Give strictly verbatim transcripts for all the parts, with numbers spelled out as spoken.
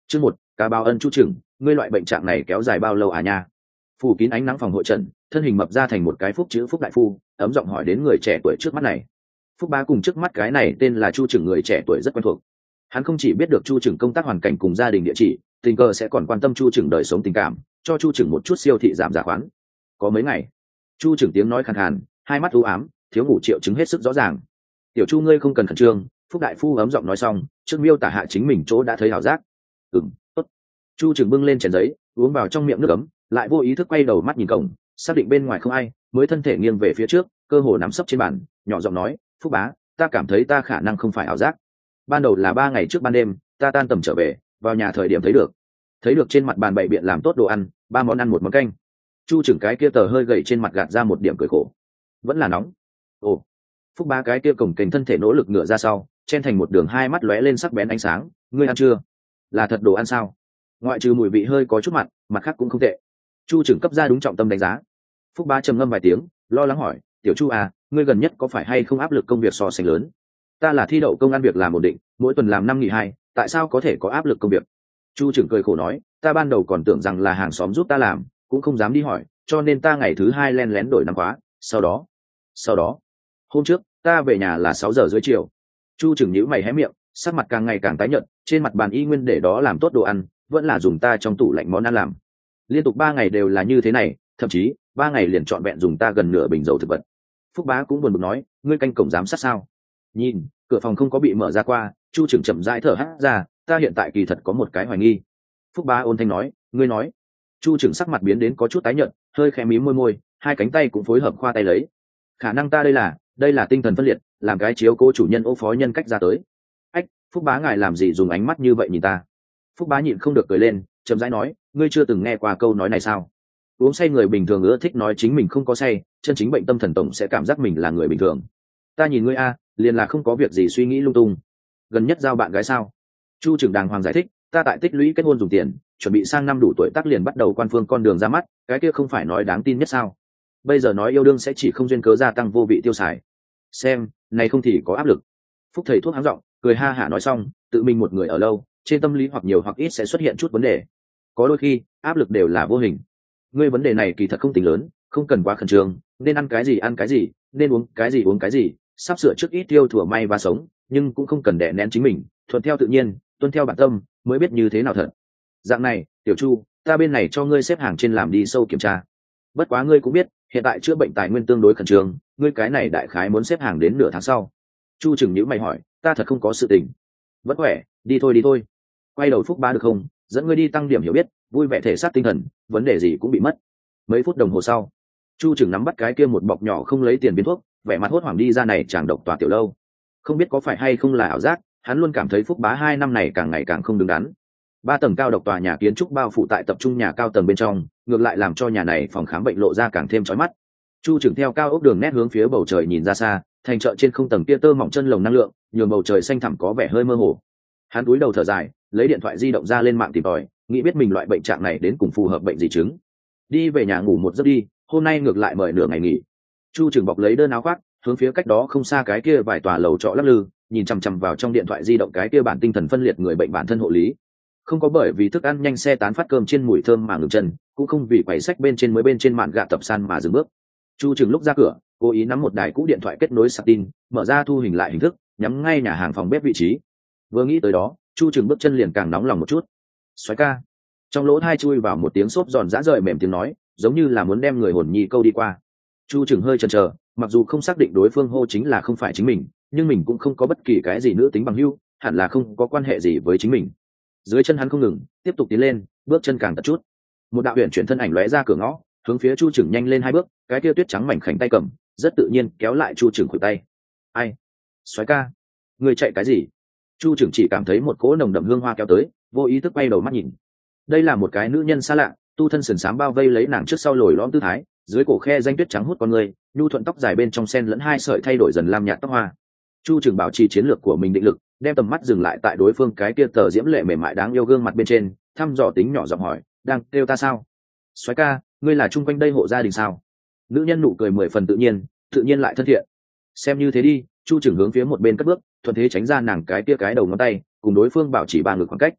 Chương một, cá báo ân chu trưởng, ngươi loại bệnh trạng này kéo dài bao lâu à nha? Phủ kín ánh nắng phòng hội trận, thân hình mập ra thành một cái phúc chữ phúc đại phu, ấm giọng hỏi đến người trẻ tuổi trước mắt này. Phúc bá cùng trước mắt cái này tên là chu trưởng người trẻ tuổi rất quen thuộc. Hắn không chỉ biết được chu trưởng công tác hoàn cảnh cùng gia đình địa chỉ, tình cờ sẽ còn quan tâm chu trưởng đời sống tình cảm, cho chu trưởng một chút siêu thị giảm giá khoán. Có mấy ngày, chu trưởng tiếng nói khàn khàn, hai mắt u ám, thiếu ngủ triệu chứng hết sức rõ ràng. Tiểu chu ngươi không cần khẩn trương, Phúc đại phu ấm giọng nói xong, trước miêu tả hạ chính mình chỗ đã thấy ảo giác. Ừm, tốt. Chu trưởng bưng lên chén giấy, uống vào trong miệng nước ấm, lại vô ý thức quay đầu mắt nhìn cổng, xác định bên ngoài không ai, mới thân thể nghiêng về phía trước, cơ hồ nằm sấp trên bàn, nhỏ giọng nói, Phúc bá, ta cảm thấy ta khả năng không phải ảo giác. Ban đầu là ba ngày trước ban đêm, ta tan tầm trở về, vào nhà thời điểm thấy được, thấy được trên mặt bàn bày biện làm tốt đồ ăn, ba món ăn một món canh. Chu trưởng cái kia tờ hơi gầy trên mặt gạt ra một điểm cười khổ, vẫn là nóng. Ồ. Phúc bá cái kia cổng kềnh thân thể nỗ lực ngửa ra sau, chen thành một đường, hai mắt lóe lên sắc bén ánh sáng, ngươi ăn chưa? Là thật đồ ăn sao? Ngoại trừ mùi vị hơi có chút mặn, mặt khác cũng không tệ. Chu trưởng cấp ra đúng trọng tâm đánh giá. Phúc bá trầm ngâm vài tiếng, lo lắng hỏi, tiểu chu à, ngươi gần nhất có phải hay không áp lực công việc so sánh lớn? Ta là thi đậu công ăn việc làm ổn định, mỗi tuần làm năm nghỉ hai, tại sao có thể có áp lực công việc? Chu trưởng cười khổ nói, ta ban đầu còn tưởng rằng là hàng xóm giúp ta làm, cũng không dám đi hỏi, cho nên ta ngày thứ hai len lén đổi năm khóa. Sau đó, sau đó, hôm trước ta về nhà là sáu giờ dưới chiều. Chu trưởng nhíu mày hé miệng, sắc mặt càng ngày càng tái nhợt, trên mặt bàn y nguyên để đó làm tốt đồ ăn, vẫn là dùng ta trong tủ lạnh món ăn làm. Liên tục ba ngày đều là như thế này, thậm chí ba ngày liền trọn vẹn dùng ta gần nửa bình dầu thực vật. Phúc bá cũng buồn bực nói, ngươi canh cổng giám sát sao? Nhìn, cửa phòng không có bị mở ra qua. Chu trưởng chậm rãi thở hắt ra, ta hiện tại kỳ thật có một cái hoài nghi. Phúc bá ôn thanh nói, ngươi nói. Chu trưởng sắc mặt biến đến có chút tái nhợt, hơi khẽ mím môi môi, hai cánh tay cũng phối hợp khoa tay lấy. Khả năng ta đây là, đây là tinh thần phân liệt, làm cái chiếu cố chủ nhân ô phó nhân cách ra tới. Ách, Phúc bá ngài làm gì dùng ánh mắt như vậy nhìn ta? Phúc bá nhịn không được cười lên, chậm rãi nói, ngươi chưa từng nghe qua câu nói này sao? Uống say người bình thường ưa thích nói chính mình không có say, chân chính bệnh tâm thần tổng sẽ cảm giác mình là người bình thường. Ta nhìn ngươi a, liền là không có việc gì suy nghĩ lung tung. Gần nhất giao bạn gái sao? Chu trưởng đàng hoàng giải thích, ta tại tích lũy kết hôn dùng tiền, chuẩn bị sang năm đủ tuổi tác liền bắt đầu quan phương con đường ra mắt, cái kia không phải nói đáng tin nhất sao? Bây giờ nói yêu đương sẽ chỉ không duyên cớ gia tăng vô vị tiêu xài. Xem, này không thì có áp lực. Phúc thầy thuốc háng giọng, cười ha hả nói xong, tự mình một người ở lâu, trên tâm lý hoặc nhiều hoặc ít sẽ xuất hiện chút vấn đề. Có đôi khi, áp lực đều là vô hình. Ngươi vấn đề này kỳ thật không tính lớn, không cần quá khẩn trương, nên ăn cái gì ăn cái gì, nên uống cái gì uống cái gì, sắp sửa trước ít tiêu thừa may và sống, nhưng cũng không cần đè nén chính mình, thuận theo tự nhiên, tuân theo bản tâm, mới biết như thế nào thật. Dạng này, tiểu chu, ta bên này cho ngươi xếp hàng trên làm đi sâu kiểm tra. Bất quá ngươi cũng biết, hiện tại chữa bệnh tài nguyên tương đối khẩn trương, ngươi cái này đại khái muốn xếp hàng đến nửa tháng sau. Chu chừng nhíu mày hỏi, ta thật không có sự tình. Vẫn khỏe, đi thôi đi thôi. Quay đầu Phúc ba được không, dẫn ngươi đi tăng điểm hiểu biết, vui vẻ thể xác tinh thần, vấn đề gì cũng bị mất. Mấy phút đồng hồ sau, Chu chừng nắm bắt cái kia một bọc nhỏ không lấy tiền viên thuốc, vẻ mặt hốt hoảng đi ra này chàng độc tòa tiểu lâu. Không biết có phải hay không là ảo giác, hắn luôn cảm thấy Phúc bá hai năm này càng ngày càng không đứng đắn. Ba tầng cao độc tòa nhà kiến trúc bao phủ tại tập trung nhà cao tầng bên trong, ngược lại làm cho nhà này phòng khám bệnh lộ ra càng thêm chói mắt. Chu trưởng theo cao ốc đường nét hướng phía bầu trời nhìn ra xa, thành chợ trên không tầng kia tơ mỏng chân lồng năng lượng, nhường bầu trời xanh thẳm có vẻ hơi mơ hồ. Hắn cúi đầu thở dài, lấy điện thoại di động ra lên mạng tìm tòi, nghĩ biết mình loại bệnh trạng này đến cùng phù hợp bệnh gì chứng. Đi về nhà ngủ một giấc đi, hôm nay ngược lại mời nửa ngày nghỉ. Chu trưởng bọc lấy đơn áo khoác, hướng phía cách đó không xa cái kia vài tòa lầu trọ lắc lư, nhìn chằm chằm vào trong điện thoại di động cái kia bản tinh thần phân liệt người bệnh bản thân hộ lý. Không có bởi vì thức ăn nhanh xe tán phát cơm trên mùi thơm mà ngừng chân, cũng không vì quầy sách bên trên mới bên trên mạn gạ tập san mà dừng bước. Chu trưởng lúc ra cửa, cố ý nắm một đài cũ điện thoại kết nối sạc tin, mở ra thu hình lại hình thức, nhắm ngay nhà hàng phòng bếp vị trí. Vừa nghĩ tới đó, Chu trưởng bước chân liền càng nóng lòng một chút. Xoáy ca. Trong lỗ tai chui vào một tiếng xốp giòn giã rời mềm tiếng nói, giống như là muốn đem người hồn nhi câu đi qua. Chu trưởng hơi chần chờ, mặc dù không xác định đối phương hô chính là không phải chính mình, nhưng mình cũng không có bất kỳ cái gì nữ tính bằng hữu, hẳn là không có quan hệ gì với chính mình. Dưới chân hắn không ngừng, tiếp tục tiến lên, bước chân càng tật chút. Một đạo huyền chuyển thân ảnh lóe ra cửa ngõ, hướng phía Chu trưởng nhanh lên hai bước, cái kia tuyết trắng mảnh khảnh tay cầm, rất tự nhiên kéo lại Chu trưởng khuỷu tay. Ai? Xoáy ca, người chạy cái gì? Chu trưởng chỉ cảm thấy một cỗ nồng đậm hương hoa kéo tới, vô ý thức quay đầu mắt nhìn. Đây là một cái nữ nhân xa lạ, tu thân sườn xám bao vây lấy nàng trước sau lồi lõm tư thái, dưới cổ khe danh tuyết trắng hút con người, nhu thuận tóc dài bên trong sen lẫn hai sợi thay đổi dần lam nhạt tóc hoa. Chu trưởng bảo trì chiến lược của mình định lực, đem tầm mắt dừng lại tại đối phương cái kia tờ diễm lệ mềm mại đáng yêu gương mặt bên trên, thăm dò tính nhỏ giọng hỏi, đang kêu ta sao? Soái ca, ngươi là chung quanh đây hộ gia đình sao? Nữ nhân nụ cười mười phần tự nhiên, tự nhiên lại thân thiện. Xem như thế đi. Chu trưởng hướng phía một bên cất bước, thuận thế tránh ra nàng cái kia cái đầu ngón tay, cùng đối phương bảo chỉ ba ngực khoảng cách.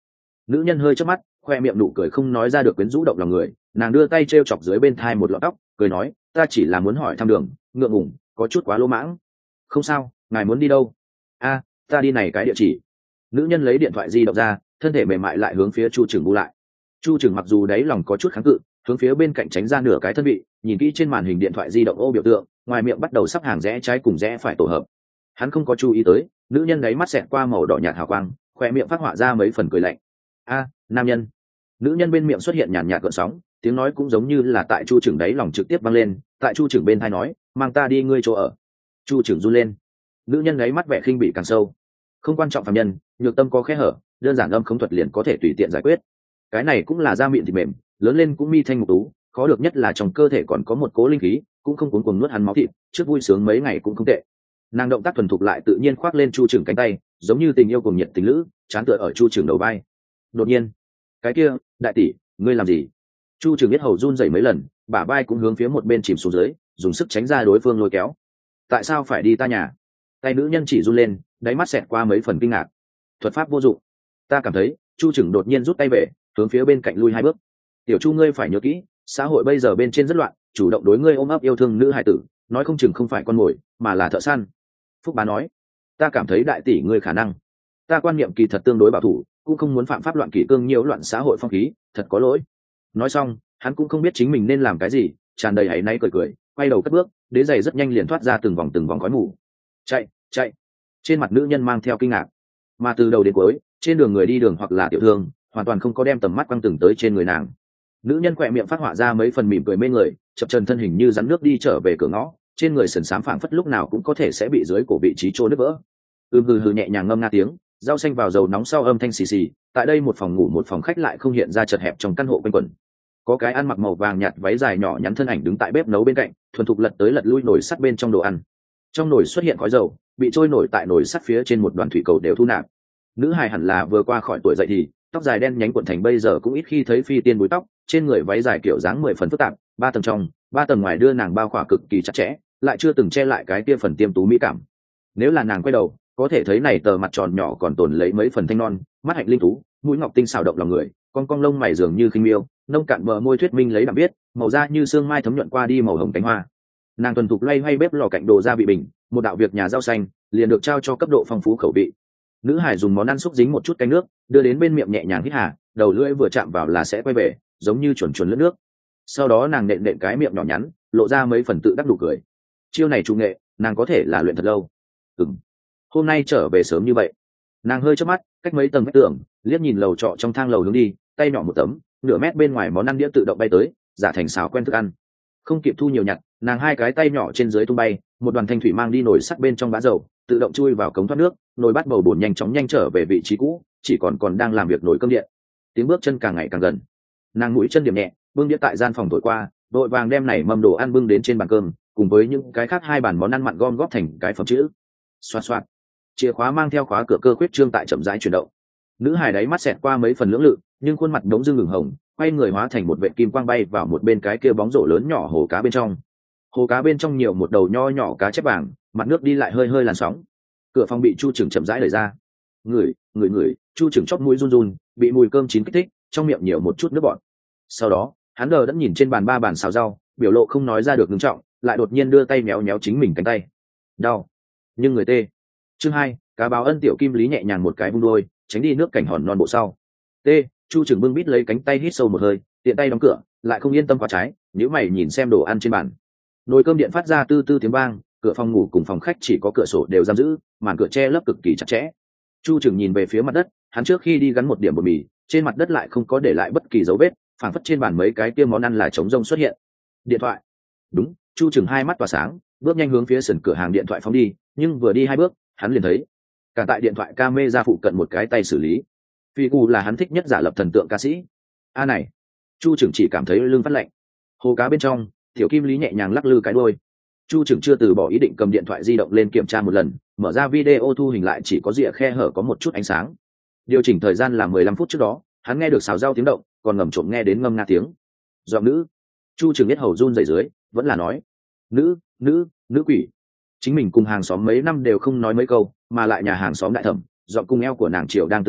Nữ nhân hơi chớp mắt, khoe miệng nụ cười không nói ra được quyến rũ động lòng người. Nàng đưa tay t chọc dưới bên thai một lọn tóc, cười nói, ta chỉ là muốn hỏi thăm đường, ngượng ngùng, có chút quá lỗ mãng. Không sao, ngài muốn đi đâu? A, ta đi này cái địa chỉ. Nữ nhân lấy điện thoại di động ra, thân thể mềm mại lại hướng phía Chu Trừng bu lại. Chu Trừng mặc dù đáy lòng có chút kháng cự, hướng phía bên cạnh tránh ra nửa cái thân vị, nhìn kỹ trên màn hình điện thoại di động ô biểu tượng, ngoài miệng bắt đầu sắp hàng rẽ trái cùng rẽ phải tổ hợp. Hắn không có chú ý tới, nữ nhân đáy mắt xẹt qua màu đỏ nhạt hào quang, khoe miệng phát họa ra mấy phần cười lạnh. A, nam nhân. Nữ nhân bên miệng xuất hiện nhàn nhạt gợn sóng, tiếng nói cũng giống như là tại Chu Trừng đáy lòng trực tiếp vang lên, tại Chu Trừng bên tai nói, mang ta đi ngươi chỗ ở. Chu Trừng run lên. Nữ nhân đáy mắt vẻ khinh bỉ càng sâu. Không quan trọng phàm nhân, nhược tâm có khe hở, đơn giản âm không thuật liền có thể tùy tiện giải quyết. Cái này cũng là da miệng thịt mềm, lớn lên cũng mi thanh mục tú, khó được nhất là trong cơ thể còn có một cố linh khí, cũng không cuống cuồng nuốt hắn máu thịt, trước vui sướng mấy ngày cũng không tệ. Nàng động tác thuần thục lại tự nhiên khoác lên Chu Trừng cánh tay, giống như tình yêu cùng nhiệt tình lữ, chán tựa ở Chu Trừng đầu vai. Đột nhiên, cái kia, đại tỷ, ngươi làm gì? Chu Trừng biết hầu run rẩy mấy lần, bả vai cũng hướng phía một bên chìm xuống dưới, dùng sức tránh ra đối phương lôi kéo. Tại sao phải đi ta nhà? Tay nữ nhân chỉ run lên, đáy mắt xẹt qua mấy phần kinh ngạc. Thuật pháp vô dụng. Ta cảm thấy, Chu Trừng đột nhiên rút tay về, hướng phía bên cạnh lui hai bước. Tiểu Chu ngươi phải nhớ kỹ, xã hội bây giờ bên trên rất loạn, chủ động đối ngươi ôm ấp yêu thương nữ hải tử, nói không chừng không phải con mồi, mà là thợ săn. Phúc Bá nói, ta cảm thấy đại tỷ ngươi khả năng. Ta quan niệm kỳ thật tương đối bảo thủ, cũng không muốn phạm pháp loạn kỷ cương nhiễu loạn xã hội phong khí, thật có lỗi. Nói xong, hắn cũng không biết chính mình nên làm cái gì, tràn đầy áy náy cười cười, quay đầu cất bước, đế giày rất nhanh liền thoát ra từng vòng từng vòng khói mù. Chạy, chạy. Trên mặt nữ nhân mang theo kinh ngạc, mà từ đầu đến cuối, trên đường người đi đường hoặc là tiểu thương, hoàn toàn không có đem tầm mắt quăng từng tới trên người nàng. Nữ nhân khỏe miệng phát họa ra mấy phần mỉm cười mê người, chập trần thân hình như rắn nước đi trở về cửa ngõ, trên người sần sám phảng phất lúc nào cũng có thể sẽ bị dưới cổ vị trí trô nứt vỡ. Ưm hừ hừ nhẹ nhàng ngâm nga tiếng, rau xanh vào dầu nóng sau âm thanh xì xì. Tại đây một phòng ngủ một phòng khách lại không hiện ra chật hẹp trong căn hộ quanh quẩn. Có cái ăn mặc màu vàng nhạt váy dài nhỏ nhắn thân ảnh đứng tại bếp nấu bên cạnh, thuần thục lật tới lật lui nồi sắt bên trong đồ ăn. Trong nồi xuất hiện khói dầu, bị trôi nổi tại nồi sắt phía trên một đoàn thủy cầu đều thu nạp. Nữ hài hẳn là vừa qua khỏi tuổi dậy thì, tóc dài đen nhánh cuộn thành bây giờ cũng ít khi thấy phi tiên búi tóc, trên người váy dài kiểu dáng mười phần phức tạp, ba tầng trong, ba tầng ngoài đưa nàng bao khỏa cực kỳ chặt chẽ, lại chưa từng che lại cái kia phần tiêm tú mỹ cảm. Nếu là nàng quay đầu, có thể thấy này tờ mặt tròn nhỏ còn tồn lấy mấy phần thanh non, mắt hạnh linh tú, mũi ngọc tinh xảo động lòng người, con cong lông mày dường như khinh miêu, nông cạn bờ môi thuyết minh lấy đạm biết, màu da như sương mai thấm nhuận qua đi màu hồng cánh hoa. Nàng tuần thục loay hoay bếp lò cạnh đồ gia vị bình, một đạo việc nhà rau xanh liền được trao cho cấp độ phong phú khẩu vị. Nữ hải dùng món ăn xúc dính một chút canh nước, đưa đến bên miệng nhẹ nhàng hít hà, đầu lưỡi vừa chạm vào là sẽ quay về, giống như chuồn chuồn lướt nước. Sau đó nàng nện nện cái miệng nhỏ nhắn, lộ ra mấy phần tự đắc đủ cười. Chiêu này trung nghệ, nàng có thể là luyện thật lâu. Ừm, hôm nay trở về sớm như vậy. Nàng hơi chớp mắt, cách mấy tầng vách tường, liếc nhìn lầu trọ trong thang lầu hướng đi, tay nhỏ một tấm, nửa mét bên ngoài món ăn đĩa tự động bay tới, giả thành xào quen thức ăn. Không kịp thu nhiều nhặt, nàng hai cái tay nhỏ trên dưới tung bay, một đoàn thanh thủy mang đi nồi sắt bên trong bã dầu, tự động chui vào cống thoát nước, nồi bát bầu bồn nhanh chóng nhanh trở về vị trí cũ, chỉ còn còn đang làm việc nồi cơm điện. Tiếng bước chân càng ngày càng gần, nàng mũi chân điểm nhẹ, bưng đĩa tại gian phòng thổi qua, đội vàng đem này mâm đồ ăn bưng đến trên bàn cơm, cùng với những cái khác hai bàn món ăn mặn gom góp thành cái phẩm chữ. Xoạt xoạt, chìa khóa mang theo khóa cửa cơ khuyết trương tại chậm rãi chuyển động. Nữ hài đáy mắt xẹt qua mấy phần lưỡng lự, nhưng khuôn mặt đống dưng ngừng hồng, quay người hóa thành một vệt kim quang bay vào một bên cái kia bóng rổ lớn nhỏ hồ cá bên trong. Hồ cá bên trong nhiều một đầu nho nhỏ cá chép vàng, mặt nước đi lại hơi hơi làn sóng. Cửa phòng bị Chu Trừng chậm rãi đẩy ra. Người, người người, Chu Trừng chóp mũi run run, bị mùi cơm chín kích thích, trong miệng nhiều một chút nước bọt. Sau đó, hắn đờ đẫn nhìn trên bàn ba bàn xào rau, biểu lộ không nói ra được ngưng trọng, lại đột nhiên đưa tay méo méo chính mình cánh tay. Đau, nhưng người tê. Chương hai, cá báo ân tiểu kim lý nhẹ nhàng một cái vung đôi, tránh đi nước cảnh hòn non bộ sau. T, Chu Trừng bưng bít lấy cánh tay hít sâu một hơi, tiện tay đóng cửa, lại không yên tâm quá trái, nếu mày nhìn xem đồ ăn trên bàn. Nồi cơm điện phát ra tư tư tiếng vang, cửa phòng ngủ cùng phòng khách chỉ có cửa sổ đều giam giữ, màn cửa che lấp cực kỳ chặt chẽ. Chu Trừng nhìn về phía mặt đất, hắn trước khi đi gắn một điểm bột mì, trên mặt đất lại không có để lại bất kỳ dấu vết, phảng phất trên bàn mấy cái kia món ăn là trống rông xuất hiện. Điện thoại. Đúng, Chu Trừng hai mắt tỏa sáng, bước nhanh hướng phía sườn cửa hàng điện thoại phóng đi, nhưng vừa đi hai bước, hắn liền thấy cả tại điện thoại camera phụ cận một cái tay xử lý. Phi Gu là hắn thích nhất giả lập thần tượng ca sĩ. A này, Chu Trừng chỉ cảm thấy lưng phát lạnh. Hồ cá bên trong, tiểu kim lý nhẹ nhàng lắc lư cái đuôi. Chu Trừng chưa từ bỏ ý định cầm điện thoại di động lên kiểm tra một lần, mở ra video thu hình lại chỉ có rìa khe hở có một chút ánh sáng. Điều chỉnh thời gian là mười lăm phút trước đó, hắn nghe được xào rau tiếng động, còn ngầm trộm nghe đến ngâm nga tiếng. Giọng nữ. Chu Trừng biết hầu run rẩy dưới, vẫn là nói: "Nữ, nữ, nữ quỷ." Chính mình cùng hàng xóm mấy năm đều không nói mấy câu, mà lại nhà hàng xóm đại thẩm, giọng cung eo của nàng triều đang tương quan,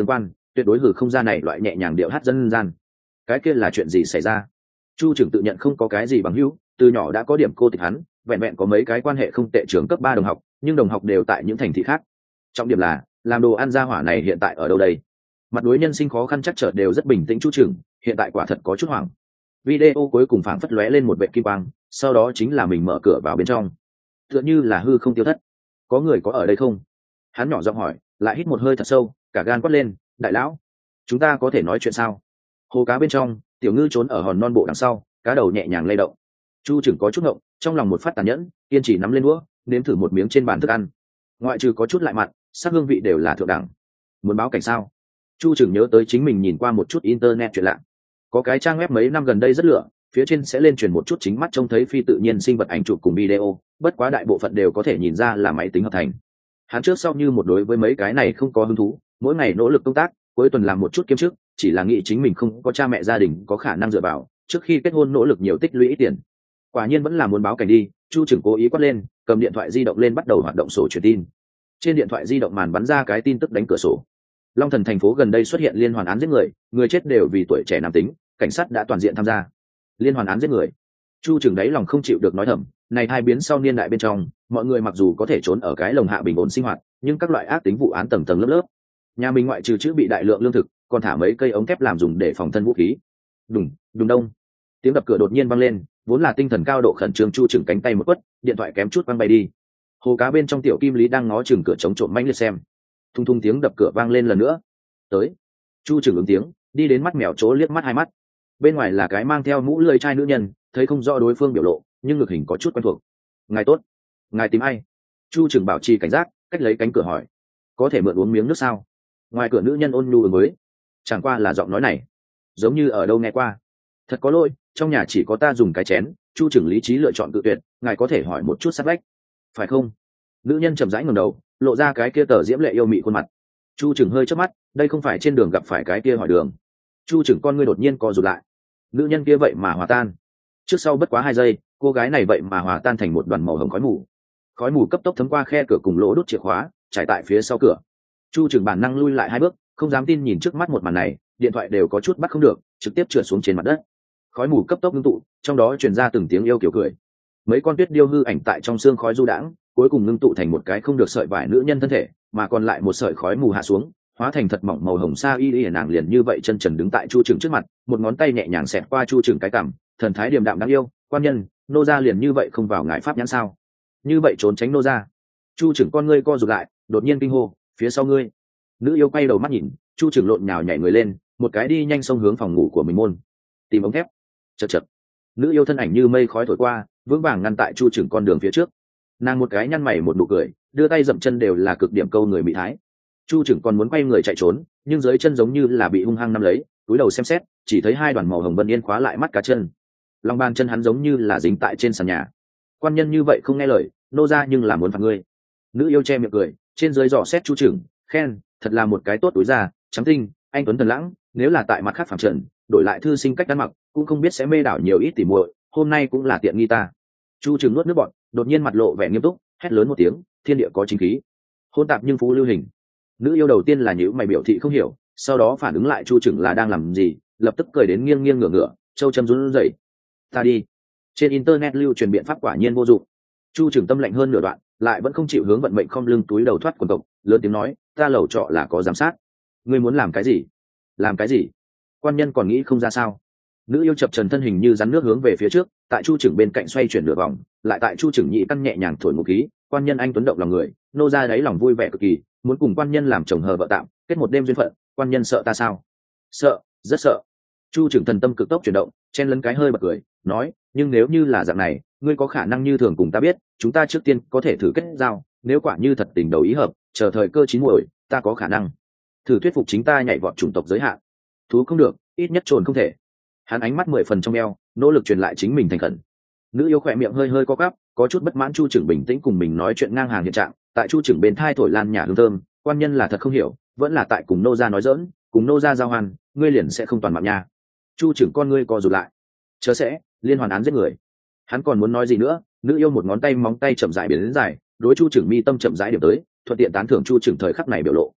tuyệt đối hử không ra này loại nhẹ nhàng điệu hát dân gian. Cái kia là chuyện gì xảy ra? Chu trưởng tự nhận không có cái gì bằng hữu, từ nhỏ đã có điểm cô tịch hắn, vẹn vẹn có mấy cái quan hệ không tệ trường cấp ba đồng học, nhưng đồng học đều tại những thành thị khác. Trọng điểm là, làm đồ ăn gia hỏa này hiện tại ở đâu đây? Mặt đối nhân sinh khó khăn chắc trở đều rất bình tĩnh Chu trưởng, hiện tại quả thật có chút hoảng. Video cuối cùng phảng phất lóe lên một vệt kim quang, sau đó chính là mình mở cửa vào bên trong. Tựa như là hư không tiêu thất. Có người có ở đây không? Hắn nhỏ giọng hỏi, lại hít một hơi thật sâu, cả gan quát lên, đại lão, chúng ta có thể nói chuyện sao? Hồ cá bên trong, tiểu ngư trốn ở hòn non bộ đằng sau, cá đầu nhẹ nhàng lay động. Chu trưởng có chút ngộng, trong lòng một phát tàn nhẫn, kiên trì nắm lên đũa, nếm thử một miếng trên bàn thức ăn. Ngoại trừ có chút lại mặn, sắc hương vị đều là thượng đẳng. Muốn báo cảnh sao? Chu trưởng nhớ tới chính mình nhìn qua một chút internet chuyện lạ. Có cái trang web mấy năm gần đây rất lửa, phía trên sẽ lên truyền một chút chính mắt trông thấy phi tự nhiên sinh vật ảnh chụp cùng video, bất quá đại bộ phận đều có thể nhìn ra là máy tính hợp thành. Hắn trước sau như một đối với mấy cái này không có hứng thú, mỗi ngày nỗ lực công tác, cuối tuần làm một chút kiếm trước, chỉ là nghĩ chính mình không có cha mẹ gia đình có khả năng dựa vào, trước khi kết hôn nỗ lực nhiều tích lũy tiền. Quả nhiên vẫn là muốn báo cảnh đi, Chu trưởng cố ý quát lên, cầm điện thoại di động lên bắt đầu hoạt động sổ truyền tin. Trên điện thoại di động màn bắn ra cái tin tức đánh cửa sổ. Long Thần thành phố gần đây xuất hiện liên hoàn án giết người, người chết đều vì tuổi trẻ nam tính, cảnh sát đã toàn diện tham gia. Liên hoàn án giết người. Chu trưởng đấy lòng không chịu được nói thầm, này hai biến sau niên đại bên trong, mọi người mặc dù có thể trốn ở cái lồng hạ bình ổn sinh hoạt, nhưng các loại ác tính vụ án tầng tầng lớp lớp. Nhà mình ngoại trừ chữ bị đại lượng lương thực, còn thả mấy cây ống thép làm dùng để phòng thân vũ khí. Đùng, đùng đông. Tiếng đập cửa đột nhiên vang lên, vốn là tinh thần cao độ khẩn trương Chu trưởng cánh tay một quất, điện thoại kém chút văng bay đi. Hồ cá bên trong tiểu kim lý đang ngó chừng cửa chống trộm manh liệt xem. Thung thung tiếng đập cửa vang lên lần nữa. Tới. Chu trưởng ứng tiếng, đi đến mắt mèo chỗ liếc mắt hai mắt. Bên ngoài là cái mang theo mũ lưỡi trai nữ nhân, thấy không rõ đối phương biểu lộ, nhưng ngực hình có chút quen thuộc. Ngài tốt, ngài tìm ai? Chu trưởng bảo trì cảnh giác, cách lấy cánh cửa hỏi, có thể mượn uống miếng nước sao? Ngoài cửa nữ nhân ôn nhu ứng với, chẳng qua là giọng nói này, giống như ở đâu nghe qua. Thật có lỗi, trong nhà chỉ có ta dùng cái chén. Chu trưởng lý trí lựa chọn tự tuyệt, ngài có thể hỏi một chút sát vách, phải không? Nữ nhân chậm rãi ngẩng đầu, lộ ra cái kia tờ diễm lệ yêu mị khuôn mặt. Chu trưởng hơi chớp mắt, đây không phải trên đường gặp phải cái kia hỏi đường. Chu trưởng con ngươi đột nhiên co rụt lại. Nữ nhân kia vậy mà hòa tan. Trước sau bất quá hai giây, cô gái này vậy mà hòa tan thành một đoàn màu hồng khói mù. Khói mù cấp tốc thấm qua khe cửa cùng lỗ đốt chìa khóa, trải tại phía sau cửa. Chu trưởng bản năng lui lại hai bước, không dám tin nhìn trước mắt một màn này, điện thoại đều có chút bắt không được, trực tiếp trượt xuống trên mặt đất. Khói mù cấp tốc ngưng tụ, trong đó truyền ra từng tiếng yêu kiều cười. Mấy con tuyết điêu hư ảnh tại trong xương khói du đãng, cuối cùng ngưng tụ thành một cái không được sợi vải nữ nhân thân thể, mà còn lại một sợi khói mù hạ xuống, hóa thành thật mỏng màu hồng sa y y, nàng liền như vậy chân trần đứng tại Chu trưởng trước mặt, một ngón tay nhẹ nhàng xẹt qua Chu trưởng cái cằm, thần thái điềm đạm đáng yêu, quan nhân, nô gia liền như vậy không vào ngài pháp nhãn sao? Như vậy trốn tránh nô gia. Chu trưởng con ngươi co rụt lại, đột nhiên kinh hô, phía sau ngươi. Nữ yêu quay đầu mắt nhìn, Chu trưởng lộn nhào nhảy người lên, một cái đi nhanh xông hướng phòng ngủ của mình môn. Tìm ống thép. Chậc chậc. Nữ yêu thân ảnh như mây khói thổi qua, vững vàng ngăn tại Chu trưởng con đường phía trước. Nàng một cái nhăn mày một nụ cười, đưa tay dậm chân đều là cực điểm câu người bị thái. Chu trưởng còn muốn quay người chạy trốn, nhưng dưới chân giống như là bị hung hăng nắm lấy, túi đầu xem xét, chỉ thấy hai đoàn màu hồng vân yên khóa lại mắt cá chân. Lòng bàn chân hắn giống như là dính tại trên sàn nhà. Quan nhân như vậy không nghe lời, nô ra nhưng là muốn phạt ngươi. Nữ yêu che miệng cười, trên dưới dò xét Chu trưởng, khen, thật là một cái tốt túi ra, trắng tinh, anh tuấn thần lãng, nếu là tại mặt khác phẳng trần, đổi lại thư sinh cách ăn mặc, cũng không biết sẽ mê đảo nhiều ít tỉ muội, hôm nay cũng là tiện nghi ta. Chu trưởng nuốt nước bọt, đột nhiên mặt lộ vẻ nghiêm túc, hét lớn một tiếng, thiên địa có chính khí. Hôn tạp nhưng phú lưu hình. Nữ yêu đầu tiên là nhíu mày biểu thị không hiểu, sau đó phản ứng lại Chu trưởng là đang làm gì, lập tức cười đến nghiêng nghiêng ngửa ngửa, châu châm run rẩy. Ta đi. Trên internet lưu truyền biện pháp quả nhiên vô dụng. Chu trưởng tâm lạnh hơn nửa đoạn, lại vẫn không chịu hướng vận mệnh không lưng túi đầu thoát quần cộc, lớn tiếng nói, ta lầu trọ là có giám sát. Ngươi muốn làm cái gì? Làm cái gì? Quan nhân còn nghĩ không ra sao. Nữ yêu chập trần thân hình như rắn nước hướng về phía trước, tại Chu trưởng bên cạnh xoay chuyển nửa vòng, lại tại Chu trưởng nhị căn nhẹ nhàng thổi một khí, quan nhân anh tuấn động lòng người, nô ra đáy lòng vui vẻ cực kỳ, muốn cùng quan nhân làm chồng hờ vợ tạm, kết một đêm duyên phận. Quan nhân sợ ta sao? Sợ, rất sợ. Chu trưởng thần tâm cực tốc chuyển động, chen lấn cái hơi bật cười, nói, nhưng nếu như là dạng này, ngươi có khả năng như thường cùng ta biết, chúng ta trước tiên có thể thử kết giao, nếu quả như thật tình đầu ý hợp, chờ thời cơ chín muồi, ta có khả năng thử thuyết phục chính ta nhảy vọt chủng tộc giới hạn. Thú không được, ít nhất trồn không thể. Hắn ánh mắt mười phần trong eo, nỗ lực truyền lại chính mình thành khẩn. Nữ yêu khỏe miệng hơi hơi co quắp, có chút bất mãn Chu trưởng bình tĩnh cùng mình nói chuyện ngang hàng hiện trạng, tại Chu trưởng bên thai thổi lan nhà hương thơm, quan nhân là thật không hiểu, vẫn là tại cùng nô gia nói dỡn, cùng nô gia giao hoan, ngươi liền sẽ không toàn mạng nha. Chu trưởng con ngươi co rụt lại, chớ sẽ liên hoàn án giết người. Hắn còn muốn nói gì nữa, nữ yêu một ngón tay móng tay chậm rãi biến đến dài, đối Chu trưởng mi tâm chậm rãi điểm tới, thuận tiện tán thưởng Chu trưởng thời khắc này biểu lộ.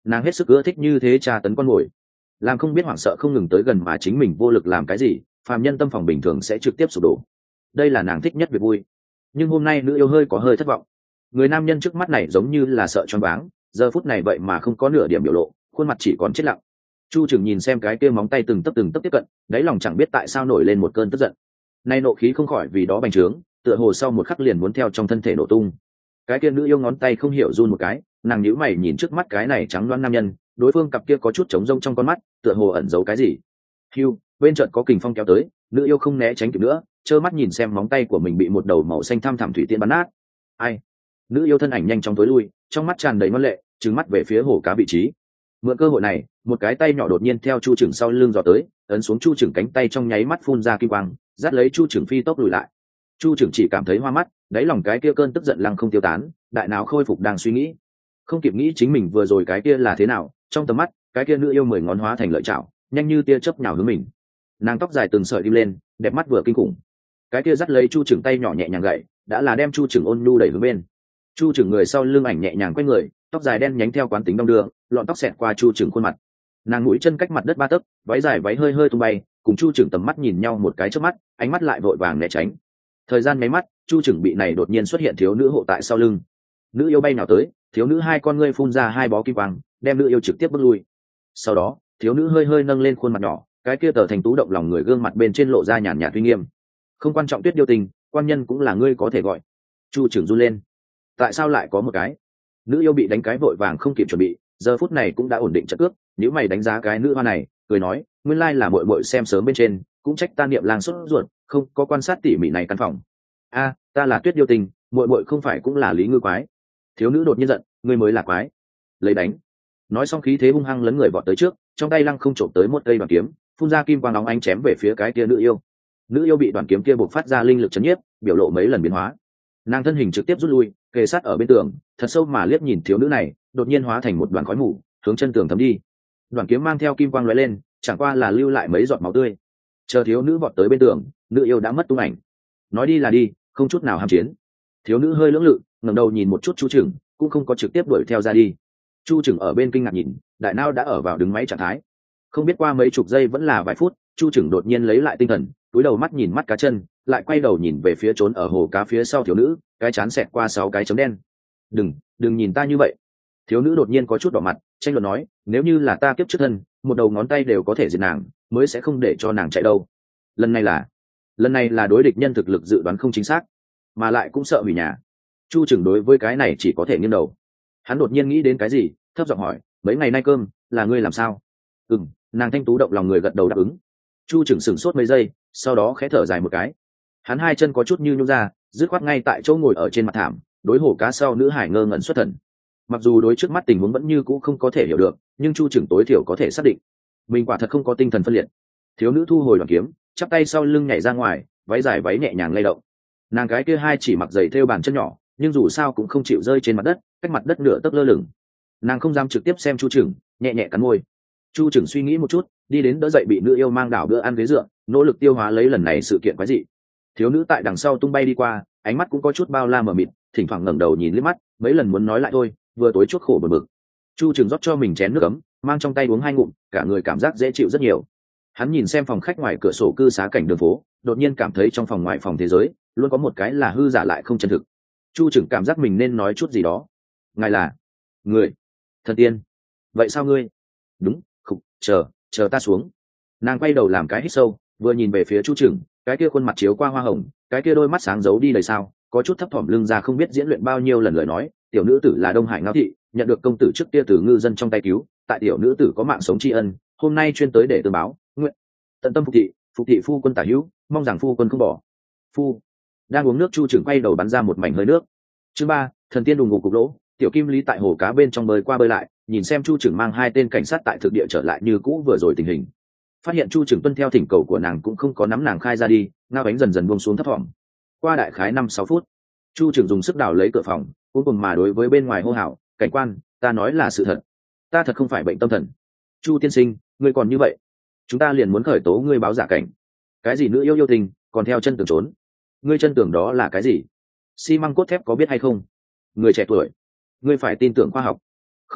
nàng hết sức ưa thích như thế tra tấn con mồi, làm không biết hoảng sợ không ngừng tới gần mà chính mình vô lực làm cái gì, phàm nhân tâm phòng bình thường sẽ trực tiếp sụp đổ. Đây là nàng thích nhất việc vui. Nhưng hôm nay nữ yêu hơi có hơi thất vọng. Người nam nhân trước mắt này giống như là sợ choáng váng, giờ phút này vậy mà không có nửa điểm biểu lộ, khuôn mặt chỉ còn chết lặng. Chu Trừng nhìn xem cái kia móng tay từng tấc từng tấc tiếp cận, đáy lòng chẳng biết tại sao nổi lên một cơn tức giận. Nay nộ khí không khỏi vì đó bành trướng, tựa hồ sau một khắc liền muốn theo trong thân thể nổ tung. Cái kia nữ yêu ngón tay không hiểu run một cái, nàng nhíu mày nhìn trước mắt cái này trắng loáng nam nhân, đối phương cặp kia có chút trống rông trong con mắt, tựa hồ ẩn giấu cái gì. Hưu, bên trận có kình phong kéo tới, nữ yêu không né tránh kịp nữa, trơ mắt nhìn xem móng tay của mình bị một đầu màu xanh thăm thẳm thủy tiên bắn nát. Ai? Nữ yêu thân ảnh nhanh chóng tối lui, trong mắt tràn đầy ngoan lệ, trừng mắt về phía hồ cá vị trí. Mượn cơ hội này, một cái tay nhỏ đột nhiên theo Chu Trừng sau lưng giọt tới, ấn xuống Chu Trừng cánh tay trong nháy mắt phun ra kim quang, dắt lấy Chu Trừng phi tốc lùi lại. Chu Trừng chỉ cảm thấy hoa mắt, đáy lòng cái kia cơn tức giận lăng không tiêu tán, đại não khôi phục đang suy nghĩ, không kịp nghĩ chính mình vừa rồi cái kia là thế nào. Trong tầm mắt, cái kia nữ yêu mười ngón hóa thành lợi chảo, nhanh như tia chớp nhào hướng mình. Nàng tóc dài từng sợi đi lên, đẹp mắt vừa kinh khủng. Cái kia dắt lấy Chu Trừng tay nhỏ nhẹ nhàng gậy, đã là đem Chu Trừng ôn nhu đẩy hướng bên. Chu Trừng người sau lưng ảnh nhẹ nhàng quay người, tóc dài đen nhánh theo quán tính đong đưa, lọn tóc xẹt qua Chu Trừng khuôn mặt. Nàng mũi chân cách mặt đất ba tấc, váy dài váy hơi hơi tung bay, cùng Chu Trừng tầm mắt nhìn nhau một cái chớp mắt, ánh mắt lại vội vàng né tránh. Thời gian mấy mắt, Chu Trừng bị này đột nhiên xuất hiện thiếu nữ hộ tại sau lưng. Nữ yêu bay nào tới, thiếu nữ hai con ngươi phun ra hai bó kim quang, đem nữ yêu trực tiếp bước lui. Sau đó, thiếu nữ hơi hơi nâng lên khuôn mặt nhỏ, cái kia tờ thành tú động lòng người gương mặt bên trên lộ ra nhàn nhạt uy nghiêm. Không quan trọng Tuyết Điêu Tình, quan nhân cũng là ngươi có thể gọi. Chu Trừng run lên. Tại sao lại có một cái? Nữ yêu bị đánh cái vội vàng không kịp chuẩn bị, giờ phút này cũng đã ổn định trận cước, nếu mày đánh giá cái nữ hoa này, cười nói, nguyên lai là muội muội xem sớm bên trên, cũng trách ta niệm lang sốt ruột, không có quan sát tỉ mỉ này căn phòng. A, ta là Tuyết Điêu Tình, muội muội không phải cũng là Lý Ngư Quái. Thiếu nữ đột nhiên giận, ngươi mới là quái. Lấy đánh. Nói xong khí thế hung hăng lấn người vọt tới trước, trong tay lăng không trộm tới một cây đoàn kiếm, phun ra kim quang nóng ánh chém về phía cái kia nữ yêu. Nữ yêu bị đoàn kiếm kia bộc phát ra linh lực chấn nhiếp, biểu lộ mấy lần biến hóa. Nàng thân hình trực tiếp rút lui, kề sát ở bên tường, thật sâu mà liếc nhìn thiếu nữ này, đột nhiên hóa thành một đoàn khói mù, hướng chân tường thấm đi. Đoàn kiếm mang theo kim quang lóe lên, chẳng qua là lưu lại mấy giọt máu tươi. Chờ thiếu nữ vọt tới bên tường, nữ yêu đã mất tung ảnh. Nói đi là đi, không chút nào ham chiến. Thiếu nữ hơi lưỡng lự, ngẩng đầu nhìn một chút Chu Trừng, cũng không có trực tiếp đuổi theo ra đi. Chu Trừng ở bên kinh ngạc nhìn, đại não đã ở vào đứng máy trạng thái. Không biết qua mấy chục giây vẫn là vài phút, Chu Trừng đột nhiên lấy lại tinh thần, cúi đầu mắt nhìn mắt cá chân, lại quay đầu nhìn về phía trốn ở hồ cá phía sau thiếu nữ, cái chán xẹt qua sáu cái chấm đen. Đừng, đừng nhìn ta như vậy. Thiếu nữ đột nhiên có chút đỏ mặt, tranh luận nói, nếu như là ta kiếp trước thân, một đầu ngón tay đều có thể diệt nàng, mới sẽ không để cho nàng chạy đâu. Lần này là, lần này là đối địch nhân thực lực dự đoán không chính xác, mà lại cũng sợ hủy nhà. Chu Trừng đối với cái này chỉ có thể nghiêng đầu. Hắn đột nhiên nghĩ đến cái gì, thấp giọng hỏi, mấy ngày nay cơm là ngươi làm sao? Ừm, nàng thanh tú động lòng người gật đầu đáp ứng. Chu Trừng sửng sốt mấy giây, sau đó khẽ thở dài một cái. Hắn hai chân có chút như nhũn ra, dứt khoát ngay tại chỗ ngồi ở trên mặt thảm, đối hồ cá sau nữ hải ngơ ngẩn xuất thần. Mặc dù đối trước mắt tình huống vẫn như cũ không có thể hiểu được, nhưng Chu Trừng tối thiểu có thể xác định mình quả thật không có tinh thần phân liệt. Thiếu nữ thu hồi đoàn kiếm, chắp tay sau lưng nhảy ra ngoài, váy dài váy nhẹ nhàng lay động. Nàng gái kia hai chỉ mặc giày thêu bàn chân nhỏ, nhưng dù sao cũng không chịu rơi trên mặt đất, cách mặt đất nửa tấc lơ lửng. Nàng không dám trực tiếp xem Chu Trừng, nhẹ nhẹ cắn môi. Chu Trừng suy nghĩ một chút, đi đến đỡ dậy bị nữ yêu mang đảo bữa ăn ghế dựa, nỗ lực tiêu hóa lấy lần này sự kiện quái dị. Thiếu nữ tại đằng sau tung bay đi qua, ánh mắt cũng có chút bao la mờ mịt, thỉnh thoảng ngẩng đầu nhìn liếc mắt, mấy lần muốn nói lại thôi, vừa tối chuốc khổ bực bực. Chu Trừng rót cho mình chén nước ấm, mang trong tay uống hai ngụm, cả người cảm giác dễ chịu rất nhiều. Hắn nhìn xem phòng khách ngoài cửa sổ cư xá cảnh đường phố, đột nhiên cảm thấy trong phòng ngoài phòng thế giới luôn có một cái là hư giả lại không chân thực. Chu Trừng cảm giác mình nên nói chút gì đó. Ngài là người thần tiên, vậy sao ngươi? Đúng, khục, chờ chờ ta xuống. Nàng quay đầu làm cái hít sâu, vừa nhìn về phía Chu Trừng, cái kia khuôn mặt chiếu qua hoa hồng, cái kia đôi mắt sáng giấu đi lời sao, có chút thấp thỏm lưng ra không biết diễn luyện bao nhiêu lần lời nói. Tiểu nữ tử là Đông Hải Ngao Thị, nhận được công tử trước kia từ ngư dân trong tay cứu, tại tiểu nữ tử có mạng sống tri ân, hôm nay chuyên tới để tương báo, nguyện tận tâm phục thị, phục thị phu quân tả hữu, mong rằng phu quân không bỏ. Phu đang uống nước. Chu Trừng quay đầu bắn ra một mảnh hơi nước. Chương ba, thần tiên đùng ngục cục lỗ. Tiểu Kim Lý tại hồ cá bên trong bơi qua bơi lại, nhìn xem Chu Trừng mang hai tên cảnh sát tại thực địa trở lại như cũ vừa rồi tình hình. Phát hiện Chu Trừng tuân theo thỉnh cầu của nàng cũng không có nắm nàng khai ra đi, ngao bánh dần dần buông xuống thấp thỏm. Qua đại khái năm sáu phút, Chu Trừng dùng sức đào lấy cửa phòng, cuối cùng mà đối với bên ngoài hô hào, cảnh quan, ta nói là sự thật, ta thật không phải bệnh tâm thần. Chu tiên sinh, ngươi còn như vậy, chúng ta liền muốn khởi tố ngươi báo giả cảnh. Cái gì nữ yêu yêu tình, còn theo chân tường trốn. Ngươi chân tường đó là cái gì? Xi măng cốt thép có biết hay không? Người trẻ tuổi, ngươi phải tin tưởng khoa học. Không phải,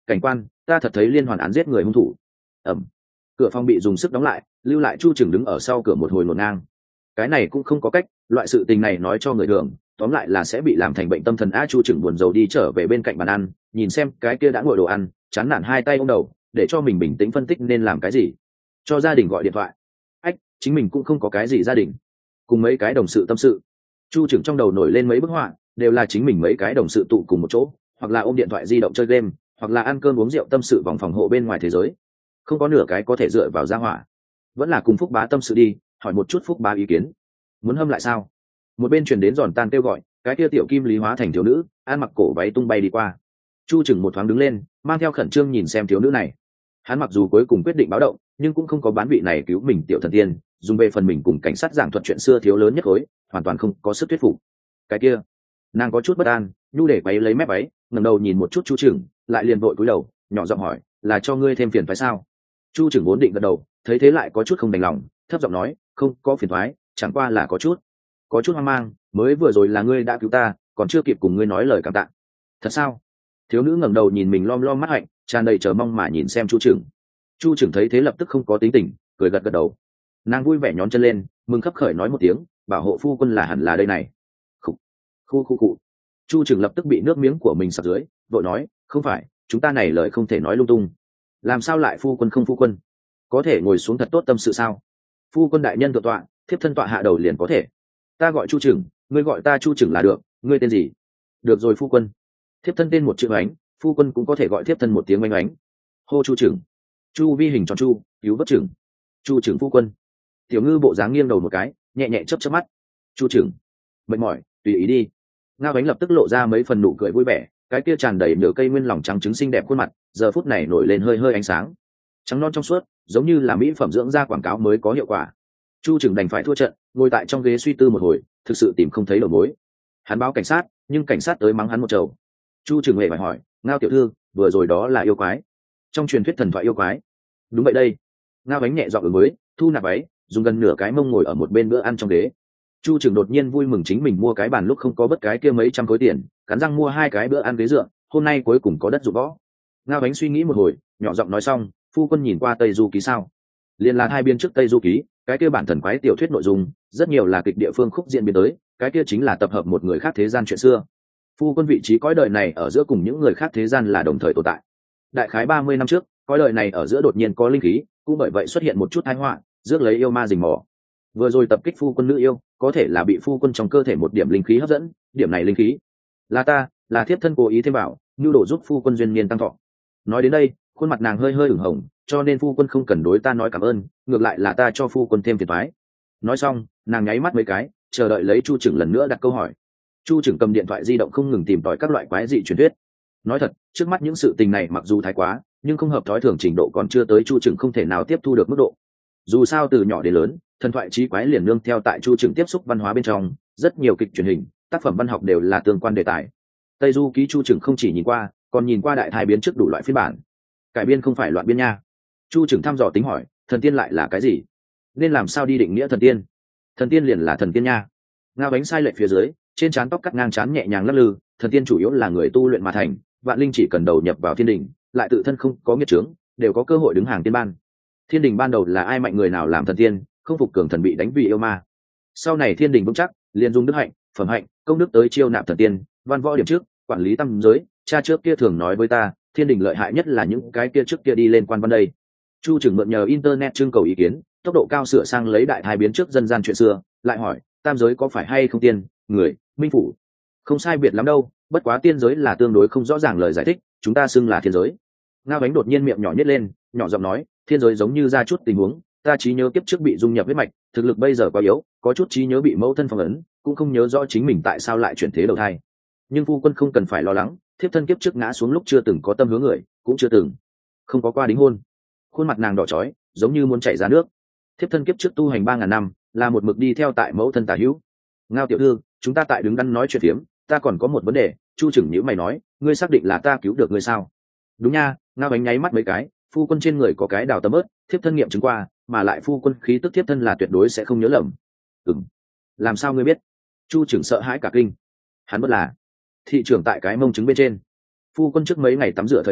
cảnh quan, ta thật thấy liên hoàn án giết người hung thủ. Ẩm. Cửa phòng bị dùng sức đóng lại, lưu lại Chu Trừng đứng ở sau cửa một hồi ngổn ngang. Cái này cũng không có cách, loại sự tình này nói cho người thường, tóm lại là sẽ bị làm thành bệnh tâm thần. A Chu Trừng buồn rầu đi trở về bên cạnh bàn ăn, nhìn xem cái kia đã nguội đồ ăn, chán nản hai tay ôm đầu, để cho mình bình tĩnh phân tích nên làm cái gì. Cho gia đình gọi điện thoại. Ách, chính mình cũng không có cái gì gia đình. Cùng mấy cái đồng sự tâm sự. Chu Trừng trong đầu nổi lên mấy bức họa, đều là chính mình mấy cái đồng sự tụ cùng một chỗ, hoặc là ôm điện thoại di động chơi game, hoặc là ăn cơm uống rượu tâm sự vòng phòng hộ bên ngoài thế giới. Không có nửa cái có thể dựa vào gia hỏa. Vẫn là cùng Phúc Bá tâm sự đi, hỏi một chút Phúc Bá ý kiến. Muốn hâm lại sao? Một bên truyền đến giòn tan kêu gọi, cái kia tiểu kim lý hóa thành thiếu nữ, ăn mặc cổ váy tung bay đi qua. Chu Trừng một thoáng đứng lên, mang theo khẩn trương nhìn xem thiếu nữ này. Hắn mặc dù cuối cùng quyết định báo động, nhưng cũng không có bán vị này cứu mình tiểu thần tiên, dùng về phần mình cùng cảnh sát giảng thuật chuyện xưa thiếu lớn nhất khối, hoàn toàn không có sức thuyết phục. Cái kia, nàng có chút bất an, nhu để váy lấy mép váy, ngẩng đầu nhìn một chút Chu Trừng, lại liền vội cúi đầu, nhỏ giọng hỏi, là cho ngươi thêm phiền phải sao? Chu Trừng vốn định gật đầu, thấy thế lại có chút không đành lòng, thấp giọng nói, không có phiền toái, chẳng qua là có chút có chút hoang mang, mới vừa rồi là ngươi đã cứu ta, còn chưa kịp cùng ngươi nói lời cảm tạ. Thật sao? Thiếu nữ ngẩng đầu nhìn mình lom lom mắt hạnh, tràn đầy chờ mong mà nhìn xem Chu Trừng. Chu Trừng thấy thế lập tức không có tính tình, cười gật gật đầu. Nàng vui vẻ nhón chân lên, mừng khấp khởi nói một tiếng, bảo hộ phu quân là hẳn là đây này. Khủ, khu khu cụ. Chu Trừng lập tức bị nước miếng của mình sặc dưới, vội nói, không phải, chúng ta này lời không thể nói lung tung. Làm sao lại phu quân không phu quân? Có thể ngồi xuống thật tốt tâm sự sao? Phu quân đại nhân thượng tọa, thiếp thân tọa hạ đầu liền có thể. Ta gọi Chu Trừng, ngươi gọi ta Chu Trừng là được, ngươi tên gì? Được rồi phu quân. Thiếp thân tên một chữ ánh, phu quân cũng có thể gọi thiếp thân một tiếng oanh oánh. Hô Chu Trừng. Chu vi hình tròn chu, cứu vớt Trừng. Chu Trừng phu quân. Tiểu ngư bộ dáng nghiêng đầu một cái, nhẹ nhẹ chớp chớp mắt. Chu Trừng. Mệt mỏi, tùy ý đi. Ngao Ánh lập tức lộ ra mấy phần nụ cười vui vẻ, cái kia tràn đầy nửa cây nguyên lòng trắng trứng xinh đẹp khuôn mặt, giờ phút này nổi lên hơi hơi ánh sáng, trắng non trong suốt, giống như là mỹ phẩm dưỡng da quảng cáo mới có hiệu quả. Chu Trừng đành phải thua trận, ngồi tại trong ghế suy tư một hồi, thực sự tìm không thấy đầu mối. Hắn báo cảnh sát, nhưng cảnh sát tới mắng hắn một trầu. Chu Trừng hề phải hỏi, Ngao tiểu thư, vừa rồi đó là yêu quái? Trong truyền thuyết thần thoại yêu quái? Đúng vậy đây. Ngao Ánh nhẹ giọng ứng với, thu nạp váy, dùng gần nửa cái mông ngồi ở một bên bữa ăn trong ghế. Chu Trừng đột nhiên vui mừng chính mình mua cái bàn lúc không có bất cái kia mấy trăm khối tiền, cắn răng mua hai cái bữa ăn ghế dựa, hôm nay cuối cùng có đất dụng võ. Ngao Ánh suy nghĩ một hồi, nhỏ giọng nói xong, phu quân nhìn qua Tây Du Ký sao? Liên là hai biên trước Tây Du Ký, cái kia bản thần quái tiểu thuyết nội dung, rất nhiều là kịch địa phương khúc diễn biến tới, cái kia chính là tập hợp một người khác thế gian chuyện xưa. Phu quân vị trí cõi đời này ở giữa cùng những người khác thế gian là đồng thời tồn tại. Đại khái ba mươi năm trước, cõi đời này ở giữa đột nhiên có linh khí, cũng bởi vậy xuất hiện một chút tai họa, rước lấy yêu ma rình mò. Vừa rồi tập kích phu quân nữ yêu, có thể là bị phu quân trong cơ thể một điểm linh khí hấp dẫn, điểm này linh khí là ta, là thiếp thân cố ý thêm bảo, nhu đồ giúp phu quân duyên niên tăng thọ. Nói đến đây, khuôn mặt nàng hơi hơi ửng hồng, cho nên phu quân không cần đối ta nói cảm ơn, ngược lại là ta cho phu quân thêm phiền toái. Nói xong, nàng nháy mắt mấy cái, chờ đợi lấy Chu Trừng lần nữa đặt câu hỏi. Chu Trừng cầm điện thoại di động không ngừng tìm tòi các loại quái dị truyền thuyết. Nói thật, trước mắt những sự tình này mặc dù thái quá, nhưng không hợp thói thường trình độ còn chưa tới Chu Trừng không thể nào tiếp thu được mức độ. Dù sao từ nhỏ đến lớn, thần thoại chí quái liền nương theo tại Chu Trừng tiếp xúc văn hóa bên trong, rất nhiều kịch truyền hình, tác phẩm văn học đều là tương quan đề tài. Tây Du Ký Chu Trừng không chỉ nhìn qua, còn nhìn qua đại thai biến trước đủ loại phiên bản. Cải biên không phải loạn biên nha. Chu Trừng thăm dò tính hỏi, thần tiên lại là cái gì? Nên làm sao đi định nghĩa thần tiên? Thần tiên liền là thần tiên nha. Ngao Ánh sai lệch phía dưới, trên trán tóc cắt ngang trán nhẹ nhàng lắc lư, thần tiên chủ yếu là người tu luyện mà thành, vạn linh chỉ cần đầu nhập vào thiên đình, lại tự thân không có nghiệp chướng, đều có cơ hội đứng hàng tiên ban. Thiên đình ban đầu là ai mạnh người nào làm thần tiên, không phục cường thần bị đánh vì yêu ma. Sau này thiên đình vững chắc, liền dùng đức hạnh, phẩm hạnh, công đức tới chiêu nạp thần tiên, văn võ điểm trước, quản lý tam giới. Cha trước kia thường nói với ta, thiên đình lợi hại nhất là những cái kia trước kia đi lên quan văn đây. Chu Trừng mượn nhờ internet trưng cầu ý kiến, tốc độ cao sửa sang lấy đại thai biến trước dân gian chuyện xưa, lại hỏi, tam giới có phải hay không tiên, người, minh phủ? Không sai biệt lắm đâu, bất quá tiên giới là tương đối không rõ ràng lời giải thích, chúng ta xưng là thiên giới. Ngao Ánh đột nhiên miệng nhỏ nhếch lên, nhỏ giọng nói, thiên giới giống như ra chút tình huống, ta trí nhớ kiếp trước bị dung nhập huyết mạch, thực lực bây giờ quá yếu, có chút trí nhớ bị mẫu thân phong ấn, cũng không nhớ rõ chính mình tại sao lại chuyển thế đầu thai. Nhưng phu quân không cần phải lo lắng, thiếp thân kiếp trước ngã xuống lúc chưa từng có tâm hướng người, cũng chưa từng không có qua đính hôn. Khuôn mặt nàng đỏ chói, giống như muốn chảy ra nước. Thiếp thân kiếp trước tu hành ba ngàn năm, là một mực đi theo tại mẫu thân tả hữu. Ngao tiểu thư, chúng ta tại đứng đắn nói chuyện phiếm, ta còn có một vấn đề. Chu Trừng nhíu mày nói, ngươi xác định là ta cứu được ngươi sao? Đúng nha. Ngao Ánh nháy mắt mấy cái, phu quân trên người có cái đào tấm ớt, thiếp thân nghiệm chứng qua, mà lại phu quân khí tức thiếp thân là tuyệt đối sẽ không nhớ lầm. Ừm, làm sao ngươi biết? Chu Trừng sợ hãi cả kinh. Hắn bất là thị trưởng tại cái mông chứng bên trên. Phu quân trước mấy ngày tắm rửa thời điểm,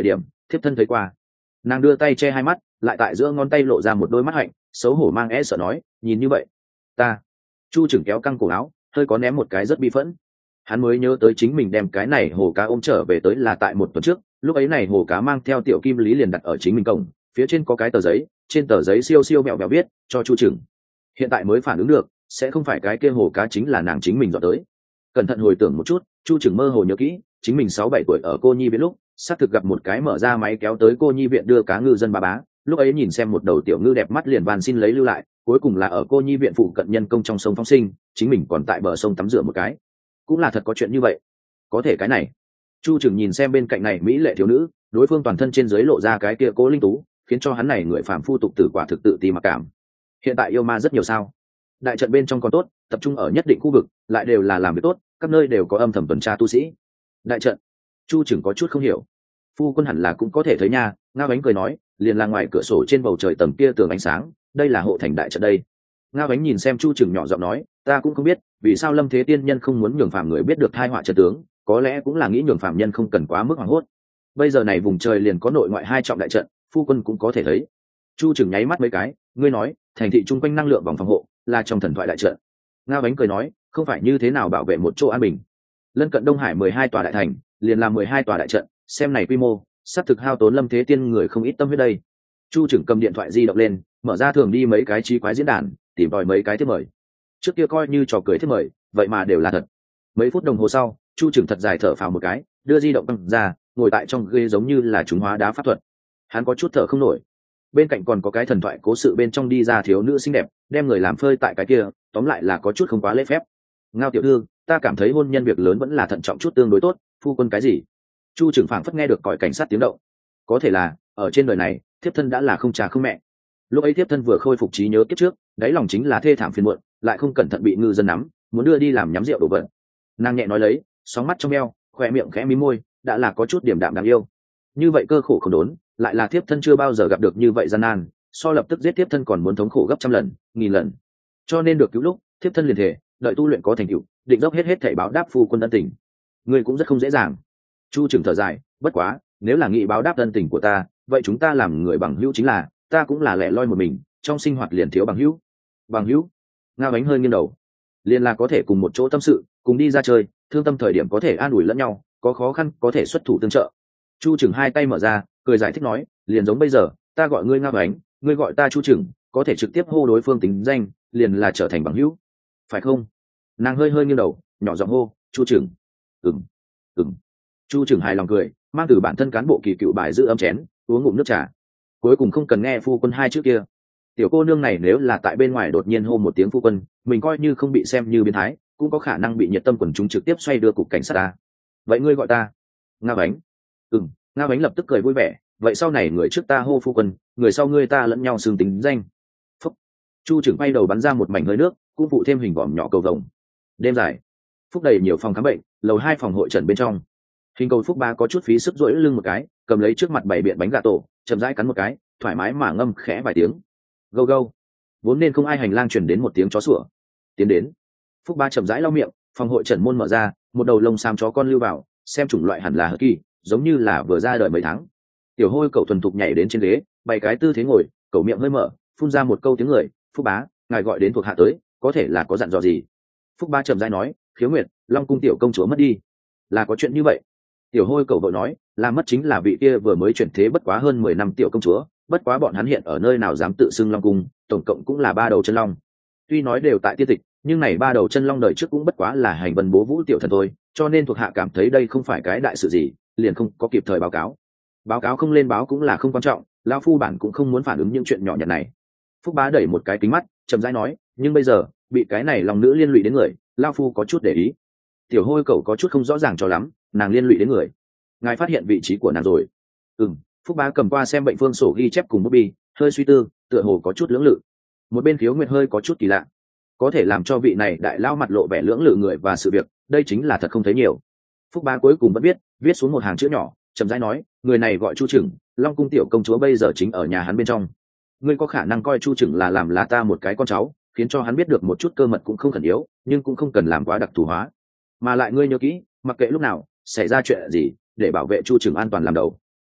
thiếp thân thấy qua. Nàng đưa tay che hai mắt, lại tại giữa ngón tay lộ ra một đôi mắt hạnh, xấu hổ mang e sợ nói, nhìn như vậy ta. Chu trưởng kéo căng cổ áo, hơi có ném một cái rất bi phẫn. Hắn mới nhớ tới chính mình đem cái này hồ cá ôm trở về tới là tại một tuần trước, lúc ấy này hồ cá mang theo tiểu kim lý liền đặt ở chính mình cổng, phía trên có cái tờ giấy, trên tờ giấy siêu siêu mẹo mẹo viết cho Chu trưởng. Hiện tại mới phản ứng được, sẽ không phải cái kia hồ cá chính là nàng chính mình dọn tới. Cẩn thận hồi tưởng một chút, Chu trưởng mơ hồ nhớ kỹ, chính mình sáu bảy tuổi ở cô nhi viện lúc, xác thực gặp một cái mở ra máy kéo tới cô nhi viện đưa cá ngư dân ba bá, lúc ấy nhìn xem một đầu tiểu ngư đẹp mắt liền van xin lấy lưu lại, cuối cùng là ở cô nhi viện phụ cận nhân công trong sông phóng sinh, chính mình còn tại bờ sông tắm rửa một cái. Cũng là thật có chuyện như vậy. Có thể cái này. Chu trưởng nhìn xem bên cạnh này mỹ lệ thiếu nữ, đối phương toàn thân trên dưới lộ ra cái kia cố linh tú, khiến cho hắn này người phàm phu tục tử quả thực tự ti mặc cảm. Hiện tại yêu ma rất nhiều sao? Đại trận bên trong còn tốt, tập trung ở nhất định khu vực, lại đều là làm việc tốt, các nơi đều có âm thầm tuần tra tu sĩ. Đại trận. Chu trưởng có chút không hiểu. Phu quân hẳn là cũng có thể thấy nha. Ngao Ánh cười nói, liền là ngoài cửa sổ trên bầu trời tầng kia tường ánh sáng, đây là hộ thành đại trận đây. Ngao Ánh nhìn xem Chu trưởng nhỏ giọng nói, ta cũng không biết vì sao Lâm Thế Tiên Nhân không muốn nhường phàm người biết được tai họa trận tướng, có lẽ cũng là nghĩ nhường phàm nhân không cần quá mức hoảng hốt. Bây giờ này vùng trời liền có nội ngoại hai trọng đại trận, phu quân cũng có thể thấy. Chu trưởng nháy mắt mấy cái, ngươi nói thành thị trung quanh năng lượng vòng phòng hộ là trong thần thoại đại trận. Ngao Ánh cười nói, không phải như thế nào bảo vệ một chỗ an bình. Lân cận Đông Hải mười hai tòa đại thành, liền là mười hai tòa đại trận, xem này quy mô, sắp thực hao tốn Lâm Thế Tiên người không ít tâm huyết đây. Chu trưởng cầm điện thoại di động lên, mở ra thường đi mấy cái trí quái diễn đàn, tìm tòi mấy cái thiết mời. Trước kia coi như trò cười thiết mời, vậy mà đều là thật. Mấy phút đồng hồ sau, Chu trưởng thật dài thở phào một cái, đưa di động tăng ra, ngồi tại trong ghế giống như là chúng hóa đá pháp thuật. Hắn có chút thở không nổi. Bên cạnh còn có cái thần thoại cố sự bên trong đi ra thiếu nữ xinh đẹp, đem người làm phơi tại cái kia, tóm lại là có chút không quá lễ phép. Ngao tiểu thư, ta cảm thấy hôn nhân việc lớn vẫn là thận trọng chút tương đối tốt, phu quân cái gì? Chu trưởng phảng phất nghe được còi cảnh sát tiếng động. Có thể là ở trên đời này, thiếp thân đã là không cha không mẹ. Lúc ấy thiếp thân vừa khôi phục trí nhớ kiếp trước, đáy lòng chính là thê thảm phiền muộn, lại không cẩn thận bị ngư dân nắm, muốn đưa đi làm nhắm rượu đổ vật. Nàng nhẹ nói lấy, sóng mắt trong eo, khoe miệng khẽ mím môi, đã là có chút điểm đạm đáng yêu. Như vậy cơ khổ không đốn, lại là thiếp thân chưa bao giờ gặp được như vậy gian nan, so lập tức giết thiếp thân còn muốn thống khổ gấp trăm lần, nghìn lần. Cho nên được cứu lúc, thiếp thân liền thể, đợi tu luyện có thành tựu, định dốc hết hết thảy báo đáp phu quân ân tình. Ngươi cũng rất không dễ dàng. Chu trưởng thở dài, bất quá, nếu là nghị báo đáp ân tình của ta, vậy chúng ta làm người bằng hữu chính là, ta cũng là lẻ loi một mình, trong sinh hoạt liền thiếu bằng hữu. Bằng hữu? Ngao Ánh hơi nghiêng đầu. Liền là có thể cùng một chỗ tâm sự, cùng đi ra chơi, thương tâm thời điểm có thể an ủi lẫn nhau, có khó khăn có thể xuất thủ tương trợ. Chu trưởng hai tay mở ra, cười giải thích nói, liền giống bây giờ, ta gọi ngươi Ngao Ánh, ngươi gọi ta Chu trưởng, có thể trực tiếp hô đối phương tính danh, liền là trở thành bằng hữu, phải không? Nàng hơi hơi nghiêng đầu, nhỏ giọng hô, Chu trưởng. Ừm, ừm. Chu trưởng hài lòng cười, mang từ bản thân cán bộ kỳ cựu bài giữ âm chén, uống ngụm nước trà. Cuối cùng không cần nghe phu quân hai chữ kia. Tiểu cô nương này nếu là tại bên ngoài đột nhiên hô một tiếng phu quân, mình coi như không bị xem như biến thái, cũng có khả năng bị nhiệt tâm quần chúng trực tiếp xoay đưa cục cảnh sát ta. Vậy ngươi gọi ta Ngao Ánh? Ừm. Ngao Ánh lập tức cười vui vẻ, vậy sau này người trước ta hô phu quân, người sau ngươi ta lẫn nhau xưng tính danh. Phúc. Chu trưởng bay đầu bắn ra một mảnh hơi nước, cũng phụ thêm hình vòm nhỏ cầu vồng. Đêm dài, Phúc đầy nhiều phòng khám bệnh, lầu hai phòng hội trần bên trong. Hình cầu Phúc ba có chút phí sức duỗi lưng một cái, cầm lấy trước mặt bảy biện bánh gà tổ, chậm rãi cắn một cái, thoải mái mà ngâm khẽ vài tiếng. Gâu gâu. Vốn nên không ai hành lang truyền đến một tiếng chó sủa. Tiến đến. Phúc ba chậm rãi lau miệng, phòng hội trần môn mở ra, một đầu lông xám chó con lưu vào, xem chủng loại hẳn là hờ kỳ, giống như là vừa ra đời mấy tháng. Tiểu hôi cậu thuần thục nhảy đến trên ghế, bày cái tư thế ngồi, cậu miệng hơi mở, phun ra một câu tiếng người, Phúc bá, ngài gọi đến thuộc hạ tới, có thể là có dặn dò gì? Phúc ba chậm rãi nói, Khiếu Nguyệt, Long cung tiểu công chúa mất đi. Là có chuyện như vậy? Tiểu hôi cậu vội nói, là mất chính là vị kia vừa mới chuyển thế bất quá hơn mười năm tiểu công chúa, bất quá bọn hắn hiện ở nơi nào dám tự xưng Long cung, tổng cộng cũng là ba đầu chân long. Tuy nói đều tại tiên tịch, nhưng này ba đầu chân long đời trước cũng bất quá là hành vân bố vũ tiểu thần thôi, cho nên thuộc hạ cảm thấy đây không phải cái đại sự gì, liền không có kịp thời báo cáo. Báo cáo không lên báo cũng là không quan trọng, lão phu bản cũng không muốn phản ứng những chuyện nhỏ nhặt này. Phúc bá đẩy một cái kính mắt, chậm rãi nói, nhưng bây giờ bị cái này lòng nữ liên lụy đến người, lão phu có chút để ý. Tiểu hôi cậu có chút không rõ ràng cho lắm, nàng liên lụy đến người, ngài phát hiện vị trí của nàng rồi? Ừm. Phúc bá cầm qua xem bệnh phương sổ ghi chép cùng bút bi, hơi suy tư, tựa hồ có chút lưỡng lự. Một bên Khiếu Nguyệt hơi có chút kỳ lạ, có thể làm cho vị này đại lao mặt lộ vẻ lưỡng lự người và sự việc, đây chính là thật không thấy nhiều. Phúc bá cuối cùng vẫn biết, viết xuống một hàng chữ nhỏ, chậm rãi nói, người này gọi Chu Trừng, Long cung tiểu công chúa bây giờ chính ở nhà hắn bên trong. Ngươi có khả năng coi Chu Trừng là làm là ta một cái con cháu, khiến cho hắn biết được một chút cơ mật cũng không khẩn yếu, nhưng cũng không cần làm quá đặc thù hóa. Mà lại ngươi nhớ kỹ, mặc kệ lúc nào xảy ra chuyện gì, để bảo vệ Chu Trừng an toàn làm đầu.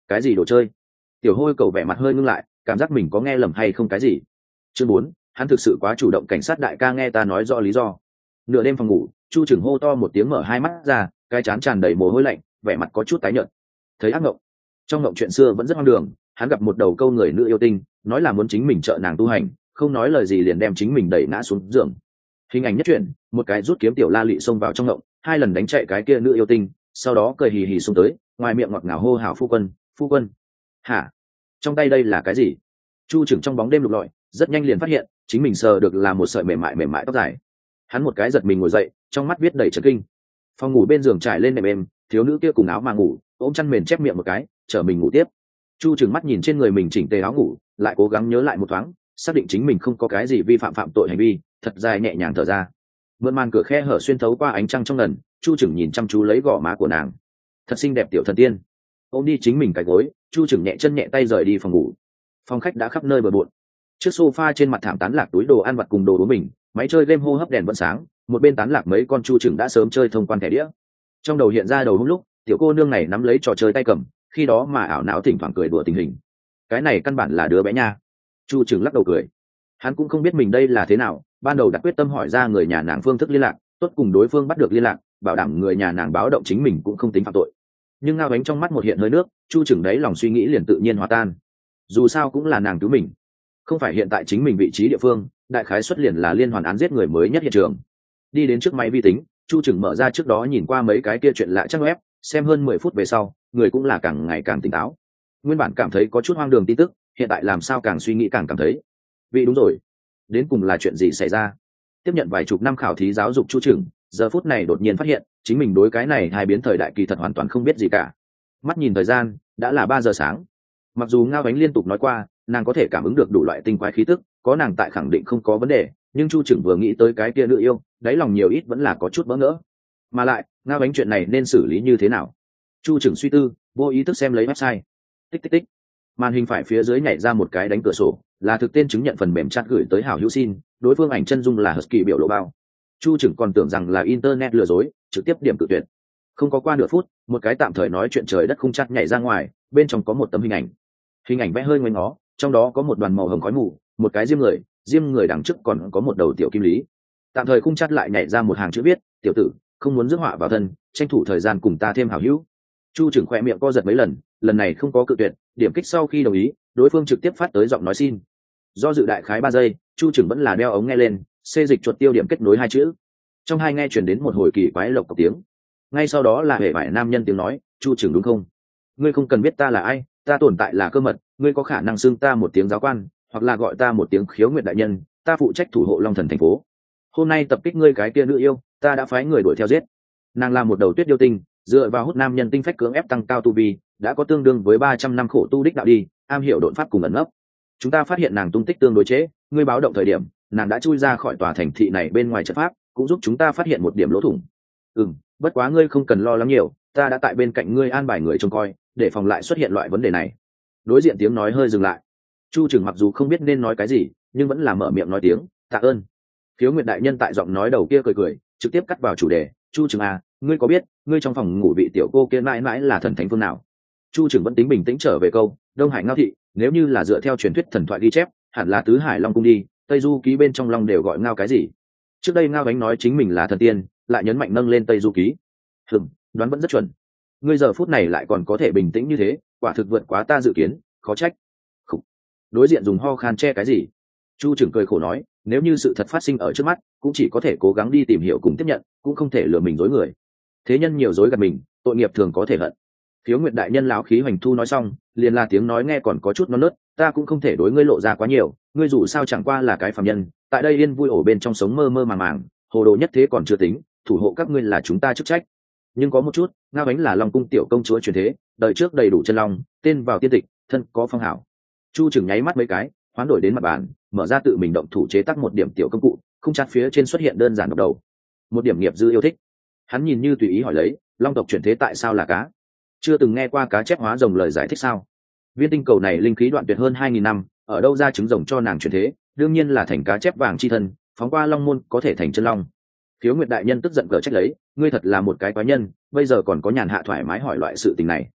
Cái gì đồ chơi? Tiểu hôi cầu vẻ mặt hơi ngưng lại, cảm giác mình có nghe lầm hay không cái gì. Chương bốn, hắn thực sự quá chủ động. Cảnh sát đại ca nghe ta nói rõ lý do. Nửa đêm phòng ngủ, Chu Trừng hô to một tiếng mở hai mắt ra, cái trán tràn đầy mồ hôi lạnh, vẻ mặt có chút tái nhợt. Thấy ác mộng. Trong mộng chuyện xưa vẫn rất hoang đường, hắn gặp một đầu câu người nữ yêu tinh, nói là muốn chính mình trợ nàng tu hành, không nói lời gì liền đem chính mình đẩy ngã xuống giường. Hình ảnh nhất truyện, một cái rút kiếm tiểu la lị xông vào trong mộng, hai lần đánh chạy cái kia nữ yêu tinh, sau đó cười hì hì xuống tới, ngoài miệng ngọt ngào hô hào phu quân, phu quân. Hả? Trong tay đây là cái gì? Chu Trừng trong bóng đêm lục lọi, rất nhanh liền phát hiện chính mình sờ được là một sợi mềm mại mềm mại tóc dài. Hắn một cái giật mình ngồi dậy, trong mắt viết đầy chấn kinh. Phòng ngủ bên giường trải lên nệm êm, thiếu nữ kia cùng áo mà ngủ, ôm chăn mền chép miệng một cái, chở mình ngủ tiếp. Chu Trừng mắt nhìn trên người mình chỉnh tề áo ngủ, lại cố gắng nhớ lại một thoáng, xác định chính mình không có cái gì vi phạm phạm tội hành vi, thật dài nhẹ nhàng thở ra. Mượn màn cửa khe hở xuyên thấu qua ánh trăng trong ngần, Chu Trừng nhìn chăm chú lấy gò má của nàng. Thật xinh đẹp tiểu thần tiên. Ôm đi chính mình cái gối, Chu Trừng nhẹ chân nhẹ tay rời đi phòng ngủ. Phòng khách đã khắp nơi bừa bộn. Trước sofa trên mặt thảm tán lạc túi đồ ăn vặt cùng đồ uống mình, máy chơi game hô hấp đèn vẫn sáng, một bên tán lạc mấy con Chu Trừng đã sớm chơi thông quan thẻ đĩa. Trong đầu hiện ra đầu hôm lúc, tiểu cô nương này nắm lấy trò chơi tay cầm, khi đó mà ảo não thỉnh thoảng cười đùa tình hình. Cái này căn bản là đứa bé nha. Chu Trừng lắc đầu cười. Hắn cũng không biết mình đây là thế nào, ban đầu đã quyết tâm hỏi ra người nhà nàng phương thức liên lạc, tốt cùng đối phương bắt được liên lạc, bảo đảm người nhà nàng báo động chính mình cũng không tính phạm tội. Nhưng ngao bánh trong mắt một hiện hơi nước, Chu Trừng đấy lòng suy nghĩ liền tự nhiên hòa tan. Dù sao cũng là nàng cứu mình, không phải hiện tại chính mình vị trí địa phương, đại khái xuất liền là liên hoàn án giết người mới nhất hiện trường. Đi đến trước máy vi tính, Chu Trừng mở ra trước đó nhìn qua mấy cái kia chuyện lạ trang web, xem hơn mười phút về sau, người cũng là càng ngày càng tỉnh táo. Nguyên bản cảm thấy có chút hoang đường tin tức, hiện tại làm sao càng suy nghĩ càng cảm thấy vì đúng rồi. Đến cùng là chuyện gì xảy ra? Tiếp nhận vài chục năm khảo thí giáo dục Chu Trừng, giờ phút này đột nhiên phát hiện chính mình đối cái này hai biến thời đại kỳ thật hoàn toàn không biết gì cả. Mắt nhìn thời gian, đã là ba giờ sáng. Mặc dù Ngao Ánh liên tục nói qua nàng có thể cảm ứng được đủ loại tinh quái khí tức, có nàng tại khẳng định không có vấn đề, nhưng Chu Trừng vừa nghĩ tới cái kia nữ yêu, đáy lòng nhiều ít vẫn là có chút bỡ ngỡ. Mà lại Ngao Ánh chuyện này nên xử lý như thế nào? Chu Trừng suy tư, vô ý thức xem lấy website. Tích tích tích, màn hình phải phía dưới nhảy ra một cái đánh cửa sổ, là thực tên chứng nhận phần mềm chat gửi tới hảo hữu xin, đối phương ảnh chân dung là Husky biểu lộ bao. Chu Trừng còn tưởng rằng là internet lừa dối, trực tiếp điểm tự tuyệt. Không có qua nửa phút, một cái tạm thời nói chuyện trời đất không chat nhảy ra ngoài, bên trong có một tấm hình ảnh. Hình ảnh vẽ hơi ngoáy ngó, trong đó có một đoàn màu hồng khói mù, một cái diêm người, diêm người đằng trước còn có một đầu tiểu kim lý. Tạm thời khung chat lại nhảy ra một hàng chữ viết: tiểu tử, không muốn rước họa vào thân, tranh thủ thời gian cùng ta thêm hảo hữu. Chu Trừng khỏe miệng co giật mấy lần, lần này không có cự tuyệt, điểm kích sau khi đồng ý, đối phương trực tiếp phát tới giọng nói xin. Do dự đại khái ba giây, Chu Trừng vẫn là đeo ống nghe lên, xê dịch chuột tiêu điểm kết nối hai chữ. Trong hai nghe truyền đến một hồi kỳ quái lộc cộc tiếng. Ngay sau đó là hệ vải nam nhân tiếng nói: Chu Trừng đúng không? Ngươi không cần biết ta là ai, ta tồn tại là cơ mật, ngươi có khả năng xưng ta một tiếng giáo quan, hoặc là gọi ta một tiếng khiếu nguyện đại nhân, ta phụ trách thủ hộ Long Thần thành phố. Hôm nay tập kích ngươi cái kia nữ yêu, ta đã phái người đuổi theo giết. Nàng là một đầu tuyết yêu tinh, dựa vào hút nam nhân tinh phách cưỡng ép tăng cao tu vi, đã có tương đương với ba trăm năm khổ tu đích đạo đi, am hiểu độn pháp cùng ẩn nấp. Chúng ta phát hiện nàng tung tích tương đối chế, ngươi báo động thời điểm, nàng đã chui ra khỏi tòa thành thị này bên ngoài trận pháp, cũng giúp chúng ta phát hiện một điểm lỗ thủng. Ừm, bất quá ngươi không cần lo lắng nhiều, ta đã tại bên cạnh ngươi an bài người trông coi, để phòng lại xuất hiện loại vấn đề này. Đối diện tiếng nói hơi dừng lại. Chu Trừng mặc dù không biết nên nói cái gì, nhưng vẫn là mở miệng nói tiếng tạ ơn. Khiếu Nguyệt đại nhân tại giọng nói đầu kia cười cười, trực tiếp cắt vào chủ đề: Chu Trừng à, ngươi có biết ngươi trong phòng ngủ vị tiểu cô kia mãi mãi là thần thánh phương nào? Chu Trừng vẫn tính bình tĩnh trở về câu: Đông Hải Ngao thị, nếu như là dựa theo truyền thuyết thần thoại ghi chép, hẳn là tứ hải long cung đi, Tây Du ký bên trong long đều gọi Ngao cái gì? Trước đây Ngao Ánh nói chính mình là thần tiên, lại nhấn mạnh nâng lên Tây Du ký. Hừm, đoán vẫn rất chuẩn. Ngươi giờ phút này lại còn có thể bình tĩnh như thế, quả thực vượt quá ta dự kiến, khó trách. Khủ. Đối diện dùng ho khan che cái gì? Chu Trừng cười khổ nói: nếu như sự thật phát sinh ở trước mắt, cũng chỉ có thể cố gắng đi tìm hiểu cùng tiếp nhận, cũng không thể lừa mình dối người. Thế nhân nhiều dối gạt mình, tội nghiệp thường có thể hận. Khiếu Nguyệt đại nhân lão khí hoành thu nói xong, liền là tiếng nói nghe còn có chút non nớt: ta cũng không thể đối ngươi lộ ra quá nhiều, ngươi dù sao chẳng qua là cái phàm nhân, tại đây yên vui ổ bên trong sống mơ mơ màng màng, hồ đồ nhất thế còn chưa tính, thủ hộ các ngươi là chúng ta chức trách. Nhưng có một chút, Ngao Ánh là Long cung tiểu công chúa truyền thế, đời trước đầy đủ chân long, tên vào tiên tịch, thân có phong hảo. Chu Trừng nháy mắt mấy cái, hoán đổi đến mặt bàn, mở ra tự mình động thủ chế tác một điểm tiểu công cụ, không chặt phía trên xuất hiện đơn giản độc đầu. Một điểm nghiệp dư yêu thích. Hắn nhìn như tùy ý hỏi lấy: Long tộc chuyển thế tại sao là cá? Chưa từng nghe qua cá chép hóa rồng lời giải thích sao? Viên tinh cầu này linh khí đoạn tuyệt hơn hai nghìn năm, ở đâu ra trứng rồng cho nàng chuyển thế, đương nhiên là thành cá chép vàng chi thân, phóng qua long môn có thể thành chân long. Khiếu Nguyệt đại nhân tức giận cờ trách lấy: ngươi thật là một cái quái nhân, bây giờ còn có nhàn hạ thoải mái hỏi loại sự tình này.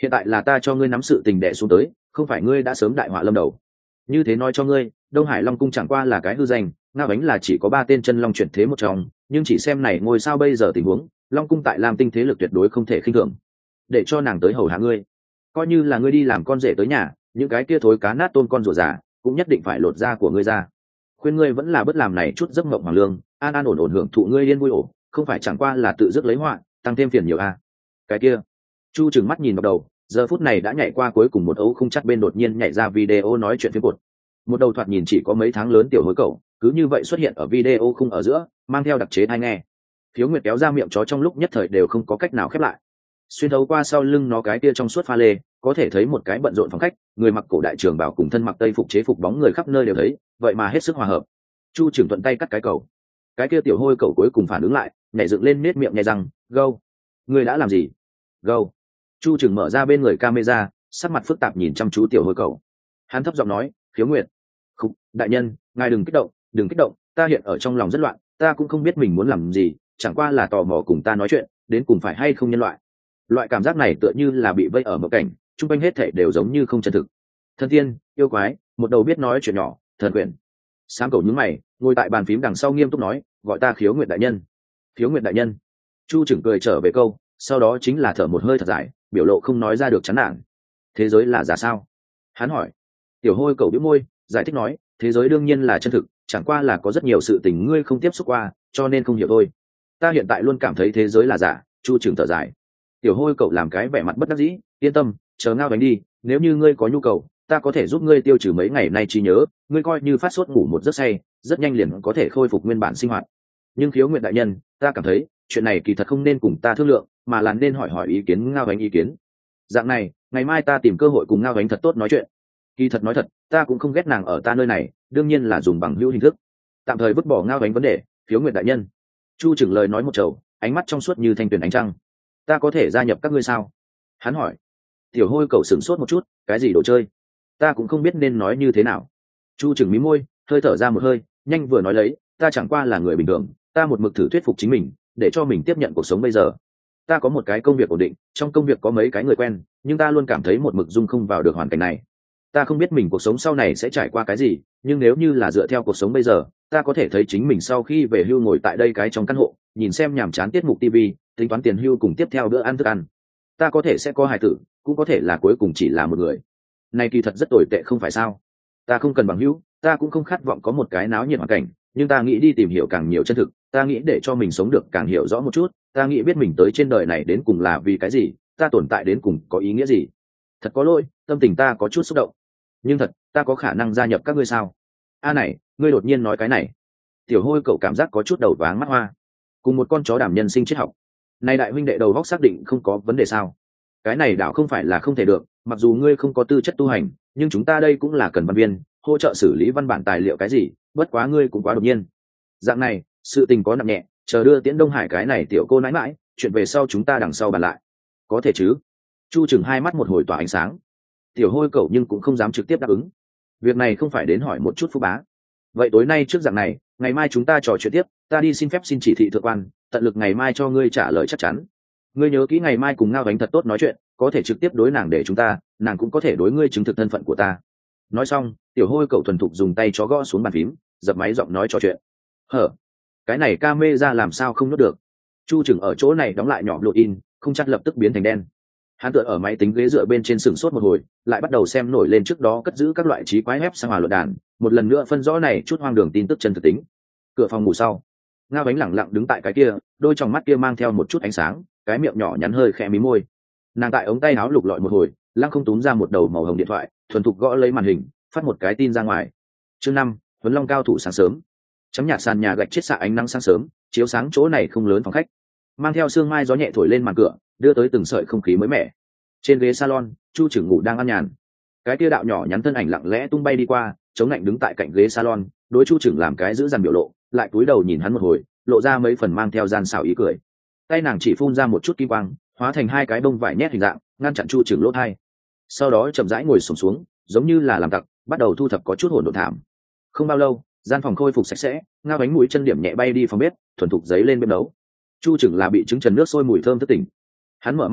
hiện tại là ta cho ngươi nắm sự tình đẻ xuống tới, không phải ngươi đã sớm đại họa lâm đầu. Như thế nói cho ngươi, Đông Hải Long cung chẳng qua là cái hư danh, Ngao Ánh là chỉ có ba tên chân long chuyển thế một trong, nhưng chỉ xem này ngôi sao bây giờ tình huống, Long cung tại Lam Tinh thế lực tuyệt đối không thể khinh thường. Để cho nàng tới hầu hạ ngươi, coi như là ngươi đi làm con rể tới nhà, những cái kia thối cá nát tôn con rùa già, cũng nhất định phải lột da của ngươi ra. Khuyên ngươi vẫn là bất làm này chút giấc mộng hoàng lương, an an ổn ổn hưởng thụ ngươi yên vui ổ, không phải chẳng qua là tự dứt lấy họa, tăng thêm phiền nhiều a. À. Cái kia, Chu trừng mắt nhìn vào đầu, giờ phút này đã nhảy qua cuối cùng một ấu không chắc bên đột nhiên nhảy ra video nói chuyện phía cột. Một đầu thoạt nhìn chỉ có mấy tháng lớn tiểu hối cẩu, cứ như vậy xuất hiện ở video khung ở giữa, mang theo đặc chế tai nghe. Khiếu Nguyệt kéo ra miệng chó trong lúc nhất thời đều không có cách nào khép lại. Xuyên thấu qua sau lưng nó cái kia trong suốt pha lê, có thể thấy một cái bận rộn phòng khách, người mặc cổ đại trường bảo cùng thân mặc tây phục chế phục bóng người khắp nơi đều thấy, vậy mà hết sức hòa hợp. Chu trưởng thuận tay cắt cái cầu, cái kia tiểu hôi cẩu cuối cùng phản ứng lại, nhảy dựng lên nết miệng nhai răng, gâu, ngươi đã làm gì? Gâu. Chu trưởng mở ra bên người camera, sắc mặt phức tạp nhìn chăm chú tiểu hôi cẩu. Hắn thấp giọng nói, Khiếu Nguyệt, khục, đại nhân, ngài đừng kích động, đừng kích động, ta hiện ở trong lòng rất loạn, ta cũng không biết mình muốn làm gì, chẳng qua là tò mò cùng ta nói chuyện, đến cùng phải hay không nhân loại. Loại cảm giác này tựa như là bị vây ở một cảnh, chung quanh hết thể đều giống như không chân thực. Thần tiên, yêu quái, một đầu biết nói chuyện nhỏ, thần quyền. Sám cầu nhướng mày, ngồi tại bàn phím đằng sau nghiêm túc nói, gọi ta Khiếu Nguyệt đại nhân. Khiếu Nguyệt đại nhân. Chu trưởng cười trở về câu, sau đó chính là thở một hơi thật dài, biểu lộ không nói ra được chán nản. Thế giới là giả sao? Hắn hỏi. Tiểu hôi cầu bĩu môi, giải thích nói, thế giới đương nhiên là chân thực, chẳng qua là có rất nhiều sự tình ngươi không tiếp xúc qua, cho nên không hiểu thôi. Ta hiện tại luôn cảm thấy thế giới là giả. Chu trưởng thở dài. Tiểu hôi cậu làm cái vẻ mặt bất đắc dĩ, yên tâm, chờ Ngao đánh đi, nếu như ngươi có nhu cầu, ta có thể giúp ngươi tiêu trừ mấy ngày nay trí nhớ, ngươi coi như phát sốt ngủ một giấc say, rất nhanh liền có thể khôi phục nguyên bản sinh hoạt. Nhưng Khiếu Nguyệt đại nhân, ta cảm thấy chuyện này kỳ thật không nên cùng ta thương lượng, mà là nên hỏi hỏi ý kiến Ngao đánh ý kiến. Dạng này, ngày mai ta tìm cơ hội cùng Ngao đánh thật tốt nói chuyện. Kỳ thật nói thật, ta cũng không ghét nàng ở ta nơi này, đương nhiên là dùng bằng hữu hình thức. Tạm thời vứt bỏ Ngao đánh vấn đề, Khiếu Nguyệt đại nhân. Chu Trừng lời nói một trầu, ánh mắt trong suốt như thanh tuyền ánh trăng. Ta có thể gia nhập các ngươi sao? Hắn hỏi. Tiểu hôi cầu sửng sốt một chút, cái gì đồ chơi? Ta cũng không biết nên nói như thế nào. Chu Trừng mí môi, hơi thở ra một hơi, nhanh vừa nói lấy, ta chẳng qua là người bình thường, ta một mực thử thuyết phục chính mình, để cho mình tiếp nhận cuộc sống bây giờ. Ta có một cái công việc ổn định, trong công việc có mấy cái người quen, nhưng ta luôn cảm thấy một mực dung không vào được hoàn cảnh này. Ta không biết mình cuộc sống sau này sẽ trải qua cái gì, nhưng nếu như là dựa theo cuộc sống bây giờ, ta có thể thấy chính mình sau khi về hưu ngồi tại đây cái trong căn hộ, nhìn xem nhàm chán tiết mục ti vi, tính toán tiền hưu cùng tiếp theo bữa ăn thức ăn. Ta có thể sẽ có hài tử, cũng có thể là cuối cùng chỉ là một người. Này kỳ thật rất tồi tệ không phải sao? Ta không cần bằng hữu, ta cũng không khát vọng có một cái náo nhiệt hoàn cảnh, nhưng ta nghĩ đi tìm hiểu càng nhiều chân thực, ta nghĩ để cho mình sống được càng hiểu rõ một chút, ta nghĩ biết mình tới trên đời này đến cùng là vì cái gì, ta tồn tại đến cùng có ý nghĩa gì. Thật có lỗi, tâm tình ta có chút xúc động. Nhưng thật, ta có khả năng gia nhập các ngươi sao? A này, ngươi đột nhiên nói cái này. Tiểu hôi cậu cảm giác có chút đầu váng mắt hoa. Cùng một con chó đảm nhân sinh triết học. Này đại huynh đệ đầu góc xác định không có vấn đề sao? Cái này đảo không phải là không thể được, mặc dù ngươi không có tư chất tu hành, nhưng chúng ta đây cũng là cần văn viên, hỗ trợ xử lý văn bản tài liệu cái gì, bất quá ngươi cũng quá đột nhiên. Dạng này, sự tình có nặng nhẹ, chờ đưa Tiễn Đông Hải cái này tiểu cô nãi mãi, chuyện về sau chúng ta đằng sau bàn lại. Có thể chứ? Chu Trừng hai mắt một hồi tỏa ánh sáng. Tiểu hôi cậu nhưng cũng không dám trực tiếp đáp ứng. Việc này không phải đến hỏi một chút Phúc Bá. Vậy tối nay trước dạng này, ngày mai chúng ta trò chuyện tiếp, ta đi xin phép xin chỉ thị thượng quan, tận lực ngày mai cho ngươi trả lời chắc chắn. Ngươi nhớ kỹ ngày mai cùng Ngao Đánh thật tốt nói chuyện, có thể trực tiếp đối nàng để chúng ta, nàng cũng có thể đối ngươi chứng thực thân phận của ta. Nói xong, tiểu hôi cậu thuần thục dùng tay chó gõ xuống bàn phím, dập máy giọng nói trò chuyện. Hở, cái này camera làm sao không nuốt được? Chu Trừng ở chỗ này đóng lại nhỏ lộ in, không chắc lập tức biến thành đen. Hắn tựa ở máy tính ghế dựa bên trên sừng sốt một hồi, lại bắt đầu xem nổi lên trước đó cất giữ các loại trí quái web sang hòa luận đàn, một lần nữa phân rõ này chút hoang đường tin tức chân thực tính. Cửa phòng ngủ sau, Ngao Ánh lẳng lặng đứng tại cái kia, đôi tròng mắt kia mang theo một chút ánh sáng, cái miệng nhỏ nhắn hơi khẽ mí môi. Nàng tại ống tay áo lục lọi một hồi, lăng không túm ra một đầu màu hồng điện thoại, thuần thục gõ lấy màn hình, phát một cái tin ra ngoài. Chương năm, Huấn Long cao thủ sáng sớm. Chấm nhạt sàn nhà gạch chiết xạ ánh nắng sáng sớm, chiếu sáng chỗ này không lớn phòng khách, mang theo sương mai gió nhẹ thổi lên màn cửa, đưa tới từng sợi không khí mới mẻ. Trên ghế salon, Chu Trừng ngủ đang ăn nhàn. Cái tia đạo nhỏ nhắn thân ảnh lặng lẽ tung bay đi qua, chống lạnh đứng tại cạnh ghế salon, đối Chu Trừng làm cái giữ dằn biểu lộ, lại cúi đầu nhìn hắn một hồi, lộ ra mấy phần mang theo gian xảo ý cười. Tay nàng chỉ phun ra một chút kim quang, hóa thành hai cái bông vải nhét hình dạng, ngăn chặn Chu Trừng lỗ tai. Sau đó chậm rãi ngồi xổm xuống, giống như là làm tặc, bắt đầu thu thập có chút hỗn độn thảm. Không bao lâu, gian phòng khôi phục sạch sẽ, Ngao Ánh mũi chân điểm nhẹ bay đi phòng bếp, thuần thục giấy lên bếp nấu. Chu Trừng là bị trứng trần nước sôi mùi thơm thức tỉnh. Hắn mở mắt ra,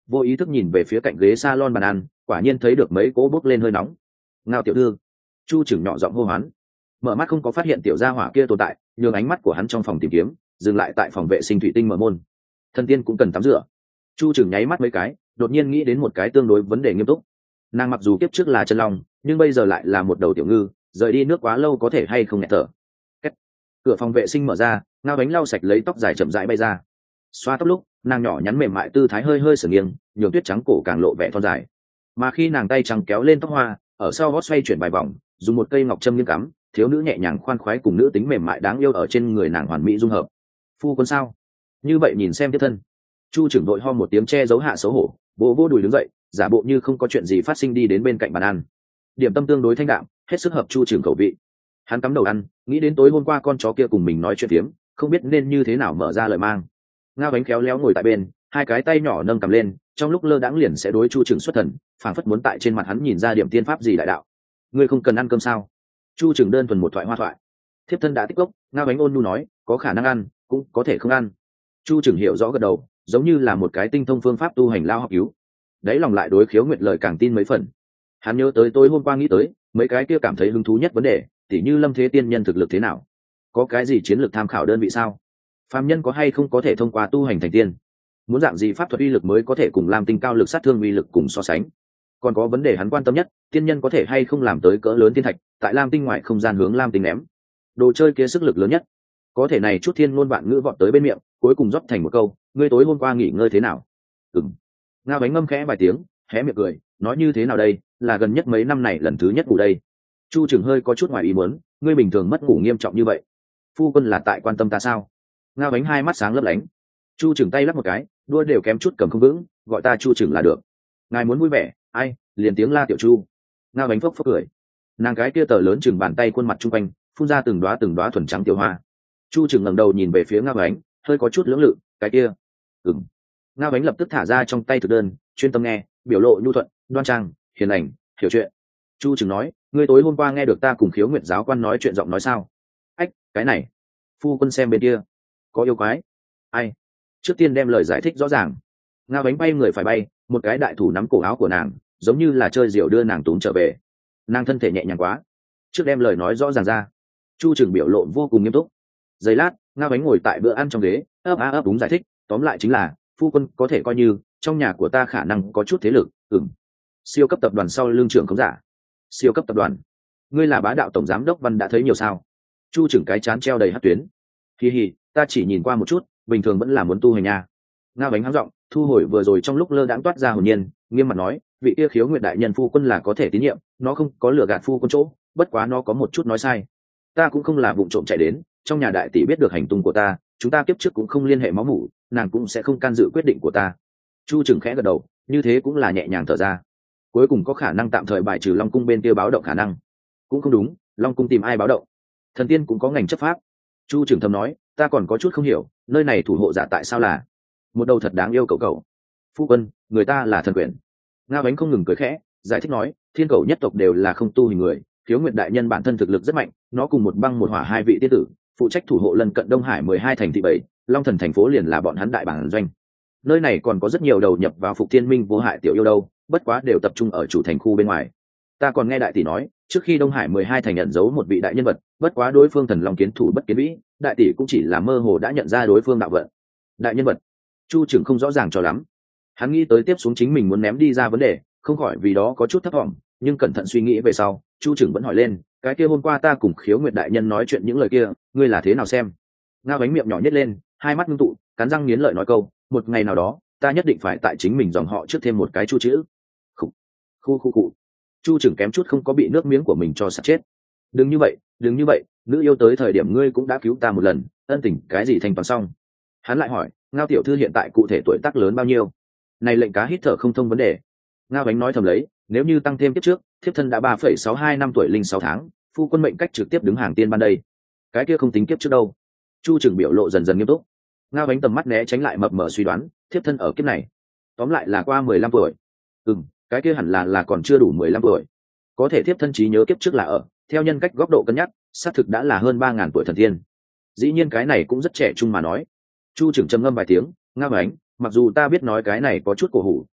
vô ý thức nhìn về phía cạnh ghế salon bàn ăn, quả nhiên thấy được mấy cỗ bốc lên hơi nóng. Ngao tiểu thư, chu trưởng nhỏ giọng hô hoán. Mở mắt không có phát hiện tiểu gia hỏa kia tồn tại, nhường ánh mắt của hắn trong phòng tìm kiếm dừng lại tại phòng vệ sinh thủy tinh mở môn. Thần tiên cũng cần tắm rửa. Chu trưởng nháy mắt mấy cái, đột nhiên nghĩ đến một cái tương đối vấn đề nghiêm túc. Nàng mặc dù kiếp trước là chân long, nhưng bây giờ lại là một đầu tiểu ngư, rời đi nước quá lâu có thể hay không nghẹt thở. Cửa phòng vệ sinh mở ra, Ngao Bánh lau sạch lấy tóc dài chậm rãi bay ra. Xoa tóc lúc, nàng nhỏ nhắn mềm mại tư thái hơi hơi sửa nghiêng, nhường tuyết trắng cổ càng lộ vẻ thon dài. Mà khi nàng tay trắng kéo lên tóc hoa, ở sau gót xoay chuyển vài vòng, dùng một cây ngọc châm nghiêng cắm, thiếu nữ nhẹ nhàng khoan khoái cùng nữ tính mềm mại đáng yêu ở trên người nàng hoàn mỹ dung hợp. Phu quân sao? Như vậy nhìn xem tiếp thân. Chu trưởng đội ho một tiếng che giấu hạ xấu hổ, vỗ vỗ đùi đứng dậy, giả bộ như không có chuyện gì phát sinh đi đến bên cạnh bàn ăn. Điểm tâm tương đối thanh đạm, hết sức hợp Chu trưởng khẩu vị. Hắn cắm đầu ăn, nghĩ đến tối hôm qua con chó kia cùng mình nói chuyện phiếm, không biết nên như thế nào mở ra lời mang. Ngao Bánh khéo léo ngồi tại bên, hai cái tay nhỏ nâng cầm lên, trong lúc lơ đãng liền sẽ đối Chu trưởng xuất thần, phảng phất muốn tại trên mặt hắn nhìn ra điểm tiên pháp gì đại đạo. Ngươi không cần ăn cơm sao? Chu trưởng đơn thuần một thoại hoa thoại. Thiếp thân đã tích gốc, Ngao Bánh ôn nhu nói, có khả năng ăn, cũng có thể không ăn. Chu trưởng hiểu rõ gật đầu, giống như là một cái tinh thông phương pháp tu hành lao học cứu. Đấy lòng lại đối Khiếu Nguyệt lời càng tin mấy phần. Hắn nhớ tới tối hôm qua nghĩ tới mấy cái kia cảm thấy hứng thú nhất vấn đề, tỉ như Lâm Thế Tiên nhân thực lực thế nào, có cái gì chiến lược tham khảo đơn vị sao, phàm nhân có hay không có thể thông qua tu hành thành tiên, muốn dạng gì pháp thuật uy lực mới có thể cùng Lam Tinh cao lực sát thương uy lực cùng so sánh. Còn có vấn đề hắn quan tâm nhất, tiên nhân có thể hay không làm tới cỡ lớn thiên thạch tại Lam Tinh ngoài không gian hướng Lam Tinh ném, đồ chơi kia sức lực lớn nhất. Có thể này chút thiên ngôn vạn ngữ vọt tới bên miệng, cuối cùng rót thành một câu, ngươi tối hôm qua nghỉ ngơi thế nào? Ừm. Ngao Bánh ngâm khẽ vài tiếng, hé miệng cười, nói như thế nào đây, là gần nhất mấy năm này lần thứ nhất ngủ đây. Chu trưởng hơi có chút ngoài ý muốn, ngươi bình thường mất ngủ nghiêm trọng như vậy, phu quân là tại quan tâm ta sao? Ngao Bánh hai mắt sáng lấp lánh. Chu trưởng tay lắp một cái, đua đều kém chút cầm không vững, gọi ta Chu trưởng là được. Ngài muốn vui vẻ, ai, liền tiếng la tiểu Chu. Ngao Bánh phốc phốc cười. Nàng cái kia tờ lớn chừng bàn tay khuôn mặt trung quanh, phun ra từng đóa từng đóa thuần trắng tiểu hoa. Chu trưởng ngẩng đầu nhìn về phía Ngao Bánh, hơi có chút lưỡng lự, cái kia. Ừm. Ngao Bánh lập tức thả ra trong tay thực đơn, chuyên tâm nghe, biểu lộ nhu thuận, đoan trang, hiền lành, hiểu chuyện. Chu trưởng nói, ngươi tối hôm qua nghe được ta cùng Khiếu Nguyệt giáo quan nói chuyện giọng nói sao? Ách, cái này, phu quân xem bên kia, có yêu quái. Ai? Trước tiên đem lời giải thích rõ ràng. Ngao Bánh bay người phải bay, một cái đại thủ nắm cổ áo của nàng, giống như là chơi diều đưa nàng túm trở về. Nàng thân thể nhẹ nhàng quá, trước đem lời nói rõ ràng ra. Chu trưởng biểu lộ vô cùng nghiêm túc. Giây lát, Ngao Bánh ngồi tại bữa ăn trong ghế, ấp á ấp đúng giải thích, tóm lại chính là phu quân có thể coi như trong nhà của ta khả năng có chút thế lực. Ừm. Siêu cấp tập đoàn sau lương trưởng không giả. Siêu cấp tập đoàn, ngươi là bá đạo tổng giám đốc Văn đã thấy nhiều sao? Chu trưởng cái chán treo đầy hắc tuyến. Hi hi, ta chỉ nhìn qua một chút, bình thường vẫn là muốn tu hành nha. Ngao Bánh háng giọng, thu hồi vừa rồi trong lúc lơ đãng toát ra hồn nhiên, nghiêm mặt nói, vị kia Khiếu Nguyệt đại nhân phu quân là có thể tín nhiệm, nó không có lừa gạt phu quân chỗ, bất quá nó có một chút nói sai. Ta cũng không là vụng trộm chạy đến, trong nhà đại tỷ biết được hành tung của ta, chúng ta kiếp trước cũng không liên hệ máu mủ, nàng cũng sẽ không can dự quyết định của ta. Chu trưởng khẽ gật đầu, như thế cũng là nhẹ nhàng thở ra. Cuối cùng có khả năng tạm thời bài trừ Long cung bên kia báo động khả năng. Cũng không đúng, Long cung tìm ai báo động? Thần tiên cũng có ngành chấp pháp. Chu trưởng thầm nói, ta còn có chút không hiểu, nơi này thủ hộ giả tại sao là một đầu thật đáng yêu cậu cậu. Phu quân, người ta là thần quyền. Ngao Bánh không ngừng cười khẽ, giải thích nói, thiên cầu nhất tộc đều là không tu hình người, Khiếu Nguyệt đại nhân bản thân thực lực rất mạnh, nó cùng một băng một hỏa hai vị tiên tử, phụ trách thủ hộ lân cận Đông Hải mười hai thành thị bảy, Long Thần thành phố liền là bọn hắn đại bản doanh. Nơi này còn có rất nhiều đầu nhập vào Phục Thiên Minh vô hại tiểu yêu đâu, bất quá đều tập trung ở chủ thành khu bên ngoài. Ta còn nghe đại tỷ nói, trước khi Đông Hải mười hai thành nhận dấu một vị đại nhân vật, bất quá đối phương thần long kiến thủ bất kiến vĩ, đại tỷ cũng chỉ là mơ hồ đã nhận ra đối phương đạo vận. Đại nhân vật, Chu trưởng không rõ ràng cho lắm. Hắn nghĩ tới tiếp xuống chính mình muốn ném đi ra vấn đề, không khỏi vì đó có chút thất vọng, nhưng cẩn thận suy nghĩ về sau, Chu trưởng vẫn hỏi lên, cái kia hôm qua ta cùng Khiếu Nguyệt đại nhân nói chuyện những lời kia, ngươi là thế nào xem? Ngao Bánh miệng nhỏ nhếch lên, hai mắt ngưng tụ, cắn răng nghiến lợi nói câu, một ngày nào đó, ta nhất định phải tại chính mình dòng họ trước thêm một cái Chu chữ. Khủ, khu khu cụ. Chu trưởng kém chút không có bị nước miếng của mình cho sặc chết. Đừng như vậy, đừng như vậy, nữ yêu tới thời điểm ngươi cũng đã cứu ta một lần, ân tình cái gì thành toàn xong. Hắn lại hỏi, Ngao tiểu thư hiện tại cụ thể tuổi tác lớn bao nhiêu? Này lệnh cá hít thở không thông vấn đề. Ngao Bánh nói thầm lấy, nếu như tăng thêm tiếp trước, thiếp thân đã ba phẩy sáu hai năm tuổi linh sáu tháng, phu quân mệnh cách trực tiếp đứng hàng tiên ban đây. Cái kia không tính kiếp trước đâu. Chu trưởng biểu lộ dần dần nghiêm túc. Ngao Bánh tầm mắt né tránh lại mập mờ suy đoán, thiếp thân ở kiếp này tóm lại là qua mười lăm tuổi. Ừm, cái kia hẳn là là còn chưa đủ mười lăm tuổi. Có thể thiếp thân trí nhớ kiếp trước là ở, theo nhân cách góc độ cân nhắc, xác thực đã là hơn ba ngàn tuổi thần tiên. Dĩ nhiên cái này cũng rất trẻ trung mà nói. Chu trưởng trầm ngâm vài tiếng, Ngao Bánh, mặc dù ta biết nói cái này có chút cổ hủ,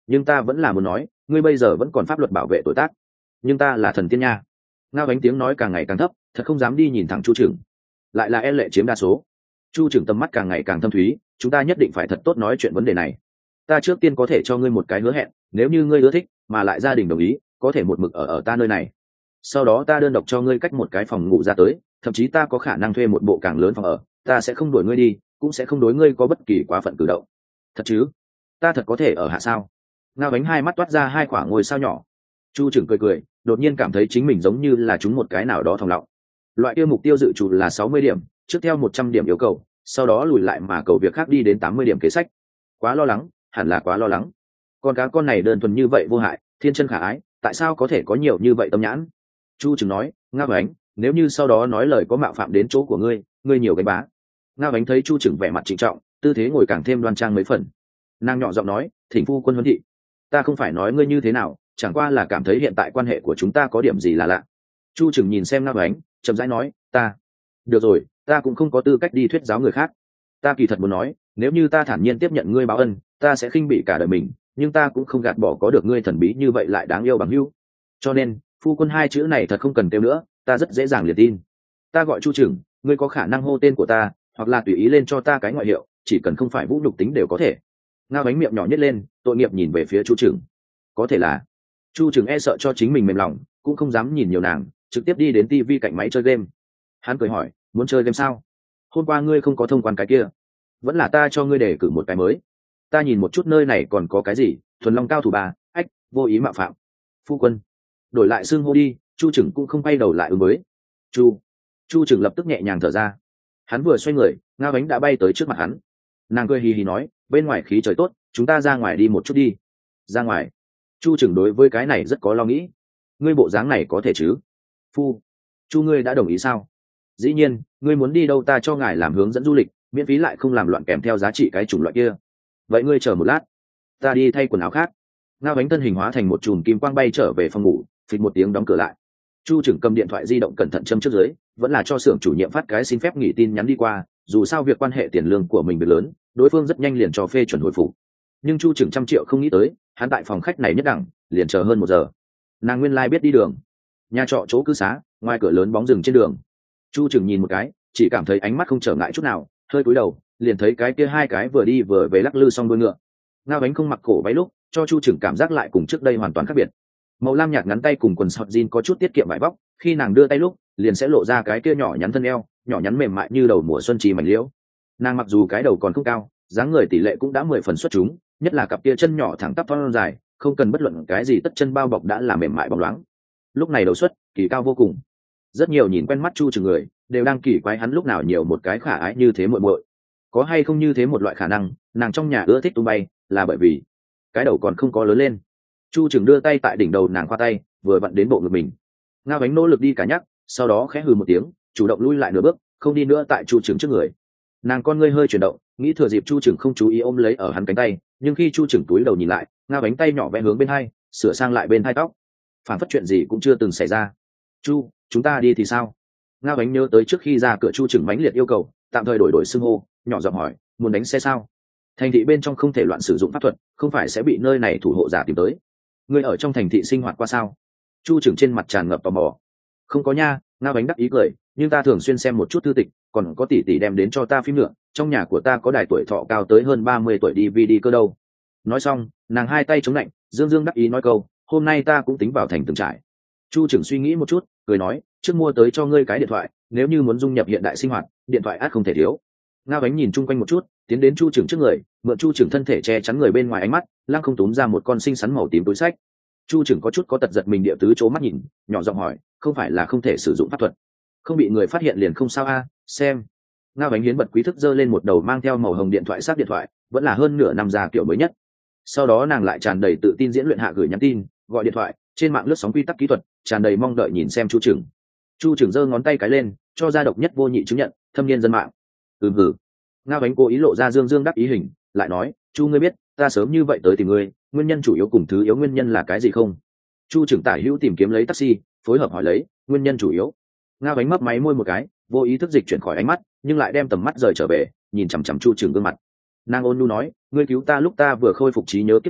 nhưng ta vẫn là muốn nói ngươi bây giờ vẫn còn pháp luật bảo vệ tuổi tác, nhưng ta là thần tiên nha. Ngao Ánh tiếng nói càng ngày càng thấp, thật không dám đi nhìn thẳng chu trưởng. Lại là e lệ chiếm đa số. Chu trưởng tầm mắt càng ngày càng thâm thúy, chúng ta nhất định phải thật tốt nói chuyện vấn đề này. Ta trước tiên có thể cho ngươi một cái hứa hẹn, nếu như ngươi ưa thích mà lại gia đình đồng ý, có thể một mực ở ở ta nơi này. Sau đó ta đơn độc cho ngươi cách một cái phòng ngủ ra tới, thậm chí ta có khả năng thuê một bộ càng lớn phòng ở, ta sẽ không đuổi ngươi đi, cũng sẽ không đối ngươi có bất kỳ quá phận cử động. Thật chứ? Ta thật có thể ở hạ sao? Ngao Ánh hai mắt toát ra hai khoảng ngôi sao nhỏ. Chu trưởng cười cười, đột nhiên cảm thấy chính mình giống như là trúng một cái nào đó thòng lọng. Loại kia mục tiêu dự trù là sáu mươi điểm, trước theo một trăm điểm yêu cầu, sau đó lùi lại mà cầu việc khác đi đến tám mươi điểm kế sách. Quá lo lắng, hẳn là quá lo lắng. Con cá con này đơn thuần như vậy vô hại, thiên chân khả ái, tại sao có thể có nhiều như vậy tâm nhãn? Chu trưởng nói, Ngao Ánh, nếu như sau đó nói lời có mạo phạm đến chỗ của ngươi, ngươi nhiều cái bá. Ngao Ánh thấy Chu trưởng vẻ mặt trịnh trọng, tư thế ngồi càng thêm đoan trang mấy phần. Nàng nhỏ giọng nói, thỉnh phu quân huấn thị. Ta không phải nói ngươi như thế nào, chẳng qua là cảm thấy hiện tại quan hệ của chúng ta có điểm gì là lạ. Chu trưởng nhìn xem Ngao Ánh, chậm rãi nói, ta được rồi, ta cũng không có tư cách đi thuyết giáo người khác. Ta kỳ thật muốn nói, nếu như ta thản nhiên tiếp nhận ngươi báo ân, ta sẽ khinh bị cả đời mình, nhưng ta cũng không gạt bỏ có được ngươi thần bí như vậy lại đáng yêu bằng hữu. Cho nên phu quân hai chữ này thật không cần kêu nữa, ta rất dễ dàng liền tin. Ta gọi Chu trưởng, ngươi có khả năng hô tên của ta, hoặc là tùy ý lên cho ta cái ngoại hiệu, chỉ cần không phải vũ nhục tính đều có thể. Ngao Ánh miệng nhỏ nhếch lên, tội nghiệp nhìn về phía Chu trưởng. Có thể là Chu trưởng e sợ cho chính mình mềm lòng, cũng không dám nhìn nhiều nàng, trực tiếp đi đến tivi cạnh máy chơi game. Hắn cười hỏi, muốn chơi game sao? Hôm qua ngươi không có thông quan cái kia, vẫn là ta cho ngươi đề cử một cái mới. Ta nhìn một chút nơi này còn có cái gì, thuần long cao thủ bà, ách, vô ý mạo phạm. Phu quân, đổi lại xưng hô đi. Chu trưởng cũng không quay đầu lại ứng với. Chu. Chu trưởng lập tức nhẹ nhàng thở ra. Hắn vừa xoay người, Ngao Ánh đã bay tới trước mặt hắn. Nàng cười hì hì nói, bên ngoài khí trời tốt, chúng ta ra ngoài đi một chút đi. Ra ngoài? Chu trưởng đối với cái này rất có lo nghĩ. Ngươi bộ dáng này có thể chứ? Phu. Chu ngươi đã đồng ý sao? Dĩ nhiên, ngươi muốn đi đâu ta cho ngài làm hướng dẫn du lịch, miễn phí lại không làm loạn kèm theo giá trị cái chủng loại kia. Vậy ngươi chờ một lát, ta đi thay quần áo khác. Ngao Ánh thân hình hóa thành một chùm kim quang bay trở về phòng ngủ, phịch một tiếng đóng cửa lại. Chu trưởng cầm điện thoại di động cẩn thận châm trước dưới, vẫn là cho xưởng chủ nhiệm phát cái xin phép nghỉ tin nhắn đi qua, dù sao việc quan hệ tiền lương của mình việc lớn, đối phương rất nhanh liền cho phê chuẩn hồi phục. Nhưng Chu trưởng trăm triệu không nghĩ tới, hắn tại phòng khách này nhất đẳng, liền chờ hơn một giờ. Nàng nguyên lai biết đi đường, nhà trọ chỗ cư xá, ngoài cửa lớn bóng rừng trên đường. Chu trưởng nhìn một cái, chỉ cảm thấy ánh mắt không trở ngại chút nào, hơi cúi đầu, liền thấy cái kia hai cái vừa đi vừa về lắc lư xong đuôi ngựa. Ngao Ánh không mặc cổ váy lúc, cho Chu trưởng cảm giác lại cùng trước đây hoàn toàn khác biệt. Màu lam nhạt ngắn tay cùng quần sọt jean có chút tiết kiệm vải vóc, khi nàng đưa tay lúc liền sẽ lộ ra cái kia nhỏ nhắn thân eo, nhỏ nhắn mềm mại như đầu mùa xuân trì mảnh liễu. Nàng mặc dù cái đầu còn không cao, dáng người tỷ lệ cũng đã mười phần xuất chúng, nhất là cặp kia chân nhỏ thẳng tắp thon dài, không cần bất luận cái gì tất chân bao bọc đã là mềm mại bóng loáng. Lúc này đầu xuất kỳ cao vô cùng. Rất nhiều nhìn quen mắt Chu trưởng người đều đang kỳ quái hắn lúc nào nhiều một cái khả ái như thế muội muội. Có hay không như thế một loại khả năng, nàng trong nhà ưa thích tung bay, là bởi vì cái đầu còn không có lớn lên. Chu trưởng đưa tay tại đỉnh đầu nàng khoa tay, vừa vặn đến bộ ngực mình. Ngao Ánh nỗ lực đi cả nhắc, sau đó khẽ hừ một tiếng, chủ động lui lại nửa bước, không đi nữa tại Chu trưởng trước người. Nàng con ngươi hơi chuyển động, nghĩ thừa dịp Chu trưởng không chú ý ôm lấy ở hắn cánh tay, nhưng khi Chu trưởng túi đầu nhìn lại, Ngao Ánh tay nhỏ vẽ hướng bên hai, sửa sang lại bên hai tóc, phản phất chuyện gì cũng chưa từng xảy ra. Chu, chúng ta đi thì sao? Ngao Ánh nhớ tới trước khi ra cửa Chu trưởng mãnh liệt yêu cầu tạm thời đổi đổi xưng hô, nhỏ giọng hỏi, muốn đánh xe sao? Thành thị bên trong không thể loạn sử dụng pháp thuật, không phải sẽ bị nơi này thủ hộ giả tìm tới. Ngươi ở trong thành thị sinh hoạt qua sao? Chu trưởng trên mặt tràn ngập tò mò. Không có nha. Ngao Ánh đắc ý cười, nhưng ta thường xuyên xem một chút thư tịch, còn có tỷ tỷ đem đến cho ta phim nữa, trong nhà của ta có đài tuổi thọ cao tới hơn ba mươi tuổi đê vê đê cơ đâu. Nói xong, nàng hai tay chống lạnh, dương dương đắc ý nói câu, hôm nay ta cũng tính vào thành từng trải. Chu trưởng suy nghĩ một chút, cười nói, trước mua tới cho ngươi cái điện thoại, nếu như muốn dung nhập hiện đại sinh hoạt, điện thoại át không thể thiếu. Ngao Ánh nhìn chung quanh một chút, tiến đến Chu trưởng trước người, mượn Chu trưởng thân thể che chắn người bên ngoài ánh mắt, lăng không túm ra một con xinh xắn màu tím túi sách. Chu trưởng có chút có tật giật mình địa tứ chố mắt nhìn, nhỏ giọng hỏi, không phải là không thể sử dụng pháp thuật, không bị người phát hiện liền không sao a? À? Xem. Ngao Ánh hiến bật quý thức giơ lên một đầu mang theo màu hồng điện thoại xác điện thoại, vẫn là hơn nửa năm già kiểu mới nhất. Sau đó nàng lại tràn đầy tự tin diễn luyện hạ gửi nhắn tin, gọi điện thoại, trên mạng lướt sóng quy tắc kỹ thuật, tràn đầy mong đợi nhìn xem Chu trưởng. Chu trưởng giơ ngón tay cái lên, cho ra độc nhất vô nhị chứng nhận, thâm niên dân mạng. Ừm hử. Ngao Ánh cố ý lộ ra dương dương đắc ý hình, lại nói, Chu ngươi biết, ta sớm như vậy tới tìm ngươi, nguyên nhân chủ yếu cùng thứ yếu nguyên nhân là cái gì không? Chu trưởng tả hữu tìm kiếm lấy taxi, phối hợp hỏi lấy, nguyên nhân chủ yếu. Ngao Ánh mấp máy môi một cái, vô ý thức dịch chuyển khỏi ánh mắt, nhưng lại đem tầm mắt rời trở về, nhìn chằm chằm Chu trưởng gương mặt. Nàng ôn nhu nói, ngươi cứu ta lúc ta vừa khôi phục trí nhớ kiếp trước,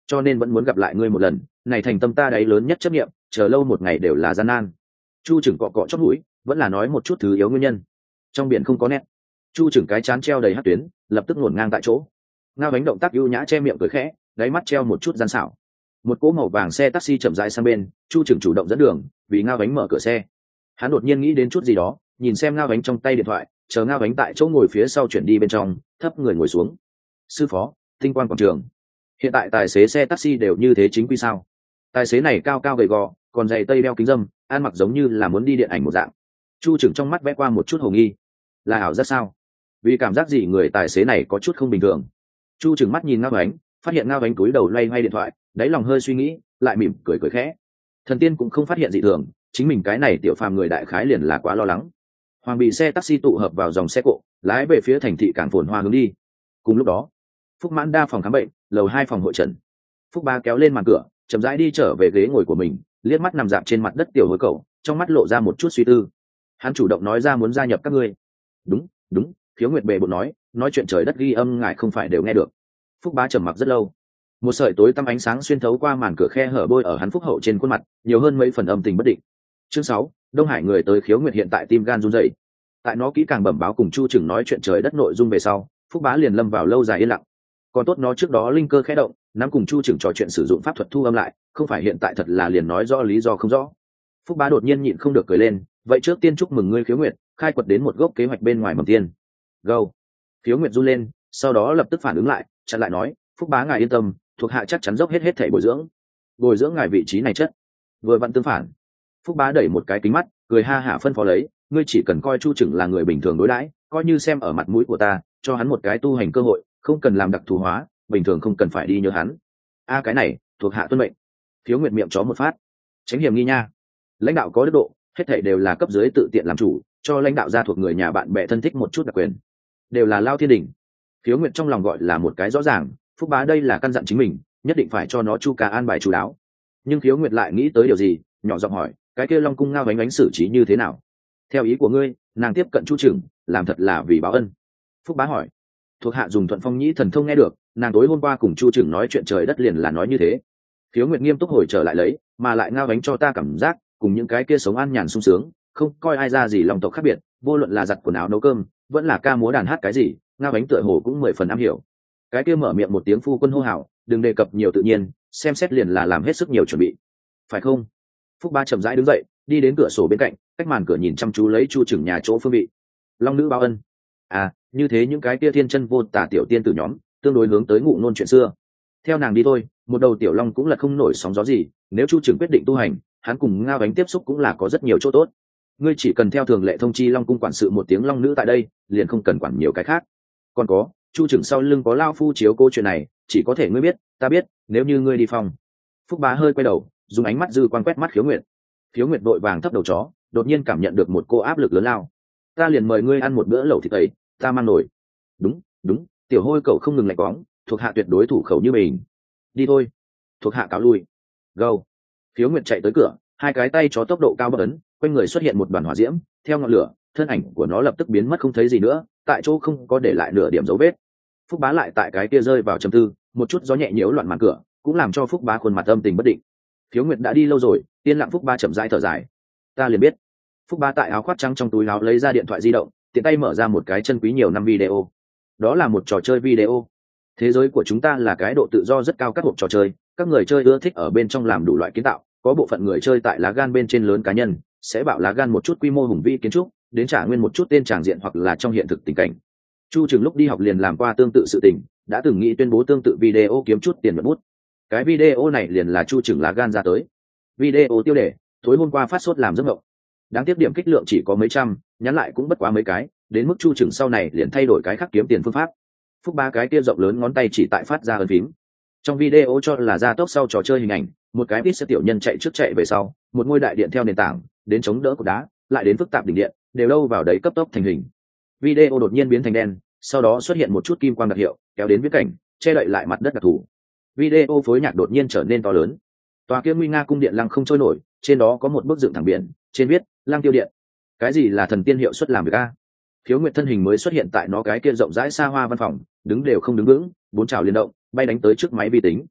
cho nên vẫn muốn gặp lại ngươi một lần, này thành tâm ta đấy lớn nhất chấp nghiệm, chờ lâu một ngày đều là gian nan. Chu Trừng cọ cọ chót mũi, vẫn là nói một chút thứ yếu nguyên nhân. Trong biển không có nét. Chu Trừng cái chán treo đầy hắc tuyến, lập tức ngổn ngang tại chỗ. Ngao Bánh động tác ưu nhã che miệng cười khẽ, đáy mắt treo một chút gian xảo. Một cỗ màu vàng xe taxi chậm rãi sang bên, Chu Trừng chủ động dẫn đường, vì Ngao Bánh mở cửa xe. Hắn đột nhiên nghĩ đến chút gì đó, nhìn xem Ngao Bánh trong tay điện thoại, chờ Ngao Bánh tại chỗ ngồi phía sau chuyển đi bên trong, thấp người ngồi xuống. Sư phó, Tinh Quang quảng trường. Hiện tại tài xế xe taxi đều như thế chính quy sao? Tài xế này cao cao gầy gò, còn giày tây đeo kính râm, ăn mặc giống như là muốn đi điện ảnh một dạng. Chu Trừng trong mắt vẽ qua một chút hồ nghi, là ảo giác sao? Vì cảm giác gì người tài xế này có chút không bình thường. Chu Trừng mắt nhìn Ngao Bánh, phát hiện Ngao Bánh cúi đầu loay hoay điện thoại, đáy lòng hơi suy nghĩ, lại mỉm cười cười khẽ. Thần tiên cũng không phát hiện dị thường, chính mình cái này tiểu phàm người đại khái liền là quá lo lắng. Hoàng bị xe taxi tụ hợp vào dòng xe cộ, lái về phía thành thị cảng phồn hoa hướng đi. Cùng lúc đó, Phúc Mãn đa phòng khám bệnh, lầu hai phòng hội trần. Phúc Ba kéo lên màn cửa, chậm rãi đi trở về ghế ngồi của mình, liếc mắt nằm dạp trên mặt đất tiểu hối cậu, trong mắt lộ ra một chút suy tư. Hắn chủ động nói ra muốn gia nhập các ngươi. Đúng, đúng, Khiếu Nguyệt bệ bội nói, nói chuyện trời đất ghi âm ngài không phải đều nghe được. Phúc Bá trầm mặc rất lâu. Một sợi tối tăm ánh sáng xuyên thấu qua màn cửa khe hở bôi ở hắn phúc hậu trên khuôn mặt, nhiều hơn mấy phần âm tình bất định. Chương sáu, Đông Hải người tới Khiếu Nguyệt hiện tại tim gan run rẩy. Tại nó kỹ càng bẩm báo cùng Chu Trừng nói chuyện trời đất nội dung về sau, Phúc Bá liền lâm vào lâu dài yên lặng. Còn tốt nó trước đó linh cơ khẽ động, nắm cùng Chu Trừng trò chuyện sử dụng pháp thuật thu âm lại, không phải hiện tại thật là liền nói rõ lý do không rõ. Phúc Bá đột nhiên nhịn không được cười lên, vậy trước tiên chúc mừng ngươi Khiếu Nguyệt, khai quật đến một gốc kế hoạch bên ngoài mầm tiên. Go. Khiếu Nguyệt run lên, sau đó lập tức phản ứng lại, chặn lại nói, Phúc Bá ngài yên tâm, thuộc hạ chắc chắn dốc hết hết thể bồi dưỡng, bồi dưỡng ngài vị trí này chất. Vừa vặn tương phản. Phúc Bá đẩy một cái kính mắt, cười ha hả phân phó lấy, ngươi chỉ cần coi Chu Trừng là người bình thường đối đãi, coi như xem ở mặt mũi của ta, cho hắn một cái tu hành cơ hội, không cần làm đặc thù hóa, bình thường không cần phải đi nhớ hắn. A cái này, thuộc hạ tuân mệnh. Khiếu Nguyệt miệng chó một phát, tránh hiểm nghi nha. Lãnh đạo có đức độ, hết thảy đều là cấp dưới tự tiện làm chủ, cho lãnh đạo gia thuộc người nhà bạn bè thân thích một chút đặc quyền, đều là lao thiên đỉnh. Khiếu Nguyệt trong lòng gọi là một cái rõ ràng, Phúc Bá đây là căn dặn chính mình, nhất định phải cho nó chu ca an bài chú đáo. Nhưng Khiếu Nguyệt lại nghĩ tới điều gì, nhỏ giọng hỏi, cái kia Long cung Ngao Bánh Bánh xử trí như thế nào? Theo ý của ngươi, nàng tiếp cận Chu Trừng, làm thật là vì báo ân. Phúc Bá hỏi. Thuộc hạ dùng Thuận Phong Nhĩ thần thông nghe được, nàng tối hôm qua cùng Chu Trừng nói chuyện trời đất liền là nói như thế. Khiếu Nguyệt nghiêm túc hồi trở lại lấy, mà lại Ngao Bánh cho ta cảm giác, cùng những cái kia sống an nhàn sung sướng, không coi ai ra gì lòng tộc khác biệt, vô luận là giặt quần áo nấu cơm, vẫn là ca múa đàn hát cái gì, Ngao Bánh tựa hồ cũng mười phần am hiểu. Cái kia mở miệng một tiếng phu quân hô hào, đừng đề cập nhiều tự nhiên, xem xét liền là làm hết sức nhiều chuẩn bị, phải không? Phúc Ba chậm rãi đứng dậy, đi đến cửa sổ bên cạnh, cách màn cửa nhìn chăm chú lấy Chu Trừng nhà chỗ phương vị. Long nữ báo ân. À, như thế những cái kia thiên chân vô tả tiểu tiên tử nhóm, tương đối hướng tới ngụ ngôn chuyện xưa. Theo nàng đi thôi, một đầu tiểu long cũng là không nổi sóng gió gì, nếu Chu Trừng quyết định tu hành, hắn cùng Ngao Bánh tiếp xúc cũng là có rất nhiều chỗ tốt. Ngươi chỉ cần theo thường lệ thông chi Long cung quản sự một tiếng long nữ tại đây, liền không cần quản nhiều cái khác. Còn có, Chu Trừng sau lưng có lao phu chiếu cố chuyện này, chỉ có thể ngươi biết, ta biết, nếu như ngươi đi phòng. Phúc Bá hơi quay đầu, dùng ánh mắt dư quan quét mắt Khiếu Nguyệt. Khiếu Nguyệt vội vàng thấp đầu chó, đột nhiên cảm nhận được một cô áp lực lớn lao. Ta liền mời ngươi ăn một bữa lẩu thịt ấy, ta mang nổi. Đúng, đúng, tiểu hôi cậu không ngừng lạnh quáng, thuộc hạ tuyệt đối thủ khẩu như mình. Đi thôi. Thuộc hạ cáo lui. Go. Khiếu Nguyệt chạy tới cửa, hai cái tay chó tốc độ cao bất ấn, quanh người xuất hiện một đoàn hỏa diễm, theo ngọn lửa, thân ảnh của nó lập tức biến mất không thấy gì nữa, tại chỗ không có để lại nửa điểm dấu vết. Phúc Bá lại tại cái kia rơi vào trầm tư, một chút gió nhẹ nhiễu loạn màn cửa, cũng làm cho Phúc Bá khuôn mặt âm tình bất định. Khiếu Nguyệt đã đi lâu rồi, tiên lặng. Phúc Bá chậm rãi thở dài. Ta liền biết. Phúc Bá tại áo khoác trắng trong túi áo lấy ra điện thoại di động, tiện tay mở ra một cái chân quý nhiều năm video. Đó là một trò chơi video. Thế giới của chúng ta là cái độ tự do rất cao các hộp trò chơi, các người chơi ưa thích ở bên trong làm đủ loại kiến tạo, có bộ phận người chơi tại lá gan bên trên lớn cá nhân, sẽ bạo lá gan một chút quy mô hùng vĩ kiến trúc, đến trả nguyên một chút tên tràng diện hoặc là trong hiện thực tình cảnh. Chu Trừng lúc đi học liền làm qua tương tự sự tình, đã từng nghĩ tuyên bố tương tự video kiếm chút tiền nhuận bút. Cái video này liền là Chu Trừng lá gan ra tới. Video tiêu đề: tối hôm qua phát sốt làm giấc mộng. Đáng tiếc điểm kích lượng chỉ có mấy trăm, nhắn lại cũng bất quá mấy cái, đến mức Chu Trừng sau này liền thay đổi cái khác kiếm tiền phương pháp. Phúc Ba cái kia rộng lớn ngón tay chỉ tại phát ra ấn phím. Trong video cho là ra tốc sau trò chơi hình ảnh, một cái ít sẽ tiểu nhân chạy trước chạy về sau, một ngôi đại điện theo nền tảng, đến chống đỡ cột đá, lại đến phức tạp đỉnh điện, đều đâu vào đấy cấp tốc thành hình. Video đột nhiên biến thành đen, sau đó xuất hiện một chút kim quang đặc hiệu, kéo đến viễn cảnh, che đậy lại mặt đất đặc thù. Video phối nhạc đột nhiên trở nên to lớn. Tòa kia nguy nga cung điện lăng không trôi nổi, trên đó có một bức dựng thẳng biển, trên viết Lăng Tiêu Điện. Cái gì là thần tiên hiệu suất làm việc a? Khiếu Nguyệt thân hình mới xuất hiện tại nó cái kia rộng rãi xa hoa văn phòng, đứng đều không đứng vững, bốn trào liên động, bay đánh tới trước máy vi tính.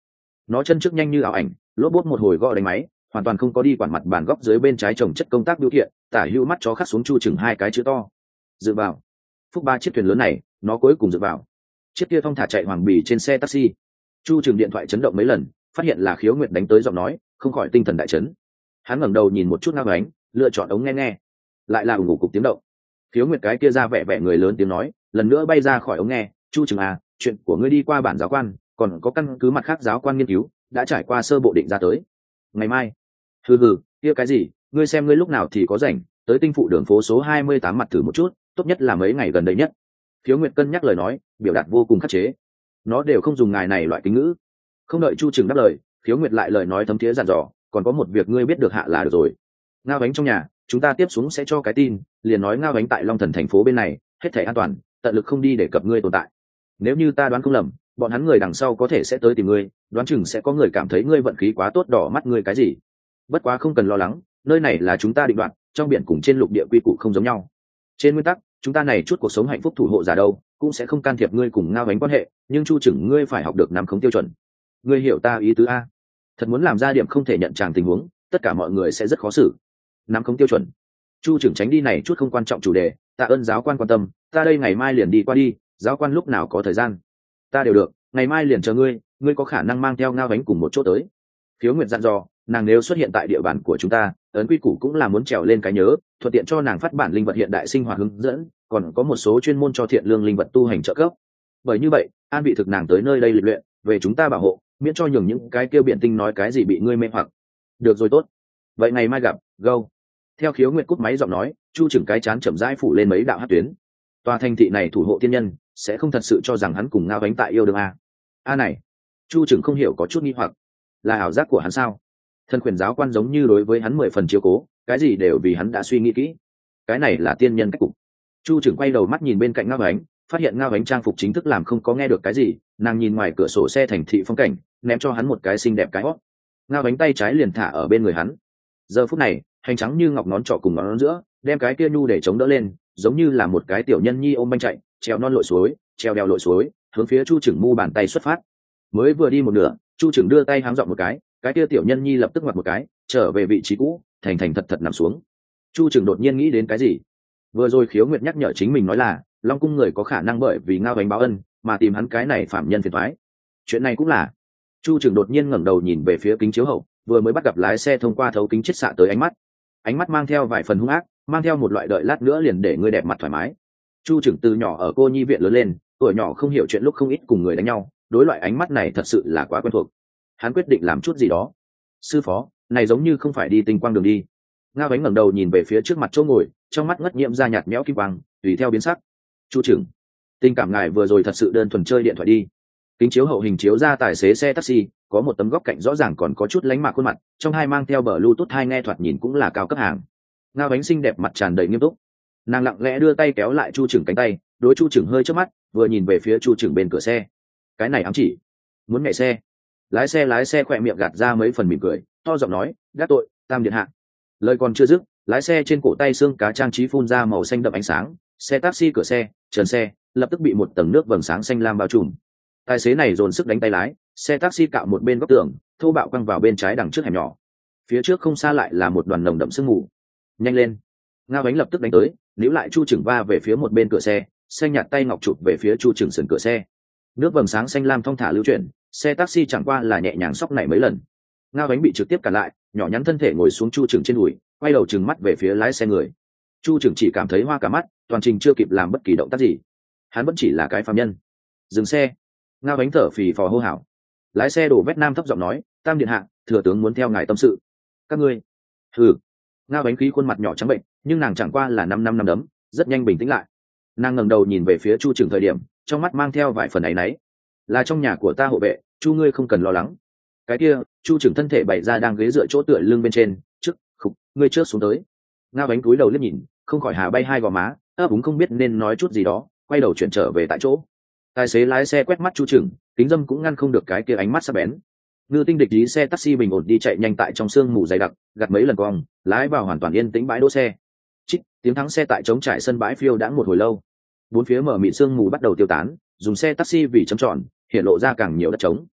nó chân trước nhanh như ảo ảnh, lốp bốt một hồi gõ đánh máy, hoàn toàn không có đi quản mặt bàn góc dưới bên trái trồng chất công tác biểu kiện, tả hữu mắt chó khắc xuống chu chừng hai cái chữ to. Dựa vào. Phúc ba chiếc thuyền lớn này, nó cuối cùng dựa vào. Chiếc kia thong thả chạy hoàng bì trên xe taxi. Chu chừng điện thoại chấn động mấy lần, phát hiện là Khiếu Nguyệt đánh tới giọng nói, không khỏi tinh thần đại chấn. Hắn ngẩng đầu nhìn một chút Ngao Ánh, lựa chọn ống nghe nghe. Lại là ủng ngủ cục tiếng động. Khiếu Nguyệt cái kia ra vẻ vẻ người lớn tiếng nói, lần nữa bay ra khỏi ống nghe, chu chừng à, chuyện của ngươi đi qua bản giáo quan, còn có căn cứ mặt khác giáo quan nghiên cứu, đã trải qua sơ bộ định ra tới. Ngày mai. Hừ hừ, kia cái gì, ngươi xem ngươi lúc nào thì có rảnh, tới tinh phụ đường phố số hai mươi tám mặt thử một chút, tốt nhất là mấy ngày gần đây nhất. Khiếu Nguyệt cân nhắc lời nói, biểu đạt vô cùng khắc chế. Nó đều không dùng ngài này loại kính ngữ. Không đợi chu chừng đáp lời, Khiếu Nguyệt lại lời nói thấm thiế dặn dò, còn có một việc ngươi biết được hạ là được rồi. Ngao Ánh trong nhà, chúng ta tiếp xuống sẽ cho cái tin, liền nói Ngao Ánh tại Long Thần thành phố bên này, hết thảy an toàn, tận lực không đi để cập ngươi tồn tại. Nếu như ta đoán không lầm, bọn hắn người đằng sau có thể sẽ tới tìm ngươi, đoán chừng sẽ có người cảm thấy ngươi vận khí quá tốt đỏ mắt ngươi cái gì. Bất quá không cần lo lắng, nơi này là chúng ta định đoạt, trong biển cùng trên lục địa quy củ không giống nhau. Trên nguyên tắc, chúng ta này chút cuộc sống hạnh phúc thủ hộ giả đâu, cũng sẽ không can thiệp ngươi cùng Ngao Ánh quan hệ, nhưng chu chừng ngươi phải học được nắm khống tiêu chuẩn. Ngươi hiểu ta ý tứ a? Thật muốn làm ra điểm không thể nhận tràng tình huống, tất cả mọi người sẽ rất khó xử. Nắm khống tiêu chuẩn. Chu trưởng tránh đi này chút không quan trọng chủ đề, tạ ơn giáo quan quan tâm, ta đây ngày mai liền đi qua đi, giáo quan lúc nào có thời gian ta đều được, ngày mai liền chờ ngươi, ngươi có khả năng mang theo Ngao Ánh cùng một chỗ tới. Khiếu Nguyệt dặn dò, nàng nếu xuất hiện tại địa bàn của chúng ta, ấn quy củ cũng là muốn trèo lên cái nhớ, thuận tiện cho nàng phát bản linh vật hiện đại sinh hoạt hướng dẫn, còn có một số chuyên môn cho thiện lương linh vật tu hành trợ cấp. Bởi như vậy, an vị thực nàng tới nơi đây lịch luyện, về chúng ta bảo hộ, miễn cho nhường những cái kêu biện tinh nói cái gì bị ngươi mê hoặc. Được rồi tốt. Vậy ngày mai gặp, go. Theo Khiếu Nguyệt cúp máy giọng nói, chu chừng cái chán chậm rãi phủ lên mấy đạo hát tuyến. Tòa thành thị này thủ hộ tiên nhân, sẽ không thật sự cho rằng hắn cùng Ngao Ánh tại yêu đương a. A này, chu chừng không hiểu có chút nghi hoặc, là ảo giác của hắn sao? Thân quyền giáo quan giống như đối với hắn mười phần chiếu cố, cái gì đều vì hắn đã suy nghĩ kỹ. Cái này là tiên nhân cách cục. Chu chừng quay đầu mắt nhìn bên cạnh Ngao Ánh, phát hiện Ngao Ánh trang phục chính thức làm không có nghe được cái gì, nàng nhìn ngoài cửa sổ xe thành thị phong cảnh, ném cho hắn một cái xinh đẹp cái hót. Ngao Ánh tay trái liền thả ở bên người hắn. Giờ phút này, hành trắng như ngọc ngón trỏ cùng ngón giữa, đem cái kia nhu để chống đỡ lên, giống như là một cái tiểu nhân nhi ôm banh chạy, treo non lội suối, treo đèo lội suối, hướng phía chu chừng mu bàn tay xuất phát. Mới vừa đi một nửa, chu chừng đưa tay háng dọn một cái, cái kia tiểu nhân nhi lập tức ngoặt một cái, trở về vị trí cũ, thành thành thật thật nằm xuống. Chu chừng đột nhiên nghĩ đến cái gì. Vừa rồi Khiếu Nguyệt nhắc nhở chính mình nói là Long cung người có khả năng bởi vì Ngao Ánh báo ân mà tìm hắn cái này phạm nhân phiền toái. Chuyện này cũng là. Chu chừng đột nhiên ngẩng đầu nhìn về phía kính chiếu hậu, vừa mới bắt gặp lái xe thông qua thấu kính chiết xạ tới ánh mắt. Ánh mắt mang theo vài phần hung ác, mang theo một loại đợi lát nữa liền để ngươi đẹp mặt thoải mái. Chu chừng từ nhỏ ở cô nhi viện lớn lên, tuổi nhỏ không hiểu chuyện lúc không ít cùng người đánh nhau, đối loại ánh mắt này thật sự là quá quen thuộc. Hắn quyết định làm chút gì đó. Sư phó, này giống như không phải đi tinh quang đường đi. Ngao Ánh ngẩng đầu nhìn về phía trước mặt chỗ ngồi, trong mắt ngất nhiễm ra nhạt nhẽo kim quang, tùy theo biến sắc. Chu chừng, tình cảm ngài vừa rồi thật sự đơn thuần chơi điện thoại đi. Kính chiếu hậu hình chiếu ra tài xế xe taxi, có một tấm góc cạnh rõ ràng còn có chút lánh mạc khuôn mặt, trong hai mang theo Bluetooth hai nghe thoạt nhìn cũng là cao cấp hàng. Ngao Ánh xinh đẹp mặt tràn đầy nghiêm túc, nàng lặng lẽ đưa tay kéo lại chu chừng cánh tay, đối chu chừng hơi chớp mắt, vừa nhìn về phía chu chừng bên cửa xe. Cái này ám chỉ muốn nhảy xe. Lái xe lái xe khỏe miệng gạt ra mấy phần mỉm cười, to giọng nói, gác tội, Tam điện hạ. Lời còn chưa dứt, lái xe trên cổ tay xương cá trang trí phun ra màu xanh đậm ánh sáng, xe taxi cửa xe, trần xe, lập tức bị một tầng nước vầng sáng xanh lam bao trùm. Tài xế này dồn sức đánh tay lái, xe taxi cạo một bên góc tường, thô bạo quăng vào bên trái đằng trước hẻm nhỏ. Phía trước không xa lại là một đoàn nồng đậm sương mù. Nhanh lên. Ngao Ánh lập tức đánh tới, níu lại chu chừng va về phía một bên cửa xe, xanh nhạt tay ngọc chụp về phía chu chừng sườn cửa xe. Nước vầng sáng xanh lam thong thả lưu chuyển, xe taxi chẳng qua là nhẹ nhàng sóc này mấy lần. Ngao Ánh bị trực tiếp cản lại, nhỏ nhắn thân thể ngồi xuống chu chừng trên đùi, quay đầu trừng mắt về phía lái xe người. Chu chừng chỉ cảm thấy hoa cả mắt, toàn trình chưa kịp làm bất kỳ động tác gì. Hắn vẫn chỉ là cái phàm nhân. Dừng xe. Ngao Ánh thở phì phò hô hào. Lái xe đổ vét nam thấp giọng nói, Tam điện hạ, thừa tướng muốn theo ngài tâm sự. Các ngươi. Hừ. Ngao Ánh khí khuôn mặt nhỏ trắng bệnh, nhưng nàng chẳng qua là năm năm năm đấm, rất nhanh bình tĩnh lại. Nàng ngẩng đầu nhìn về phía chu chừng thời điểm, trong mắt mang theo vài phần áy náy. Là trong nhà của ta hộ vệ, chu ngươi không cần lo lắng. Cái kia, chu chừng thân thể bày ra đang ghế dựa chỗ tựa lưng bên trên, trước, khục, ngươi trước xuống tới. Ngao Ánh cúi đầu liếc nhìn, không khỏi hà bay hai gò má, ấp úng không biết nên nói chút gì đó, quay đầu chuyển trở về tại chỗ. Tài xế lái xe quét mắt chu chừng, kính dâm cũng ngăn không được cái kia ánh mắt sắc bén. Ngư tinh địch ý xe taxi bình ổn đi chạy nhanh tại trong sương mù dày đặc, gạt mấy lần cong, lái vào hoàn toàn yên tĩnh bãi đỗ xe. Chích, tiếng thắng xe tại trống trải sân bãi phiêu đã một hồi lâu. Bốn phía mở mịn sương mù bắt đầu tiêu tán, dùng xe taxi vì chấm tròn, hiện lộ ra càng nhiều đất trống.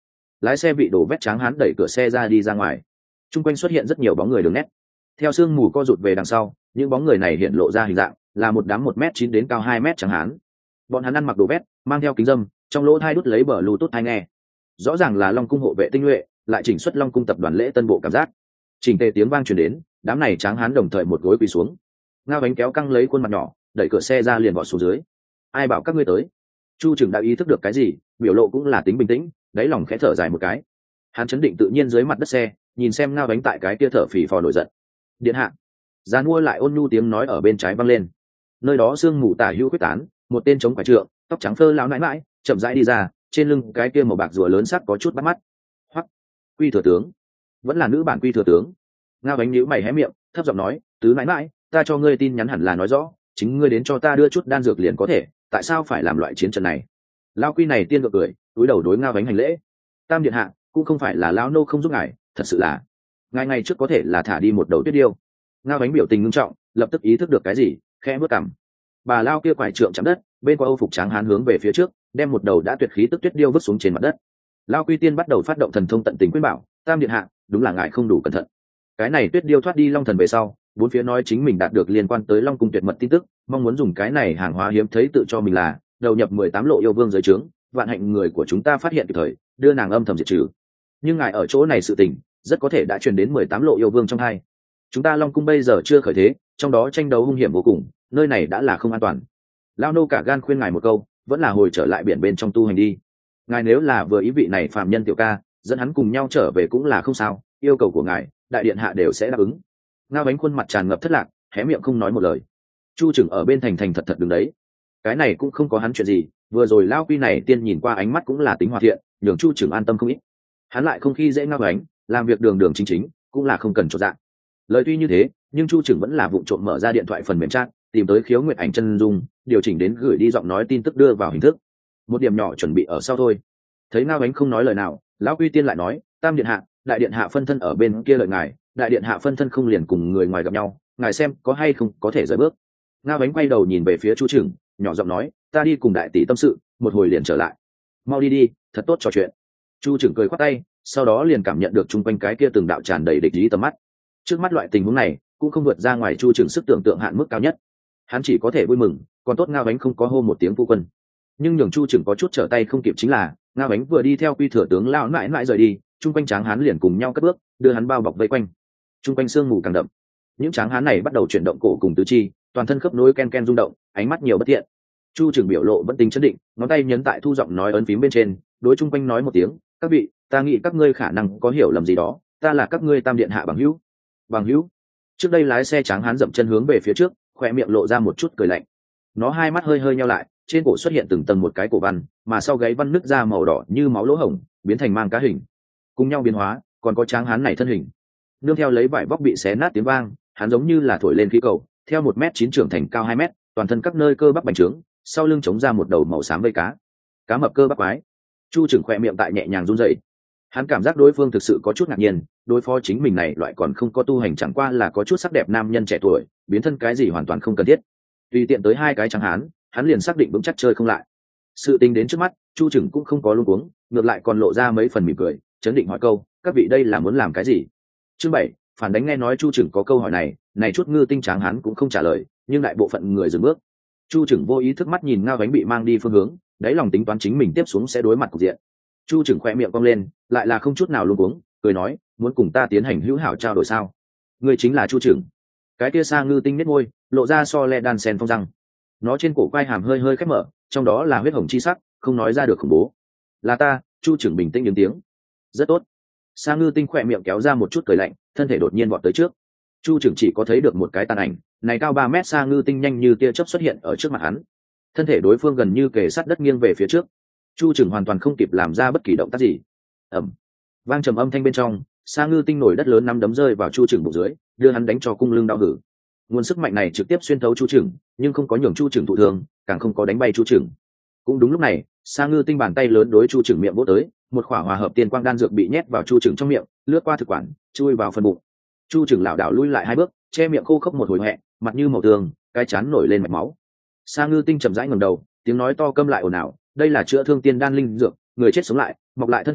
lái xe bị đổ vét tráng hán đẩy cửa xe ra đi ra ngoài. Trung quanh xuất hiện rất nhiều bóng người đường nét, theo sương mù co rụt về đằng sau, những bóng người này hiện lộ ra hình dạng là một đám một m chín đến cao hai mét tráng hán. Bọn hắn ăn mặc đồ vét, mang theo kính dâm, trong lỗ thai đút lấy bờ bluetooth tai nghe, rõ ràng là Long cung hộ vệ tinh nhuệ, lại chỉnh xuất Long cung tập đoàn lễ tân bộ cảm giác. Chỉnh tề tiếng vang truyền đến, đám này tráng hán đồng thời một gối quỳ xuống. Ngao bánh kéo căng lấy khuôn mặt nhỏ, đẩy cửa xe ra liền vọt xuống dưới. Ai bảo các ngươi tới? Chu trưởng đã ý thức được cái gì, biểu lộ cũng là tính bình tĩnh, đáy lòng khẽ thở dài một cái. Hắn chấn định tự nhiên dưới mặt đất xe, nhìn xem Ngao bánh tại cái kia thở phì phò nổi giận. Điện hạ. Giàn mua lại ôn nhu tiếng nói ở bên trái vang lên. Nơi đó sương mù tả hữu quyết tán, một tên chống quả trượng, tóc trắng phơ lão nãi nãi, chậm rãi đi ra, trên lưng cái kia màu bạc rùa lớn sắc có chút bắt mắt. Hoắc, Quy thừa tướng, vẫn là nữ bản Quy thừa tướng. Ngao bánh nhíu mày hé miệng, thấp giọng nói, tứ nãi nãi, ta cho ngươi tin nhắn hẳn là nói rõ, chính ngươi đến cho ta đưa chút đan dược liền có thể, tại sao phải làm loại chiến trận này? Lão Quy này tiên ngược cười, cúi đầu đối Ngao bánh hành lễ. Tam điện hạ, cũng không phải là lão nô không giúp ngài, thật sự là ngài ngày trước có thể là thả đi một đầu tuyết điêu. Ngao bánh biểu tình nghiêm trọng, lập tức ý thức được cái gì, khẽ bước cằm. Bà lao kia quải trượng chạm đất, bên qua âu phục trắng hán hướng về phía trước, đem một đầu đã tuyệt khí tức tuyết điêu vứt xuống trên mặt đất. Lao Quy tiên bắt đầu phát động thần thông tận tình khuyên bảo, tam điện hạ, đúng là ngài không đủ cẩn thận. Cái này tuyết điêu thoát đi long thần về sau, bốn phía nói chính mình đạt được liên quan tới long cung tuyệt mật tin tức, mong muốn dùng cái này hàng hóa hiếm thấy tự cho mình là đầu nhập mười tám lộ yêu vương dưới trướng, vạn hạnh người của chúng ta phát hiện kịp thời, đưa nàng âm thầm diệt trừ. Nhưng ngài ở chỗ này sự tình rất có thể đã truyền đến mười tám lộ yêu vương trong hai. Chúng ta long cung bây giờ chưa khởi thế, trong đó tranh đấu hung hiểm vô cùng, nơi này đã là không an toàn. Lao nô cả gan khuyên ngài một câu, vẫn là hồi trở lại biển bên trong tu hành đi. Ngài nếu là vừa ý vị này phạm nhân tiểu ca, dẫn hắn cùng nhau trở về cũng là không sao, yêu cầu của ngài đại điện hạ đều sẽ đáp ứng. Ngao bánh khuôn mặt tràn ngập thất lạc, hé miệng không nói một lời. Chu trưởng ở bên thành thành thật thật đứng đấy, cái này cũng không có hắn chuyện gì, vừa rồi Lao Quy này tiên nhìn qua ánh mắt cũng là tính hòa thiện, nhường Chu trưởng an tâm không ít. Hắn lại không khi dễ Ngao bánh, làm việc đường đường chính chính, cũng là không cần trột dạng. Lời tuy như thế, nhưng Chu trưởng vẫn là vụng trộm mở ra điện thoại phần mềm chat, tìm tới khiếu nguyệt ảnh chân dung, điều chỉnh đến gửi đi giọng nói tin tức đưa vào hình thức. Một điểm nhỏ chuẩn bị ở sau thôi. Thấy Ngao bánh không nói lời nào, Lão Quy tiên lại nói, tam điện hạ, đại điện hạ phân thân ở bên kia lợi ngài, đại điện hạ phân thân không liền cùng người ngoài gặp nhau, ngài xem có hay không có thể rời bước. Ngao bánh quay đầu nhìn về phía Chu trưởng, nhỏ giọng nói, ta đi cùng đại tỷ tâm sự, một hồi liền trở lại. Mau đi đi, thật tốt trò chuyện. Chu trưởng cười khoát tay, sau đó liền cảm nhận được chung quanh cái kia từng đạo tràn đầy địch ý tầm mắt. Trước mắt loại tình huống này cũng không vượt ra ngoài Chu trưởng sức tưởng tượng hạn mức cao nhất. Hắn chỉ có thể vui mừng, còn tốt Ngao bánh không có hô một tiếng phu quân. Nhưng nhường Chu trưởng có chút trở tay không kịp chính là, Ngao bánh vừa đi theo Quy thừa tướng lao mãi mãi rời đi, chung quanh tráng hán liền cùng nhau cất bước, đưa hắn bao bọc vây quanh. Chung quanh sương mù càng đậm, những tráng hán này bắt đầu chuyển động cổ cùng tứ chi, toàn thân khớp nối ken ken rung động, ánh mắt nhiều bất thiện. Chu trưởng biểu lộ vẫn tính chấn định, ngón tay nhấn tại thu giọng nói ấn phím bên trên, đối chung quanh nói một tiếng, các vị, ta nghĩ các ngươi khả năng có hiểu lầm gì đó, ta là các ngươi tam điện hạ bằng hữu. Bằng hữu? Trước đây lái xe tráng hán dậm chân hướng về phía trước, khoe miệng lộ ra một chút cười lạnh. Nó hai mắt hơi hơi nhau lại, trên cổ xuất hiện từng tầng một cái cổ văn, mà sau gáy văn nứt ra màu đỏ như máu lỗ hổng, biến thành mang cá hình. Cùng nhau biến hóa, còn có tráng hán này thân hình. Nương theo lấy vải vóc bị xé nát tiếng vang, hắn giống như là thổi lên khí cầu, theo một mét chín trưởng thành cao hai mét, toàn thân các nơi cơ bắp bành trướng, sau lưng chống ra một đầu màu xám vây cá. Cá mập cơ bắp quái. Chu trưởng khoe miệng tại nhẹ nhàng run rẩy. Hắn cảm giác đối phương thực sự có chút ngạc nhiên, đối phó chính mình này loại còn không có tu hành chẳng qua là có chút sắc đẹp nam nhân trẻ tuổi, biến thân cái gì hoàn toàn không cần thiết. Tùy tiện tới hai cái trắng hán, hắn liền xác định vững chắc chơi không lại. Sự tình đến trước mắt, Chu trưởng cũng không có luống cuống, ngược lại còn lộ ra mấy phần mỉm cười, chấn định hỏi câu, các vị đây là muốn làm cái gì? Chương bảy, phản đánh nghe nói Chu trưởng có câu hỏi này, này chút ngư tinh tráng hán cũng không trả lời, nhưng đại bộ phận người dừng bước. Chu trưởng vô ý thức mắt nhìn Ngao bánh bị mang đi phương hướng, đáy lòng tính toán chính mình tiếp xuống sẽ đối mặt cục diện. Chu trưởng khoe miệng cong lên, lại là không chút nào luống cuống, cười nói, muốn cùng ta tiến hành hữu hảo trao đổi sao? Người chính là Chu trưởng. Cái kia sa ngư tinh nết môi, lộ ra so le đan sen phong răng. Nó trên cổ quai hàm hơi hơi khép mở, trong đó là huyết hồng chi sắc, không nói ra được khủng bố. Là ta. Chu trưởng bình tĩnh những tiếng. Rất tốt. Sa ngư tinh khoe miệng kéo ra một chút cười lạnh, thân thể đột nhiên vọt tới trước. Chu trưởng chỉ có thấy được một cái tàn ảnh, này cao ba mét sa ngư tinh nhanh như tia chớp xuất hiện ở trước mặt hắn. Thân thể đối phương gần như kề sát đất nghiêng về phía trước. Chu trưởng hoàn toàn không kịp làm ra bất kỳ động tác gì. Ầm. Vang trầm âm thanh bên trong, sa ngư tinh nổi đất lớn nắm đấm rơi vào Chu trưởng bụng dưới, đưa hắn đánh cho cung lưng đau hử. Nguồn sức mạnh này trực tiếp xuyên thấu Chu trưởng, nhưng không có nhường Chu trưởng thụ thương, càng không có đánh bay Chu trưởng. Cũng đúng lúc này, sa ngư tinh bàn tay lớn đối Chu trưởng miệng vỗ tới, một khỏa hòa hợp tiên quang đan dược bị nhét vào Chu trưởng trong miệng, lướt qua thực quản, chui vào phần bụng. Chu trưởng lảo đảo lui lại hai bước, che miệng khô khốc một hồi hoẹ, mặt như màu tường, cái chán nổi lên mạch máu. Sa ngư tinh chậm rãi ngẩng đầu, tiếng nói to câm lại ồn ào, đây là chữa thương tiên đan linh dược, người chết sống lại, mọc lại thân thể,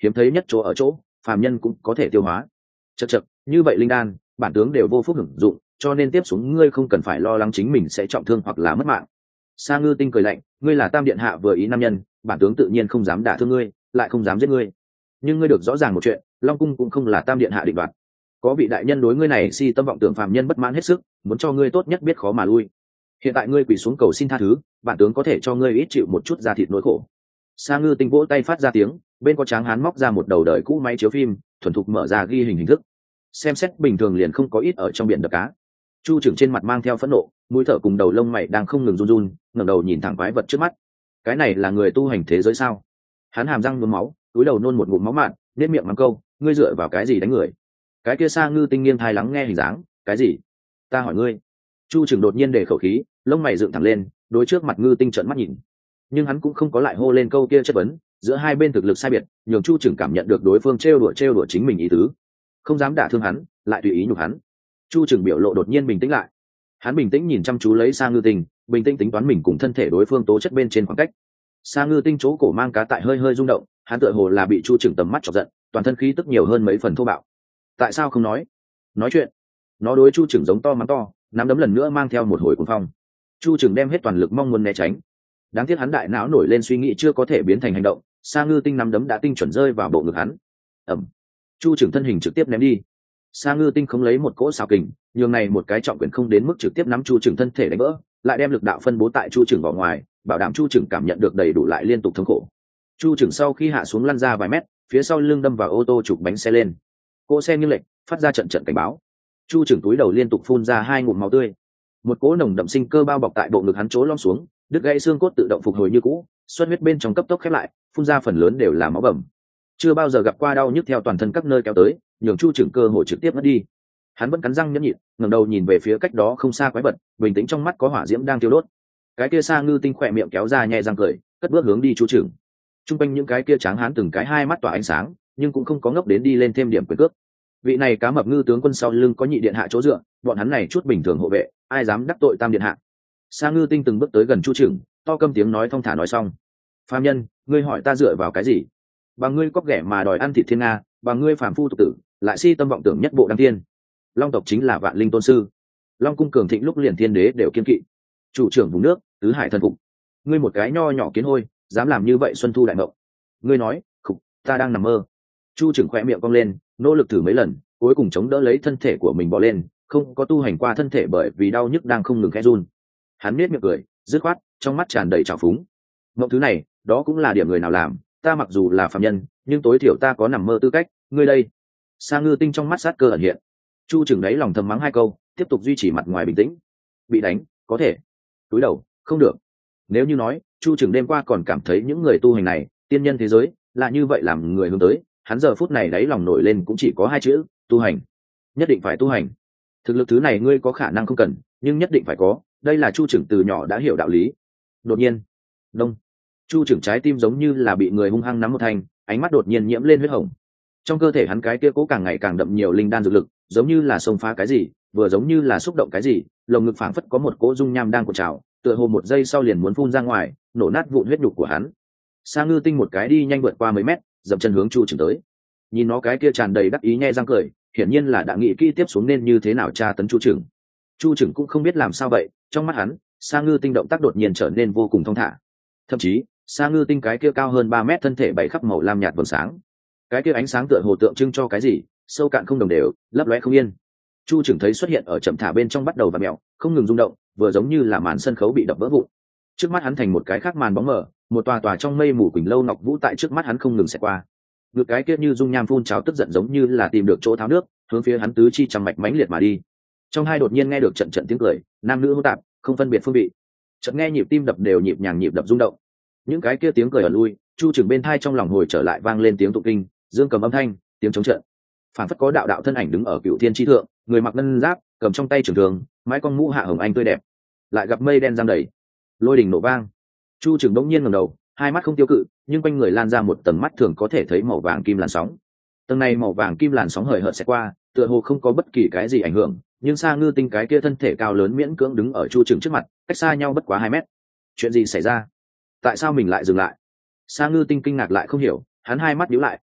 hiếm thấy nhất chỗ ở chỗ phàm nhân cũng có thể tiêu hóa. Chậc chậc, như vậy linh đan bản tướng đều vô phúc hưởng dụng, cho nên tiếp xuống ngươi không cần phải lo lắng chính mình sẽ trọng thương hoặc là mất mạng. Sa Ngư Tinh cười lạnh, ngươi là Tam điện hạ vừa ý nam nhân, bản tướng tự nhiên không dám đả thương ngươi, lại không dám giết ngươi. Nhưng ngươi được rõ ràng một chuyện, Long cung cũng không là Tam điện hạ định đoạt. Có vị đại nhân đối ngươi này si tâm vọng tưởng phàm nhân bất mãn hết sức, muốn cho ngươi tốt nhất biết khó mà lui. Hiện tại ngươi quỳ xuống cầu xin tha thứ, bản tướng có thể cho ngươi ít chịu một chút da thịt nỗi khổ. Sa Ngư Tinh vỗ tay phát ra tiếng, bên có tráng hán móc ra một đầu đời cũ máy chiếu phim, thuần thục mở ra ghi hình hình thức. Xem xét bình thường liền không có ít ở trong biển đập cá. Chu Trưởng trên mặt mang theo phẫn nộ, mũi thở cùng đầu lông mày đang không ngừng run run, ngẩng đầu nhìn thẳng quái vật trước mắt. Cái này là người tu hành thế giới sao? Hắn hàm răng nhuốm máu, túi đầu nôn một ngụm máu mạn, nét miệng mắng câu, ngươi dựa vào cái gì đánh người? Cái kia Sa Ngư Tinh nghiêng thai lắng nghe hình dáng, cái gì? Ta hỏi ngươi. Chu Trưởng đột nhiên để khẩu khí, lông mày dựng thẳng lên, đối trước mặt Ngư Tinh trợn mắt nhìn. Nhưng hắn cũng không có lại hô lên câu kia chất vấn, giữa hai bên thực lực sai biệt, nhường Chu Trưởng cảm nhận được đối phương trêu đùa trêu đùa chính mình ý tứ, không dám đả thương hắn, lại tùy ý nhục hắn. Chu Trưởng biểu lộ đột nhiên bình tĩnh lại. Hắn bình tĩnh nhìn chăm chú lấy Sa Ngư Tinh, bình tĩnh tính toán mình cùng thân thể đối phương tố chất bên trên khoảng cách. Sa Ngư Tinh chỗ cổ mang cá tại hơi hơi rung động, hắn tựa hồ là bị Chu Trưởng tầm mắt chọc giận, toàn thân khí tức nhiều hơn mấy phần thô bạo. Tại sao không nói? Nói chuyện. Nó đối Chu Trưởng giống to mắng to, nắm đấm lần nữa mang theo một hồi cuồng phong. Chu Trưởng đem hết toàn lực mong muốn né tránh. Đáng tiếc hắn đại não nổi lên suy nghĩ chưa có thể biến thành hành động, Sa Ngư Tinh nắm đấm đã tinh chuẩn rơi vào bộ ngực hắn. Ầm. Chu Trưởng thân hình trực tiếp ném đi. Sa Ngư Tinh không lấy một cỗ xào kình, nhường này một cái trọng quyền không đến mức trực tiếp nắm Chu Trưởng thân thể đánh vỡ, lại đem lực đạo phân bố tại Chu Trưởng vào ngoài, bảo đảm Chu Trưởng cảm nhận được đầy đủ lại liên tục thống khổ. Chu Trưởng sau khi hạ xuống lăn ra vài mét, phía sau lưng đâm vào ô tô trục bánh xe lên. Cỗ xe nghiêng lệch, phát ra trận trận cảnh báo. Chu Trưởng túi đầu liên tục phun ra hai ngụm máu tươi. Một cỗ nồng đậm sinh cơ bao bọc tại bộ ngực hắn chỗ lõm xuống, đứt gãy xương cốt tự động phục hồi như cũ, xuất huyết bên trong cấp tốc khép lại, phun ra phần lớn đều là máu bầm. Chưa bao giờ gặp qua đau nhức theo toàn thân các nơi kéo tới, nhường Chu Trưởng cơ hội trực tiếp mất đi. Hắn vẫn cắn răng nhẫn nhịn, ngẩng đầu nhìn về phía cách đó không xa quái vật, bình tĩnh trong mắt có hỏa diễm đang thiêu đốt. Cái kia Sa Ngư Tinh khỏe miệng kéo ra nhẹ răng cười, cất bước hướng đi Chu Trưởng. Trung quanh những cái kia tráng hán từng cái hai mắt tỏa ánh sáng, nhưng cũng không có ngốc đến đi lên thêm điểm quyền cước. Vị này cá mập ngư tướng quân sau lưng có nhị điện hạ chỗ dựa, bọn hắn này chút bình thường hộ vệ, ai dám đắc tội Tam điện hạ. Sa Ngư Tinh từng bước tới gần Chu Trưởng, to câm tiếng nói thong thả nói xong. Phàm nhân, ngươi hỏi ta dựa vào cái gì? Bằng ngươi cóc ghẻ mà đòi ăn thịt thiên nga, bằng ngươi phàm phu tục tử, lại si tâm vọng tưởng nhất bộ đăng thiên. Long tộc chính là vạn linh tôn sư, Long cung cường thịnh lúc liền thiên đế đều kiên kỵ. Chủ trưởng vùng nước, tứ hải thần phục. Ngươi một cái nho nhỏ kiến hôi, dám làm như vậy xuân thu đại mộng. Ngươi nói, khục, ta đang nằm mơ. Chu trưởng khỏe miệng cong lên, nỗ lực thử mấy lần, cuối cùng chống đỡ lấy thân thể của mình bò lên, không có tu hành qua thân thể bởi vì đau nhức đang không ngừng khẽ run. Hắn nết miệng cười, dứt khoát, trong mắt tràn đầy trào phúng. Mộng thứ này, đó cũng là điểm người nào làm, ta mặc dù là phàm nhân, nhưng tối thiểu ta có nằm mơ tư cách, ngươi đây. Sa Ngư Tinh trong mắt sát cơ ẩn hiện. Chu trưởng đấy lòng thầm mắng hai câu, tiếp tục duy trì mặt ngoài bình tĩnh. Bị đánh, có thể. Túi đầu, không được. Nếu như nói, Chu trưởng đêm qua còn cảm thấy những người tu hành này, tiên nhân thế giới, là như vậy làm người hướng tới, hắn giờ phút này đáy lòng nổi lên cũng chỉ có hai chữ, tu hành. Nhất định phải tu hành. Thực lực thứ này ngươi có khả năng không cần, nhưng nhất định phải có, đây là Chu trưởng từ nhỏ đã hiểu đạo lý. Đột nhiên, đông. Chu trưởng trái tim giống như là bị người hung hăng nắm một thanh, ánh mắt đột nhiên nhiễm lên huyết hồng. Trong cơ thể hắn cái kia cố càng ngày càng đậm nhiều linh đan dược lực, giống như là xông phá cái gì, vừa giống như là xúc động cái gì, lồng ngực phảng phất có một cỗ dung nham đang cuộn trào, tựa hồ một giây sau liền muốn phun ra ngoài, nổ nát vụn huyết nhục của hắn. Sa Ngư Tinh một cái đi nhanh vượt qua mấy mét, dậm chân hướng Chu trưởng tới. Nhìn nó cái kia tràn đầy đắc ý nhe răng cười, hiển nhiên là đã nghĩ kỹ tiếp xuống nên như thế nào tra tấn Chu trưởng. Chu trưởng cũng không biết làm sao vậy, trong mắt hắn, Sa Ngư Tinh động tác đột nhiên trở nên vô cùng thong thả. Thậm chí, Sa Ngư Tinh cái kia cao hơn ba mét thân thể bảy khắp màu lam nhạt vầng sáng. Cái kia ánh sáng tựa hồ tượng trưng cho cái gì, sâu cạn không đồng đều, lấp lóe không yên. Chu trưởng thấy xuất hiện ở chậm thả bên trong bắt đầu vặn mèo, không ngừng rung động, vừa giống như là màn sân khấu bị đập vỡ vụn. Trước mắt hắn thành một cái khác màn bóng mờ, một tòa tòa trong mây mù quỳnh lâu ngọc vũ tại trước mắt hắn không ngừng xẹt qua. Ngực cái kia như dung nham phun trào tức giận giống như là tìm được chỗ tháo nước, hướng phía hắn tứ chi trăm mạch mãnh liệt mà đi. Trong hai đột nhiên nghe được trận trận tiếng cười, nam nữ hỗn tạp, không phân biệt phương vị. Chợt nghe nhịp tim đập đều nhịp nhàng nhịp đập rung động. Những cái kia tiếng cười ở lui, Chu trưởng bên thai trong lòng hồi trở lại vang lên tiếng tụng kinh, dương cầm âm thanh, tiếng chống trận. Phản phất có đạo đạo thân ảnh đứng ở cựu thiên chi thượng, người mặc ngân giáp, cầm trong tay trường thường, mái con mũ hạ hồng anh tươi đẹp. Lại gặp mây đen giăng đầy, lôi đình nổ vang. Chu trưởng đống nhiên ngẩng đầu, hai mắt không tiêu cự, nhưng quanh người lan ra một tầng mắt thường có thể thấy màu vàng kim làn sóng. Tầng này màu vàng kim làn sóng hời hợt sẽ qua, tựa hồ không có bất kỳ cái gì ảnh hưởng, nhưng Sa Ngư Tinh cái kia thân thể cao lớn miễn cưỡng đứng ở Chu trưởng trước mặt, cách xa nhau bất quá hai mét. Chuyện gì xảy ra? Tại sao mình lại dừng lại? Sa Ngư Tinh kinh ngạc lại không hiểu, hắn hai mắt nhíu lại,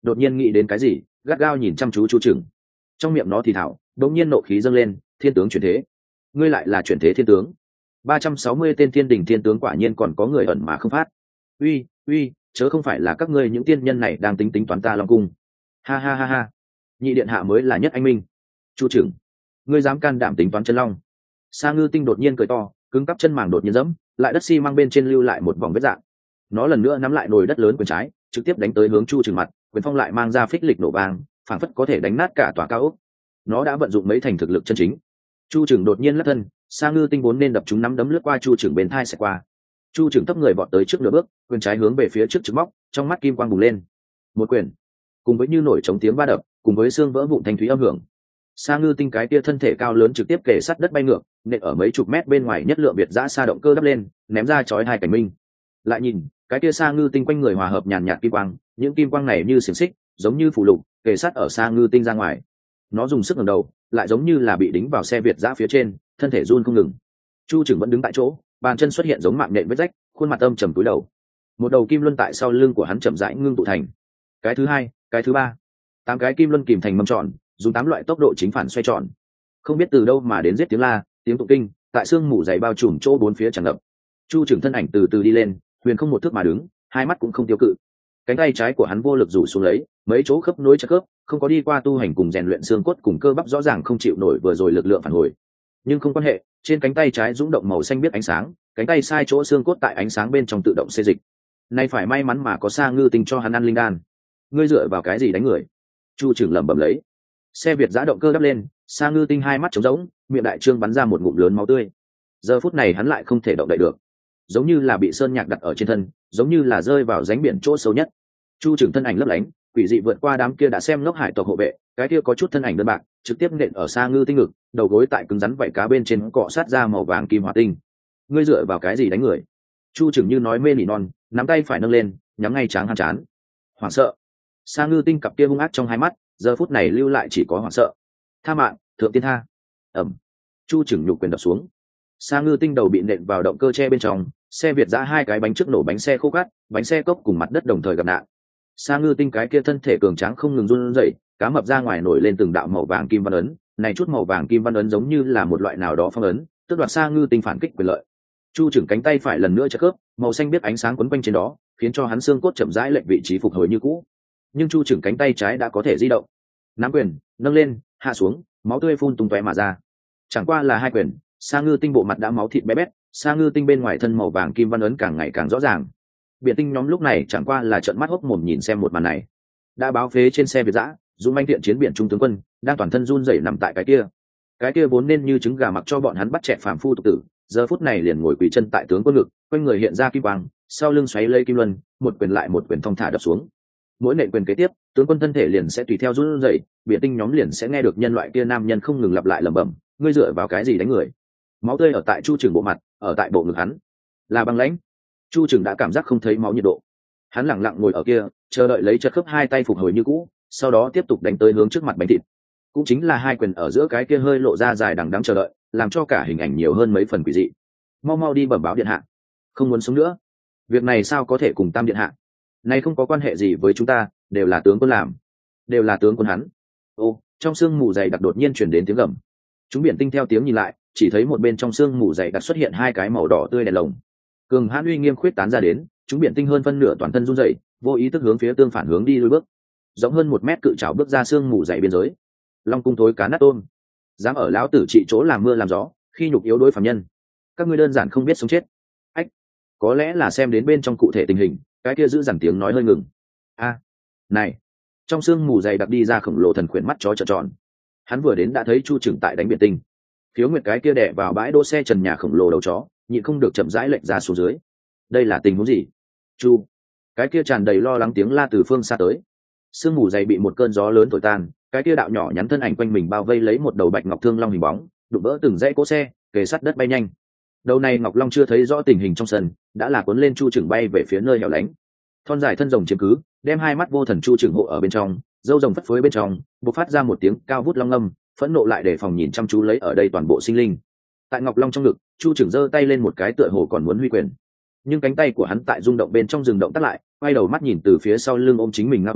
đột nhiên nghĩ đến cái gì, gắt gao nhìn chăm chú chu trừng. Trong miệng nó thì thảo, đột nhiên nộ khí dâng lên, thiên tướng chuyển thế. Ngươi lại là chuyển thế thiên tướng? ba trăm sáu mươi tên thiên đình thiên tướng quả nhiên còn có người ẩn mà không phát. Uy, uy, chớ không phải là các ngươi những tiên nhân này đang tính tính toán ta Long cung. Ha ha ha ha. Nhị điện hạ mới là nhất anh minh. Chu trưởng, ngươi dám can đảm tính toán chân long? Sa Ngư Tinh đột nhiên cười to, cứng cắp chân màng đột nhiên dẫm, lại đất xi măng bên trên lưu lại một vòng vết dạng. Nó lần nữa nắm lại nồi đất lớn quyền trái, trực tiếp đánh tới hướng Chu Trừng mặt, quyền phong lại mang ra phích lịch nổ vang, phảng phất có thể đánh nát cả tòa cao ốc. Nó đã vận dụng mấy thành thực lực chân chính. Chu Trừng đột nhiên lắc thân, Sa Ngư Tinh vốn nên đập chúng nắm đấm lướt qua Chu Trừng bên thai sẽ qua. Chu Trừng thấp người vọt tới trước nửa bước, quyền trái hướng về phía trước trực móc, trong mắt kim quang bùng lên. Một quyền, cùng với như nổi trống tiếng va đập, cùng với xương vỡ vụn thanh thúy âm hưởng. Sa Ngư Tinh cái kia thân thể cao lớn trực tiếp kề sát đất bay ngược, nện ở mấy chục mét bên ngoài nhất lượng biệt giã xa động cơ đắp lên, ném ra chói hai cảnh minh. Lại nhìn, cái kia Sa Ngư Tinh quanh người hòa hợp nhàn nhạt kim quang, những kim quang này như xiềng xích, giống như phù lục, kề sát ở Sa Ngư Tinh ra ngoài. Nó dùng sức ngẩng đầu, lại giống như là bị đính vào xe việt giã phía trên, thân thể run không ngừng. Chu Trừng vẫn đứng tại chỗ, bàn chân xuất hiện giống mạng nhện vết rách, khuôn mặt âm trầm cúi đầu. Một đầu kim luân tại sau lưng của hắn chậm rãi ngưng tụ thành. Cái thứ hai, cái thứ ba, tám cái kim luân kìm thành mâm tròn, dùng tám loại tốc độ chính phản xoay tròn. Không biết từ đâu mà đến giết tiếng la, tiếng tụng kinh, tại xương mù dày bao trùm chỗ bốn phía tràn ngập. Chu Trừng thân ảnh từ từ đi lên, huyền không một thước mà đứng, hai mắt cũng không tiêu cự. Cánh tay trái của hắn vô lực rủ xuống lấy, mấy chỗ khớp nối chặt khớp, không có đi qua tu hành cùng rèn luyện xương cốt cùng cơ bắp rõ ràng không chịu nổi vừa rồi lực lượng phản hồi. Nhưng không quan hệ, trên cánh tay trái dũng động màu xanh biết ánh sáng, cánh tay sai chỗ xương cốt tại ánh sáng bên trong tự động xê dịch. Nay phải may mắn mà có Sa Ngư Tinh cho hắn ăn linh đan. Ngươi dựa vào cái gì đánh người? Chu Trừng lẩm bẩm lấy. Xe việt giã động cơ đắp lên, Sa Ngư Tinh hai mắt trống rỗng, miệng đại trương bắn ra một ngụm lớn máu tươi. Giờ phút này hắn lại không thể động đậy được, giống như là bị sơn nhạc đặt ở trên thân, giống như là rơi vào rãnh biển chỗ sâu nhất. Chu Trừng thân ảnh lấp lánh, quỷ dị vượt qua đám kia đã xem ngốc hải tộc hộ vệ, cái kia có chút thân ảnh đơn bạc, trực tiếp nện ở Sa Ngư Tinh ngực, đầu gối tại cứng rắn vảy cá bên trên cọ sát ra màu vàng kim hỏa tinh. Ngươi dựa vào cái gì đánh người? Chu Trừng như nói mê nỉ non, nắm tay phải nâng lên, nhắm ngay tráng hắn chán. Hoảng sợ. Sa Ngư Tinh cặp kia hung ác trong hai mắt, giờ phút này lưu lại chỉ có hoảng sợ. Tha mạng, thượng tiên tha. Ẩm. Chu Trừng nhục quyền đập xuống. Sa Ngư Tinh đầu bị nện vào động cơ tre bên trong, xe việt giã hai cái bánh trước nổ bánh xe khô cát, bánh xe cốc cùng mặt đất đồng thời gặp nạn. Sa Ngư Tinh cái kia thân thể cường tráng không ngừng run rẩy, cá mập ra ngoài nổi lên từng đạo màu vàng kim văn ấn, này chút màu vàng kim văn ấn giống như là một loại nào đó phong ấn, tức đoạt Sa Ngư Tinh phản kích quyền lợi. Chu Trừng cánh tay phải lần nữa chật khớp, màu xanh biết ánh sáng quấn quanh trên đó, khiến cho hắn xương cốt chậm rãi lệch vị trí phục hồi như cũ. Nhưng Chu Trừng cánh tay trái đã có thể di động. Nắm quyền, nâng lên, hạ xuống, máu tươi phun tung tóe mà ra. Chẳng qua là hai quyền, Sa Ngư Tinh bộ mặt đã máu thịt bé bét, Sa Ngư Tinh bên ngoài thân màu vàng kim văn ấn càng ngày càng rõ ràng. Biển Tinh nhóm lúc này chẳng qua là trợn mắt hốc mồm nhìn xem một màn này. Đã báo phế trên xe việt giã, dũng manh tiện chiến biển trung tướng quân đang toàn thân run rẩy nằm tại cái kia. Cái kia vốn nên như trứng gà mặc cho bọn hắn bắt chẹt phàm phu tục tử, giờ phút này liền ngồi quỳ chân tại tướng quân ngực, quanh người hiện ra kim quang, sau lưng xoáy lây kim luân, một quyền lại một quyền thong thả đập xuống. Mỗi nện quyền kế tiếp, tướng quân thân thể liền sẽ tùy theo run rẩy, Biển Tinh nhóm liền sẽ nghe được nhân loại kia nam nhân không ngừng lặp lại lẩm bẩm, ngươi dựa vào cái gì đánh người? Máu tươi ở tại Chu Trừng bộ mặt, ở tại bộ ngực hắn là băng lãnh. Chu Trừng đã cảm giác không thấy máu nhiệt độ, hắn lẳng lặng ngồi ở kia, chờ đợi lấy chật khớp hai tay phục hồi như cũ, sau đó tiếp tục đánh tới hướng trước mặt bánh thịt. Cũng chính là hai quyền ở giữa cái kia hơi lộ ra dài đằng đẵng chờ đợi, làm cho cả hình ảnh nhiều hơn mấy phần quỷ dị. Mau mau đi bẩm báo điện hạ, không muốn sống nữa. Việc này sao có thể cùng Tam điện hạ? Này không có quan hệ gì với chúng ta, đều là tướng quân làm, đều là tướng quân hắn. Ô, trong sương mù dày đặc đột nhiên chuyển đến tiếng gầm. Chúng Biển Tinh theo tiếng nhìn lại, chỉ thấy một bên trong sương mù dày đặc xuất hiện hai cái màu đỏ tươi đèn lồng. Cường hãn uy nghiêm khuyết tán ra đến, chúng Biển Tinh hơn phân nửa toàn thân run rẩy, vô ý thức hướng phía tương phản hướng đi lùi bước. Rộng hơn một mét cự trảo bước ra sương mù dày biên giới. Long cung thối cá nát tôm, dám ở lão tử trị chỗ làm mưa làm gió, khi nhục yếu đối phàm nhân, các ngươi đơn giản không biết sống chết. Ách, có lẽ là xem đến bên trong cụ thể tình hình, cái kia giữ dằn tiếng nói hơi ngừng. A, này, trong sương mù dày đặc đi ra khổng lồ thần khuyển mắt chó trợn tròn. Hắn vừa đến đã thấy Chu Trừng tại đánh Biển Tinh. Khiếu Nguyệt cái kia đè vào bãi đỗ xe trần nhà khổng lồ đầu chó, nhịn không được chậm rãi lệch ra xuống dưới. Đây là tình huống gì? Chu, cái kia tràn đầy lo lắng tiếng la từ phương xa tới. Sương mù dày bị một cơn gió lớn thổi tan, cái kia đạo nhỏ nhắn thân ảnh quanh mình bao vây lấy một đầu bạch ngọc thương long hình bóng, đụng vỡ từng dãy cỗ xe, kề sát đất bay nhanh. Đầu này ngọc long chưa thấy rõ tình hình trong sân, đã là cuốn lên Chu Trừng bay về phía nơi hẻo lánh. Thon dài thân rồng chiếm cứ, đem hai mắt vô thần Chu Trừng hộ ở bên trong, râu rồng phất phới bên trong, bộc phát ra một tiếng cao vút long âm, phẫn nộ lại để phòng nhìn chăm chú lấy ở đây toàn bộ sinh linh. Tại ngọc long trong ngực, Chu Trừng giơ tay lên một cái tựa hồ còn muốn huy quyền, nhưng cánh tay của hắn tại rung động bên trong rừng động tắt lại, quay đầu mắt nhìn từ phía sau lưng ôm chính mình ngáp ánh,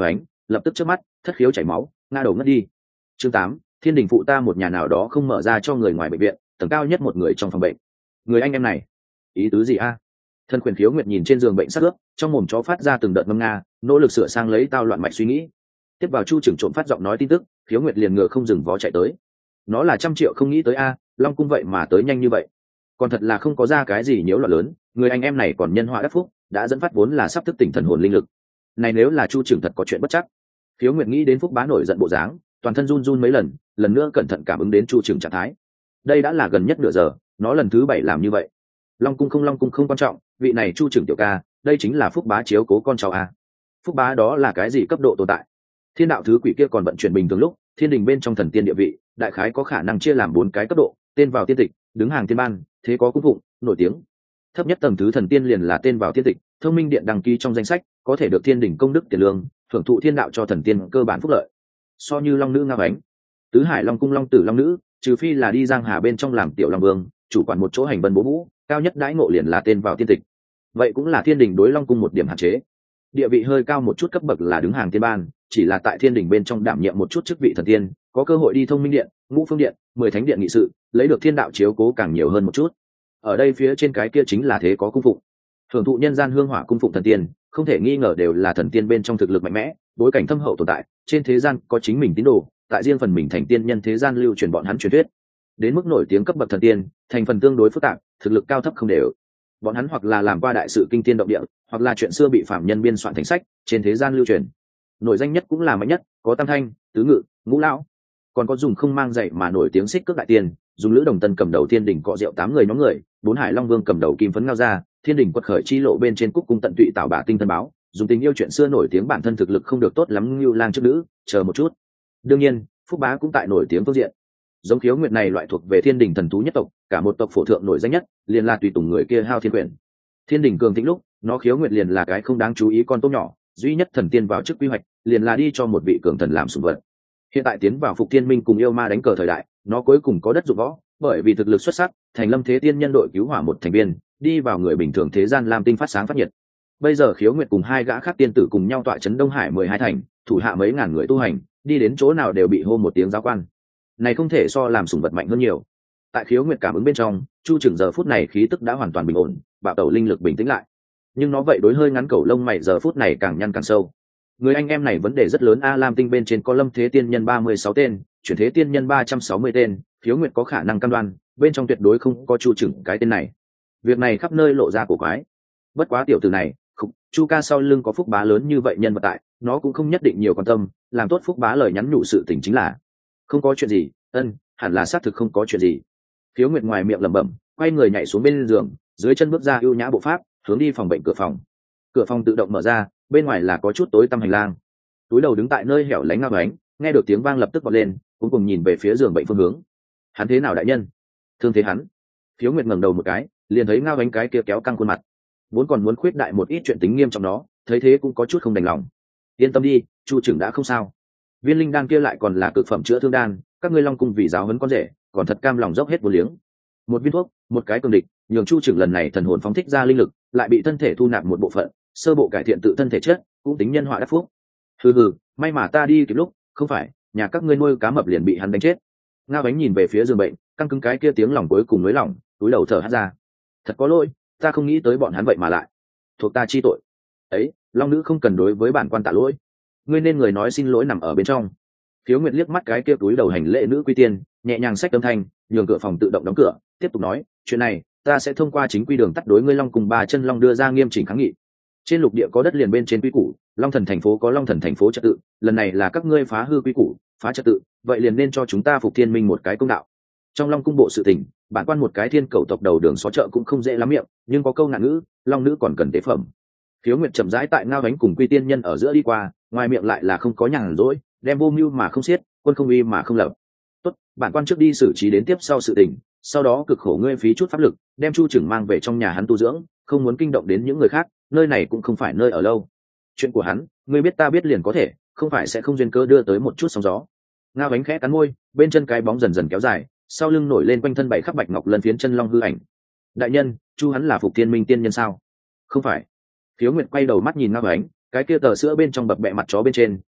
lập tức trước mắt thất khiếu chảy máu, ngã đầu ngất đi. Chương tám, thiên đình phụ ta một nhà nào đó không mở ra cho người ngoài bệnh viện, tầng cao nhất một người trong phòng bệnh. Người anh em này ý tứ gì a? Thân quyền Khiếu Nguyệt nhìn trên giường bệnh sát ướp, trong mồm chó phát ra từng đợt ngâm nga, nỗ lực sửa sang lấy tao loạn mạch suy nghĩ. Tiếp vào Chu trưởng trộm phát giọng nói tin tức, Khiếu Nguyệt liền ngựa không dừng vó chạy tới. Nó là trăm triệu không nghĩ tới a, Long cung vậy mà tới nhanh như vậy. Còn thật là không có ra cái gì nhiễu loạn lớn, người anh em này còn nhân họa đắc phúc, đã dẫn phát vốn là sắp thức tỉnh thần hồn linh lực. Này nếu là Chu trưởng thật có chuyện bất chắc. Khiếu Nguyệt nghĩ đến Phúc Bá nổi giận bộ dáng, toàn thân run run mấy lần, lần nữa cẩn thận cảm ứng đến Chu trưởng trạng thái. Đây đã là gần nhất nửa giờ, nó lần thứ bảy làm như vậy. Long cung không Long cung không quan trọng, vị này Chu trưởng tiểu ca, đây chính là Phúc Bá chiếu cố con cháu a. Phúc Bá đó là cái gì cấp độ tồn tại? Thiên đạo thứ quỷ kia còn vận chuyển bình thường lúc, thiên đình bên trong thần tiên địa vị, đại khái có khả năng chia làm bốn cái cấp độ, tên vào tiên tịch, đứng hàng tiên ban, thế có cung phụng, nổi tiếng. Thấp nhất tầng thứ thần tiên liền là tên vào tiên tịch, thông minh điện đăng ký trong danh sách, có thể được thiên đình công đức tiền lương, thưởng thụ thiên đạo cho thần tiên cơ bản phúc lợi. So như long nữ Ngao Ánh, tứ hải long cung long tử long nữ, trừ phi là đi giang hà bên trong làm tiểu long vương, chủ quản một chỗ hành vân bố vũ, cao nhất đãi ngộ liền là tên vào tiên tịch. Vậy cũng là thiên đình đối long cung một điểm hạn chế. Địa vị hơi cao một chút cấp bậc là đứng hàng tiên ban, chỉ là tại thiên đình bên trong đảm nhiệm một chút chức vị thần tiên, có cơ hội đi thông minh điện, ngũ phương điện, mười thánh điện nghị sự, lấy được thiên đạo chiếu cố càng nhiều hơn một chút. Ở đây phía trên cái kia chính là thế có cung phụng, hưởng thụ nhân gian hương hỏa cung phụng thần tiên, không thể nghi ngờ đều là thần tiên bên trong thực lực mạnh mẽ, bối cảnh thâm hậu tồn tại, trên thế gian có chính mình tín đồ, tại riêng phần mình thành tiên nhân thế gian lưu truyền bọn hắn truyền thuyết. Đến mức nổi tiếng cấp bậc thần tiên, thành phần tương đối phức tạp, thực lực cao thấp không đều. Bọn hắn hoặc là làm qua đại sự kinh thiên động địa, hoặc là chuyện xưa bị phạm nhân biên soạn thành sách, trên thế gian lưu truyền. Nổi danh nhất cũng là mạnh nhất, có Tam Thanh, Tứ Ngự, Ngũ Lão, còn có dùng không mang dạy mà nổi tiếng Xích Cước đại tiên, dùng Lữ Đồng Tân cầm đầu thiên đình cọ rượu tám người nhóm người, bốn hải long vương cầm đầu kim phấn ngao ra, thiên đình quật khởi chi lộ bên trên cúc cung tận tụy tạo bả tinh tân báo, dùng tình yêu chuyện xưa nổi tiếng bản thân thực lực không được tốt lắm như lang trước nữ, chờ một chút. Đương nhiên, Phúc Bá cũng tại nổi tiếng phương diện. Giống Khiếu Nguyệt này loại thuộc về thiên đình thần thú nhất tộc, cả một tộc phổ thượng nổi danh nhất, liền là tùy tùng người kia Hao Thiên Quyền. Thiên đình cường thịnh lúc, nó Khiếu Nguyệt liền là cái không đáng chú ý con tôm nhỏ, duy nhất thần tiên vào chức quy hoạch, liền là đi cho một vị cường thần làm sủng vật. Hiện tại tiến vào Phục Thiên Minh cùng yêu ma đánh cờ thời đại, nó cuối cùng có đất dụng võ, bởi vì thực lực xuất sắc, thành Lâm Thế Tiên nhân đội cứu hỏa một thành viên, đi vào người bình thường thế gian làm tinh phát sáng phát nhiệt. Bây giờ Khiếu Nguyệt cùng hai gã khác tiên tử cùng nhau tọa trấn Đông Hải mười hai thành, thủ hạ mấy ngàn người tu hành, đi đến chỗ nào đều bị hô một tiếng giáo quan. Này không thể so làm sủng vật mạnh hơn nhiều. Tại Khiếu Nguyệt cảm ứng bên trong, Chu Trừng giờ phút này khí tức đã hoàn toàn bình ổn, bạo tẩu linh lực bình tĩnh lại. Nhưng nó vậy đối hơi ngắn cầu lông mày giờ phút này càng nhăn càng sâu. Người anh em này vấn đề rất lớn a, Lam Tinh bên trên có Lâm Thế Tiên nhân ba mươi sáu tên, Chuyển Thế Tiên nhân ba trăm sáu mươi tên, Khiếu Nguyệt có khả năng cam đoan, bên trong tuyệt đối không có Chu Trừng cái tên này. Việc này khắp nơi lộ ra cổ quái. Bất quá tiểu tử này, khục, Chu ca sau lưng có Phúc Bá lớn như vậy nhân vật tại, nó cũng không nhất định nhiều quan tâm, làm tốt Phúc Bá lời nhắn nhủ sự tình chính là không có chuyện gì, ân, hẳn là xác thực không có chuyện gì. Khiếu Nguyệt ngoài miệng lẩm bẩm, quay người nhảy xuống bên giường, dưới chân bước ra ưu nhã bộ pháp, hướng đi phòng bệnh cửa phòng. Cửa phòng tự động mở ra, bên ngoài là có chút tối tăm hành lang. Túi đầu đứng tại nơi hẻo lánh Ngao Ánh, nghe được tiếng vang lập tức vọt lên, cuối cùng nhìn về phía giường bệnh phương hướng. Hắn thế nào đại nhân? Thương thế hắn? Khiếu Nguyệt ngẩng đầu một cái, liền thấy Ngao Ánh cái kia kéo căng khuôn mặt, vốn còn muốn khuyết đại một ít chuyện tính nghiêm trong đó, thấy thế cũng có chút không đành lòng. Yên tâm đi, Chu trưởng đã không sao. Viên linh đan kia lại còn là cực phẩm chữa thương đan, các ngươi Long cung vì giáo huấn con rể, còn thật cam lòng dốc hết vô liếng. Một viên thuốc, một cái cường địch, nhường Chu trưởng lần này thần hồn phóng thích ra linh lực, lại bị thân thể thu nạp một bộ phận, sơ bộ cải thiện tự thân thể chất, cũng tính nhân họa đắc phúc. Hừ hừ, may mà ta đi kịp lúc, không phải, nhà các ngươi nuôi cá mập liền bị hắn đánh chết. Ngao Ánh nhìn về phía giường bệnh, căng cứng cái kia tiếng lòng cuối cùng nới lỏng, túi đầu thở hắt ra. Thật có lỗi, ta không nghĩ tới bọn hắn vậy mà lại thuộc ta chi tội. Ấy, Long nữ không cần đối với bản quan tạ lỗi, ngươi nên người nói xin lỗi nằm ở bên trong. Khiếu Nguyệt liếc mắt cái kia túi đầu hành lễ nữ quy tiên, nhẹ nhàng xách âm thanh, nhường cửa phòng tự động đóng cửa, tiếp tục nói, chuyện này ta sẽ thông qua chính quy đường tắt đối ngươi Long cùng ba chân Long đưa ra nghiêm chỉnh kháng nghị. Trên lục địa có đất liền bên trên quy củ, Long thần thành phố có Long thần thành phố trật tự, lần này là các ngươi phá hư quy củ, phá trật tự, vậy liền nên cho chúng ta Phục Thiên Minh một cái công đạo. Trong Long cung bộ sự tình, bản quan một cái thiên cầu tộc đầu đường xó chợ cũng không dễ lắm miệng, nhưng có câu ngạn ngữ, Long nữ còn cần tế phẩm. Khiếu Nguyệt chậm rãi tại Ngao Ánh cùng quy tiên nhân ở giữa đi qua, ngoài miệng lại là không có nhàn rỗi, đem vô mưu mà không xiết, quân không uy mà không lập. Tốt, bản quan trước đi xử trí đến tiếp sau sự tình, sau đó cực khổ ngươi phí chút pháp lực, đem Chu Trừng mang về trong nhà hắn tu dưỡng, không muốn kinh động đến những người khác, nơi này cũng không phải nơi ở lâu. Chuyện của hắn, ngươi biết ta biết liền có thể, không phải sẽ không duyên cơ đưa tới một chút sóng gió. Ngao Ánh khẽ cắn môi, bên chân cái bóng dần dần kéo dài, sau lưng nổi lên quanh thân bảy khắp bạch ngọc lân phiến chân long hư ảnh. Đại nhân, Chu hắn là Phục Thiên Minh tiên nhân sao? Không phải. Khiếu Nguyệt quay đầu mắt nhìn Ngao Ánh, cái kia tờ sữa bên trong bập bẹ mặt chó bên trên,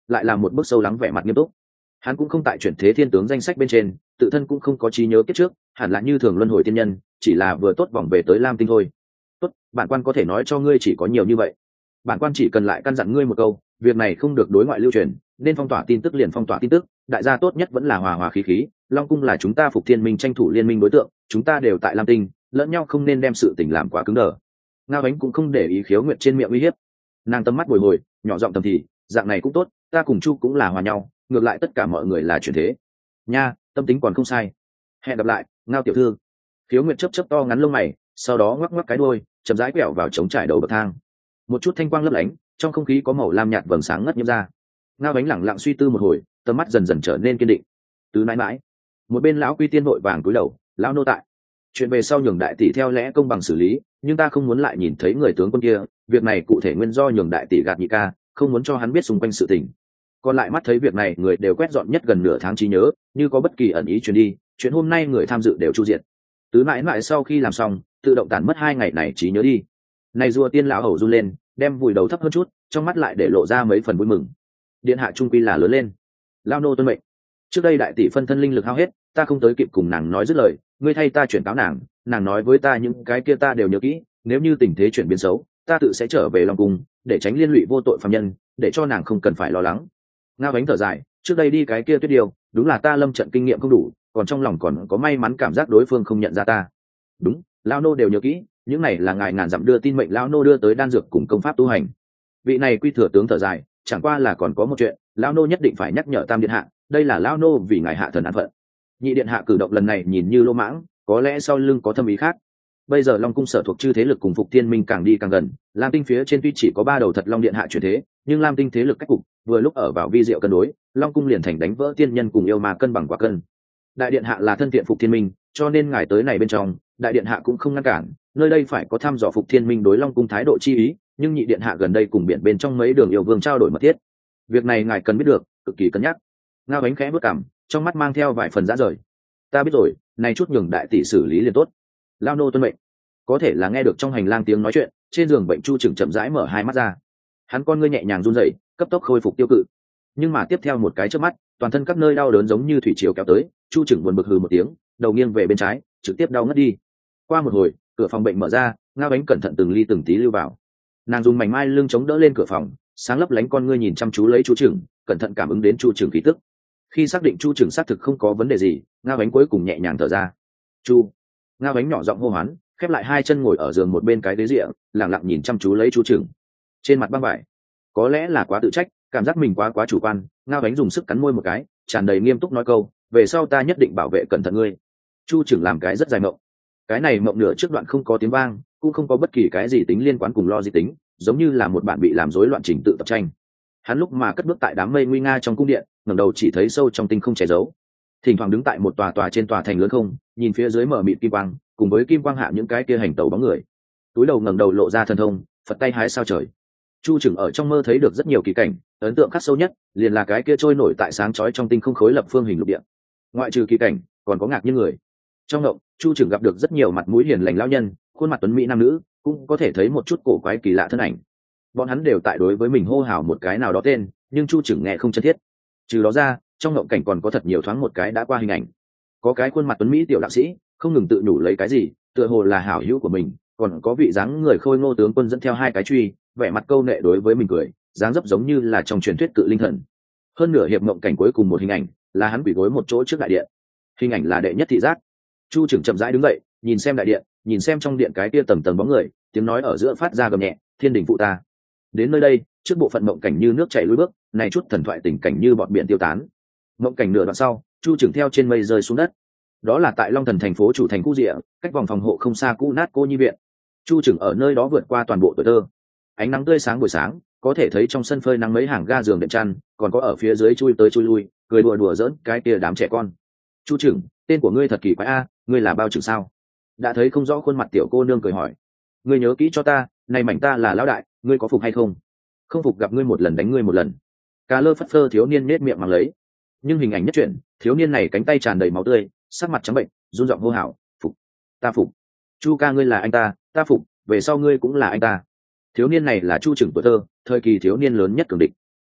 lại là một bức sâu lắng vẻ mặt nghiêm túc. Hắn cũng không tại chuyển thế thiên tướng danh sách bên trên, tự thân cũng không có trí nhớ kiếp trước, hẳn là như thường luân hồi tiên nhân, chỉ là vừa tốt vòng về tới lam tinh thôi. Tốt, bản quan có thể nói cho ngươi chỉ có nhiều như vậy. Bản quan chỉ cần lại căn dặn ngươi một câu, việc này không được đối ngoại lưu truyền, nên phong tỏa tin tức liền phong tỏa tin tức, đại gia tốt nhất vẫn là hòa hòa khí khí. Long cung là chúng ta Phục Thiên Minh tranh thủ liên minh đối tượng, chúng ta đều tại lam tinh, lẫn nhau không nên đem sự tình làm quá cứng đờ. Ngao Ánh cũng không để ý Khiếu Nguyệt trên miệng uy hiếp, nàng tâm mắt bồi hồi, nhỏ giọng thầm thì, dạng này cũng tốt, ta cùng Chu cũng là hòa nhau, ngược lại tất cả mọi người là chuyển thế. Nha, tâm tính còn không sai. Hẹn gặp lại, Ngao tiểu thư. Khiếu Nguyệt chớp chớp to ngắn lông mày, sau đó ngoắc ngoắc cái đuôi, chậm rãi quẹo vào chống trải đầu bậc thang. Một chút thanh quang lấp lánh, trong không khí có màu lam nhạt vầng sáng ngất nhiễm ra. Ngao Ánh lẳng lặng suy tư một hồi, tầm mắt dần dần trở nên kiên định. Tứ mãi mãi, một bên lão quy tiên vội vàng cúi đầu, lão nô tại. Chuyện về sau nhường đại tỷ theo lẽ công bằng xử lý, nhưng ta không muốn lại nhìn thấy người tướng quân kia, việc này cụ thể nguyên do nhường đại tỷ gạt nhị ca, không muốn cho hắn biết xung quanh sự tình. Còn lại mắt thấy việc này người đều quét dọn nhất gần nửa tháng trí nhớ, như có bất kỳ ẩn ý truyền đi, chuyện hôm nay người tham dự đều chu diện. Tứ mãi mãi sau khi làm xong, tự động tản mất hai ngày này trí nhớ đi. Này rùa tiên lão hầu run lên, đem vùi đầu thấp hơn chút, trong mắt lại để lộ ra mấy phần vui mừng. Điện hạ trung quy là lớn lên. Lao nô tuân mệnh. Trước đây đại tỷ phân thân linh lực hao hết, ta không tới kịp cùng nàng nói dứt lời, ngươi thay ta chuyển cáo nàng, nàng nói với ta những cái kia ta đều nhớ kỹ, nếu như tình thế chuyển biến xấu, ta tự sẽ trở về Long cung, để tránh liên lụy vô tội phạm nhân, để cho nàng không cần phải lo lắng. Ngao Ánh thở dài, trước đây đi cái kia tuyết điều, đúng là ta lâm trận kinh nghiệm không đủ, còn trong lòng còn có may mắn cảm giác đối phương không nhận ra ta. Đúng, lão nô đều nhớ kỹ, những này là ngài ngàn dặm đưa tin mệnh lão nô đưa tới đan dược cùng công pháp tu hành. Vị này quy thừa tướng thở dài, chẳng qua là còn có một chuyện, lão nô nhất định phải nhắc nhở Tam điện hạ, đây là lão nô vì ngài hạ thần án phận. Nhị điện hạ cử động lần này nhìn như lô mãng, có lẽ sau lưng có thâm ý khác. Bây giờ Long cung sở thuộc chư thế lực cùng Phục Thiên Minh càng đi càng gần, Lam tinh phía trên tuy chỉ có ba đầu thật Long điện hạ chuyển thế, nhưng Lam tinh thế lực cách cục vừa lúc ở vào vi diệu cân đối, Long cung liền thành đánh vỡ tiên nhân cùng yêu ma cân bằng quả cân. Đại điện hạ là thân thiện Phục Thiên Minh, cho nên ngài tới này bên trong, đại điện hạ cũng không ngăn cản, nơi đây phải có thăm dò Phục Thiên Minh đối Long cung thái độ chi ý, nhưng nhị điện hạ gần đây cùng biển bên trong mấy đường yêu vương trao đổi mật thiết. Việc này ngài cần biết được, cực kỳ cân nhắc. Ngao Ánh khẽ bước cằm, trong mắt mang theo vài phần dã rời. Ta biết rồi, này chút nhường đại tỷ xử lý liền tốt. Lao nô tuân mệnh. Có thể là nghe được trong hành lang tiếng nói chuyện, trên giường bệnh Chu Trừng chậm rãi mở hai mắt ra. Hắn con ngươi nhẹ nhàng run rẩy, cấp tốc khôi phục tiêu cự. Nhưng mà tiếp theo một cái chớp mắt, toàn thân các nơi đau đớn giống như thủy triều kéo tới, Chu Trừng buồn bực hừ một tiếng, đầu nghiêng về bên trái, trực tiếp đau ngất đi. Qua một hồi, cửa phòng bệnh mở ra, Ngao Ánh cẩn thận từng ly từng tí lưu vào. Nàng dùng mảnh mai lưng chống đỡ lên cửa phòng, sáng lấp lánh con ngươi nhìn chăm chú lấy Chu Trừng, cẩn thận cảm ứng đến Chu Trừng khí tức. Khi xác định Chu Trừng xác thực không có vấn đề gì, Ngao Ánh cuối cùng nhẹ nhàng thở ra. Chu. Ngao Ánh nhỏ giọng hô hoán, khép lại hai chân ngồi ở giường một bên cái ghế rịa, lặng lặng nhìn chăm chú lấy Chu Trừng. Trên mặt băng vải, có lẽ là quá tự trách, cảm giác mình quá quá chủ quan, Ngao Ánh dùng sức cắn môi một cái, tràn đầy nghiêm túc nói câu, về sau ta nhất định bảo vệ cẩn thận ngươi. Chu Trừng làm cái rất dài mộng, cái này mộng nửa trước đoạn không có tiếng vang, cũng không có bất kỳ cái gì tính liên quan cùng lo gì tính, giống như là một bản bị làm rối loạn trình tự tập tranh. Hắn lúc mà cất bước tại đám mây nguy nga trong cung điện, ngẩng đầu chỉ thấy sâu trong tinh không che giấu, thỉnh thoảng đứng tại một tòa tòa trên tòa thành lớn không, nhìn phía dưới mở mịt kim quang, cùng với kim quang hạ những cái kia hành tẩu bóng người. Túi đầu ngẩng đầu lộ ra thần thông, phật tay hái sao trời. Chu Trừng ở trong mơ thấy được rất nhiều kỳ cảnh, ấn tượng khắc sâu nhất liền là cái kia trôi nổi tại sáng chói trong tinh không khối lập phương hình lục địa. Ngoại trừ kỳ cảnh, còn có ngạc nhiên người. Trong ngộng, Chu Trừng gặp được rất nhiều mặt mũi hiền lành lão nhân, khuôn mặt tuấn mỹ nam nữ, cũng có thể thấy một chút cổ quái kỳ lạ thân ảnh. Bọn hắn đều tại đối với mình hô hào một cái nào đó tên, nhưng Chu Trừng nghe không chân thiết. Trừ đó ra, trong ngộng cảnh còn có thật nhiều thoáng một cái đã qua hình ảnh. Có cái khuôn mặt tuấn mỹ tiểu đạo sĩ, không ngừng tự nhủ lấy cái gì, tựa hồ là hảo hữu của mình, còn có vị dáng người khôi ngô tướng quân dẫn theo hai cái truy, vẻ mặt câu nệ đối với mình cười, dáng dấp giống như là trong truyền thuyết cự linh thần. Hơn nửa hiệp ngộng cảnh cuối cùng một hình ảnh, là hắn quỳ gối một chỗ trước đại điện. Hình ảnh là đệ nhất thị giác. Chu Trừng chậm rãi đứng dậy, nhìn xem đại điện, nhìn xem trong điện cái kia tầng tầng bóng người, tiếng nói ở giữa phát ra gầm nhẹ, thiên đình phụ ta. Đến nơi đây, trước bộ phận mộng cảnh như nước chảy lùi bước, này chút thần thoại tình cảnh như bọt biển tiêu tán. Mộng cảnh nửa đoạn sau, Chu Trừng theo trên mây rơi xuống đất. Đó là tại Long Thần thành phố chủ thành cũ rịa, cách vòng phòng hộ không xa cũ nát cô nhi viện. Chu Trừng ở nơi đó vượt qua toàn bộ tuổi thơ. Ánh nắng tươi sáng buổi sáng, có thể thấy trong sân phơi nắng mấy hàng ga giường đệm chăn, còn có ở phía dưới chui tới chui lui, cười đùa đùa giỡn cái kia đám trẻ con. Chu Trừng, tên của ngươi thật kỳ quái a, ngươi là bao trưởng sao? Đã thấy không rõ khuôn mặt tiểu cô nương cười hỏi. Ngươi nhớ kỹ cho ta, này mảnh ta là lão đại, ngươi có phục hay không? Không phục gặp ngươi một lần đánh ngươi một lần. Cà lơ phất phơ thiếu niên nết miệng mang lấy. Nhưng hình ảnh nhất truyện, thiếu niên này cánh tay tràn đầy máu tươi, sắc mặt trắng bệnh, run giọng hô hào, phục, ta phục. Chu ca ngươi là anh ta, ta phục, về sau ngươi cũng là anh ta. Thiếu niên này là Chu Trừng tuổi thơ, thời kỳ thiếu niên lớn nhất cường địch.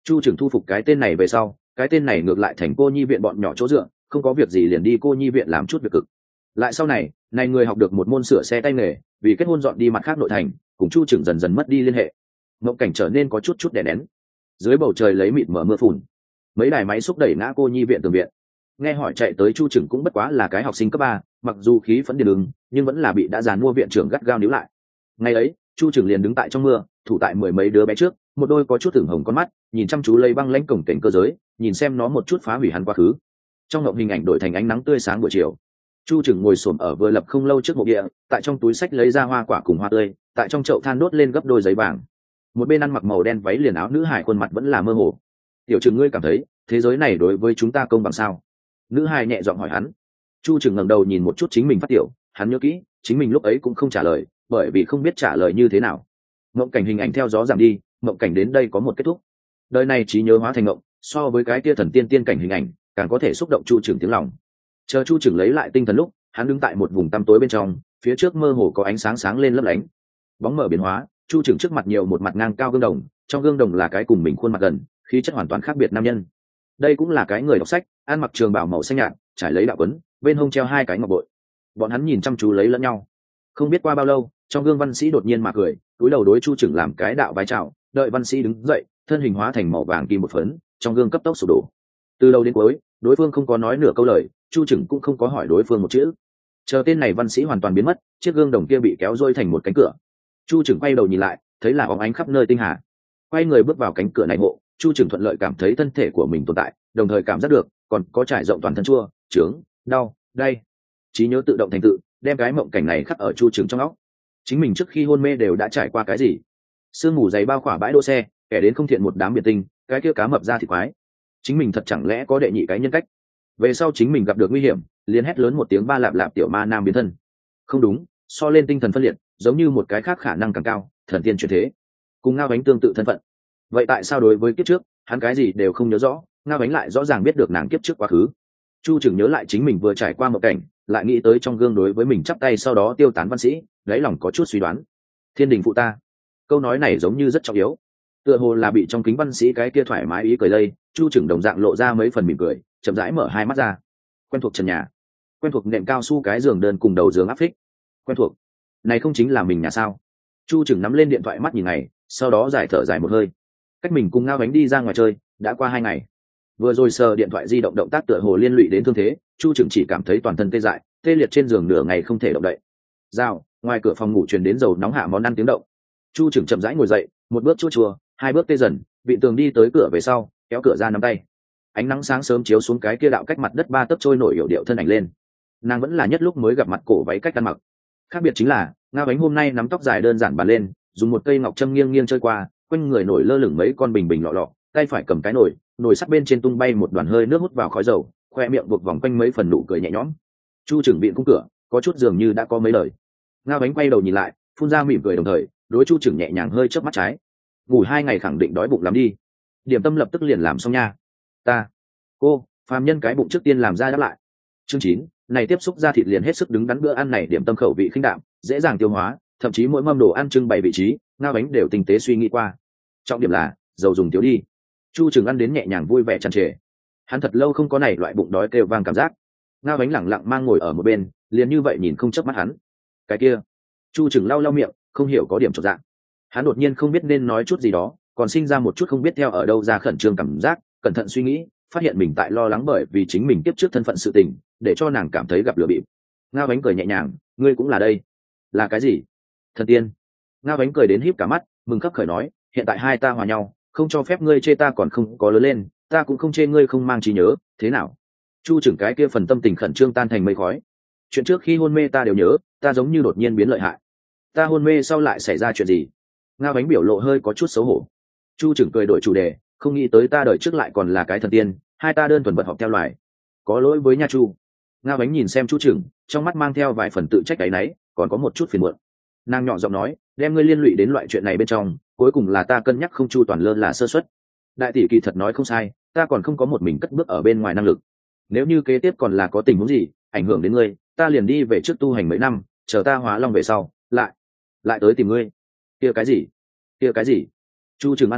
Chu trưởng thu phục cái tên này về sau, cái tên này ngược lại thành cô nhi viện bọn nhỏ chỗ dựa, không có việc gì liền đi cô nhi viện làm chút việc cực. Lại sau này, này người học được một môn sửa xe tay nghề, vì kết hôn dọn đi mặt khác nội thành, cùng Chu trưởng dần dần mất đi liên hệ. Mộng cảnh trở nên có chút chút đè nén. Dưới bầu trời lấy mịt mở mưa phùn, mấy đài máy xúc đẩy ngã cô nhi viện tường viện. Nghe hỏi chạy tới Chu trưởng cũng bất quá là cái học sinh cấp ba, mặc dù khí phấn điên ứng, nhưng vẫn là bị đã dàn mua viện trưởng gắt gao níu lại. Ngày ấy, Chu trưởng liền đứng tại trong mưa, thủ tại mười mấy đứa bé trước, một đôi có chút tưởng hồng con mắt, nhìn chăm chú lấy băng lãnh cổng cảnh cơ giới, nhìn xem nó một chút phá hủy hắn quá khứ. Trong ngộng hình ảnh đổi thành ánh nắng tươi sáng buổi chiều. Chu trưởng ngồi xổm ở vừa lập không lâu trước mộ địa, tại trong túi sách lấy ra hoa quả cùng hoa tươi, tại trong chậu than đốt lên gấp đôi giấy vàng. Một bên ăn mặc màu đen váy liền áo nữ hải khuôn mặt vẫn là mơ hồ. Tiểu trưởng, ngươi cảm thấy thế giới này đối với chúng ta công bằng sao? Nữ hải nhẹ giọng hỏi hắn. Chu trưởng ngẩng đầu nhìn một chút chính mình phát tiểu, hắn nhớ kỹ chính mình lúc ấy cũng không trả lời, bởi vì không biết trả lời như thế nào. Mộng cảnh hình ảnh theo gió giảm đi, mộng cảnh đến đây có một kết thúc. Đời này trí nhớ hóa thành mộng, so với cái tia thần tiên tiên cảnh hình ảnh càng có thể xúc động Chu trưởng tiếng lòng. Chờ Chu trưởng lấy lại tinh thần lúc, hắn đứng tại một vùng tăm tối bên trong, phía trước mơ hồ có ánh sáng sáng lên lấp lánh. Bóng mở biến hóa, Chu trưởng trước mặt nhiều một mặt ngang cao gương đồng, trong gương đồng là cái cùng mình khuôn mặt gần, khí chất hoàn toàn khác biệt nam nhân. Đây cũng là cái người đọc sách, ăn mặc trường bào màu xanh nhạt, trải lấy đạo quấn, bên hông treo hai cái ngọc bội. Bọn hắn nhìn chăm chú lấy lẫn nhau. Không biết qua bao lâu, trong gương văn sĩ đột nhiên mà cười, cúi đầu đối Chu trưởng làm cái đạo bái chào, đợi văn sĩ đứng dậy, thân hình hóa thành màu vàng kim một phấn, trong gương cấp tốc sụp đổ. Từ đầu đến cuối, đối phương không có nói nửa câu lời, Chu trưởng cũng không có hỏi đối phương một chữ. Chờ tên này văn sĩ hoàn toàn biến mất, chiếc gương đồng kia bị kéo rôi thành một cánh cửa. Chu trưởng quay đầu nhìn lại, thấy là óng ánh khắp nơi tinh hà. Quay người bước vào cánh cửa này hộ, Chu trưởng thuận lợi cảm thấy thân thể của mình tồn tại, đồng thời cảm giác được còn có trải rộng toàn thân chua, trướng, đau, đây. Trí nhớ tự động thành tự, đem cái mộng cảnh này khắc ở Chu trưởng trong óc. Chính mình trước khi hôn mê đều đã trải qua cái gì? Sương mù dày bao khỏa bãi đỗ xe, kẻ đến không thiện một đám biệt tinh, cái kia cá mập ra thì quái. Chính mình thật chẳng lẽ có đệ nhị cái nhân cách? Về sau chính mình gặp được nguy hiểm, liền hét lớn một tiếng ba lạp lạp tiểu ma nam biến thân. Không đúng, so lên tinh thần phân liệt, giống như một cái khác khả năng càng cao, thần tiên chuyển thế, cùng Ngao Ánh tương tự thân phận. Vậy tại sao đối với kiếp trước, hắn cái gì đều không nhớ rõ, Ngao Ánh lại rõ ràng biết được nàng kiếp trước quá khứ? Chu trưởng nhớ lại chính mình vừa trải qua một cảnh, lại nghĩ tới trong gương đối với mình chắp tay sau đó tiêu tán văn sĩ, đáy lòng có chút suy đoán. Thiên đình phụ ta, câu nói này giống như rất trọng yếu, tựa hồ là bị trong kính văn sĩ cái kia thoải mái ý cười lây. Chu trưởng đồng dạng lộ ra mấy phần mỉm cười, chậm rãi mở hai mắt ra. Quen thuộc trần nhà, quen thuộc nệm cao su cái giường đơn cùng đầu giường áp phích, quen thuộc, này không chính là mình nhà sao? Chu trưởng nắm lên điện thoại mắt nhìn ngày, sau đó giải thở dài một hơi. Cách mình cùng Ngao Ánh đi ra ngoài chơi đã qua hai ngày, vừa rồi sờ điện thoại di động động tác tựa hồ liên lụy đến thương thế, Chu trưởng chỉ cảm thấy toàn thân tê dại, tê liệt trên giường nửa ngày không thể động đậy. Rào, ngoài cửa phòng ngủ truyền đến dầu nóng hạ món ăn tiếng động. Chu trưởng chậm rãi ngồi dậy, một bước chua chua, hai bước tê dần, vị tường đi tới cửa về sau, kéo cửa ra nắm tay. Ánh nắng sáng sớm chiếu xuống cái kia đạo cách mặt đất ba tấc trôi nổi hiểu điệu thân ảnh lên. Nàng vẫn là nhất lúc mới gặp mặt cổ váy cách ăn mặc. Khác biệt chính là Ngao Ánh hôm nay nắm tóc dài đơn giản bàn lên, dùng một cây ngọc châm nghiêng nghiêng chơi qua, quanh người nổi lơ lửng mấy con bình bình lọ lọ, tay phải cầm cái nồi, nồi sắt bên trên tung bay một đoàn hơi nước hút vào khói dầu, khoe miệng buộc vòng quanh mấy phần nụ cười nhẹ nhõm. Chu trưởng viện cung cửa, có chút dường như đã có mấy lời. Ngao Ánh quay đầu nhìn lại, phun ra mỉm cười đồng thời đối Chu trưởng nhẹ nhàng hơi chớp mắt trái. Ngủ hai ngày khẳng định đói bụng lắm đi. Điểm tâm lập tức liền làm xong nha. Ta, cô, phàm nhân cái bụng trước tiên làm ra đáp lại. Chương chín, này tiếp xúc ra thịt liền hết sức đứng đắn, bữa ăn này điểm tâm khẩu vị khinh đạm, dễ dàng tiêu hóa, thậm chí mỗi mâm đồ ăn trưng bày vị trí, Ngao Ánh đều tinh tế suy nghĩ qua. Trọng điểm là dầu dùng thiếu đi. Chu trưởng ăn đến nhẹ nhàng vui vẻ tràn trề. Hắn thật lâu không có này loại bụng đói kêu vang cảm giác. Ngao Ánh lẳng lặng mang ngồi ở một bên, liền như vậy nhìn không chớp mắt hắn. Cái kia, Chu trưởng lau lau miệng, không hiểu có điểm chột dạ. Hắn đột nhiên không biết nên nói chút gì đó, còn sinh ra một chút không biết theo ở đâu ra khẩn trương cảm giác, cẩn thận suy nghĩ, phát hiện mình tại lo lắng bởi vì chính mình tiếp trước thân phận sự tình, để cho nàng cảm thấy gặp lửa bịp. Ngao Ánh cười nhẹ nhàng, ngươi cũng là đây. Là cái gì? Thần tiên. Ngao Ánh cười đến híp cả mắt, mừng khấp khởi nói, hiện tại hai ta hòa nhau, không cho phép ngươi chê ta còn không có lớn lên, ta cũng không chê ngươi không mang trí nhớ, thế nào? Chu trưởng cái kia phần tâm tình khẩn trương tan thành mây khói. Chuyện trước khi hôn mê ta đều nhớ, ta giống như đột nhiên biến lợi hại. Ta hôn mê sau lại xảy ra chuyện gì? Ngao Ánh biểu lộ hơi có chút xấu hổ. Chu trưởng cười đổi chủ đề, không nghĩ tới ta đời trước lại còn là cái thần tiên, hai ta đơn thuần vật học theo loài, có lỗi với nha Chu. Ngao Ánh nhìn xem Chu trưởng, trong mắt mang theo vài phần tự trách áy náy, còn có một chút phiền muộn. Nàng nhỏ giọng nói, đem ngươi liên lụy đến loại chuyện này bên trong, cuối cùng là ta cân nhắc không chu toàn, lơ là sơ suất. Đại tỷ kỳ thật nói không sai, ta còn không có một mình cất bước ở bên ngoài năng lực. Nếu như kế tiếp còn là có tình huống gì ảnh hưởng đến ngươi, ta liền đi về trước tu hành mấy năm, chờ ta hóa long về sau, lại lại tới tìm ngươi. Kia cái gì? Kia cái gì? Chu trưởng an ủi,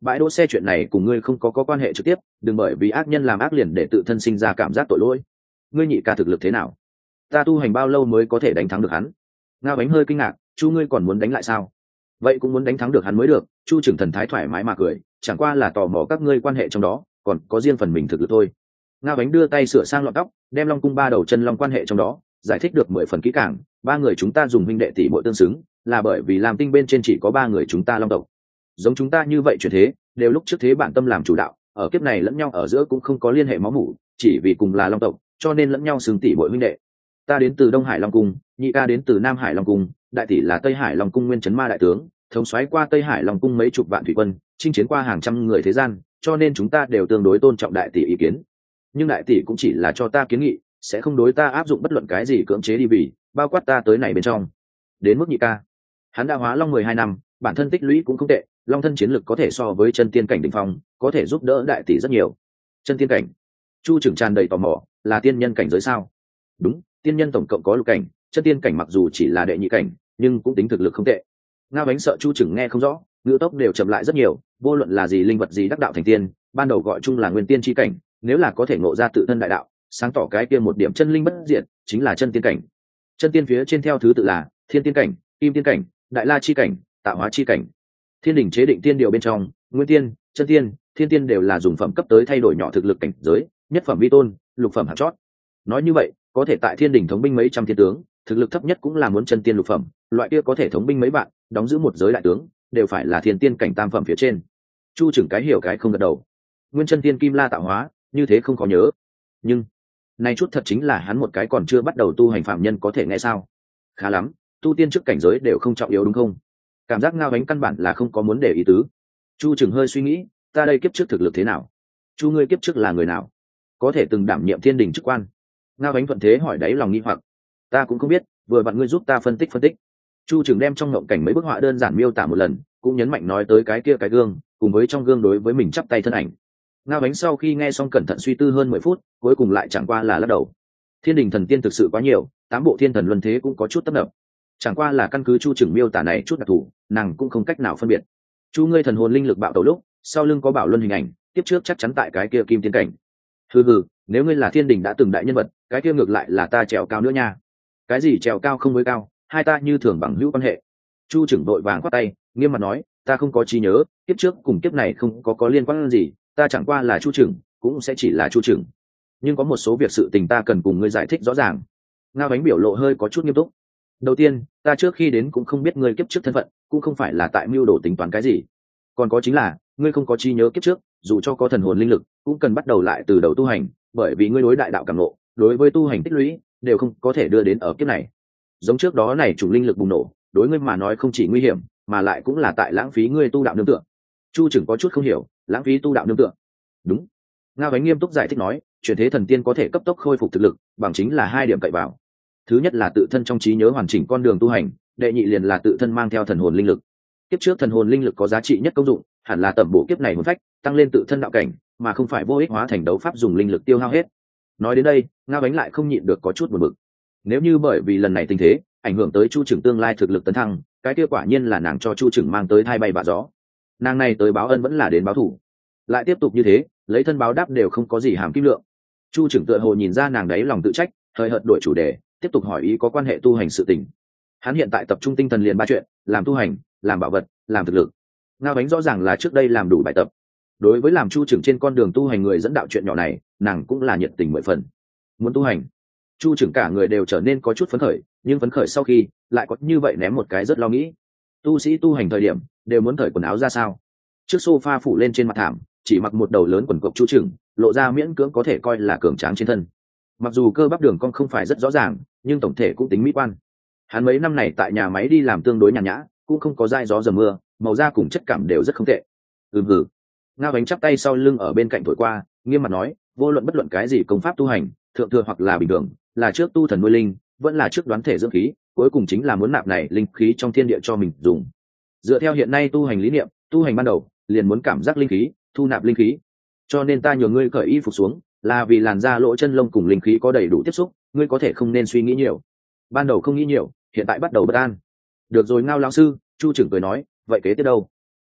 bãi đỗ xe chuyện này cùng ngươi không có, có quan hệ trực tiếp, đừng bởi vì ác nhân làm ác liền để tự thân sinh ra cảm giác tội lỗi. Ngươi nhị ca thực lực thế nào? Ta tu hành bao lâu mới có thể đánh thắng được hắn? Ngao Bánh hơi kinh ngạc, chu ngươi còn muốn đánh lại sao? Vậy cũng muốn đánh thắng được hắn mới được. Chu Trưởng thần thái thoải mái mà cười, chẳng qua là tò mò các ngươi quan hệ trong đó, còn có riêng phần mình thực lực thôi. Ngao Bánh đưa tay sửa sang lọn tóc, đem Long cung ba đầu chân long quan hệ trong đó giải thích được mười phần kỹ càng. Ba người chúng ta dùng huynh đệ tỷ muội tương xứng, là bởi vì làm tinh bên trên chỉ có ba người chúng ta long tộc. Giống chúng ta như vậy chuyển thế, đều lúc trước thế bản tâm làm chủ đạo, ở kiếp này lẫn nhau ở giữa cũng không có liên hệ máu mủ, chỉ vì cùng là long tộc, cho nên lẫn nhau xưng tỷ muội huynh đệ. Ta đến từ Đông Hải Long cung, nhị ca đến từ Nam Hải Long cung, đại tỷ là Tây Hải Long cung nguyên chấn ma đại tướng, thống soái qua Tây Hải Long cung mấy chục vạn thủy quân, chinh chiến qua hàng trăm người thế gian, cho nên chúng ta đều tương đối tôn trọng đại tỷ ý kiến. Nhưng đại tỷ cũng chỉ là cho ta kiến nghị, sẽ không đối ta áp dụng bất luận cái gì cưỡng chế đi vì, bao quát ta tới này bên trong. Đến mức nhị ca, hắn đã hóa long mười hai năm, bản thân tích lũy cũng không tệ, long thân chiến lực có thể so với chân tiên cảnh đỉnh phong, có thể giúp đỡ đại tỷ rất nhiều. Chân tiên cảnh? Chu Trưởng tràn đầy tò mò, là tiên nhân cảnh giới sao? Đúng, tiên nhân tổng cộng có lục cảnh, chân tiên cảnh mặc dù chỉ là đệ nhị cảnh, nhưng cũng tính thực lực không tệ. Ngao Bánh sợ Chu Trưởng nghe không rõ, ngữ tốc đều chậm lại rất nhiều, vô luận là gì linh vật gì đắc đạo thành tiên, ban đầu gọi chung là nguyên tiên chi cảnh, nếu là có thể ngộ ra tự thân đại đạo, sáng tỏ cái kia một điểm chân linh bất diệt, chính là chân tiên cảnh. Chân tiên phía trên theo thứ tự là thiên tiên cảnh, kim tiên cảnh, đại la chi cảnh, tạo hóa chi cảnh. Thiên đình chế định tiên điều bên trong, nguyên tiên, chân tiên, thiên tiên đều là dùng phẩm cấp tới thay đổi nhỏ thực lực cảnh giới, nhất phẩm vi tôn, lục phẩm hạng chót. Nói như vậy, có thể tại thiên đình thống binh mấy trăm thiên tướng, thực lực thấp nhất cũng là muốn chân tiên lục phẩm, loại kia có thể thống binh mấy bạn, đóng giữ một giới đại tướng, đều phải là thiên tiên cảnh tam phẩm phía trên. Chu Trưởng cái hiểu cái không gật đầu. Nguyên chân tiên kim la tạo hóa, như thế không có nhớ. Nhưng này chút thật chính là hắn một cái còn chưa bắt đầu tu hành phạm nhân có thể nghe sao? Khá lắm, tu tiên trước cảnh giới đều không trọng yếu đúng không? Cảm giác Ngao Bánh căn bản là không có muốn để ý tứ. Chu Trưởng hơi suy nghĩ, ta đây kiếp trước thực lực thế nào? Chu ngươi kiếp trước là người nào? Có thể từng đảm nhiệm thiên đình chức quan? Ngao Bánh thuận thế hỏi đáy lòng nghi hoặc. Ta cũng không biết, vừa vặn ngươi giúp ta phân tích phân tích. Chu Trưởng đem trong ngộng cảnh mấy bức họa đơn giản miêu tả một lần, cũng nhấn mạnh nói tới cái kia cái gương, cùng với trong gương đối với mình chắp tay thân ảnh. Ngao Bánh sau khi nghe xong cẩn thận suy tư hơn mười phút, cuối cùng lại chẳng qua là lắc đầu. Thiên đình thần tiên thực sự quá nhiều, tám bộ thiên thần luân thế cũng có chút tấp nập. Chẳng qua là căn cứ Chu Trưởng miêu tả này chút đặc thù, nàng cũng không cách nào phân biệt. Chu ngươi thần hồn linh lực bạo tẩu lúc, sau lưng có bảo luân hình ảnh, tiếp trước chắc chắn tại cái kia kim tiên cảnh. Hừ hừ, nếu ngươi là thiên đình đã từng đại nhân vật, cái kia ngược lại là ta trèo cao nữa nha. Cái gì trèo cao không với cao, hai ta như thường bằng hữu quan hệ. Chu Trưởng đội vàng khoát tay, nghiêm mặt nói, ta không có trí nhớ, kiếp trước cùng kiếp này không có có liên quan gì, ta chẳng qua là Chu Trưởng, cũng sẽ chỉ là Chu Trưởng. Nhưng có một số việc sự tình ta cần cùng ngươi giải thích rõ ràng. Ngao Bánh biểu lộ hơi có chút nghiêm túc. Đầu tiên, ta trước khi đến cũng không biết ngươi kiếp trước thân phận, cũng không phải là tại mưu đồ tính toán cái gì. Còn có chính là, ngươi không có trí nhớ kiếp trước, dù cho có thần hồn linh lực, cũng cần bắt đầu lại từ đầu tu hành, bởi vì ngươi đối đại đạo cảm ngộ, đối với tu hành tích lũy, đều không có thể đưa đến ở kiếp này. Giống trước đó này chủ linh lực bùng nổ, đối ngươi mà nói không chỉ nguy hiểm, mà lại cũng là tại lãng phí ngươi tu đạo nương tựa. Chu Trưởng có chút không hiểu, lãng phí tu đạo nương tựa. Đúng. Ngao Bánh nghiêm túc giải thích nói, chuyển thế thần tiên có thể cấp tốc khôi phục thực lực, bằng chính là hai điểm cậy vào. Thứ nhất là tự thân trong trí nhớ hoàn chỉnh con đường tu hành, đệ nhị liền là tự thân mang theo thần hồn linh lực. Kiếp trước thần hồn linh lực có giá trị nhất công dụng, hẳn là tẩm bổ kiếp này hồn phách, tăng lên tự thân đạo cảnh, mà không phải vô ích hóa thành đấu pháp dùng linh lực tiêu hao hết. Nói đến đây, Ngao Bánh lại không nhịn được có chút buồn bực. Nếu như bởi vì lần này tình thế, ảnh hưởng tới Chu Trưởng tương lai thực lực tấn thăng, cái kia quả nhiên là nàng cho Chu Trưởng mang tới thai bay bạ gió. Nàng này tới báo ân vẫn là đến báo thù. Lại tiếp tục như thế, lấy thân báo đáp đều không có gì hàm kim lượng. Chu Trưởng tựa hồ nhìn ra nàng đấy lòng tự trách, hơi hợt đổi chủ đề, tiếp tục hỏi ý có quan hệ tu hành sự tình. Hắn hiện tại tập trung tinh thần liền ba chuyện, làm tu hành, làm bảo vật, làm thực lực. Ngao Bánh rõ ràng là trước đây làm đủ bài tập. Đối với làm Chu Trưởng trên con đường tu hành người dẫn đạo chuyện nhỏ này, nàng cũng là nhiệt tình mười phần. Muốn tu hành, Chu Trưởng cả người đều trở nên có chút phấn khởi, nhưng phấn khởi sau khi lại có như vậy ném một cái rất lo nghĩ. Tu sĩ tu hành thời điểm đều muốn cởi quần áo ra sao? Trước sofa phủ lên trên mặt thảm, chỉ mặc một đầu lớn quần cộc Chu Trưởng, lộ ra miễn cưỡng có thể coi là cường tráng trên thân. Mặc dù cơ bắp đường cong không phải rất rõ ràng, nhưng tổng thể cũng tính mỹ quan. Hắn mấy năm này tại nhà máy đi làm tương đối nhàn nhã, cũng không có dai gió dầm mưa, màu da cùng chất cảm đều rất không tệ. Ừm hử. Ngao Bánh chắp tay sau lưng ở bên cạnh thổi qua, nghiêm mặt nói, vô luận bất luận cái gì công pháp tu hành, thượng thừa hoặc là bình thường, là trước tu thần nuôi linh, vẫn là trước đoán thể dưỡng khí, cuối cùng chính là muốn nạp này linh khí trong thiên địa cho mình dùng. Dựa theo hiện nay tu hành lý niệm, tu hành ban đầu liền muốn cảm giác linh khí, thu nạp linh khí. Cho nên ta nhờ ngươi cởi y phục xuống, là vì làn da lỗ chân lông cùng linh khí có đầy đủ tiếp xúc, ngươi có thể không nên suy nghĩ nhiều. Ban đầu không nghĩ nhiều, hiện tại bắt đầu bất an. Được rồi Ngao lão sư, Chu Trưởng cười nói, vậy kế tiếp đâu?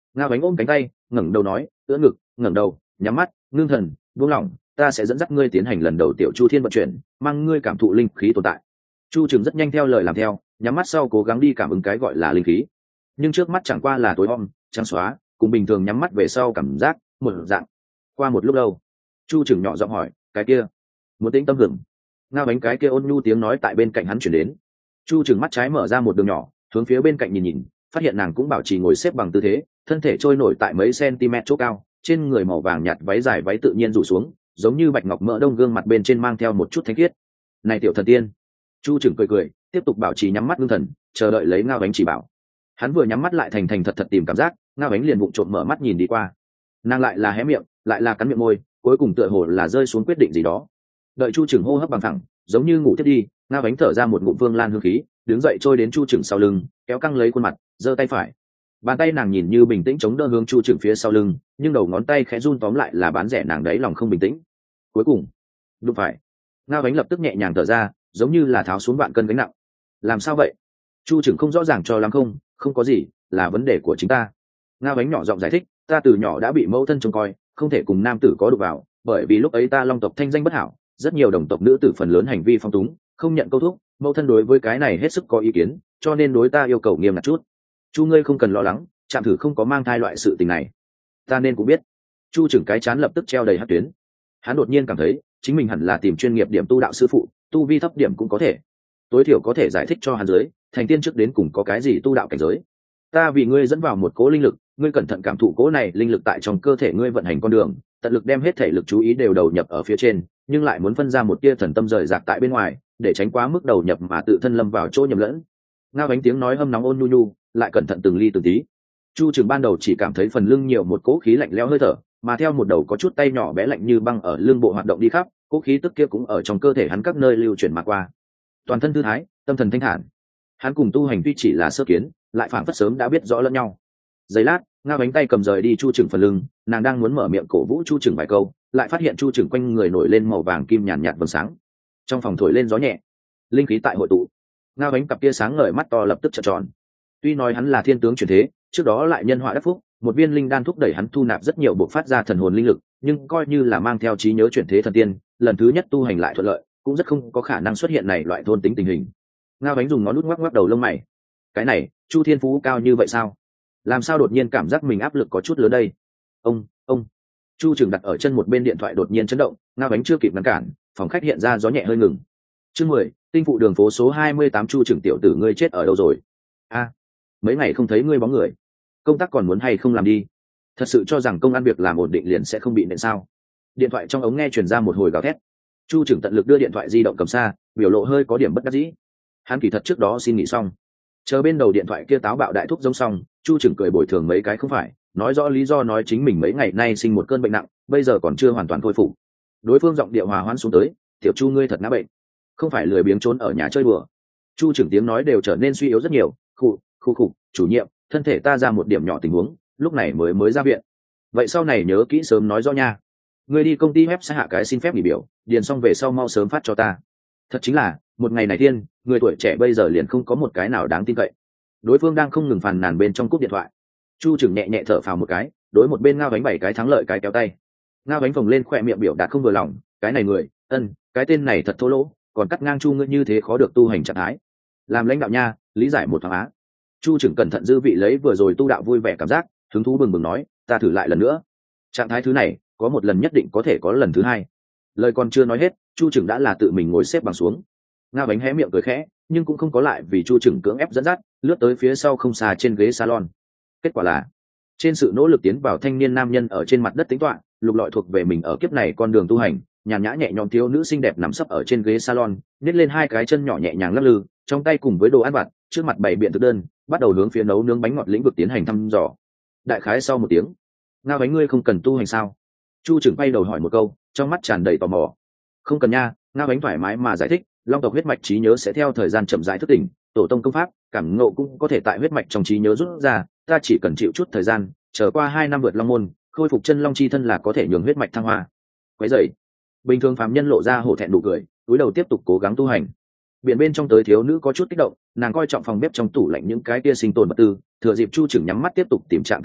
Ngao Ánh ôm cánh tay ngẩng đầu nói, ưỡn ngực ngẩng đầu nhắm mắt ngưng thần buông lỏng, ta sẽ dẫn dắt ngươi tiến hành lần đầu tiểu chu thiên vận chuyển, mang ngươi cảm thụ linh khí tồn tại. Chu Trừng rất nhanh theo lời làm theo, nhắm mắt sau cố gắng đi cảm ứng cái gọi là linh khí, nhưng trước mắt chẳng qua là tối om trắng xóa, cùng bình thường nhắm mắt về sau cảm giác một dạng. Qua một lúc lâu, Chu Trừng nhỏ giọng hỏi, cái kia muốn tĩnh tâm hưởng. Ngao Ánh cái kia ôn nhu tiếng nói tại bên cạnh hắn chuyển đến. Chu Trừng mắt trái mở ra một đường nhỏ, hướng phía bên cạnh nhìn nhìn, phát hiện nàng cũng bảo trì ngồi xếp bằng tư thế, thân thể trôi nổi tại mấy cm chỗ cao, trên người màu vàng nhạt váy dài váy tự nhiên rủ xuống, giống như bạch ngọc mỡ đông, gương mặt bên trên mang theo một chút thánh khiết. Này tiểu thần tiên. Chu Trừng cười cười, tiếp tục bảo trì nhắm mắt ngưng thần, chờ đợi lấy Ngao Ánh chỉ bảo. Hắn vừa nhắm mắt lại thành thành thật thật tìm cảm giác, Ngao Ánh liền vụng trộm mở mắt nhìn đi qua. Nàng lại là hé miệng, lại là cắn miệng môi, cuối cùng tựa hồ là rơi xuống quyết định gì đó. Đợi Chu Trừng hô hấp bằng thẳng, giống như ngủ tiếp đi, Ngao Ánh thở ra một ngụm vương lan hương khí, đứng dậy trôi đến Chu Trừng sau lưng, kéo căng lấy khuôn mặt, giơ tay phải. Bàn tay nàng nhìn như bình tĩnh chống đỡ hướng Chu Trừng phía sau lưng, nhưng đầu ngón tay khẽ run, tóm lại là bán rẻ nàng đấy lòng không bình tĩnh. Cuối cùng, đúng phải. Ngao Ánh lập tức nhẹ nhàng thở ra, giống như là tháo xuống vạn cân gánh nặng. Làm sao vậy? Chu Trừng không rõ ràng cho lắm. Không, không có gì, là vấn đề của chính ta. Ngao Ánh nhỏ giọng giải thích, ta từ nhỏ đã bị mẫu thân trông coi, không thể cùng nam tử có đụng vào, bởi vì lúc ấy ta long tộc thanh danh bất hảo, rất nhiều đồng tộc nữ tử phần lớn hành vi phong túng, không nhận câu thúc, mẫu thân đối với cái này hết sức có ý kiến, cho nên đối ta yêu cầu nghiêm ngặt chút. Chu ngươi không cần lo lắng, Trạm Thử không có mang thai loại sự tình này, ta nên cũng biết. Chu Trừng cái chán lập tức treo đầy hắc tuyến. Hắn đột nhiên cảm thấy chính mình hẳn là tìm chuyên nghiệp điểm tu đạo sư phụ, tu vi thấp điểm cũng có thể, tối thiểu có thể giải thích cho hắn dưới thành tiên trước đến cùng có cái gì tu đạo cảnh giới. Ta vì ngươi dẫn vào một cỗ linh lực, ngươi cẩn thận cảm thụ cỗ này linh lực tại trong cơ thể ngươi vận hành con đường, tận lực đem hết thể lực chú ý đều đầu nhập ở phía trên, nhưng lại muốn phân ra một tia thần tâm rời rạc tại bên ngoài, để tránh quá mức đầu nhập mà tự thân lâm vào chỗ nhầm lẫn. Ngao Ánh tiếng nói hâm nóng ôn nhu nhu, lại cẩn thận từng ly từng tí. Chu Trừng ban đầu chỉ cảm thấy phần lưng nhiều một cỗ khí lạnh lẽo hơi thở, mà theo một đầu có chút tay nhỏ bé lạnh như băng ở lưng bộ hoạt động đi khắp, cỗ khí tức kia cũng ở trong cơ thể hắn các nơi lưu chuyển mà qua. Toàn thân thư thái, tâm thần thanh thản. Hắn cùng tu hành tuy chỉ là sơ kiến, lại phảng phất sớm đã biết rõ lẫn nhau. Giây lát, Ngao Ánh tay cầm rời đi Chu Trừng phần lưng, nàng đang muốn mở miệng cổ vũ Chu Trừng vài câu, lại phát hiện Chu Trừng quanh người nổi lên màu vàng kim nhàn nhạt vầng sáng. Trong phòng thổi lên gió nhẹ, linh khí tại hội tụ. Ngao Ánh cặp kia sáng ngời mắt to lập tức trợn tròn. Tuy nói hắn là thiên tướng chuyển thế, trước đó lại nhân họa đắc phúc, một viên linh đan thúc đẩy hắn thu nạp rất nhiều bộ phát ra thần hồn linh lực, nhưng coi như là mang theo trí nhớ chuyển thế thần tiên, lần thứ nhất tu hành lại thuận lợi, cũng rất không có khả năng xuất hiện này loại thôn tính tình hình. Ngao Ánh dùng ngón nút ngoắc ngoắc đầu lông mày. Cái này, Chu Thiên Phú cao như vậy sao? Làm sao đột nhiên cảm giác mình áp lực có chút lớn đây? Ông, ông. Chu Trừng đặt ở chân một bên điện thoại đột nhiên chấn động, Ngao Ánh chưa kịp ngăn cản, phòng khách hiện ra gió nhẹ hơi ngừng. Chương mười, tinh phụ đường phố số hai mươi tám. Chu Trừng tiểu tử ngươi chết ở đâu rồi? A, à, mấy ngày không thấy ngươi bóng người, công tác còn muốn hay không làm đi? Thật sự cho rằng công ăn việc làm ổn định liền sẽ không bị nện sao? Điện thoại trong ống nghe truyền ra một hồi gào thét. Chu Trừng tận lực đưa điện thoại di động cầm xa, biểu lộ hơi có điểm bất đắc dĩ. Hắn kỳ thật trước đó xin nghỉ xong, chờ bên đầu điện thoại kia táo bạo đại thúc giống xong, Chu Trừng cười bồi thường mấy cái không phải, nói rõ lý do, nói chính mình mấy ngày nay sinh một cơn bệnh nặng, bây giờ còn chưa hoàn toàn khôi phục. Đối phương giọng điệu hòa hoãn xuống tới, tiểu Chu ngươi thật ngã bệnh, không phải lười biếng trốn ở nhà chơi đùa. Chu Trừng tiếng nói đều trở nên suy yếu rất nhiều, khụ khụ khụ, chủ nhiệm, thân thể ta ra một điểm nhỏ tình huống, lúc này mới mới ra viện. Vậy sau này nhớ kỹ sớm nói rõ nha. Ngươi đi công ty web sẽ hạ cái xin phép nghỉ biểu, điền xong về sau mau sớm phát cho ta. Thật chính là một ngày này thiên, người tuổi trẻ bây giờ liền không có một cái nào đáng tin cậy. Đối phương đang không ngừng phàn nàn bên trong cúp điện thoại. Chu Trừng nhẹ nhẹ thở phào một cái, đối một bên Ngao Ánh bảy cái thắng lợi cái kéo tay. Ngao Ánh phồng lên khỏe miệng biểu đạt không vừa lòng, cái này người, ân, cái tên này thật thô lỗ, còn cắt ngang Chu ngươi như thế khó được tu hành trạng thái. Làm lãnh đạo nha, lý giải một thoáng á. Chu Trừng cẩn thận dư vị lấy vừa rồi tu đạo vui vẻ cảm giác, hứng thú bừng bừng nói, ta thử lại lần nữa. Trạng thái thứ này, có một lần nhất định có thể có lần thứ hai. Lời còn chưa nói hết, Chu Trừng đã là tự mình ngồi xếp bằng xuống. Ngao Ánh hé miệng cười khẽ, nhưng cũng không có lại vì Chu Trừng cưỡng ép dẫn dắt, lướt tới phía sau không xa trên ghế salon. Kết quả là, trên sự nỗ lực tiến vào thanh niên nam nhân ở trên mặt đất tính toán, lục lọi thuộc về mình ở kiếp này con đường tu hành, nhàn nhã nhẹ nhõm thiếu nữ xinh đẹp nằm sấp ở trên ghế salon, nhét lên hai cái chân nhỏ nhẹ nhàng lắc lư, trong tay cùng với đồ ăn vặt, trước mặt bày biện thực đơn, bắt đầu hướng phía nấu nướng bánh ngọt lĩnh vực tiến hành thăm dò. Đại khái sau một tiếng, Ngao Ánh ngươi không cần tu hành sao? Chu Trừng bay đầu hỏi một câu, trong mắt tràn đầy tò mò. Không cần nha, Ngao Ánh thoải mái mà giải thích, long tộc huyết mạch trí nhớ sẽ theo thời gian chậm rãi thức tỉnh, tổ tông công pháp cảm ngộ cũng có thể tại huyết mạch trong trí nhớ rút ra, ta chỉ cần chịu chút thời gian, chờ qua hai năm vượt long môn, khôi phục chân long chi thân là có thể nhường huyết mạch thăng hoa. Quấy dậy, bình thường phàm nhân lộ ra hổ thẹn nụ cười, cúi đầu tiếp tục cố gắng tu hành. Biển bên trong tới thiếu nữ có chút kích động, nàng coi trọng phòng bếp trong tủ lạnh những cái tia sinh tồn vật tư, thừa dịp Chu Trừng nhắm mắt tiếp tục tìm trạng thái lúc,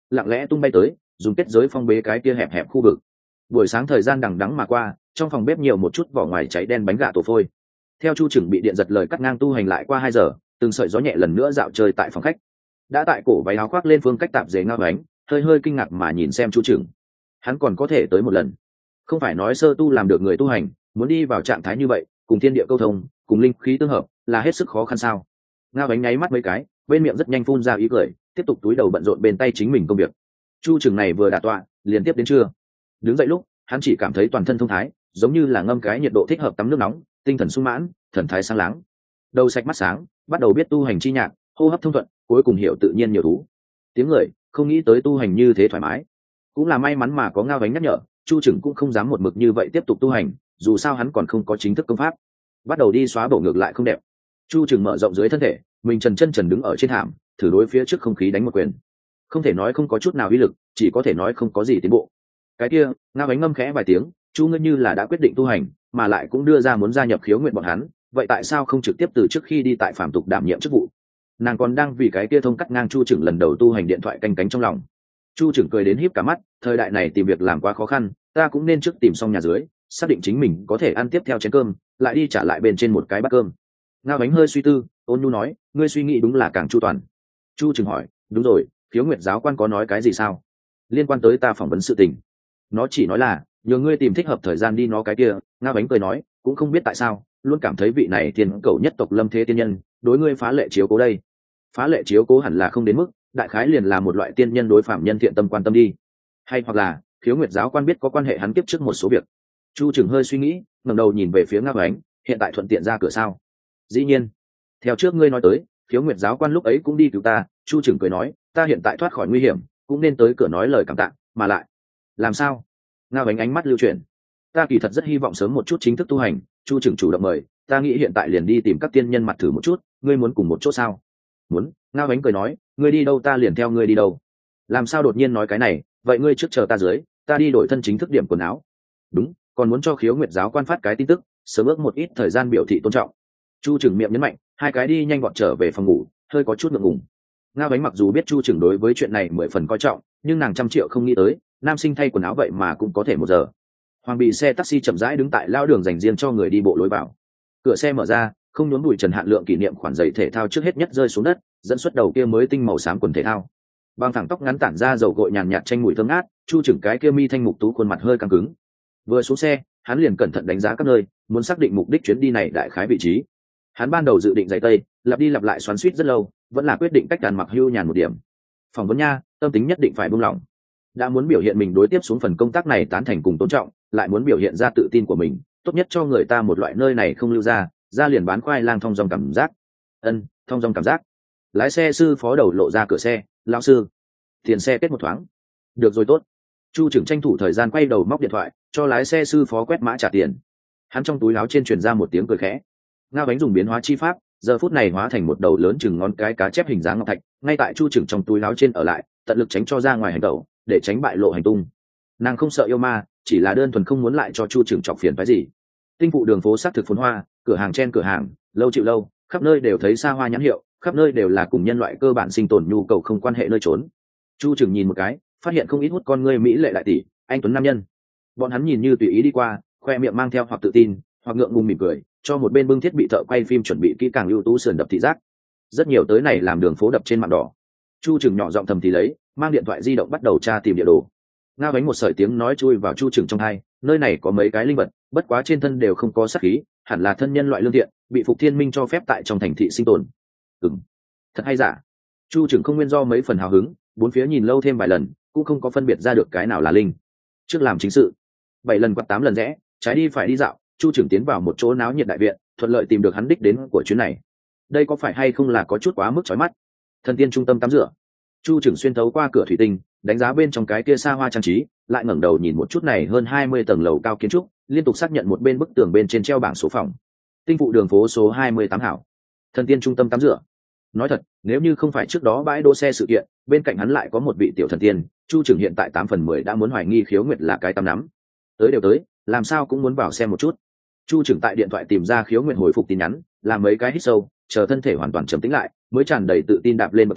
lặng lẽ tung bay tới dùng kết giới phong bế cái kia hẹp hẹp khu vực. Buổi sáng thời gian đằng đẵng mà qua, trong phòng bếp nhiều một chút vỏ ngoài cháy đen bánh gà tổ phôi. Theo chu trưởng bị điện giật lời cắt ngang tu hành lại qua hai giờ, từng sợi gió nhẹ lần nữa dạo chơi tại phòng khách. Đã tại cổ váy áo khoác lên phương cách tạp dề ngao ánh, hơi hơi kinh ngạc mà nhìn xem chu trưởng. Hắn còn có thể tới một lần. Không phải nói sơ tu làm được người tu hành, muốn đi vào trạng thái như vậy, cùng thiên địa câu thông, cùng linh khí tương hợp, là hết sức khó khăn sao? Ngao ánh nháy mắt mấy cái, bên miệng rất nhanh phun ra ý cười, tiếp tục túi đầu bận rộn bên tay chính mình công việc. Chu trưởng này vừa đả tọa, liền tiếp đến trưa. Đứng dậy lúc, hắn chỉ cảm thấy toàn thân thông thái, giống như là ngâm cái nhiệt độ thích hợp tắm nước nóng, tinh thần sung mãn, thần thái sáng láng, đầu sạch mắt sáng, bắt đầu biết tu hành chi nhạc, hô hấp thông thuận, cuối cùng hiểu tự nhiên nhiều thú. Tiếng người, không nghĩ tới tu hành như thế thoải mái. Cũng là may mắn mà có Ngao ánh nhắc nhở, chu trưởng cũng không dám một mực như vậy tiếp tục tu hành, dù sao hắn còn không có chính thức công pháp. Bắt đầu đi xóa bổ ngược lại không đẹp. Chu trưởng mở rộng dưới thân thể, mình trần chân trần đứng ở trên thảm, thử đối phía trước không khí đánh một quyền. Không thể nói không có chút nào uy lực, chỉ có thể nói không có gì tiến bộ. Cái kia, Ngao ánh ngâm khẽ vài tiếng, chu ngươi như là đã quyết định tu hành, mà lại cũng đưa ra muốn gia nhập khiếu nguyện bọn hắn, vậy tại sao không trực tiếp từ trước khi đi tại phàm tục đảm nhiệm chức vụ? Nàng còn đang vì cái kia thông cắt ngang chu trưởng lần đầu tu hành điện thoại canh cánh trong lòng. Chu trưởng cười đến híp cả mắt, thời đại này tìm việc làm quá khó khăn, ta cũng nên trước tìm xong nhà dưới, xác định chính mình có thể ăn tiếp theo chén cơm, lại đi trả lại bên trên một cái bát cơm. Ngao ánh hơi suy tư, ôn nhu nói, ngươi suy nghĩ đúng là càng chu toàn. Chu trưởng hỏi, đúng rồi, khiếu nguyệt giáo quan có nói cái gì sao? Liên quan tới ta phỏng vấn sự tình. Nó chỉ nói là nhờ ngươi tìm thích hợp thời gian đi nó cái kia. Ngao ánh cười nói, cũng không biết tại sao luôn cảm thấy vị này thiên cầu nhất tộc lâm thế tiên nhân đối ngươi phá lệ chiếu cố đây. Phá lệ chiếu cố hẳn là không đến mức, đại khái liền là một loại tiên nhân đối phạm nhân thiện tâm quan tâm đi, hay hoặc là khiếu nguyệt giáo quan biết có quan hệ hắn kiếp trước một số việc. Chu trưởng hơi suy nghĩ, ngẩng đầu nhìn về phía Ngao ánh, hiện tại thuận tiện ra cửa sao? Dĩ nhiên, theo trước ngươi nói tới, khiếu nguyệt giáo quan lúc ấy cũng đi cứu ta. Chu trưởng cười nói, ta hiện tại thoát khỏi nguy hiểm, cũng nên tới cửa nói lời cảm tạ. Mà lại làm sao? Ngao ánh ánh mắt lưu chuyển, ta kỳ thật rất hy vọng sớm một chút chính thức tu hành. Chu trưởng chủ động mời, ta nghĩ hiện tại liền đi tìm các tiên nhân mặt thử một chút, ngươi muốn cùng một chỗ sao? Muốn. Ngao ánh cười nói, ngươi đi đâu ta liền theo ngươi đi đâu. Làm sao đột nhiên nói cái này? Vậy ngươi trước chờ ta dưới, ta đi đổi thân chính thức điểm quần áo. Đúng, còn muốn cho khiếu nguyệt giáo quan phát cái tin tức, sớm ước một ít thời gian biểu thị tôn trọng. Chu trưởng miệng nhấn mạnh, hai cái đi nhanh gọn trở về phòng ngủ, hơi có chút ngượng ngùng. Ngao ánh mặc dù biết chu trưởng đối với chuyện này mười phần coi trọng, nhưng nàng trăm triệu không nghĩ tới nam sinh thay quần áo vậy mà cũng có thể một giờ. Hoàng bị xe taxi chậm rãi đứng tại lao đường dành riêng cho người đi bộ lối vào. Cửa xe mở ra, không nhốn bụi Trần Hạn Lượng kỷ niệm khoản giày thể thao trước hết nhất rơi xuống đất, dẫn xuất đầu kia mới tinh màu xám quần thể thao. Bằng thẳng tóc ngắn tản ra dầu gội nhàn nhạt tranh mùi thơm ngát, chu trưởng cái kia mi thanh mục tú khuôn mặt hơi căng cứng. Vừa xuống xe, hắn liền cẩn thận đánh giá các nơi, muốn xác định mục đích chuyến đi này đại khái vị trí. Hắn ban đầu dự định giày tây, lặp đi lặp lại xoắn xuýt rất lâu, vẫn là quyết định cách đàn mặc hưu nhàn một điểm. Phỏng vấn nha, tâm tính nhất định phải buông lỏng. Đã muốn biểu hiện mình đối tiếp xuống phần công tác này tán thành cùng tôn trọng, lại muốn biểu hiện ra tự tin của mình, tốt nhất cho người ta một loại nơi này không lưu ra, ra liền bán khoai lang thong dong cảm giác. Ân, thong dong cảm giác. Lái xe sư phó đầu lộ ra cửa xe, lão sư, tiền xe kết một thoáng. Được rồi tốt. Chu trưởng tranh thủ thời gian quay đầu móc điện thoại, cho lái xe sư phó quét mã trả tiền. Hắn trong túi áo trên truyền ra một tiếng cười khẽ. Ngao ánh dùng biến hóa chi pháp, giờ phút này hóa thành một đầu lớn chừng ngón cái cá chép hình dáng ngọc thạch, ngay tại chu trưởng trong túi áo trên ở lại, tận lực tránh cho ra ngoài hành tẩu, để tránh bại lộ hành tung. Nàng không sợ yêu ma, chỉ là đơn thuần không muốn lại cho chu trưởng chọc phiền phái gì. Tinh phụ đường phố xác thực phồn hoa, cửa hàng chen cửa hàng, lâu chịu lâu, khắp nơi đều thấy xa hoa nhãn hiệu, khắp nơi đều là cùng nhân loại cơ bản sinh tồn nhu cầu không quan hệ nơi trốn. Chu trưởng nhìn một cái, phát hiện không ít hút con ngươi mỹ lệ đại tỷ, anh tuấn nam nhân. Bọn hắn nhìn như tùy ý đi qua, khoe miệng mang theo hoặc tự tin, hoặc ngượng ngùng mỉm cười, cho một bên bưng thiết bị thợ quay phim chuẩn bị kỹ càng ưu tú sườn đập thị giác. Rất nhiều tới này làm đường phố đập trên mặt đỏ. Chu trưởng nhỏ giọng thầm thì lấy, mang điện thoại di động bắt đầu tra tìm địa đồ. Ngao ánh một sợi tiếng nói chui vào chu trưởng trong tai, nơi này có mấy cái linh vật, bất quá trên thân đều không có sát khí, hẳn là thân nhân loại lương thiện, bị Phục Thiên Minh cho phép tại trong thành thị sinh tồn. Ừm, thật hay giả? Chu trưởng không nguyên do mấy phần hào hứng, bốn phía nhìn lâu thêm vài lần, cũng không có phân biệt ra được cái nào là linh. Trước làm chính sự, bảy lần quặt tám lần rẽ, trái đi phải đi dạo, chu trưởng tiến vào một chỗ náo nhiệt đại viện, thuận lợi tìm được hắn đích đến của chuyến này. Đây có phải hay không là có chút quá mức chói mắt? Thần tiên trung tâm tắm rửa. Chu trưởng xuyên thấu qua cửa thủy tinh, đánh giá bên trong cái kia xa hoa trang trí, lại ngẩng đầu nhìn một chút này hơn hai mươi tầng lầu cao kiến trúc, liên tục xác nhận một bên bức tường bên trên treo bảng số phòng. Tinh phụ đường phố số hai mươi tám hảo. Thần tiên trung tâm tắm rửa. Nói thật, nếu như không phải trước đó bãi đỗ xe sự kiện, bên cạnh hắn lại có một vị tiểu thần tiên, chu trưởng hiện tại tám phần mười đã muốn hoài nghi khiếu nguyệt là cái tăm nắm. Tới đều tới, làm sao cũng muốn vào xem một chút. Chu trưởng tại điện thoại tìm ra khiếu nguyệt hồi phục tin nhắn, làm mấy cái hít sâu, chờ thân thể hoàn toàn trầm tĩnh lại, mới tràn đầy tự tin đạp lên bậc thang,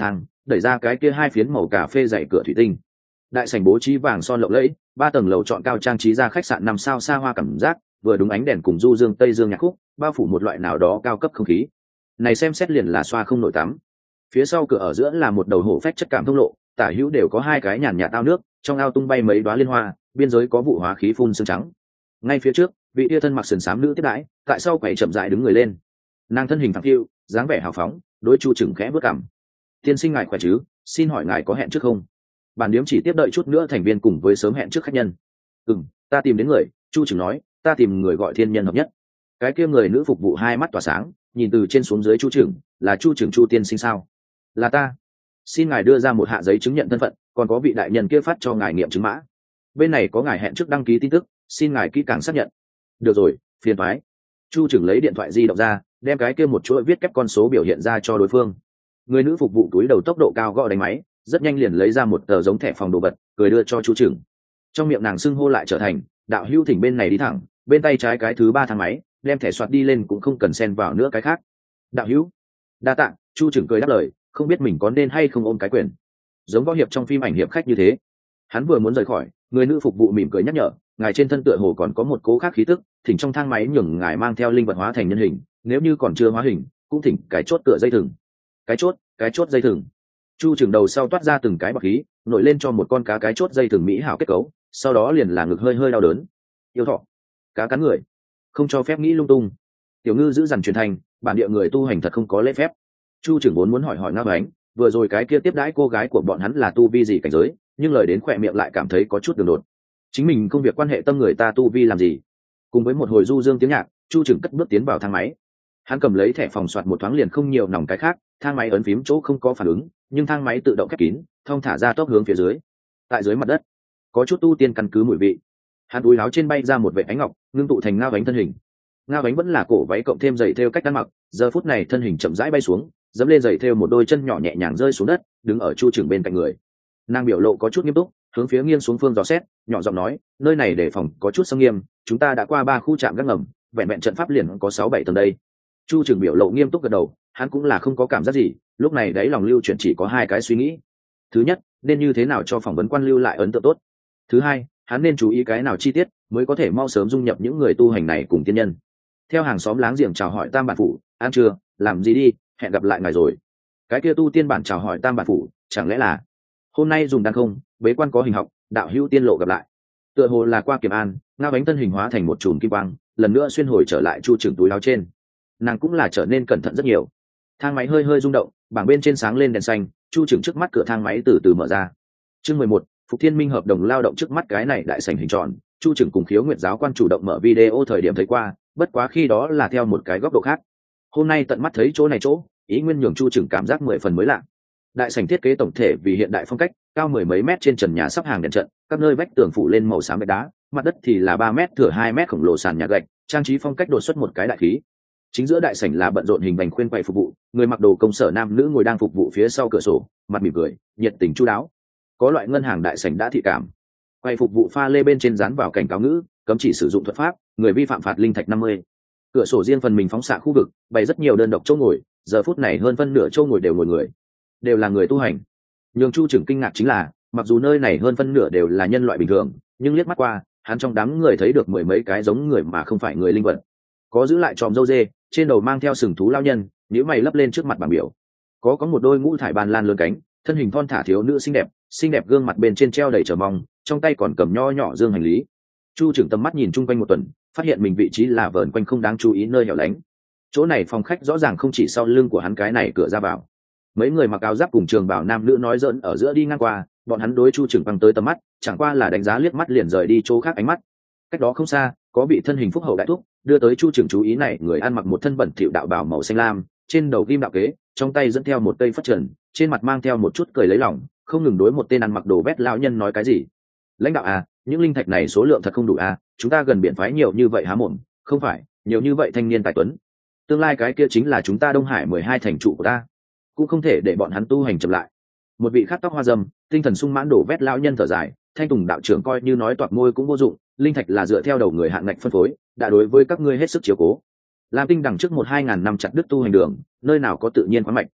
đẩy ra cái kia hai phiến màu cà phê dày cửa thủy tinh. Đại sảnh bố trí vàng son lộng lẫy, ba tầng lầu chọn cao trang trí ra khách sạn năm sao xa hoa cảm giác, vừa đúng ánh đèn cùng du dương tây dương nhạc khúc, bao phủ một loại nào đó cao cấp không khí. Này xem xét liền là xoa không nổi tắm. Phía sau cửa ở giữa là một đầu hổ phách chất cảm thông lộ, tả hữu đều có hai cái nhàn nhạt ao nước, trong ao tung bay mấy đóa liên hoa, biên giới có vụ hóa khí phun sương trắng. Ngay phía trước, vị tia thân mặc sườn xám nữ tiếp đãi, tại sau quầy chậm rãi đứng người lên. Nàng thân hình phẳng phiu, dáng vẻ hào phóng, đối Chu Trừng khẽ bước cằm. "Tiên sinh ngài khỏe chứ? Xin hỏi ngài có hẹn trước không?" Bản điếm chỉ tiếp đợi chút nữa thành viên cùng với sớm hẹn trước khách nhân. "Ừm, ta tìm đến người." Chu Trừng nói, "ta tìm người gọi thiên nhân hợp nhất." Cái kia người nữ phục vụ hai mắt tỏa sáng, nhìn từ trên xuống dưới Chu Trừng, "Là Chu Trừng Chu tiên sinh sao?" "Là ta." "Xin ngài đưa ra một hạ giấy chứng nhận thân phận, còn có vị đại nhân kia phát cho ngài nghiệm chứng mã. Bên này có ngài hẹn trước đăng ký tin tức, xin ngài kỹ càng xác nhận." "Được rồi, phiền toái." Chu Trừng lấy điện thoại di động ra, đem cái kia một chuỗi viết kép con số biểu hiện ra cho đối phương. Người nữ phục vụ túi đầu tốc độ cao gõ đánh máy, rất nhanh liền lấy ra một tờ giống thẻ phòng đồ vật, cười đưa cho Chu Trừng. Trong miệng nàng xưng hô lại trở thành, "Đạo hữu thỉnh bên này đi thẳng, bên tay trái cái thứ ba thang máy, đem thẻ soạt đi lên cũng không cần xen vào nữa cái khác." "Đạo hữu." "Đa tạ." Chu Trừng cười đáp lời, không biết mình có nên hay không ôm cái quyền. Giống võ hiệp trong phim ảnh hiệp khách như thế. Hắn vừa muốn rời khỏi, người nữ phục vụ mỉm cười nhắc nhở, "Ngài trên thân tựa hồ còn có một cố khác khí tức, thỉnh trong thang máy nhường ngài mang theo linh vật hóa thành nhân hình, nếu như còn chưa hóa hình, cũng thỉnh cái chốt tựa dây thừng." "Cái chốt, cái chốt dây thừng." Chu Trừng đầu sau toát ra từng cái bọt khí, nổi lên cho một con cá cái chốt dây thừng mỹ hảo kết cấu, sau đó liền là ngực hơi hơi đau đớn. "Yêu thọ, cá cắn người, không cho phép nghĩ lung tung." Tiểu ngư giữ dằn truyền thành, bản địa người tu hành thật không có lễ phép. Chu Trừng vốn muốn hỏi hỏi Ngao Ánh, vừa rồi cái kia tiếp đãi cô gái của bọn hắn là tu vi gì cảnh giới, nhưng lời đến khỏe miệng lại cảm thấy có chút đường đột. Chính mình không việc quan hệ tâm người ta tu vi làm gì. Cùng với một hồi du dương tiếng nhạc, Chu Trừng cất bước tiến vào thang máy. Hắn cầm lấy thẻ phòng soạt một thoáng liền không nhiều nòng cái khác, thang máy ấn phím chỗ không có phản ứng, nhưng thang máy tự động khép kín, thông thả ra tốc hướng phía dưới. Tại dưới mặt đất, có chút tu tiên căn cứ mùi vị. Hắn túi áo trên bay ra một vệt ánh ngọc, ngưng tụ thành Ngao Ánh thân hình. Ngao Ánh vẫn là cổ váy cộng thêm giày thêu cách ăn mặc, giờ phút này thân hình chậm rãi bay xuống, dẫm lên giày thêu một đôi chân nhỏ nhẹ nhàng rơi xuống đất, đứng ở Chu Trừng bên cạnh người. Nàng biểu lộ có chút nghiêm túc, hướng phía nghiêng xuống phương dò xét, nhỏ giọng nói, "Nơi này đề phòng có chút xâm nghiêm, chúng ta đã qua ba khu trạm gác ngầm, vẹn vẹn trận pháp liền có sáu bảy tầng đây." Chu Trừng biểu lộ nghiêm túc gật đầu, hắn cũng là không có cảm giác gì, lúc này đáy lòng lưu chuyển chỉ có hai cái suy nghĩ. Thứ nhất, nên như thế nào cho phỏng vấn quan lưu lại ấn tượng tốt. Thứ hai, hắn nên chú ý cái nào chi tiết mới có thể mau sớm dung nhập những người tu hành này cùng tiên nhân. Theo hàng xóm láng giềng chào hỏi Tam Bản Phủ, "Ăn trưa, làm gì đi, hẹn gặp lại ngài rồi." Cái kia tu tiên bản chào hỏi Tam Bản Phủ, chẳng lẽ là "Hôm nay dùng đan không, bế quan có hình học, đạo hữu tiên lộ gặp lại." Tựa hồ là qua Kiểm An, Ngao Ánh thân hình hóa thành một chùm kim quang, lần nữa xuyên hồi trở lại Chu Trừng túi áo trên. Nàng cũng là trở nên cẩn thận rất nhiều. Thang máy hơi hơi rung động, bảng bên trên sáng lên đèn xanh, Chu Trừng trước mắt cửa thang máy từ từ mở ra. Chương mười một, Phục Thiên Minh hợp đồng lao động trước mắt cái này đại sảnh hình tròn, Chu Trừng cùng Khiếu Nguyệt giáo quan chủ động mở video thời điểm thấy qua, bất quá khi đó là theo một cái góc độ khác. Hôm nay tận mắt thấy chỗ này chỗ, ý nguyên nhường Chu Trừng cảm giác mười phần mới lạ. Đại sảnh thiết kế tổng thể vì hiện đại phong cách, cao mười mấy mét trên trần nhà sắp hàng đèn trận, các nơi vách tường phủ lên màu xám gạch đá, mặt đất thì là ba mét thừa hai mét khổng lồ sàn nhà gạch, trang trí phong cách đột xuất một cái đại khí. Chính giữa đại sảnh là bận rộn hình vành khuyên quầy phục vụ, người mặc đồ công sở nam nữ ngồi đang phục vụ phía sau cửa sổ, mặt mỉm cười, nhiệt tình chu đáo. Có loại ngân hàng đại sảnh đã thị cảm. Quầy phục vụ pha lê bên trên dán vào cảnh cáo ngữ, cấm chỉ sử dụng thuật pháp, người vi phạm phạt linh thạch năm mươi. Cửa sổ riêng phần mình phóng xạ khu vực, bày rất nhiều đơn độc chỗ ngồi, giờ phút này hơn phân nửa chỗ ngồi đều ngồi người, đều là người tu hành. Nhường Chu Trừng kinh ngạc chính là, mặc dù nơi này hơn phân nửa đều là nhân loại bình thường, nhưng liếc mắt qua, hắn trong đám người thấy được mười mấy cái giống người mà không phải người linh vật. Có giữ lại tròm râu dê, trên đầu mang theo sừng thú lao nhân, nhíu mày lấp lên trước mặt bảng biểu. Có có một đôi ngũ thải bàn lan lớn cánh, thân hình thon thả thiếu nữ xinh đẹp, xinh đẹp gương mặt bên trên treo đầy chờ mong, trong tay còn cầm nho nhỏ dương hành lý. Chu Trừng tầm mắt nhìn chung quanh một tuần, phát hiện mình vị trí là vờn quanh không đáng chú ý nơi hẻo lánh. Chỗ này phòng khách rõ ràng không chỉ sau lưng của hắn cái này cửa ra vào. Mấy người mặc áo giáp cùng trường bảo nam nữ nói giỡn ở giữa đi ngang qua, bọn hắn đối Chu Trừng băng tới tầm mắt, chẳng qua là đánh giá liếc mắt liền rời đi chỗ khác ánh mắt. Cách đó không xa, có bị thân hình phúc hậu đại thúc đưa tới Chu Trừng chú ý này, người ăn mặc một thân bẩn thỉu đạo bào màu xanh lam, trên đầu ghim đạo kế, trong tay dẫn theo một cây phất trần, trên mặt mang theo một chút cười lấy lòng, không ngừng đối một tên ăn mặc đồ vét lão nhân nói cái gì. "Lãnh đạo à, những linh thạch này số lượng thật không đủ à, chúng ta gần biển phái nhiều như vậy há mồm, không phải, nhiều như vậy thanh niên tài tuấn. Tương lai cái kia chính là chúng ta Đông Hải mười hai thành trụ của ta, cũng không thể để bọn hắn tu hành chậm lại." Một vị khát tóc hoa râm, tinh thần sung mãn đổ vét lão nhân thở dài, Thanh Tùng đạo trưởng coi như nói toạc môi cũng vô dụng, linh thạch là dựa theo đầu người hạn ngạch phân phối, đã đối với các ngươi hết sức chiếu cố. Làm tinh đằng trước một hai ngàn năm chặt đứt tu hành đường, nơi nào có tự nhiên khoáng mạch.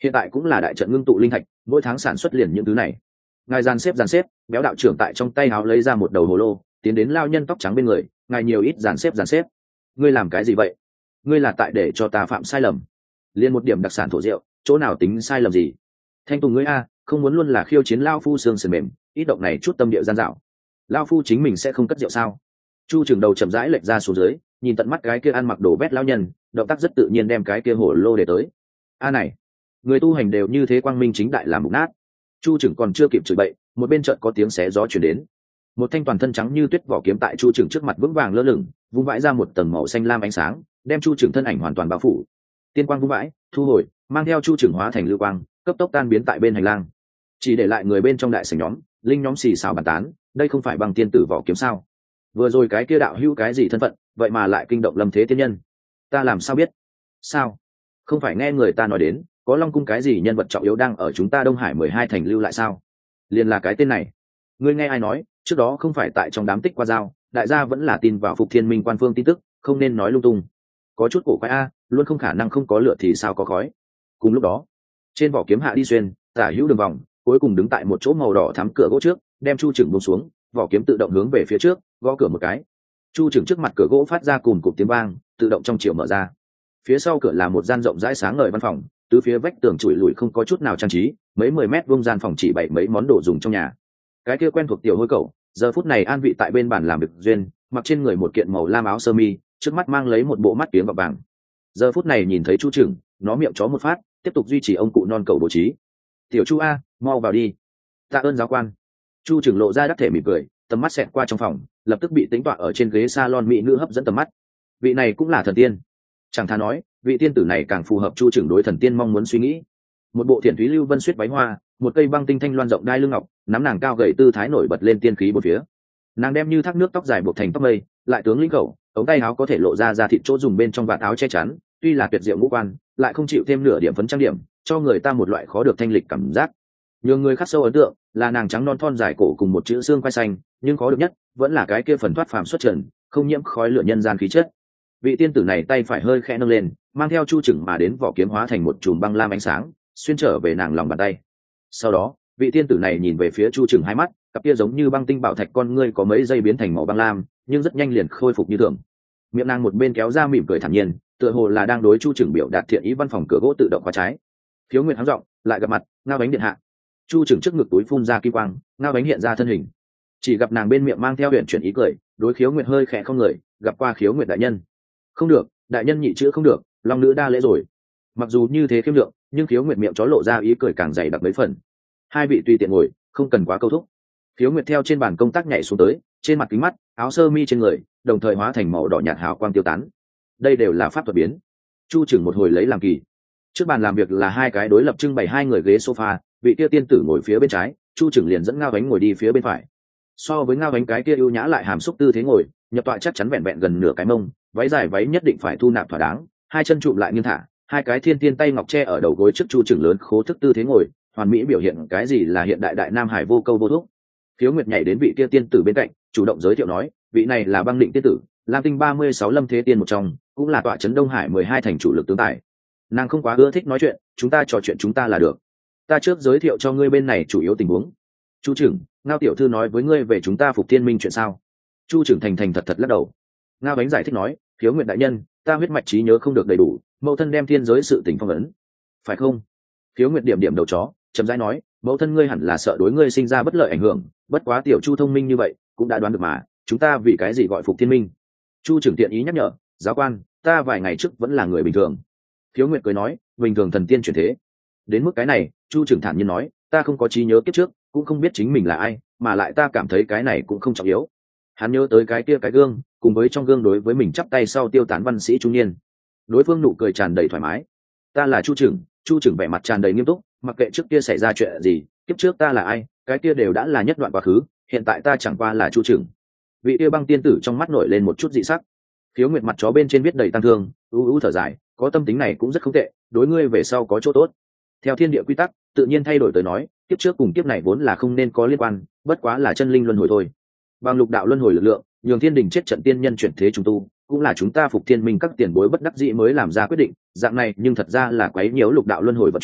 hiện tại cũng là đại trận ngưng tụ linh thạch, mỗi tháng sản xuất liền những thứ này. Ngài dàn xếp dàn xếp, béo đạo trưởng tại trong tay áo lấy ra một đầu hồ lô, tiến đến lao nhân tóc trắng bên người. Ngài nhiều ít dàn xếp dàn xếp. Ngươi làm cái gì vậy? Ngươi là tại để cho ta phạm sai lầm? Liên một điểm đặc sản thổ rượu, chỗ nào tính sai lầm gì? Thanh tùng ngươi a, không muốn luôn là khiêu chiến lao phu xương sườn mềm, ít động này chút tâm địa gian dạo. Lao phu chính mình sẽ không cất rượu sao? Chu trưởng đầu chậm rãi lệch ra xuống dưới, nhìn tận mắt cái kia ăn mặc đồ vét lao nhân, động tác rất tự nhiên đem cái kia hồ lô để tới. A này, người tu hành đều như thế quang minh chính đại làm mục nát. Chu trưởng còn chưa kịp chửi bậy, một bên chợt có tiếng xé gió truyền đến. Một thanh toàn thân trắng như tuyết vỏ kiếm tại Chu trưởng trước mặt vững vàng lơ lửng, vung vãi ra một tầng màu xanh lam ánh sáng, đem Chu trưởng thân ảnh hoàn toàn bao phủ. Tiên quang vung vãi, thu hồi, mang theo Chu trưởng hóa thành lưu quang, cấp tốc tan biến tại bên hành lang. Chỉ để lại người bên trong đại sảnh nhóm, linh nhóm xì xào bàn tán, đây không phải bằng tiên tử vỏ kiếm sao? Vừa rồi cái kia đạo hữu cái gì thân phận, vậy mà lại kinh động lâm thế tiên nhân? Ta làm sao biết? Sao? Không phải nghe người ta nói đến, có Long cung cái gì nhân vật trọng yếu đang ở chúng ta Đông Hải mười hai thành lưu lại sao? Liền là cái tên này. Ngươi nghe ai nói, trước đó không phải tại trong đám tích qua dao, đại gia vẫn là tin vào Phục Thiên Minh quan phương tin tức, không nên nói lung tung. Có chút cổ quái a, luôn không khả năng không có lửa thì sao có khói. Cùng lúc đó, trên vỏ kiếm hạ đi xuyên, tả hữu đường vòng, cuối cùng đứng tại một chỗ màu đỏ thắm cửa gỗ trước, đem Chu Trừng buông xuống, vỏ kiếm tự động hướng về phía trước, gõ cửa một cái. Chu Trừng trước mặt cửa gỗ phát ra cùn cụp tiếng vang, tự động trong chiều mở ra. Phía sau cửa là một gian rộng rãi sáng ngời văn phòng, tứ phía vách tường trụi lùi không có chút nào trang trí, mấy mười mét vuông gian phòng chỉ bày mấy món đồ dùng trong nhà. Cái kia quen thuộc tiểu hôi cẩu, giờ phút này an vị tại bên bàn làm việc duyên, mặc trên người một kiện màu lam áo sơ mi, trước mắt mang lấy một bộ mắt kiếng gọt vàng. Giờ phút này nhìn thấy Chu Trừng, nó miệng chó một phát, tiếp tục duy trì ông cụ non cẩu bố trí. Tiểu Chu a, mau vào đi. Tạ ơn giáo quan. Chu Trừng lộ ra đắc thể mỉm cười, tầm mắt xẹt qua trong phòng, lập tức bị tính tọa ở trên ghế salon mỹ nữ hấp dẫn tầm mắt. Vị này cũng là thần tiên. Chẳng thà nói, vị tiên tử này càng phù hợp Chu Trừng đối thần tiên mong muốn suy nghĩ. Một bộ thiện thúy lưu vân xuyết váy hoa, một cây băng tinh thanh loan rộng đai lưng ngọc, nắm nàng cao gầy tư thái nổi bật lên tiên khí bốn phía. Nàng đem như thác nước tóc dài buộc thành tóc mây, lại tướng lĩnh khẩu, ống tay áo có thể lộ ra ra thịt chỗ dùng bên trong vạt áo che chắn, tuy là tuyệt diệu ngũ quan, lại không chịu thêm nửa điểm phấn trang điểm, cho người ta một loại khó được thanh lịch cảm giác. Nhường người khắc sâu ấn tượng là nàng trắng non thon dài cổ cùng một chữ xương quai xanh, nhưng khó được nhất vẫn là cái kia phần thoát phàm xuất trần, không nhiễm khói lửa nhân gian khí chất. Vị tiên tử này tay phải hơi khẽ nâng lên, mang theo Chu Trừng mà đến vỏ kiếm hóa thành một chùm băng lam ánh sáng, xuyên trở về nàng lòng bàn tay. Sau đó, vị tiên tử này nhìn về phía Chu Trừng hai mắt, cặp kia giống như băng tinh bảo thạch con ngươi có mấy giây biến thành màu băng lam, nhưng rất nhanh liền khôi phục như thường. Miệng nàng một bên kéo ra mỉm cười thản nhiên, tựa hồ là đang đối Chu Trừng biểu đạt thiện ý. Văn phòng cửa gỗ tự động khóa trái. Khiếu Nguyệt hắng giọng, lại gặp mặt, Ngao Bánh điện hạ. Chu Trừng trước ngực túi phun ra kim quang, Ngao Bánh hiện ra thân hình. Chỉ gặp nàng bên miệng mang theo huyền chuyển ý cười, đối Khiếu Nguyệt hơi khẽ không người, gặp qua Khiếu Nguyệt đại nhân. Không được, đại nhân nhị chữ không được, long nữ đa lễ rồi. Mặc dù như thế khiêm lượng, nhưng Khiếu Nguyệt miệng chó lộ ra ý cười càng dày đặc mấy phần. Hai vị tùy tiện ngồi, không cần quá câu thúc. Khiếu Nguyệt theo trên bàn công tác nhảy xuống tới, trên mặt kính mắt, áo sơ mi trên người, đồng thời hóa thành màu đỏ nhạt hào quang tiêu tán. Đây đều là pháp thuật biến. Chu Trừng một hồi lấy làm kỳ. Trước bàn làm việc là hai cái đối lập trưng bày hai người ghế sofa, vị kia tiên tử ngồi phía bên trái, Chu Trừng liền dẫn Ngao Bánh ngồi đi phía bên phải. So với Ngao Bánh cái kia ưu nhã lại hàm xúc tư thế ngồi, nhập tọa chắc chắn vẹn vẹn gần nửa cái mông, váy dài váy nhất định phải thu nạp thỏa đáng, hai chân trụm lại nghiêng thả, hai cái thiên tiên tay ngọc tre ở đầu gối trước Chu Trừng lớn khố thức tư thế ngồi, hoàn mỹ biểu hiện cái gì là hiện đại đại nam hải vô câu vô thúc. Khiếu Nguyệt nhảy đến vị kia tiên tử bên cạnh, chủ động giới thiệu nói, vị này là Băng Định tiên tử, Lam Tinh ba mươi sáu lâm thế tiên một trong, cũng là tọa trấn Đông Hải mười hai thành chủ lực tướng tài. Nàng không quá ưa thích nói chuyện, chúng ta trò chuyện chúng ta là được. Ta trước giới thiệu cho ngươi bên này chủ yếu tình huống. Chu Trừng, Ngao tiểu thư nói với ngươi về chúng ta Phục Thiên Minh chuyện sao? Chu Trừng thành thành thật thật lắc đầu. Ngao Bánh giải thích nói, Khiếu Nguyệt đại nhân, ta huyết mạch trí nhớ không được đầy đủ, mẫu thân đem thiên giới sự tình phong ấn, phải không? Khiếu Nguyệt điểm điểm đầu chó, chậm rãi nói, mẫu thân ngươi hẳn là sợ đối ngươi sinh ra bất lợi ảnh hưởng, bất quá tiểu Chu thông minh như vậy, cũng đã đoán được mà, chúng ta vì cái gì gọi Phục Thiên Minh? Chu Trừng tiện ý nhắc nhở, giáo quan, ta vài ngày trước vẫn là người bình thường. Khiếu Nguyệt cười nói, bình thường thần tiên chuyển thế. Đến mức cái này, Chu Trừng thản nhiên nói, ta không có trí nhớ kiếp trước, cũng không biết chính mình là ai, mà lại ta cảm thấy cái này cũng không trọng yếu. Hắn nhớ tới cái kia cái gương, cùng với trong gương đối với mình chắp tay sau tiêu tán văn sĩ trung niên. Đối phương nụ cười tràn đầy thoải mái. Ta là Chu Trừng. Chu Trừng vẻ mặt tràn đầy nghiêm túc, mặc kệ trước kia xảy ra chuyện gì, kiếp trước ta là ai, cái kia đều đã là nhất đoạn quá khứ, hiện tại ta chẳng qua là Chu Trừng. Vị kia băng tiên tử trong mắt nổi lên một chút dị sắc. Khiếu Nguyệt mặt chó bên trên viết đầy tăng thương, u u thở dài, có tâm tính này cũng rất không tệ, đối ngươi về sau có chỗ tốt. Theo thiên địa quy tắc, tự nhiên thay đổi tới nói, kiếp trước cùng kiếp này vốn là không nên có liên quan, bất quá là chân linh luân hồi thôi. Bằng lục đạo luân hồi lực lượng, nhường thiên đình chết trận tiên nhân chuyển thế trùng tu, cũng là chúng ta Phục Thiên Minh các tiền bối bất đắc dĩ mới làm ra quyết định, dạng này nhưng thật ra là quấy nhiễu lục đạo luân hồi vận chuyển,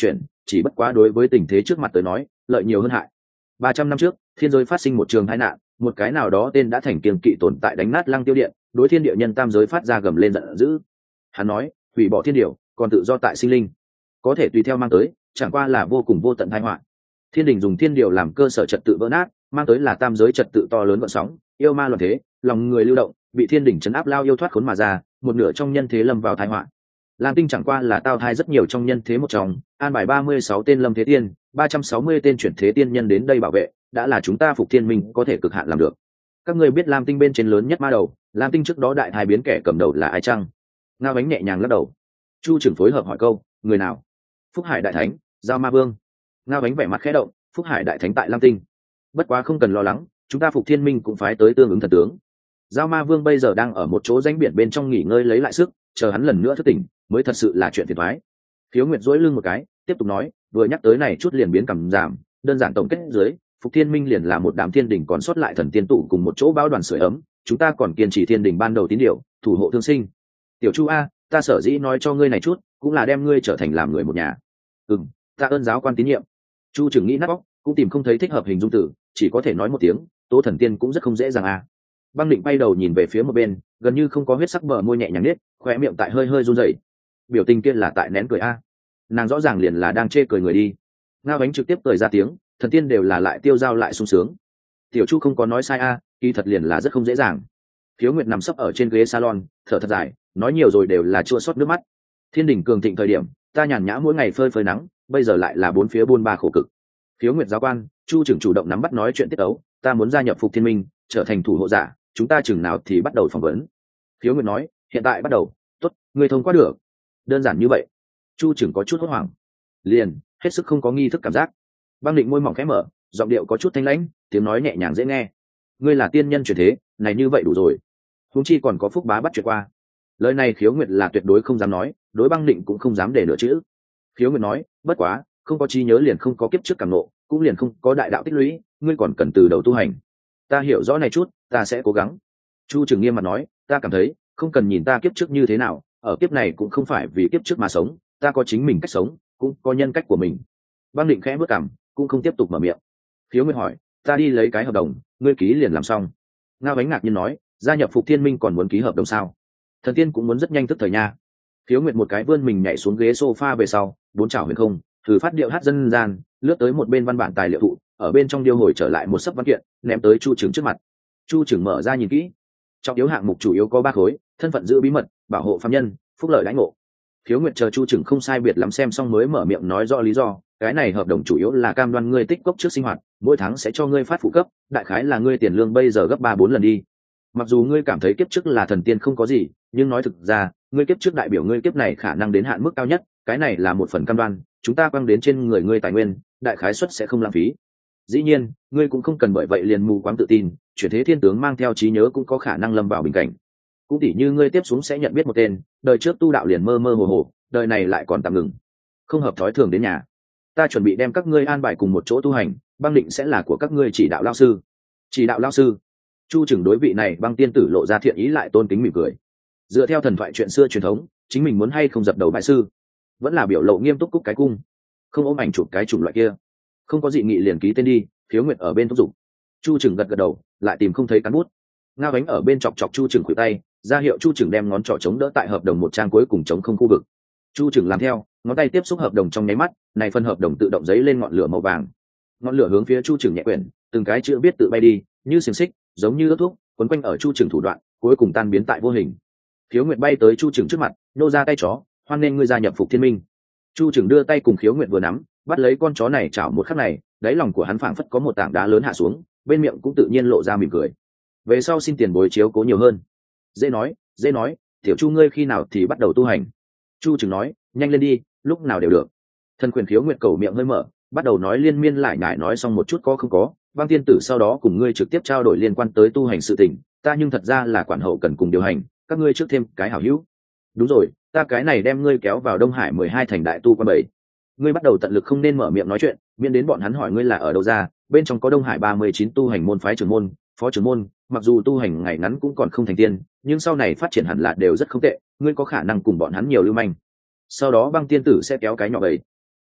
chỉ bất quá đối với tình thế trước mặt tới nói lợi nhiều hơn hại. Ba trăm năm trước thiên giới phát sinh một trường tai nạn, một cái nào đó tên đã thành kiêng kỵ tồn tại đánh nát lăng tiêu điện, đối thiên địa nhân tam giới phát ra gầm lên giận dữ. Hắn nói hủy bỏ thiên điều, còn tự do tại sinh linh, có thể tùy theo mang tới chẳng qua là vô cùng vô tận tai họa. Thiên đình dùng thiên điều làm cơ sở trật tự vỡ nát, mang tới là tam giới trật tự to lớn gợn sóng, yêu ma loạn thế, lòng người lưu động, bị thiên đình chấn áp lao yêu thoát khốn mà ra, một nửa trong nhân thế lâm vào tai họa. Lam Tinh chẳng qua là tao thai rất nhiều trong nhân thế một trong, an bài ba mươi sáu tên lâm thế tiên, ba trăm sáu mươi tên chuyển thế tiên nhân đến đây bảo vệ, đã là chúng ta phục thiên minh có thể cực hạn làm được. Các ngươi biết Lam Tinh bên trên lớn nhất ma đầu, Lam Tinh trước đó đại thai biến kẻ cầm đầu là ai chăng? Ngao Bánh nhẹ nhàng lắc đầu. Chu trưởng phối hợp hỏi câu, người nào? Phúc Hải đại thánh, Giao Ma Vương. Ngao Bánh vẻ mặt khẽ động, Phúc Hải đại thánh tại Lam Tinh. Bất quá không cần lo lắng, chúng ta phục thiên minh cũng phái tới tương ứng thần tướng. Giao Ma Vương bây giờ đang ở một chỗ danh biển bên trong nghỉ ngơi lấy lại sức, chờ hắn lần nữa thức tỉnh mới thật sự là chuyện phiền toái. Khiếu Nguyệt duỗi lưng một cái, tiếp tục nói, vừa nhắc tới này chút liền biến cảm giảm, đơn giản tổng kết dưới, phục thiên minh liền là một đám thiên đình còn sót lại thần tiên tụ cùng một chỗ báo đoàn sưởi ấm, chúng ta còn kiên trì thiên đình ban đầu tín điều, thủ hộ thương sinh. Tiểu Chu a, ta sở dĩ nói cho ngươi này chút, cũng là đem ngươi trở thành làm người một nhà. Ừm, ta ơn giáo quan tín nhiệm. Chu Trừng nghĩ nát óc, cũng tìm không thấy thích hợp hình dung từ, chỉ có thể nói một tiếng, Tố Thần Tiên cũng rất không dễ dàng a. Băng Định bay đầu nhìn về phía một bên, gần như không có huyết sắc bờ môi nhẹ nhàng nết, khóe miệng tại hơi hơi run rẩy. Biểu tình kia là tại nén cười a. Nàng rõ ràng liền là đang chê cười người đi. Ngao Bánh trực tiếp cười ra tiếng, thần tiên đều là lại tiêu dao lại sung sướng. Tiểu Chu không có nói sai a, kỳ thật liền là rất không dễ dàng. Khiếu Nguyệt nằm sấp ở trên ghế salon, thở thật dài, nói nhiều rồi đều là chua xót nước mắt. Thiên đình cường thịnh thời điểm, ta nhàn nhã mỗi ngày phơi phơi nắng, bây giờ lại là bốn phía buôn ba khổ cực. Khiếu Nguyệt giáo quan, Chu trưởng chủ động nắm bắt nói chuyện tiết ấu, ta muốn gia nhập phục thiên minh, trở thành thủ hộ giả, chúng ta chừng nào thì bắt đầu phỏng vấn. Khiếu Nguyệt nói, hiện tại bắt đầu. Tốt, ngươi thông qua được. Đơn giản như vậy. Chu trưởng có chút hốt hoảng, liền hết sức không có nghi thức cảm giác. Băng Định môi mỏng khẽ mở, giọng điệu có chút thanh lãnh, tiếng nói nhẹ nhàng dễ nghe. Ngươi là tiên nhân chuyển thế, này như vậy đủ rồi. Huống chi còn có Phúc Bá bắt chuyện qua. Lời này Khiếu Nguyệt là tuyệt đối không dám nói, đối Băng Định cũng không dám để nửa chữ. Khiếu Nguyệt nói, bất quá, không có trí nhớ liền không có kiếp trước cảm ngộ, cũng liền không có đại đạo tích lũy, ngươi còn cần từ đầu tu hành. Ta hiểu rõ này chút, ta sẽ cố gắng. Chu Trừng nghiêm mặt nói, ta cảm thấy, không cần nhìn ta kiếp trước như thế nào, ở kiếp này cũng không phải vì kiếp trước mà sống, ta có chính mình cách sống, cũng có nhân cách của mình. Băng Định khẽ bước cằm, cũng không tiếp tục mở miệng. Khiếu Nguyệt hỏi, ta đi lấy cái hợp đồng, ngươi ký liền làm xong. Ngao Bánh ngạc nhiên nói, gia nhập phục thiên minh còn muốn ký hợp đồng sao? Thần tiên cũng muốn rất nhanh tức thời nha. Khiếu Nguyệt một cái vươn mình nhảy xuống ghế sofa về sau, bốn chảo huyền không, thử phát điệu hát dân gian, lướt tới một bên văn bản tài liệu thụ, ở bên trong điêu hồi trở lại một sấp văn kiện, ném tới Chu Trừng trước mặt. Chu Trừng mở ra nhìn kỹ. Trọng yếu hạng mục chủ yếu có ba khối: thân phận giữ bí mật, bảo hộ phạm nhân, phúc lợi đãi ngộ. Khiếu Nguyệt chờ Chu Trừng không sai biệt lắm xem xong mới mở miệng nói rõ lý do, cái này hợp đồng chủ yếu là cam đoan ngươi tích cốc trước sinh hoạt, mỗi tháng sẽ cho ngươi phát phụ cấp, đại khái là ngươi tiền lương bây giờ gấp ba bốn lần đi. Mặc dù ngươi cảm thấy kiếp trước là thần tiên không có gì, nhưng nói thực ra, ngươi kiếp trước đại biểu ngươi kiếp này khả năng đến hạn mức cao nhất, cái này là một phần cam đoan, chúng ta quăng đến trên người ngươi tài nguyên, đại khái suất sẽ không lãng phí. Dĩ nhiên, ngươi cũng không cần bởi vậy liền mù quáng tự tin, chuyển thế thiên tướng mang theo trí nhớ cũng có khả năng lâm vào bình cảnh. Cũng tỉ như ngươi tiếp xuống sẽ nhận biết một tên, đời trước tu đạo liền mơ mơ hồ hồ, đời này lại còn tạm ngừng, không hợp thói thường đến nhà. Ta chuẩn bị đem các ngươi an bài cùng một chỗ tu hành, Băng Định sẽ là của các ngươi chỉ đạo lao sư. Chỉ đạo lao sư. Chu Trừng đối vị này Băng tiên tử lộ ra thiện ý lại tôn kính mỉm cười. Dựa theo thần thoại chuyện xưa truyền thống, chính mình muốn hay không dập đầu bại sư, vẫn là biểu lộ nghiêm túc cúc cái cung, không ôm ảnh chụp cái chủng loại kia. Không có dị nghị liền ký tên đi. Khiếu Nguyệt ở bên thúc giục. Chu Trừng gật gật đầu, lại tìm không thấy cán bút. Ngao Bánh ở bên chọc chọc Chu Trừng khuỷu tay, ra hiệu Chu Trừng đem ngón trỏ chống đỡ tại hợp đồng một trang cuối cùng chống không khu vực. Chu Trừng làm theo, ngón tay tiếp xúc hợp đồng trong nháy mắt, này phần hợp đồng tự động giấy lên ngọn lửa màu vàng. Ngọn lửa hướng phía Chu Trừng nhẹ quyển, từng cái chữ viết tự bay đi, như xiềng xích, giống như ước thuốc, quấn quanh ở Chu Trừng thủ đoạn, cuối cùng tan biến tại vô hình. Khiếu Nguyệt bay tới Chu Trừng trước mặt, nô ra tay chó, hoan nên ngươi gia nhập phục thiên minh. Chu Trừng đưa tay cùng Khiếu Nguyệt vừa nắm, bắt lấy con chó này chảo một khắc này, đáy lòng của hắn phảng phất có một tảng đá lớn hạ xuống, bên miệng cũng tự nhiên lộ ra mỉm cười. Về sau xin tiền bối chiếu cố nhiều hơn. Dễ nói, dễ nói, tiểu Chu ngươi khi nào thì bắt đầu tu hành? Chu Trừng nói, nhanh lên đi, lúc nào đều được. Thần quyền Khiếu Nguyệt cầu miệng hơi mở, bắt đầu nói liên miên lại nhải nói xong một chút có không có. Băng tiên tử sau đó cùng ngươi trực tiếp trao đổi liên quan tới tu hành sự tình, ta nhưng thật ra là quản hậu cần cùng điều hành, các ngươi trước thêm cái hảo hữu. Đúng rồi, ta cái này đem ngươi kéo vào Đông Hải mười hai thành đại tu quan bảy. Ngươi bắt đầu tận lực không nên mở miệng nói chuyện, miễn đến bọn hắn hỏi ngươi là ở đâu ra. Bên trong có Đông Hải ba mươi chín tu hành môn phái trưởng môn, phó trưởng môn, mặc dù tu hành ngày ngắn cũng còn không thành tiên, nhưng sau này phát triển hẳn là đều rất không tệ, ngươi có khả năng cùng bọn hắn nhiều lưu manh. Sau đó Băng tiên tử sẽ kéo cái nhỏ bầy. Này,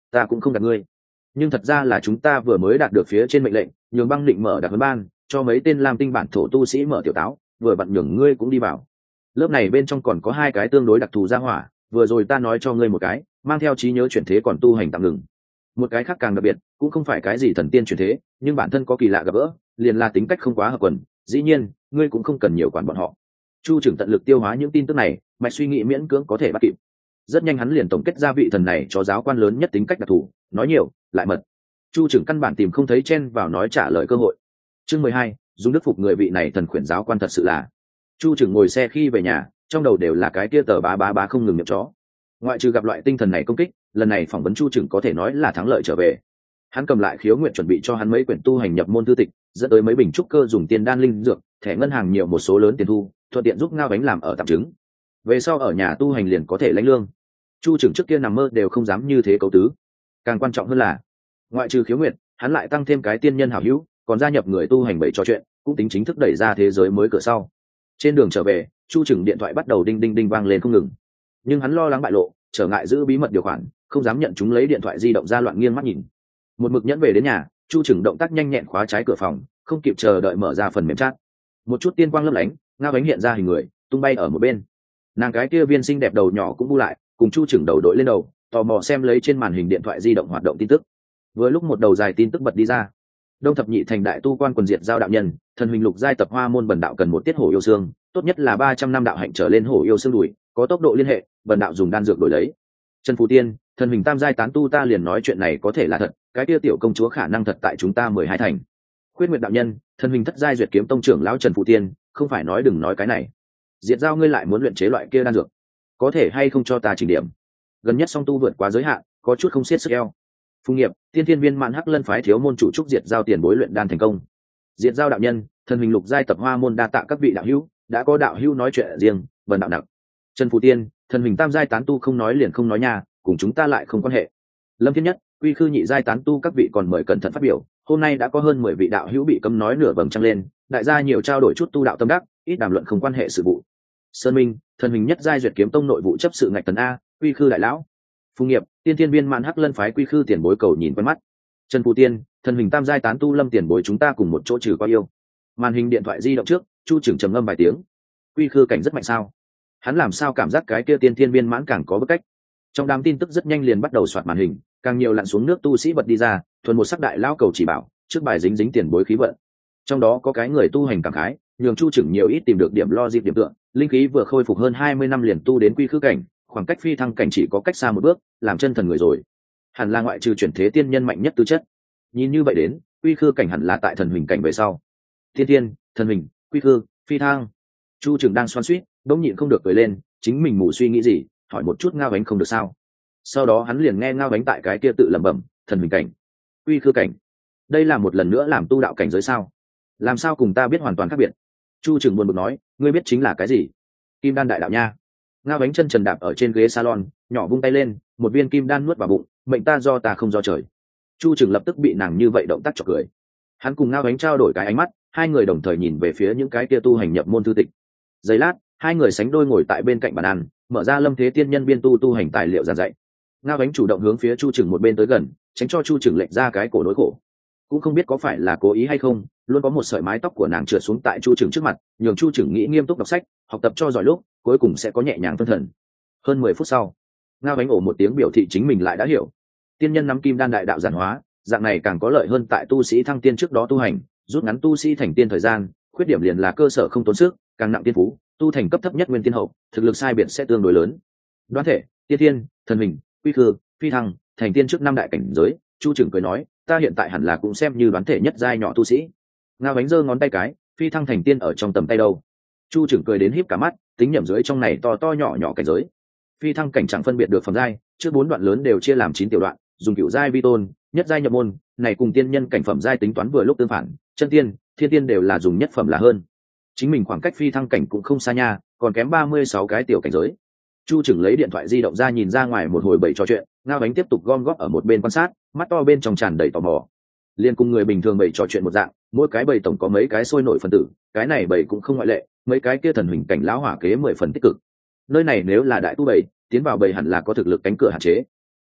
ta cũng không gạt ngươi, nhưng thật ra là chúng ta vừa mới đạt được phía trên mệnh lệnh nhường băng định mở đặc huấn ban cho mấy tên lam tinh bản thổ tu sĩ mở tiểu táo, vừa vặn nhường ngươi cũng đi vào. Lớp này bên trong còn có hai cái tương đối đặc thù gia hỏa, vừa rồi ta nói cho ngươi một cái mang theo trí nhớ chuyển thế còn tu hành tạm ngừng, một cái khác càng đặc biệt, cũng không phải cái gì thần tiên chuyển thế, nhưng bản thân có kỳ lạ gặp gỡ, liền là tính cách không quá hợp quần. Dĩ nhiên ngươi cũng không cần nhiều quản bọn họ. Chu trưởng tận lực tiêu hóa những tin tức này, mạch suy nghĩ miễn cưỡng có thể bắt kịp. Rất nhanh hắn liền tổng kết ra vị thần này cho giáo quan lớn nhất tính cách đặc thù, nói nhiều lại mật. Chu trưởng căn bản tìm không thấy chen vào nói trả lời cơ hội. Chương mười hai, dùng đức phục người vị này thần khuyển giáo quan thật sự là. Chu trưởng ngồi xe khi về nhà, trong đầu đều là cái kia tờ bá bá bá không ngừng miệng chó. Ngoại trừ gặp loại tinh thần này công kích, lần này phỏng vấn Chu trưởng có thể nói là thắng lợi trở về. Hắn cầm lại khiếu nguyện chuẩn bị cho hắn mấy quyển tu hành nhập môn thư tịch, dẫn tới mấy bình trúc cơ dùng tiền đan linh dược, thẻ ngân hàng nhiều một số lớn tiền thu, thuận tiện giúp Ngao Bánh làm ở tạm chứng. Về sau ở nhà tu hành liền có thể lãnh lương. Chu trưởng trước kia nằm mơ đều không dám như thế cấu tứ. Càng quan trọng hơn là, ngoại trừ khiếu nguyện, hắn lại tăng thêm cái tiên nhân hảo hữu, còn gia nhập người tu hành bảy trò chuyện, cũng tính chính thức đẩy ra thế giới mới cửa sau. Trên đường trở về, Chu trưởng điện thoại bắt đầu đinh đinh đinh vang lên không ngừng. Nhưng hắn lo lắng bại lộ, trở ngại giữ bí mật điều khoản, không dám nhận chúng lấy điện thoại di động ra loạn nghiêng mắt nhìn. Một mực nhẫn về đến nhà, Chu trưởng động tác nhanh nhẹn khóa trái cửa phòng, không kịp chờ đợi mở ra phần mềm chat. Một chút tiên quang lấp lánh, Ngao Bánh hiện ra hình người, tung bay ở một bên. Nàng cái kia viên xinh đẹp đầu nhỏ cũng bu lại, cùng Chu trưởng đầu đội lên đầu, tò mò xem lấy trên màn hình điện thoại di động hoạt động tin tức. Vừa lúc một đầu dài tin tức bật đi ra. Đông thập nhị thành đại tu quan quần diệt giao đạo nhân, thần huỳnh lục giai tập hoa môn bần đạo cần một tiết hổ yêu xương, tốt nhất là ba trăm năm đạo hạnh trở lên hổ yêu xương đùi, có tốc độ liên hệ, bần đạo dùng đan dược đổi lấy. Trần Phù Tiên, thần huỳnh tam giai tán tu ta liền nói chuyện này có thể là thật, cái kia tiểu công chúa khả năng thật tại chúng ta mười hai thành. Khuyết Nguyệt đạo nhân, thần huỳnh thất giai duyệt kiếm tông trưởng lão Trần Phù Tiên, không phải nói đừng nói cái này. Diệt giao ngươi lại muốn luyện chế loại kia đan dược, có thể hay không cho ta chỉnh điểm? Gần nhất song tu vượt quá giới hạn, có chút không xiết sức eo. Phùng Nghiệp, tiên thiên viên mãn hắc lân phái thiếu môn chủ trúc diệt giao tiền bối luyện đan thành công. Diệt giao đạo nhân, thần huỳnh lục giai tập hoa môn đa tạ các vị đạo hữu, đã có đạo hữu nói chuyện riêng, vần đạo nặng. Trần Phù Tiên, thần huỳnh tam giai tán tu không nói liền không nói nha, cùng chúng ta lại không quan hệ. Lâm Thiên Nhất, quy khư nhị giai tán tu các vị còn mời cẩn thận phát biểu, hôm nay đã có hơn mười vị đạo hữu bị cấm nói nửa vầng trăng lên, đại gia nhiều trao đổi chút tu đạo tâm đắc, ít đàm luận không quan hệ sự vụ. Sơn Minh, thần huỳnh nhất giai duyệt kiếm tông nội vụ chấp sự ngạch tần a, quy khư đại lão. Phùng Nghiệp, tiên thiên viên mãn hắc lân phái quy khư tiền bối cầu nhìn quen mắt. Trần Phù Tiên, thần huỳnh tam giai tán tu Lâm tiền bối chúng ta cùng một chỗ trừ qua yêu. Màn hình điện thoại di động trước, Chu trưởng trầm ngâm vài tiếng. Quy khư cảnh rất mạnh sao? Hắn làm sao cảm giác cái kia tiên thiên viên mãn càng có bức cách? Trong đám tin tức rất nhanh liền bắt đầu soạt màn hình, càng nhiều lặn xuống nước tu sĩ bật đi ra, thuần một sắc đại lão cầu chỉ bảo, trước bài dính dính tiền bối khí vận. Trong đó có cái người tu hành cảm khái, nhường Chu trưởng nhiều ít tìm được điểm lo dịp điểm tựa, linh khí vừa khôi phục hơn hai mươi năm liền tu đến quy khư cảnh, khoảng cách phi thăng cảnh chỉ có cách xa một bước, làm chân thần người rồi. Hẳn là ngoại trừ chuyển thế tiên nhân mạnh nhất tư chất. Nhìn như vậy đến, quy khư cảnh hẳn là tại thần huỳnh cảnh về sau. Thiên tiên, thần huỳnh, quy khư, phi thăng. Chu trưởng đang xoan xuýt, bỗng nhịn không được cười lên, chính mình mù suy nghĩ gì, hỏi một chút Ngao Bánh không được sao? Sau đó hắn liền nghe Ngao Bánh tại cái kia tự lẩm bẩm, thần huỳnh cảnh, quy khư cảnh, đây là một lần nữa làm tu đạo cảnh giới sao? Làm sao cùng ta biết hoàn toàn khác biệt? Chu trưởng buồn bực nói, ngươi biết chính là cái gì? Kim đan đại đạo nha. Ngao Bánh chân trần đạp ở trên ghế salon, nhỏ vung tay lên, một viên kim đan nuốt vào bụng, mệnh ta do ta không do trời. Chu trưởng lập tức bị nàng như vậy động tác chọc cười. Hắn cùng Ngao Bánh trao đổi cái ánh mắt, hai người đồng thời nhìn về phía những cái kia tu hành nhập môn thư tịch. Giây lát, hai người sánh đôi ngồi tại bên cạnh bàn ăn, mở ra Lâm Thế Tiên nhân biên tu tu hành tài liệu giảng dạy. Ngao Bánh chủ động hướng phía Chu trưởng một bên tới gần, tránh cho Chu trưởng lệch ra cái cổ nỗi khổ. Cũng không biết có phải là cố ý hay không, luôn có một sợi mái tóc của nàng trượt xuống tại Chu trưởng trước mặt, nhường Chu trưởng nghĩ nghiêm túc đọc sách, học tập cho giỏi lúc, cuối cùng sẽ có nhẹ nhàng phân thần. Hơn mười phút sau, Ngao Bánh ổ một tiếng biểu thị chính mình lại đã hiểu. Tiên nhân nắm kim đan đại đạo giản hóa, dạng này càng có lợi hơn tại tu sĩ thăng tiên trước đó tu hành, rút ngắn tu sĩ thành tiên thời gian. Khuyết điểm liền là cơ sở không tốn sức, càng nặng tiên phú, tu thành cấp thấp nhất nguyên tiên hậu, thực lực sai biệt sẽ tương đối lớn. Đoán thể, tiên thiên, thần hình, quy khư, phi thăng, thành tiên trước năm đại cảnh giới. Chu trưởng cười nói, ta hiện tại hẳn là cũng xem như đoán thể nhất giai nhỏ tu sĩ. Ngao Bánh giơ ngón tay cái, phi thăng thành tiên ở trong tầm tay đâu? Chu trưởng cười đến híp cả mắt, tính nhẩm dưới trong này to to nhỏ nhỏ cảnh giới. Phi thăng cảnh chẳng phân biệt được phẩm giai, trước bốn đoạn lớn đều chia làm chín tiểu đoạn, dùng cửu giai vi tôn, nhất giai nhập môn, này cùng tiên nhân cảnh phẩm giai tính toán vừa lúc tương phản, chân tiên, thiên tiên đều là dùng nhất phẩm là hơn. Chính mình khoảng cách phi thăng cảnh cũng không xa nha, còn kém ba mươi sáu cái tiểu cảnh giới. Chu trưởng lấy điện thoại di động ra nhìn ra ngoài một hồi bậy trò chuyện, Ngao Bánh tiếp tục gom góp ở một bên quan sát, mắt to bên trong tràn đầy tò mò. Liên cùng người bình thường bậy trò chuyện một dạng, mỗi cái bầy tổng có mấy cái sôi nổi phần tử, cái này bầy cũng không ngoại lệ, mấy cái kia thần huỳnh cảnh lão hỏa kế mười phần tích cực. Nơi này nếu là đại tu bầy, tiến vào bầy hẳn là có thực lực cánh cửa hạn chế.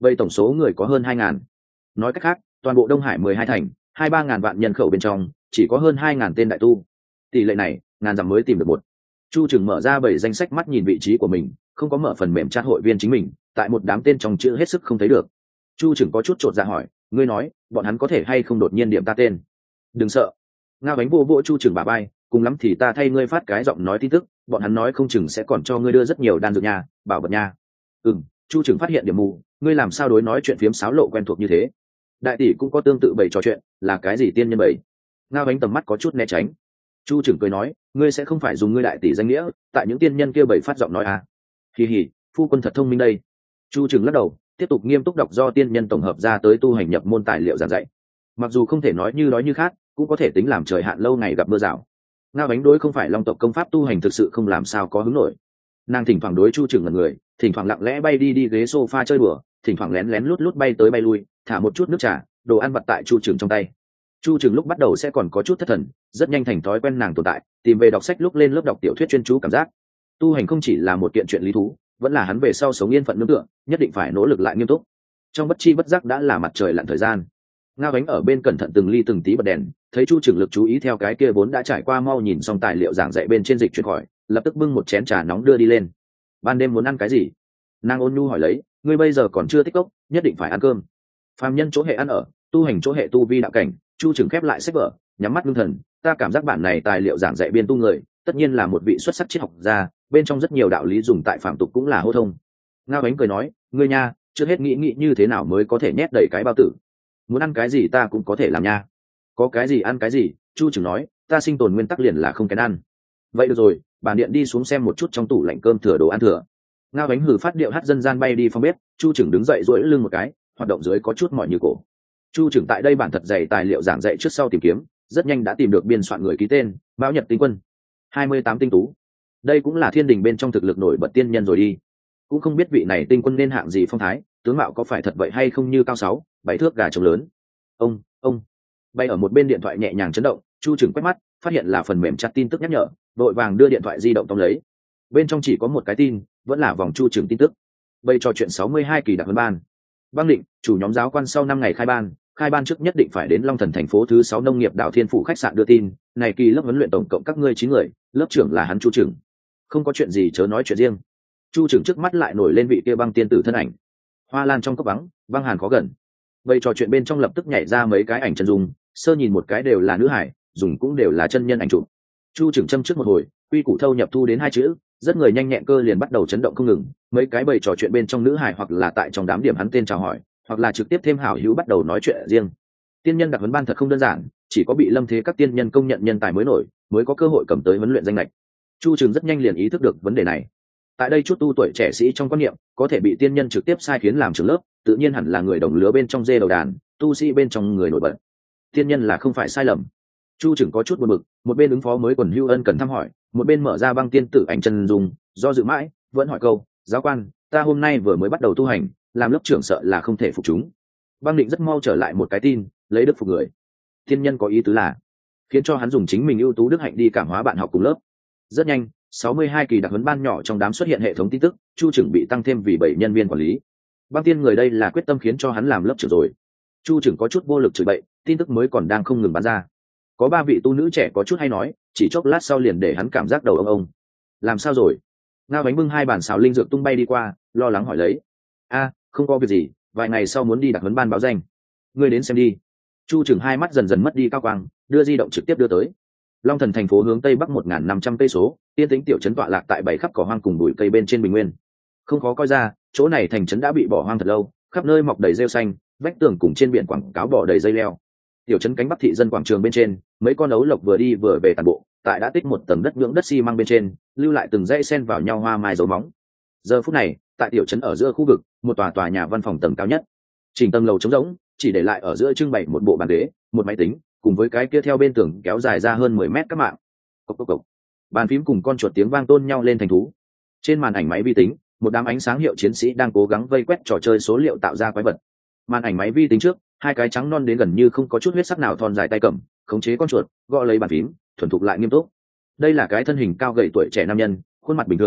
vậy tổng số người có hơn hai ngàn. Nói cách khác, toàn bộ Đông Hải mười hai thành, hai ba ngàn vạn nhân khẩu bên trong, chỉ có hơn hai ngàn tên đại tu. Tỷ lệ này, ngàn dặm mới tìm được một. Chu Trừng mở ra bảy danh sách mắt nhìn vị trí của mình, không có mở phần mềm chat hội viên chính mình, tại một đám tên trong chữ hết sức không thấy được. Chu Trừng có chút chột dạ hỏi, ngươi nói, bọn hắn có thể hay không đột nhiên điểm ta tên? Đừng sợ. Ngao Bánh vô vỗ Chu Trừng bả vai, cùng lắm thì ta thay ngươi phát cái giọng nói tin tức, bọn hắn nói không chừng sẽ còn cho ngươi đưa rất nhiều đan dược nha, bảo vật nha. Ừm, Chu Trừng phát hiện điểm mù, ngươi làm sao đối nói chuyện phiếm sáo lộ quen thuộc như thế? Đại tỷ cũng có tương tự bày trò chuyện, là cái gì tiên nhân bày? Ngao Bánh tầm mắt có chút né tránh. Chu Trừng cười nói, ngươi sẽ không phải dùng ngươi đại tỷ danh nghĩa, tại những tiên nhân kia bày phát giọng nói à? Hì hì, phu quân thật thông minh đây. Chu Trừng lắc đầu, tiếp tục nghiêm túc đọc do tiên nhân tổng hợp ra tới tu hành nhập môn tài liệu giảng dạy. Mặc dù không thể nói như nói như khác, cũng có thể tính làm trời hạn lâu ngày gặp mưa rào. Ngao Bánh đối không phải long tộc công pháp tu hành thực sự không làm sao có hứng nổi. Nàng thỉnh thoảng đối Chu Trừng ngẩn người, thỉnh thoảng lặng lẽ bay đi đi ghế sofa chơi đùa, thỉnh thoảng lén lén lút lút bay tới bay lui, thả một chút nước trà, đồ ăn vặt tại Chu Trừng trong tay. Chu Trừng lúc bắt đầu sẽ còn có chút thất thần, rất nhanh thành thói quen nàng tồn tại, tìm về đọc sách lúc lên lớp đọc tiểu thuyết chuyên chú cảm giác. Tu hành không chỉ là một kiện chuyện lý thú, vẫn là hắn về sau sống yên phận nương tựa, nhất định phải nỗ lực lại nghiêm túc. Trong bất chi bất giác đã là mặt trời lặn thời gian. Ngao Bánh ở bên cẩn thận từng ly từng tí bật đèn, thấy Chu Trừng lực chú ý theo cái kia vốn đã trải qua mau nhìn xong tài liệu giảng dạy bên trên dịch chuyển khỏi, lập tức bưng một chén trà nóng đưa đi lên. Ban đêm muốn ăn cái gì? Nàng ôn nhu hỏi lấy, ngươi bây giờ còn chưa tích cốc, nhất định phải ăn cơm. Phàm nhân chỗ hệ ăn ở, tu hành chỗ hệ tu vi đạo cảnh. Chu Trừng khép lại sách vở, nhắm mắt ngưng thần, ta cảm giác bản này tài liệu giảng dạy biên tu người, tất nhiên là một vị xuất sắc triết học gia, bên trong rất nhiều đạo lý dùng tại phạm tục cũng là hô thông. Ngao Bánh cười nói, ngươi nha, trước hết nghĩ nghĩ như thế nào mới có thể nhét đầy cái bao tử. Muốn ăn cái gì ta cũng có thể làm nha. Có cái gì ăn cái gì. Chu Trừng nói, ta sinh tồn nguyên tắc liền là không kén ăn. Vậy được rồi, bản điện đi xuống xem một chút trong tủ lạnh cơm thừa đồ ăn thừa. Ngao Bánh hử phát điệu hát dân gian bay đi phòng bếp. Chu Trừng đứng dậy duỗi lưng một cái, hoạt động dưới có chút mỏi như cổ. Chu Trừng tại đây bản thật dày tài liệu giảng dạy trước sau tìm kiếm, rất nhanh đã tìm được biên soạn người ký tên, Mão Nhật Tinh Quân, hai mươi tám tinh tú. Đây cũng là thiên đình bên trong thực lực nổi bật tiên nhân rồi đi. Cũng không biết vị này tinh quân nên hạng gì phong thái, tướng mạo có phải thật vậy hay không như cao sáu, bảy thước gà trống lớn. Ông, ông. Bay ở một bên điện thoại nhẹ nhàng chấn động, Chu Trừng quét mắt, phát hiện là phần mềm chat tin tức nhắc nhở, vội vàng đưa điện thoại di động tóm lấy. Bên trong chỉ có một cái tin, vẫn là vòng Chu Trừng tin tức. Bây trò chuyện sáu mươi hai kỳ đặc huấn ban. Băng định, chủ nhóm giáo quan sau năm ngày khai ban, khai ban trước nhất định phải đến Long Thần thành phố thứ sáu nông nghiệp đảo Thiên Phủ khách sạn đưa tin, này kỳ lớp huấn luyện tổng cộng các ngươi chín người, lớp trưởng là hắn Chu Trừng. Không có chuyện gì chớ nói chuyện riêng. Chu Trừng trước mắt lại nổi lên vị kia băng tiên tử thân ảnh. Hoa lan trong cốc vắng, băng hàn khó gần. Vậy trò chuyện bên trong lập tức nhảy ra mấy cái ảnh chân dung, sơ nhìn một cái đều là nữ hải, dùng cũng đều là chân nhân ảnh chụp. Chu Trừng châm trước một hồi, quy củ thâu nhập thu đến hai chữ, rất người nhanh nhẹn cơ liền bắt đầu chấn động không ngừng. Mấy cái bầy trò chuyện bên trong nữ hải hoặc là tại trong đám điểm hắn tên chào hỏi, hoặc là trực tiếp thêm hảo hữu bắt đầu nói chuyện riêng. Tiên nhân đặc huấn ban thật không đơn giản, chỉ có bị lâm thế các tiên nhân công nhận nhân tài mới nổi, mới có cơ hội cầm tới huấn luyện danh lệch. Chu Trừng rất nhanh liền ý thức được vấn đề này. Tại đây chút tu tuổi trẻ sĩ trong quan niệm, có thể bị tiên nhân trực tiếp sai khiến làm trưởng lớp, tự nhiên hẳn là người đồng lứa bên trong dê đầu đàn, tu sĩ bên trong người nổi bật. Tiên nhân là không phải sai lầm. Chu Trừng có chút buồn bực, một bên ứng phó mới quần hưu ân cần thăm hỏi, một bên mở ra băng tiên tử ảnh chân dung, do dự mãi, vẫn hỏi câu, giáo quan, ta hôm nay vừa mới bắt đầu tu hành, làm lớp trưởng sợ là không thể phục chúng. Băng định rất mau trở lại một cái tin, lấy đức phục người. Tiên nhân có ý tứ là khiến cho hắn dùng chính mình ưu tú đức hạnh đi cảm hóa bạn học cùng lớp. Rất nhanh, sáu mươi hai kỳ đặc huấn ban nhỏ trong đám xuất hiện hệ thống tin tức, Chu Trừng bị tăng thêm vì bảy nhân viên quản lý. Băng tiên người đây là quyết tâm khiến cho hắn làm lớp trưởng rồi. Chu Trừng có chút vô lực chửi bậy, tin tức mới còn đang không ngừng bắn ra. Có ba vị tu nữ trẻ có chút hay nói, chỉ chốc lát sau liền để hắn cảm giác đầu ông ông. Làm sao rồi? Ngao Bánh bưng hai bàn xào linh dược tung bay đi qua, lo lắng hỏi lấy. A, không có việc gì, vài ngày sau muốn đi đặc huấn ban báo danh. Ngươi đến xem đi. Chu Trừng hai mắt dần dần mất đi cao quang, đưa di động trực tiếp đưa tới. Long Thần thành phố hướng tây bắc một nghìn năm trăm cây số, tiên tính tiểu trấn tọa lạc tại bảy khắp cỏ hoang cùng bụi cây bên trên bình nguyên. Không khó coi ra, chỗ này thành trấn đã bị bỏ hoang thật lâu, khắp nơi mọc đầy rêu xanh, vách tường cùng trên biển quảng cáo bỏ đầy dây leo. Tiểu trấn cánh bắc thị dân quảng trường bên trên, mấy con ấu lộc vừa đi vừa về tàn bộ, tại đã tích một tầng đất nhưỡng đất xi măng bên trên, lưu lại từng dãy sen vào nhau hoa mai dấu móng. Giờ phút này, tại tiểu trấn ở giữa khu vực, một tòa tòa nhà văn phòng tầng cao nhất, chỉnh tầng lầu trống rỗng, chỉ để lại ở giữa trưng bày một bộ bàn ghế, một máy tính, cùng với cái kia theo bên tường kéo dài ra hơn mười mét các mạng. Cộc cộc cộc. Bàn phím cùng con chuột tiếng vang tôn nhau lên thành thú. Trên màn ảnh máy vi tính, một đám ánh sáng hiệu chiến sĩ đang cố gắng vây quét trò chơi số liệu tạo ra quái vật. Màn ảnh máy vi tính trước, hai cái trắng non đến gần như không có chút huyết sắc nào thon dài tay cầm, khống chế con chuột, gõ lấy bàn phím, thuần thục lại nghiêm túc. Đây là cái thân hình cao gầy tuổi trẻ nam nhân, khuôn mặt bình thường,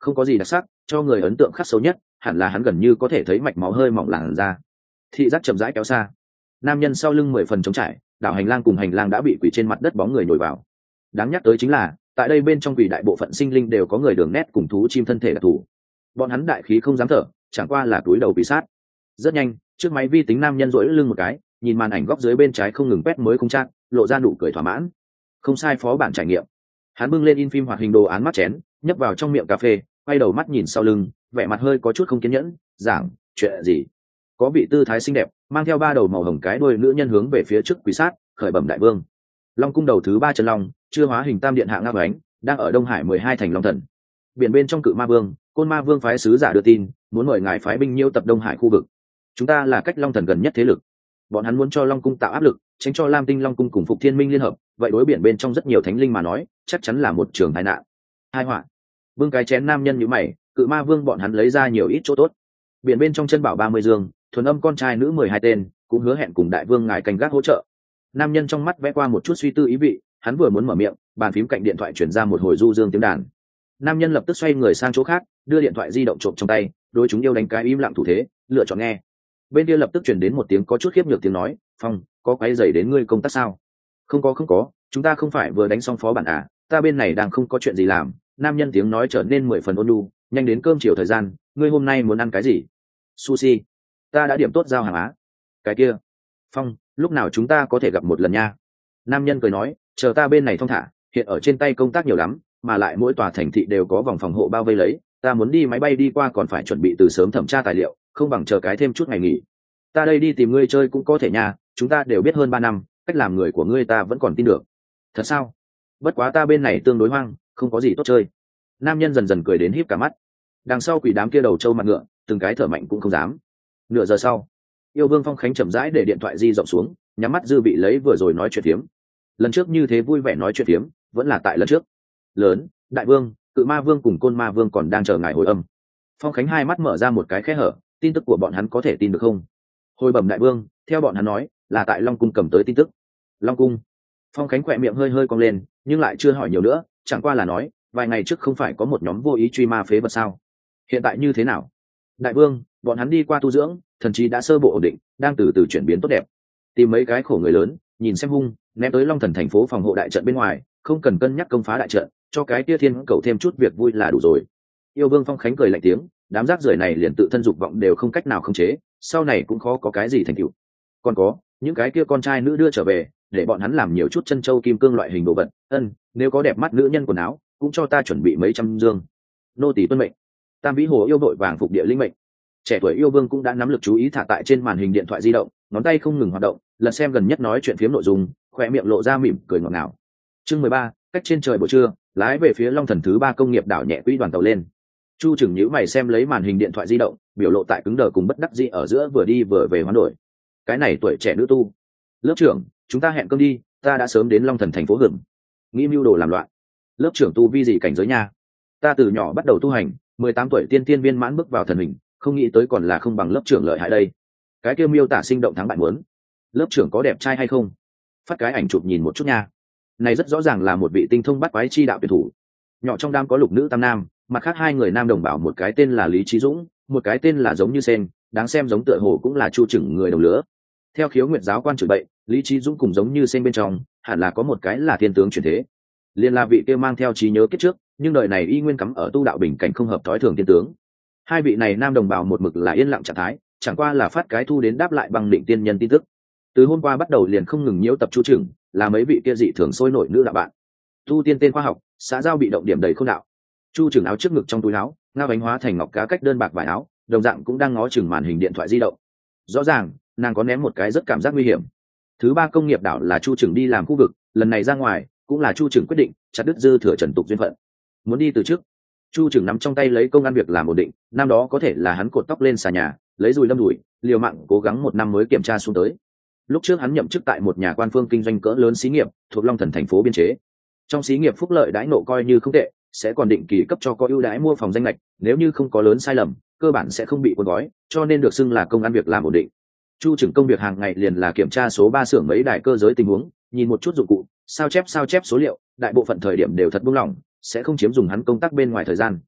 không có gì đặc sắc, cho người ấn tượng khắc sâu nhất hẳn là hắn gần như có thể thấy mạch máu hơi mỏng làn ra. Thị giác chậm rãi kéo xa, nam nhân sau lưng mười phần trống trải, đảo hành lang cùng hành lang đã bị quỷ trên mặt đất bóng người nhồi vào. Đáng nhắc tới chính là tại đây bên trong quỷ đại bộ phận sinh linh đều có người đường nét cùng thú chim thân thể đặc thù, bọn hắn đại khí không dám thở, chẳng qua là túi đầu bị sát. Rất nhanh, trước máy vi tính nam nhân duỗi lưng một cái, nhìn màn ảnh góc dưới bên trái không ngừng quét mới không chắc, lộ ra nụ cười thỏa mãn. Không sai, phó bản trải nghiệm. Hắn bưng lên in phim hoạt hình đồ án mắt chén, nhấp vào trong miệng cà phê, quay đầu mắt nhìn sau lưng, vẻ mặt hơi có chút không kiên nhẫn, giảng, chuyện gì? Có vị tư thái xinh đẹp, mang theo ba đầu màu hồng cái đuôi nữ nhân hướng về phía trước quỳ sát, khởi bẩm đại vương. Long cung đầu thứ ba chân long, chưa hóa hình tam điện hạ ngao ánh, đang ở Đông Hải mười hai thành long thần. Biển bên trong cự ma vương, côn ma vương phái sứ giả đưa tin, muốn mời ngài phái binh nhiễu tập Đông Hải khu vực. Chúng ta là cách long thần gần nhất thế lực, bọn hắn muốn cho long cung tạo áp lực, tránh cho lam tinh long cung cùng phục thiên minh liên hợp, vậy đối biển bên trong rất nhiều thánh linh mà nói chắc chắn là một trường tai nạn, hai họa. Vương cái chén nam nhân như mày, cự ma vương bọn hắn lấy ra nhiều ít chỗ tốt. Biển bên trong chân bảo ba mươi dương, thuần âm con trai nữ mười hai tên, cũng hứa hẹn cùng đại vương ngài canh gác hỗ trợ. Nam nhân trong mắt vẽ qua một chút suy tư ý vị, hắn vừa muốn mở miệng, bàn phím cạnh điện thoại chuyển ra một hồi du dương tiếng đàn. Nam nhân lập tức xoay người sang chỗ khác, đưa điện thoại di động trộm trong tay, đối chúng yêu đánh cái im lặng thủ thế, lựa chọn nghe. Bên kia lập tức chuyển đến một tiếng có chút khiếp nhược tiếng nói, Phong, có quấy rầy đến ngươi công tác sao? Không có không có, chúng ta không phải vừa đánh xong phó bản à, ta bên này đang không có chuyện gì làm. Nam nhân tiếng nói trở nên mười phần ôn nhu, nhanh đến cơm chiều thời gian, ngươi hôm nay muốn ăn cái gì? Sushi, ta đã điểm tốt giao hàng á. Cái kia, Phong, lúc nào chúng ta có thể gặp một lần nha? Nam nhân cười nói, chờ ta bên này thong thả, hiện ở trên tay công tác nhiều lắm, mà lại mỗi tòa thành thị đều có vòng phòng hộ bao vây lấy, ta muốn đi máy bay đi qua còn phải chuẩn bị từ sớm thẩm tra tài liệu, không bằng chờ cái thêm chút ngày nghỉ. Ta đây đi tìm ngươi chơi cũng có thể nha, chúng ta đều biết hơn ba năm, cách làm người của ngươi ta vẫn còn tin được. Thật sao? Bất quá ta bên này tương đối hoang, không có gì tốt chơi. Nam nhân dần dần cười đến híp cả mắt. Đằng sau quỷ đám kia đầu trâu mặt ngựa, từng cái thở mạnh cũng không dám. Nửa giờ sau, yêu vương Phong Khánh chậm rãi để điện thoại di rộng xuống, nhắm mắt dư vị lấy vừa rồi nói chuyện phiếm. Lần trước như thế vui vẻ nói chuyện phiếm, vẫn là tại lần trước. Lớn, đại vương, cự ma vương cùng côn ma vương còn đang chờ ngài hồi âm. Phong Khánh hai mắt mở ra một cái khe hở, tin tức của bọn hắn có thể tin được không? Hồi bẩm đại vương, theo bọn hắn nói là tại Long cung cầm tới tin tức. Long cung? Phong Khánh khỏe miệng hơi hơi cong lên, nhưng lại chưa hỏi nhiều nữa, chẳng qua là nói vài ngày trước không phải có một nhóm vô ý truy ma phế vật sao? Hiện tại như thế nào? Đại vương, bọn hắn đi qua tu dưỡng, thần trí đã sơ bộ ổn định, đang từ từ chuyển biến tốt đẹp. Tìm mấy cái khổ người lớn, nhìn xem hung, ném tới Long thần thành phố phòng hộ đại trận bên ngoài, không cần cân nhắc công phá đại trận, cho cái tia thiên cầu thêm chút việc vui là đủ rồi. Yêu vương Phong Khánh cười lạnh tiếng, đám rác rưởi này liền tự thân dục vọng đều không cách nào khống chế, sau này cũng khó có cái gì thành tựu. Còn có những cái kia con trai nữ đưa trở về, để bọn hắn làm nhiều chút chân châu kim cương loại hình đồ vật. Ân, nếu có đẹp mắt nữ nhân quần áo, cũng cho ta chuẩn bị mấy trăm dương. Nô tỳ tuân mệnh. Tam vĩ hồ yêu đội vàng phục địa linh mệnh. Trẻ tuổi yêu vương cũng đã nắm lực chú ý thả tại trên màn hình điện thoại di động, ngón tay không ngừng hoạt động, lật xem gần nhất nói chuyện phiếm nội dung, khỏe miệng lộ ra mỉm cười ngọt ngào. Chương mười ba, cách trên trời buổi trưa, lái về phía Long thần thứ ba công nghiệp đảo nhẹ quỹ đoàn tàu lên. Chu Trừng nhíu mày xem lấy màn hình điện thoại di động, biểu lộ tại cứng đờ cùng bất đắc dĩ ở giữa vừa đi vừa về hoán đổi. Cái này tuổi trẻ nữ tu. Lớp trưởng, chúng ta hẹn cơm đi, ta đã sớm đến Long thần thành phố hưởng. Nghĩ mưu đồ làm loạn. Lớp trưởng tu vi gì cảnh giới nha? Ta từ nhỏ bắt đầu tu hành, mười tám tuổi tiên tiên viên mãn bước vào thần hình, không nghĩ tới còn là không bằng lớp trưởng lợi hại đây. Cái kia miêu tả sinh động thắng bạn muốn. Lớp trưởng có đẹp trai hay không? Phát cái ảnh chụp nhìn một chút nha. Này rất rõ ràng là một vị tinh thông bắt quái chi đạo tuyển thủ. Nhỏ trong đám có lục nữ tam nam, mặt khác hai người nam đồng bảo, một cái tên là Lý Chí Dũng, một cái tên là giống như sen, đáng xem giống tựa hồ cũng là Chu Trừng người đồng lứa. Theo khiếu nguyệt giáo quan chửi bậy, Lý Chí Dũng cùng giống như sen bên trong, hẳn là có một cái là thiên tướng chuyển thế. Liên là vị kia mang theo trí nhớ kiếp trước, nhưng đời này y nguyên cắm ở tu đạo bình cảnh không hợp thói thường thiên tướng. Hai vị này nam đồng bào một mực là yên lặng trạng thái, chẳng qua là phát cái thu đến đáp lại bằng định tiên nhân tin tức. Từ hôm qua bắt đầu liền không ngừng nhiễu tập Chu Trừng, là mấy vị kia dị thường sôi nổi nữ đạo bạn. Tu tiên tên khoa học, xã giao bị động điểm đầy không đạo. Chu Trừng áo trước ngực trong túi áo, ngao bánh hóa thành ngọc cá cách đơn bạc vải áo, đồng dạng cũng đang ngó chừng màn hình điện thoại di động. Rõ ràng, nàng có ném một cái rất cảm giác nguy hiểm. Thứ ba công nghiệp đảo là Chu Trừng đi làm khu vực, lần này ra ngoài cũng là Chu Trừng quyết định, chặt đứt dư thừa trần tục duyên phận. Muốn đi từ trước. Chu Trừng nắm trong tay lấy công ăn việc làm ổn định, năm đó có thể là hắn cột tóc lên xà nhà, lấy dùi lâm đùi, liều mạng cố gắng một năm mới kiểm tra xuống tới. Lúc trước hắn nhậm chức tại một nhà quan phương kinh doanh cỡ lớn xí nghiệp, thuộc Long thần thành phố biên chế. Trong xí nghiệp phúc lợi đãi nộ coi như không tệ, sẽ còn định kỳ cấp cho có ưu đãi mua phòng danh lệch, nếu như không có lớn sai lầm, cơ bản sẽ không bị cuốn gói, cho nên được xưng là công ăn việc làm ổn định. Chu Trừng công việc hàng ngày liền là kiểm tra số ba xưởng mấy đại cơ giới tình huống, nhìn một chút dụng cụ, sao chép sao chép số liệu, đại bộ phận thời điểm đều thật buông lỏng, sẽ không chiếm dùng hắn công tác bên ngoài thời gian.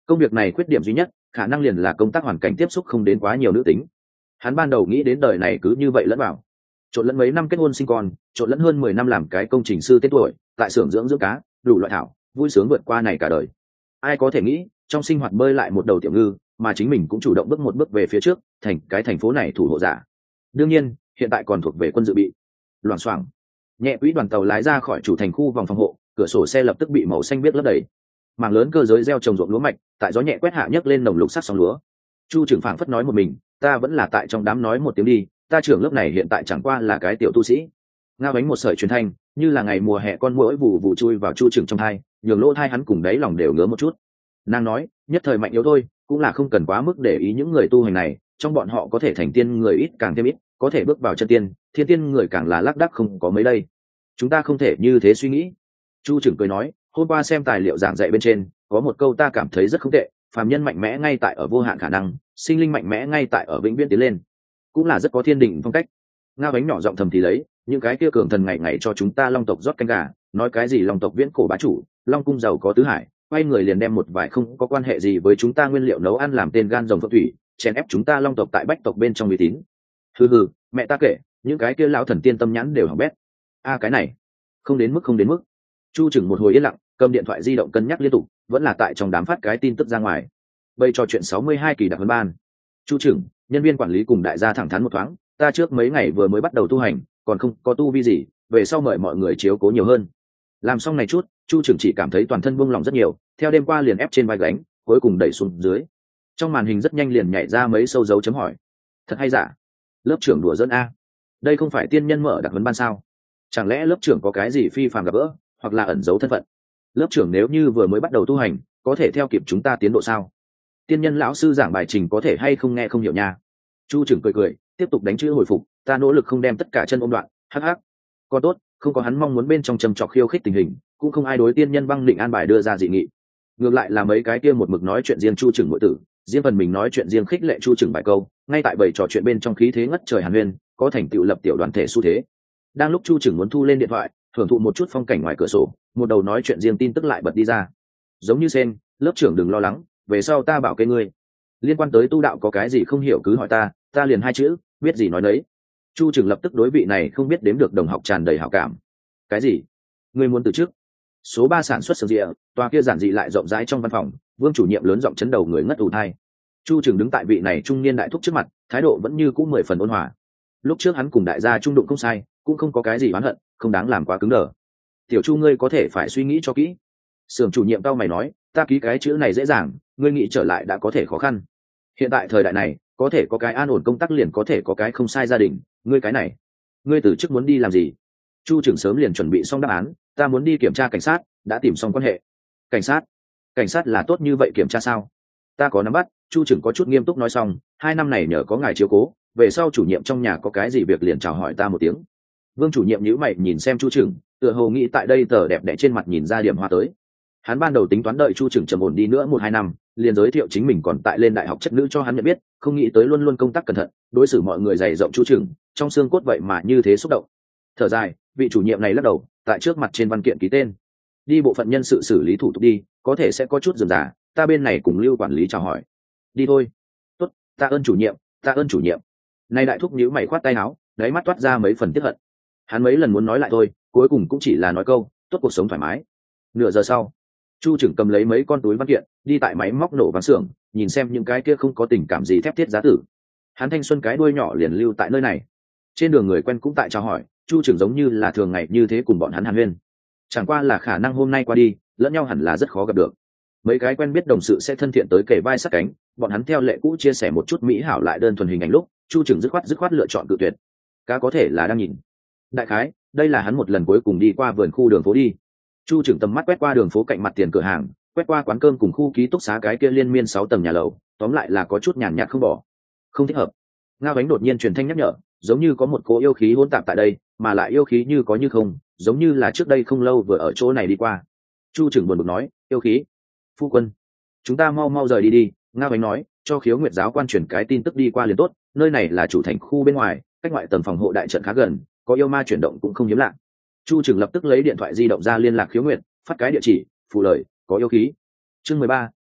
Công việc này khuyết điểm duy nhất khả năng liền là công tác hoàn cảnh tiếp xúc không đến quá nhiều nữ tính. Hắn ban đầu nghĩ đến đời này cứ như vậy lẫn vào, trộn lẫn mấy năm kết hôn sinh con, trộn lẫn hơn mười năm làm cái công trình sư tên tuổi tại xưởng dưỡng dưỡng cá đủ loại thảo, vui sướng vượt qua này cả đời. Ai có thể nghĩ trong sinh hoạt bơi lại một đầu tiểu ngư, mà chính mình cũng chủ động bước một bước về phía trước, thành cái thành phố này thủ hộ giả. Đương nhiên hiện tại còn thuộc về quân dự bị. Loảng xoảng nhẹ quỹ đoàn tàu lái ra khỏi chủ thành khu vòng phòng hộ, cửa sổ xe lập tức bị màu xanh biếc lấp đầy. Mảng lớn cơ giới gieo trồng ruộng lúa mạch tại gió nhẹ quét hạ nhấc lên nồng lục sắc sóng lúa. Chu trưởng phảng phất nói một mình, ta vẫn là tại trong đám nói một tiếng đi, ta trưởng lớp này hiện tại chẳng qua là cái tiểu tu sĩ. Ngao bánh một sợi truyền thanh như là ngày mùa hè con muỗi vụ vụ chui vào chu trưởng trong thai, nhường lỗ thai hắn cùng đáy lòng đều ngứa một chút. Nàng nói nhất thời mạnh yếu thôi, cũng là không cần quá mức để ý những người tu hành này, trong bọn họ có thể thành tiên người ít càng thêm ít, có thể bước vào chân tiên thiên tiên người càng là lác đác không có mấy đây. Chúng ta không thể như thế suy nghĩ. Chu trưởng cười nói, hôm qua xem tài liệu giảng dạy bên trên có một câu ta cảm thấy rất không tệ, phàm nhân mạnh mẽ ngay tại ở vô hạn khả năng, sinh linh mạnh mẽ ngay tại ở vĩnh viễn tiến lên, cũng là rất có thiên đình phong cách. Ngao bánh nhỏ giọng thầm thì lấy, những cái kia cường thần ngày ngày cho chúng ta long tộc rót canh gà, nói cái gì long tộc viễn cổ bá chủ, long cung giàu có tứ hải, quay người liền đem một vài không có quan hệ gì với chúng ta nguyên liệu nấu ăn làm tên gan rồng phượng thủy, chèn ép chúng ta long tộc tại bách tộc bên trong uy tín. Hừ hừ, mẹ ta kể, những cái kia lão thần tiên tâm nhãn đều hỏng bét. A cái này không đến mức không đến mức. Chu chừng một hồi yên lặng, cầm điện thoại di động cân nhắc liên tục, vẫn là tại trong đám phát cái tin tức ra ngoài. Bây trò chuyện sáu mươi hai kỳ đặc huấn ban. Chu chừng, nhân viên quản lý cùng đại gia thẳng thắn một thoáng, ta trước mấy ngày vừa mới bắt đầu tu hành, còn không có tu vi gì, về sau mời mọi người chiếu cố nhiều hơn. Làm xong này chút, Chu trưởng chỉ cảm thấy toàn thân buông lỏng rất nhiều, theo đêm qua liền ép trên vai gánh, cuối cùng đẩy xuống dưới. Trong màn hình rất nhanh liền nhảy ra mấy sâu dấu chấm hỏi. Thật hay giả? Lớp trưởng đùa giỡn a? Đây không phải tiên nhân mở đặc huấn ban sao? Chẳng lẽ lớp trưởng có cái gì phi phàm gặp gỡ, hoặc là ẩn giấu thân phận? Lớp trưởng nếu như vừa mới bắt đầu tu hành, có thể theo kịp chúng ta tiến độ sao? Tiên nhân lão sư giảng bài trình có thể hay không nghe không hiểu nha. Chu trưởng cười cười, tiếp tục đánh chữ hồi phục, ta nỗ lực không đem tất cả chân ôm đoạn, hắc hắc. Còn tốt, không có hắn mong muốn bên trong trầm trọc khiêu khích tình hình, cũng không ai đối tiên nhân băng định an bài đưa ra dị nghị. Ngược lại là mấy cái kia một mực nói chuyện riêng Chu trưởng muội tử, riêng phần mình nói chuyện riêng khích lệ Chu trưởng vài câu, ngay tại bầy trò chuyện bên trong khí thế ngất trời hàn huyên, có thành tựu lập tiểu đoàn thể xu thế. Đang lúc Chu trưởng muốn thu lên điện thoại, thưởng thụ một chút phong cảnh ngoài cửa sổ, một đầu nói chuyện riêng tin tức lại bật đi ra. Giống như sen, lớp trưởng đừng lo lắng, về sau ta bảo kê ngươi. Liên quan tới tu đạo có cái gì không hiểu cứ hỏi ta, ta liền hai chữ, biết gì nói đấy. Chu trưởng lập tức đối vị này không biết đếm được đồng học tràn đầy hảo cảm. Cái gì? Ngươi muốn từ trước? Số ba sản xuất sừng rịa, tòa kia giản dị lại rộng rãi trong văn phòng, Vương chủ nhiệm lớn giọng chấn đầu người ngất ù thai. Chu trưởng đứng tại vị này trung niên đại thúc trước mặt, thái độ vẫn như cũ mười phần ôn hòa. Lúc trước hắn cùng đại gia trung đụng không sai, cũng không có cái gì oán hận, không đáng làm quá cứng đờ. Tiểu Chu ngươi có thể phải suy nghĩ cho kỹ. Sưởng chủ nhiệm tao mày nói, ta ký cái chữ này dễ dàng, ngươi nghĩ trở lại đã có thể khó khăn. Hiện tại thời đại này, có thể có cái an ổn công tác liền có thể có cái không sai gia đình, ngươi cái này, ngươi từ chức muốn đi làm gì? Chu trưởng sớm liền chuẩn bị xong đáp án, ta muốn đi kiểm tra cảnh sát, đã tìm xong quan hệ. Cảnh sát? Cảnh sát là tốt như vậy kiểm tra sao? Ta có nắm bắt. Chu trưởng có chút nghiêm túc nói xong, hai năm này nhờ có ngài chiếu cố, về sau chủ nhiệm trong nhà có cái gì việc liền chào hỏi ta một tiếng. Vương chủ nhiệm nhíu mày nhìn xem Chu trưởng, tựa hồ nghĩ tại đây tờ đẹp đẽ trên mặt nhìn ra điểm hoa tới. Hắn ban đầu tính toán đợi Chu trưởng trầm ổn đi nữa một hai năm, liền giới thiệu chính mình còn tại lên đại học chất nữ cho hắn nhận biết, không nghĩ tới luôn luôn công tác cẩn thận, đối xử mọi người dày rộng Chu trưởng, trong xương cốt vậy mà như thế xúc động. Thở dài, vị chủ nhiệm này lắc đầu, tại trước mặt trên văn kiện ký tên. Đi bộ phận nhân sự xử lý thủ tục đi, có thể sẽ có chút rườm rà, ta bên này cùng Lưu quản lý chào hỏi. Đi thôi. Tốt, ta ơn chủ nhiệm, ta ơn chủ nhiệm. Nay đại thúc nhíu mày khoát tay áo, đáy mắt toát ra mấy phần tiếc hận. Hắn mấy lần muốn nói lại thôi, cuối cùng cũng chỉ là nói câu, tốt cuộc sống thoải mái. Nửa giờ sau, Chu trưởng cầm lấy mấy con túi văn kiện, đi tại máy móc nổ ván xưởng, nhìn xem những cái kia không có tình cảm gì thép thiết giá tử. Hắn thanh xuân cái đuôi nhỏ liền lưu tại nơi này. Trên đường người quen cũng tại chào hỏi, Chu trưởng giống như là thường ngày như thế cùng bọn hắn hàn huyên. Chẳng qua là khả năng hôm nay qua đi, lẫn nhau hẳn là rất khó gặp được. Mấy cái quen biết đồng sự sẽ thân thiện tới kề vai sát cánh, bọn hắn theo lệ cũ chia sẻ một chút mỹ hảo lại đơn thuần hình ảnh lúc, Chu trưởng dứt khoát dứt khoát lựa chọn cự tuyệt. Cá có thể là đang nhìn. Đại khái, đây là hắn một lần cuối cùng đi qua vườn khu đường phố đi. Chu trưởng tầm mắt quét qua đường phố cạnh mặt tiền cửa hàng, quét qua quán cơm cùng khu ký túc xá cái kia liên miên sáu tầng nhà lầu, tóm lại là có chút nhàn nhạt không bỏ. Không thích hợp. Ngao bánh đột nhiên truyền thanh nhắc nhở, giống như có một cỗ yêu khí hỗn tạp tại đây, mà lại yêu khí như có như không, giống như là trước đây không lâu vừa ở chỗ này đi qua. Chu trưởng buồn bực nói, yêu khí? Phu quân, chúng ta mau mau rời đi đi. Ngao bánh nói, cho Khiếu Nguyệt giáo quan truyền cái tin tức đi qua liền tốt, nơi này là chủ thành khu bên ngoài, cách ngoại tầng phòng hộ đại trận khá gần, có yêu ma chuyển động cũng không hiếm lạ. Chu trưởng lập tức lấy điện thoại di động ra liên lạc Khiếu Nguyệt, phát cái địa chỉ, phụ lời, có yêu khí. Chương mười ba,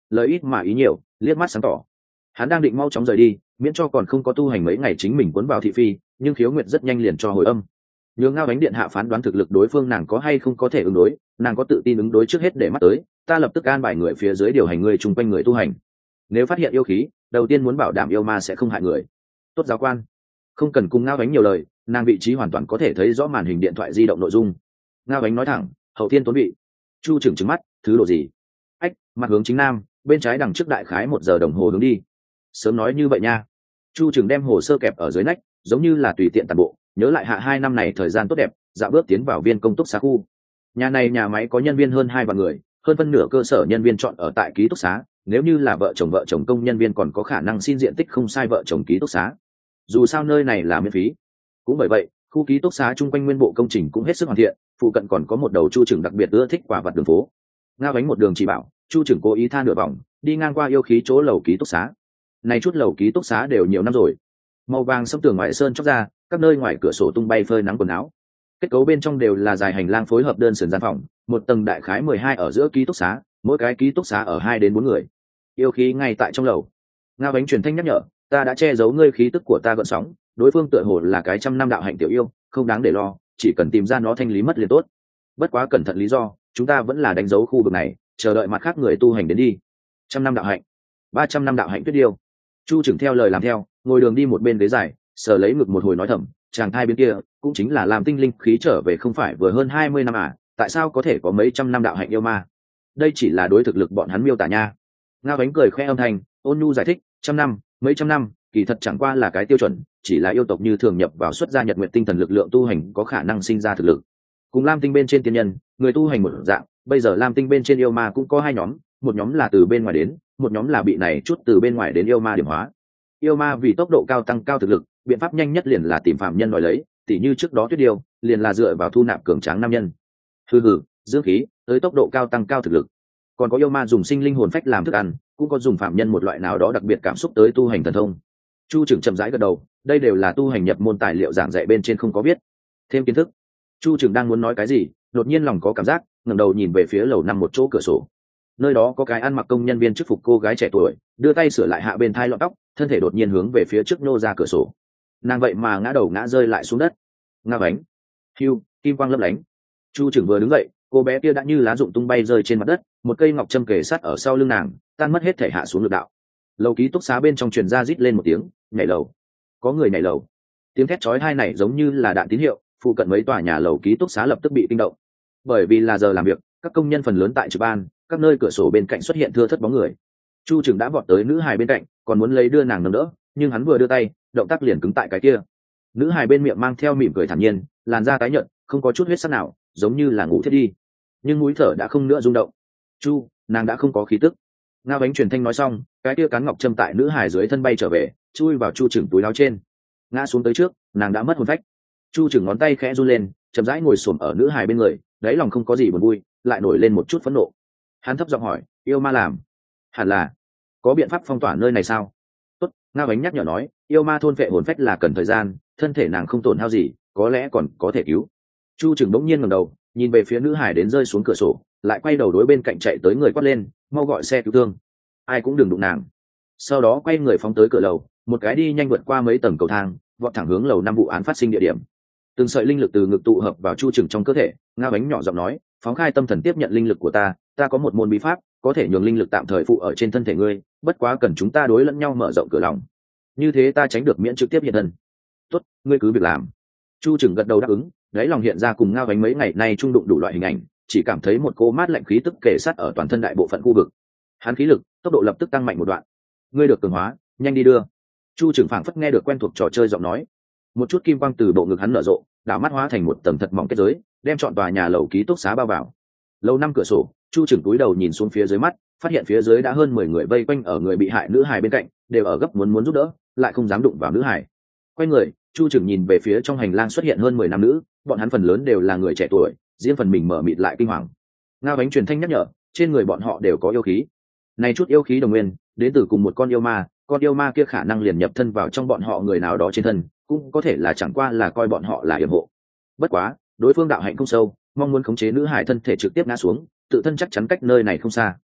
lời ít mà ý nhiều, liếc mắt sáng tỏ. Hắn đang định mau chóng rời đi, miễn cho còn không có tu hành mấy ngày chính mình cuốn vào thị phi, nhưng Khiếu Nguyệt rất nhanh liền cho hồi âm. Nhường Ngao Ánh điện hạ phán đoán thực lực đối phương nàng có hay không có thể ứng đối, nàng có tự tin ứng đối trước hết để mắt tới, ta lập tức an bài người phía dưới điều hành người chung quanh người tu hành. Nếu phát hiện yêu khí, đầu tiên muốn bảo đảm yêu ma sẽ không hại người. Tốt giáo quan, không cần cùng Ngao Ánh nhiều lời, nàng vị trí hoàn toàn có thể thấy rõ màn hình điện thoại di động nội dung. Ngao Ánh nói thẳng, hậu thiên tốn vị. Chu Trừng trừng mắt, thứ độ gì? Ách, mặt hướng chính nam, bên trái đằng trước đại khái một giờ đồng hồ hướng đi. Sớm nói như vậy nha. Chu Trừng đem hồ sơ kẹp ở dưới nách, giống như là tùy tiện toàn bộ, nhớ lại hạ hai năm này thời gian tốt đẹp, dạo bước tiến vào viên công túc xá khu. Nhà này nhà máy có nhân viên hơn hai vạn người, hơn phân nửa cơ sở nhân viên chọn ở tại ký túc xá, nếu như là vợ chồng vợ chồng công nhân viên còn có khả năng xin diện tích không sai vợ chồng ký túc xá. Dù sao nơi này là miễn phí. Cũng bởi vậy, khu ký túc xá chung quanh nguyên bộ công trình cũng hết sức hoàn thiện, phụ cận còn có một đầu Chu Trừng đặc biệt ưa thích quả vật đường phố. Ngao Ánh một đường chỉ bảo, Chu Trừng cố ý tha nửa vòng, đi ngang qua yêu khí chỗ lầu ký túc xá. Này chút lầu ký túc xá đều nhiều năm rồi, màu vàng sẫm tường ngoại sơn chóc ra, các nơi ngoài cửa sổ tung bay phơi nắng quần áo. Kết cấu bên trong đều là dài hành lang phối hợp đơn sườn gian phòng, một tầng đại khái mười hai ở giữa ký túc xá, mỗi cái ký túc xá ở hai đến bốn người. Yêu khí ngay tại trong lầu. Ngao Ánh truyền thanh nhắc nhở, ta đã che giấu ngươi khí tức của ta gợn sóng, đối phương tựa hồ là cái trăm năm đạo hạnh tiểu yêu, không đáng để lo, chỉ cần tìm ra nó thanh lý mất liền tốt. Bất quá cẩn thận lý do, chúng ta vẫn là đánh dấu khu vực này, chờ đợi mặt khác người tu hành đến đi. Trăm năm đạo hạnh, ba trăm năm đạo hạnh tuyết điêu. Chu Trừng theo lời làm theo, ngồi đường đi một bên ghế dài, sờ lấy ngực một hồi nói thầm, chàng thai bên kia cũng chính là làm tinh linh khí trở về không phải vừa hơn hai mươi năm à, tại sao có thể có mấy trăm năm đạo hạnh yêu ma? Đây chỉ là đối thực lực bọn hắn miêu tả nha. Ngao Ánh cười khẽ âm thanh, ôn nhu giải thích, trăm năm, mấy trăm năm, kỳ thật chẳng qua là cái tiêu chuẩn, chỉ là yêu tộc như thường nhập vào xuất gia nhật nguyện tinh thần lực lượng tu hành có khả năng sinh ra thực lực. Cùng Lam tinh bên trên tiên nhân, người tu hành một dạng, bây giờ Lam tinh bên trên yêu ma cũng có hai nhóm, một nhóm là từ bên ngoài đến, một nhóm là bị này chút từ bên ngoài đến yêu ma điểm hóa. Yêu ma vì tốc độ cao tăng cao thực lực, biện pháp nhanh nhất liền là tìm phạm nhân đòi lấy, tỉ như trước đó Tuyết Điêu, liền là dựa vào thu nạp cường tráng nam nhân. Hừ hừ, dưỡng khí, tới tốc độ cao tăng cao thực lực. Còn có yêu ma dùng sinh linh hồn phách làm thức ăn, cũng có dùng phạm nhân một loại nào đó đặc biệt cảm xúc tới tu hành thần thông. Chu Trừng chậm rãi gật đầu, đây đều là tu hành nhập môn tài liệu giảng dạy bên trên không có biết. Thêm kiến thức. Chu Trừng đang muốn nói cái gì, đột nhiên lòng có cảm giác, ngẩng đầu nhìn về phía lầu năm một chỗ cửa sổ. Nơi đó có cái ăn mặc công nhân viên chức phục cô gái trẻ tuổi, đưa tay sửa lại hạ bên thai lọn tóc, thân thể đột nhiên hướng về phía trước nô ra cửa sổ. Nàng vậy mà ngã đầu ngã rơi lại xuống đất. Ngao Ánh, hiu, kim quang lấp lánh. Chu Trừng vừa đứng dậy, cô bé kia đã như lá rụng tung bay rơi trên mặt đất, một cây ngọc châm kề sát ở sau lưng nàng, tan mất hết thể hạ xuống lực đạo. Lầu ký túc xá bên trong truyền ra rít lên một tiếng, nhảy lầu. Có người nhảy lầu. Tiếng thét chói tai này giống như là đạn tín hiệu, phụ cận mấy tòa nhà lầu ký túc xá lập tức bị kinh động. Bởi vì là giờ làm việc, các công nhân phần lớn tại trực ban, các nơi cửa sổ bên cạnh xuất hiện thưa thất bóng người. Chu Trừng đã vọt tới nữ hài bên cạnh, còn muốn lấy đưa nàng nâng đỡ, nhưng hắn vừa đưa tay, động tác liền cứng tại cái kia. Nữ hài bên miệng mang theo mỉm cười thản nhiên, làn da tái nhợt, không có chút huyết sắc nào, giống như là ngủ thiết đi. Nhưng mũi thở đã không nữa rung động. Chu, nàng đã không có khí tức. Ngao Ánh truyền thanh nói xong, cái kia cán ngọc châm tại nữ hài dưới thân bay trở về, chui vào Chu Trừng túi áo trên. Ngã xuống tới trước, nàng đã mất hồn phách. Chu Trừng ngón tay khẽ run lên, chậm rãi ngồi xổm ở nữ hài bên người, đáy lòng không có gì buồn vui, lại nổi lên một chút phẫn nộ. Hắn thấp giọng hỏi, yêu ma làm? Hẳn là có biện pháp phong tỏa nơi này sao? Tốt, Ngao Ánh nhắc nhở nói, yêu ma thôn phệ hồn phách là cần thời gian, thân thể nàng không tổn hao gì, có lẽ còn có thể cứu. Chu Trừng bỗng nhiên ngẩng đầu, nhìn về phía nữ hải đến rơi xuống cửa sổ, lại quay đầu đối bên cạnh chạy tới người quát lên, mau gọi xe cứu thương, ai cũng đừng đụng nàng. Sau đó quay người phóng tới cửa lầu, một cái đi nhanh vượt qua mấy tầng cầu thang, vọt thẳng hướng lầu năm vụ án phát sinh địa điểm. Từng sợi linh lực từ ngực tụ hợp vào Chu Trừng trong cơ thể, Ngao Ánh nhỏ giọng nói, phóng khai tâm thần tiếp nhận linh lực của ta, ta có một môn bí pháp, có thể nhường linh lực tạm thời phụ ở trên thân thể ngươi, bất quá cần chúng ta đối lẫn nhau mở rộng cửa lòng, như thế ta tránh được miễn trực tiếp hiện thân. Tốt, ngươi cứ việc làm. Chu Trừng gật đầu đáp ứng, đáy lòng hiện ra cùng Ngao Ánh mấy ngày nay trung đụng đủ loại hình ảnh, chỉ cảm thấy một cô mát lạnh khí tức kề sát ở toàn thân đại bộ phận khu vực. Hắn khí lực, tốc độ lập tức tăng mạnh một đoạn. Ngươi được cường hóa, nhanh đi đưa. Chu Trừng phảng phất nghe được quen thuộc trò chơi giọng nói. Một chút kim quang từ bộ ngực hắn nở rộ, đảo mắt hóa thành một tầng thật mỏng kết giới, đem trọn tòa nhà lầu ký túc xá bao vào. Lầu năm cửa sổ, Chu Trừng túi đầu nhìn xuống phía dưới mắt, phát hiện phía dưới đã hơn mười người vây quanh ở người bị hại nữ hài bên cạnh, đều ở gấp muốn muốn giúp đỡ, lại không dám đụng vào nữ hài. Quay người, Chu Trừng nhìn về phía trong hành lang xuất hiện hơn mười nam nữ, bọn hắn phần lớn đều là người trẻ tuổi, riêng phần mình mở mịt lại kinh hoàng. Ngao Ánh truyền thanh nhắc nhở, trên người bọn họ đều có yêu khí. Này chút yêu khí đồng nguyên, đến từ cùng một con yêu ma, con yêu ma kia khả năng liền nhập thân vào trong bọn họ người nào đó trên thân, cũng có thể là chẳng qua là coi bọn họ là yểm hộ. Bất quá, đối phương đạo hạnh không sâu, mong muốn khống chế nữ hải thân thể trực tiếp ngã xuống, tự thân chắc chắn cách nơi này không xa.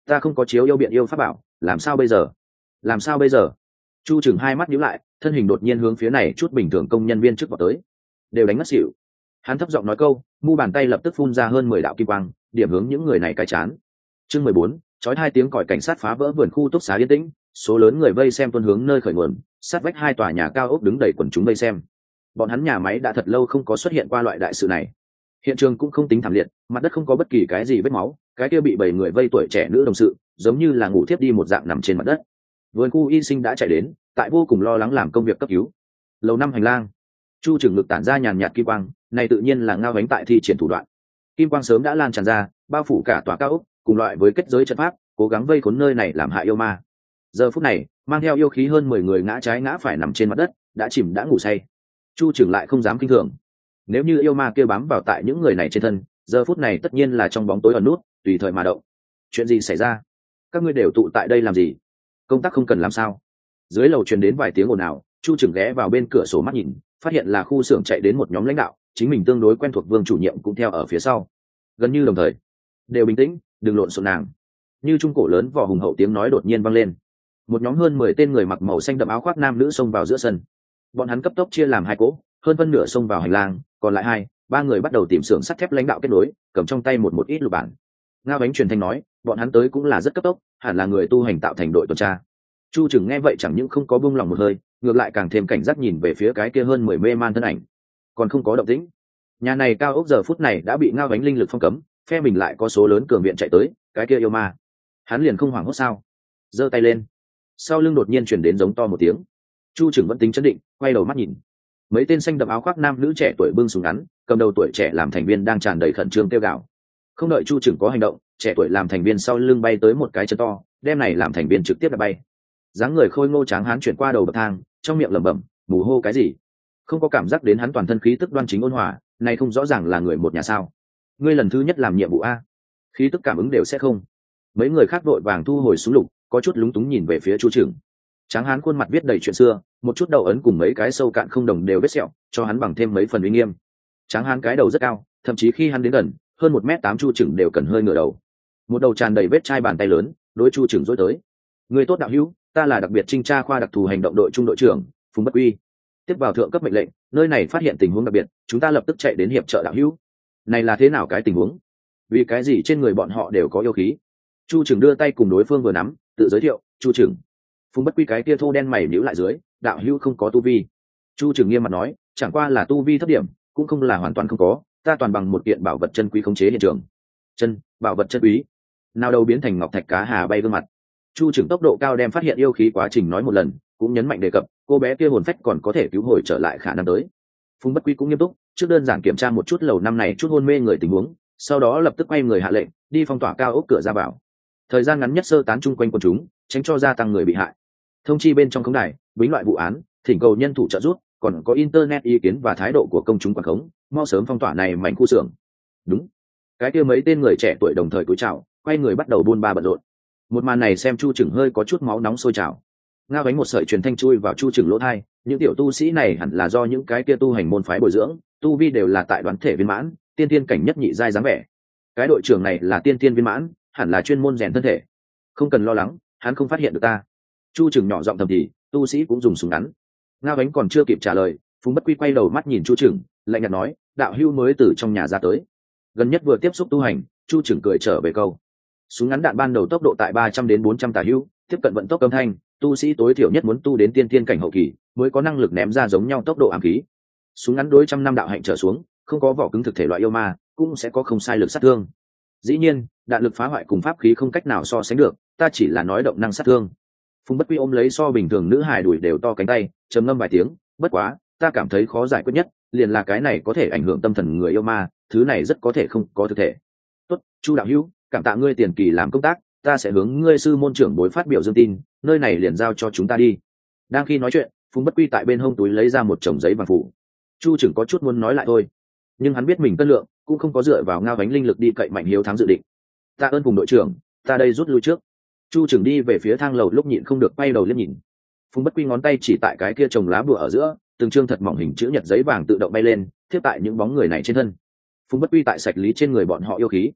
ta không có chiếu yêu biện yêu pháp bảo, làm sao bây giờ? Làm sao bây giờ? Chu Trừng hai mắt nhíu lại, thân hình đột nhiên hướng phía này chút bình thường công nhân viên trước vào tới, đều đánh ngất xỉu. Hắn thấp giọng nói câu, mu bàn tay lập tức phun ra hơn mười đạo kim quang, điểm hướng những người này cái chán. Chương mười bốn, chói hai tiếng còi cảnh sát phá vỡ vườn khu túc xá yên tĩnh, số lớn người vây xem tuôn hướng nơi khởi nguồn, sát vách hai tòa nhà cao ốc đứng đầy quần chúng vây xem. Bọn hắn nhà máy đã thật lâu không có xuất hiện qua loại đại sự này. Hiện trường cũng không tính thảm liệt, mặt đất không có bất kỳ cái gì vết máu, cái kia bị bảy người vây tuổi trẻ nữ đồng sự, giống như là ngủ thiếp đi một dạng nằm trên mặt đất. Vườn khu y sinh đã chạy đến, tại vô cùng lo lắng làm công việc cấp cứu. Lầu năm hành lang, Chu Trừng ngực tản ra nhàn nhạt kim quang, này tự nhiên là Ngao Gánh tại thi triển thủ đoạn. Kim quang sớm đã lan tràn ra, bao phủ cả tòa cao ốc, cùng loại với kết giới trận pháp, cố gắng vây khốn nơi này làm hại yêu ma. Giờ phút này, mang theo yêu khí hơn mười người ngã trái ngã phải nằm trên mặt đất, đã chìm đã ngủ say. Chu Trừng lại không dám kinh thường. Nếu như yêu ma kia bám vào tại những người này trên thân, giờ phút này tất nhiên là trong bóng tối ẩn nút, tùy thời mà động. Chuyện gì xảy ra? Các ngươi đều tụ tại đây làm gì? Công tác không cần làm sao? Dưới lầu truyền đến vài tiếng ồn ào, Chu Trừng ghé vào bên cửa sổ mắt nhìn, phát hiện là khu xưởng chạy đến một nhóm lãnh đạo, chính mình tương đối quen thuộc Vương chủ nhiệm cũng theo ở phía sau. Gần như đồng thời, đều bình tĩnh, đừng lộn xộn nàng. Như trung cổ lớn vỏ hùng hậu tiếng nói đột nhiên vang lên. Một nhóm hơn mười tên người mặc màu xanh đậm áo khoác nam nữ xông vào giữa sân. Bọn hắn cấp tốc chia làm hai cỗ, hơn phân nửa xông vào hành lang, còn lại hai, ba người bắt đầu tìm xưởng sắt thép lãnh đạo kết nối, cầm trong tay một một ít lục bản. Ngao Bánh truyền thanh nói, bọn hắn tới cũng là rất cấp tốc, hẳn là người tu hành tạo thành đội tuần tra. Chu Trừng nghe vậy chẳng những không có buông lòng một hơi, ngược lại càng thêm cảnh giác nhìn về phía cái kia hơn mười mê man thân ảnh. Còn không có động tĩnh. Nhà này cao ốc giờ phút này đã bị Ngao Bánh linh lực phong cấm, phe mình lại có số lớn cường viện chạy tới, cái kia yêu ma. Hắn liền không hoảng hốt sao? Giơ tay lên. Sau lưng đột nhiên truyền đến giống to một tiếng. Chu Trừng vẫn tính chấn định, quay đầu mắt nhìn. Mấy tên xanh đậm áo khoác nam nữ trẻ tuổi bưng súng ngắn, cầm đầu tuổi trẻ làm thành viên đang tràn đầy khẩn trương kêu gào. Không đợi Chu Trừng có hành động, trẻ tuổi làm thành viên sau lưng bay tới một cái chân to, đem này làm thành viên trực tiếp đã bay. Dáng người khôi ngô tráng hán chuyển qua đầu bậc thang, trong miệng lẩm bẩm, mù hô cái gì? Không có cảm giác đến hắn toàn thân khí tức đoan chính ôn hòa, này không rõ ràng là người một nhà sao? Ngươi lần thứ nhất làm nhiệm vụ a? Khí tức cảm ứng đều sẽ không. Mấy người khác vội vàng thu hồi súng lục, có chút lúng túng nhìn về phía Chu Trừng. Tráng hán khuôn mặt viết đầy chuyện xưa, một chút đầu ấn cùng mấy cái sâu cạn không đồng đều vết sẹo, cho hắn bằng thêm mấy phần uy nghiêm. Tráng hán cái đầu rất cao, thậm chí khi hắn đến gần, hơn một mét tám Chu Trừng đều cần hơi ngửa đầu. Một đầu tràn đầy vết chai bàn tay lớn, đối Chu Trừng dối tới. Người tốt đạo hữu, ta là đặc biệt trinh tra khoa đặc thù hành động đội trung đội trưởng Phùng Bất Uy. Tiếp vào thượng cấp mệnh lệnh, nơi này phát hiện tình huống đặc biệt, chúng ta lập tức chạy đến hiệp trợ đạo hữu. Này là thế nào cái tình huống? Vì cái gì trên người bọn họ đều có yêu khí? Chu Trừng đưa tay cùng đối phương vừa nắm, tự giới thiệu, Chu Trừng. Phùng Bất Quy cái kia thô đen mày nhíu lại dưới, đạo hữu không có tu vi. Chu Trừng nghiêm mặt nói, chẳng qua là tu vi thấp điểm, cũng không là hoàn toàn không có, ta toàn bằng một kiện bảo vật chân quý khống chế hiện trường. Chân, bảo vật chân quý. Nào đâu biến thành ngọc thạch cá hà bay gương mặt. Chu Trừng tốc độ cao đem phát hiện yêu khí quá trình nói một lần, cũng nhấn mạnh đề cập, cô bé kia hồn phách còn có thể cứu hồi trở lại khả năng tới. Phùng Bất Quy cũng nghiêm túc, trước đơn giản kiểm tra một chút lầu năm này chút hôn mê người tình huống, sau đó lập tức quay người hạ lệnh, đi phong tỏa cao ốc cửa ra vào. Thời gian ngắn nhất sơ tán chung quanh quần chúng, tránh cho gia tăng người bị hại. Thông chi bên trong khống đài, bính loại vụ án, thỉnh cầu nhân thủ trợ giúp, còn có internet ý kiến và thái độ của công chúng quản khống, mau sớm phong tỏa này mảnh khu xưởng. Đúng. Cái kia mấy tên người trẻ tuổi đồng thời cúi chào, quay người bắt đầu buôn ba bận rộn. Một màn này xem Chu Trừng hơi có chút máu nóng sôi trào. Ngao Bánh một sợi truyền thanh chui vào Chu Trừng lỗ tai, những tiểu tu sĩ này hẳn là do những cái kia tu hành môn phái bồi dưỡng, tu vi đều là tại đoán thể viên mãn, tiên tiên cảnh nhất nhị giai dáng vẻ. Cái đội trưởng này là tiên tiên viên mãn, hẳn là chuyên môn rèn thân thể. Không cần lo lắng, hắn không phát hiện được ta. Chu Trừng nhỏ giọng thầm thì, tu sĩ cũng dùng súng ngắn. Ngao Bánh còn chưa kịp trả lời, Phùng Bất Quy quay đầu mắt nhìn Chu Trừng, lạnh nhạt nói, đạo hữu mới từ trong nhà ra tới, gần nhất vừa tiếp xúc tu hành. Chu Trừng cười trở về câu, súng ngắn đạn ban đầu tốc độ tại ba trăm đến bốn trăm tả hữu, tiếp cận vận tốc âm thanh, tu sĩ tối thiểu nhất muốn tu đến tiên tiên cảnh hậu kỳ mới có năng lực ném ra giống nhau tốc độ ám khí. Súng ngắn đối trăm năm đạo hạnh trở xuống, không có vỏ cứng thực thể loại yêu ma, cũng sẽ có không sai lực sát thương. Dĩ nhiên, đạn lực phá hoại cùng pháp khí không cách nào so sánh được, ta chỉ là nói động năng sát thương. Phùng Bất Quy ôm lấy so bình thường nữ hài đuổi đều to cánh tay, trầm ngâm vài tiếng, bất quá, ta cảm thấy khó giải quyết nhất, liền là cái này có thể ảnh hưởng tâm thần người yêu ma, thứ này rất có thể không có thực thể. Tốt, Chu đạo hữu, cảm tạ ngươi tiền kỳ làm công tác, ta sẽ hướng ngươi sư môn trưởng bối phát biểu dương tin, nơi này liền giao cho chúng ta đi. Đang khi nói chuyện, Phùng Bất Quy tại bên hông túi lấy ra một chồng giấy vàng phủ. Chu Trừng có chút muốn nói lại thôi, nhưng hắn biết mình cân lượng, cũng không có dựa vào Ngao Bánh linh lực đi cậy mạnh hiếu thắng dự định. Ta ơn Phùng đội trưởng, ta đây rút lui trước. Chu Trừng đi về phía thang lầu lúc nhịn không được quay đầu liếc nhìn. Phùng Bất Quy ngón tay chỉ tại cái kia trồng lá bùa ở giữa, từng trương thật mỏng hình chữ nhật giấy vàng tự động bay lên, tiếp tại những bóng người này trên thân. Phùng Bất Quy tại sạch lý trên người bọn họ yêu khí.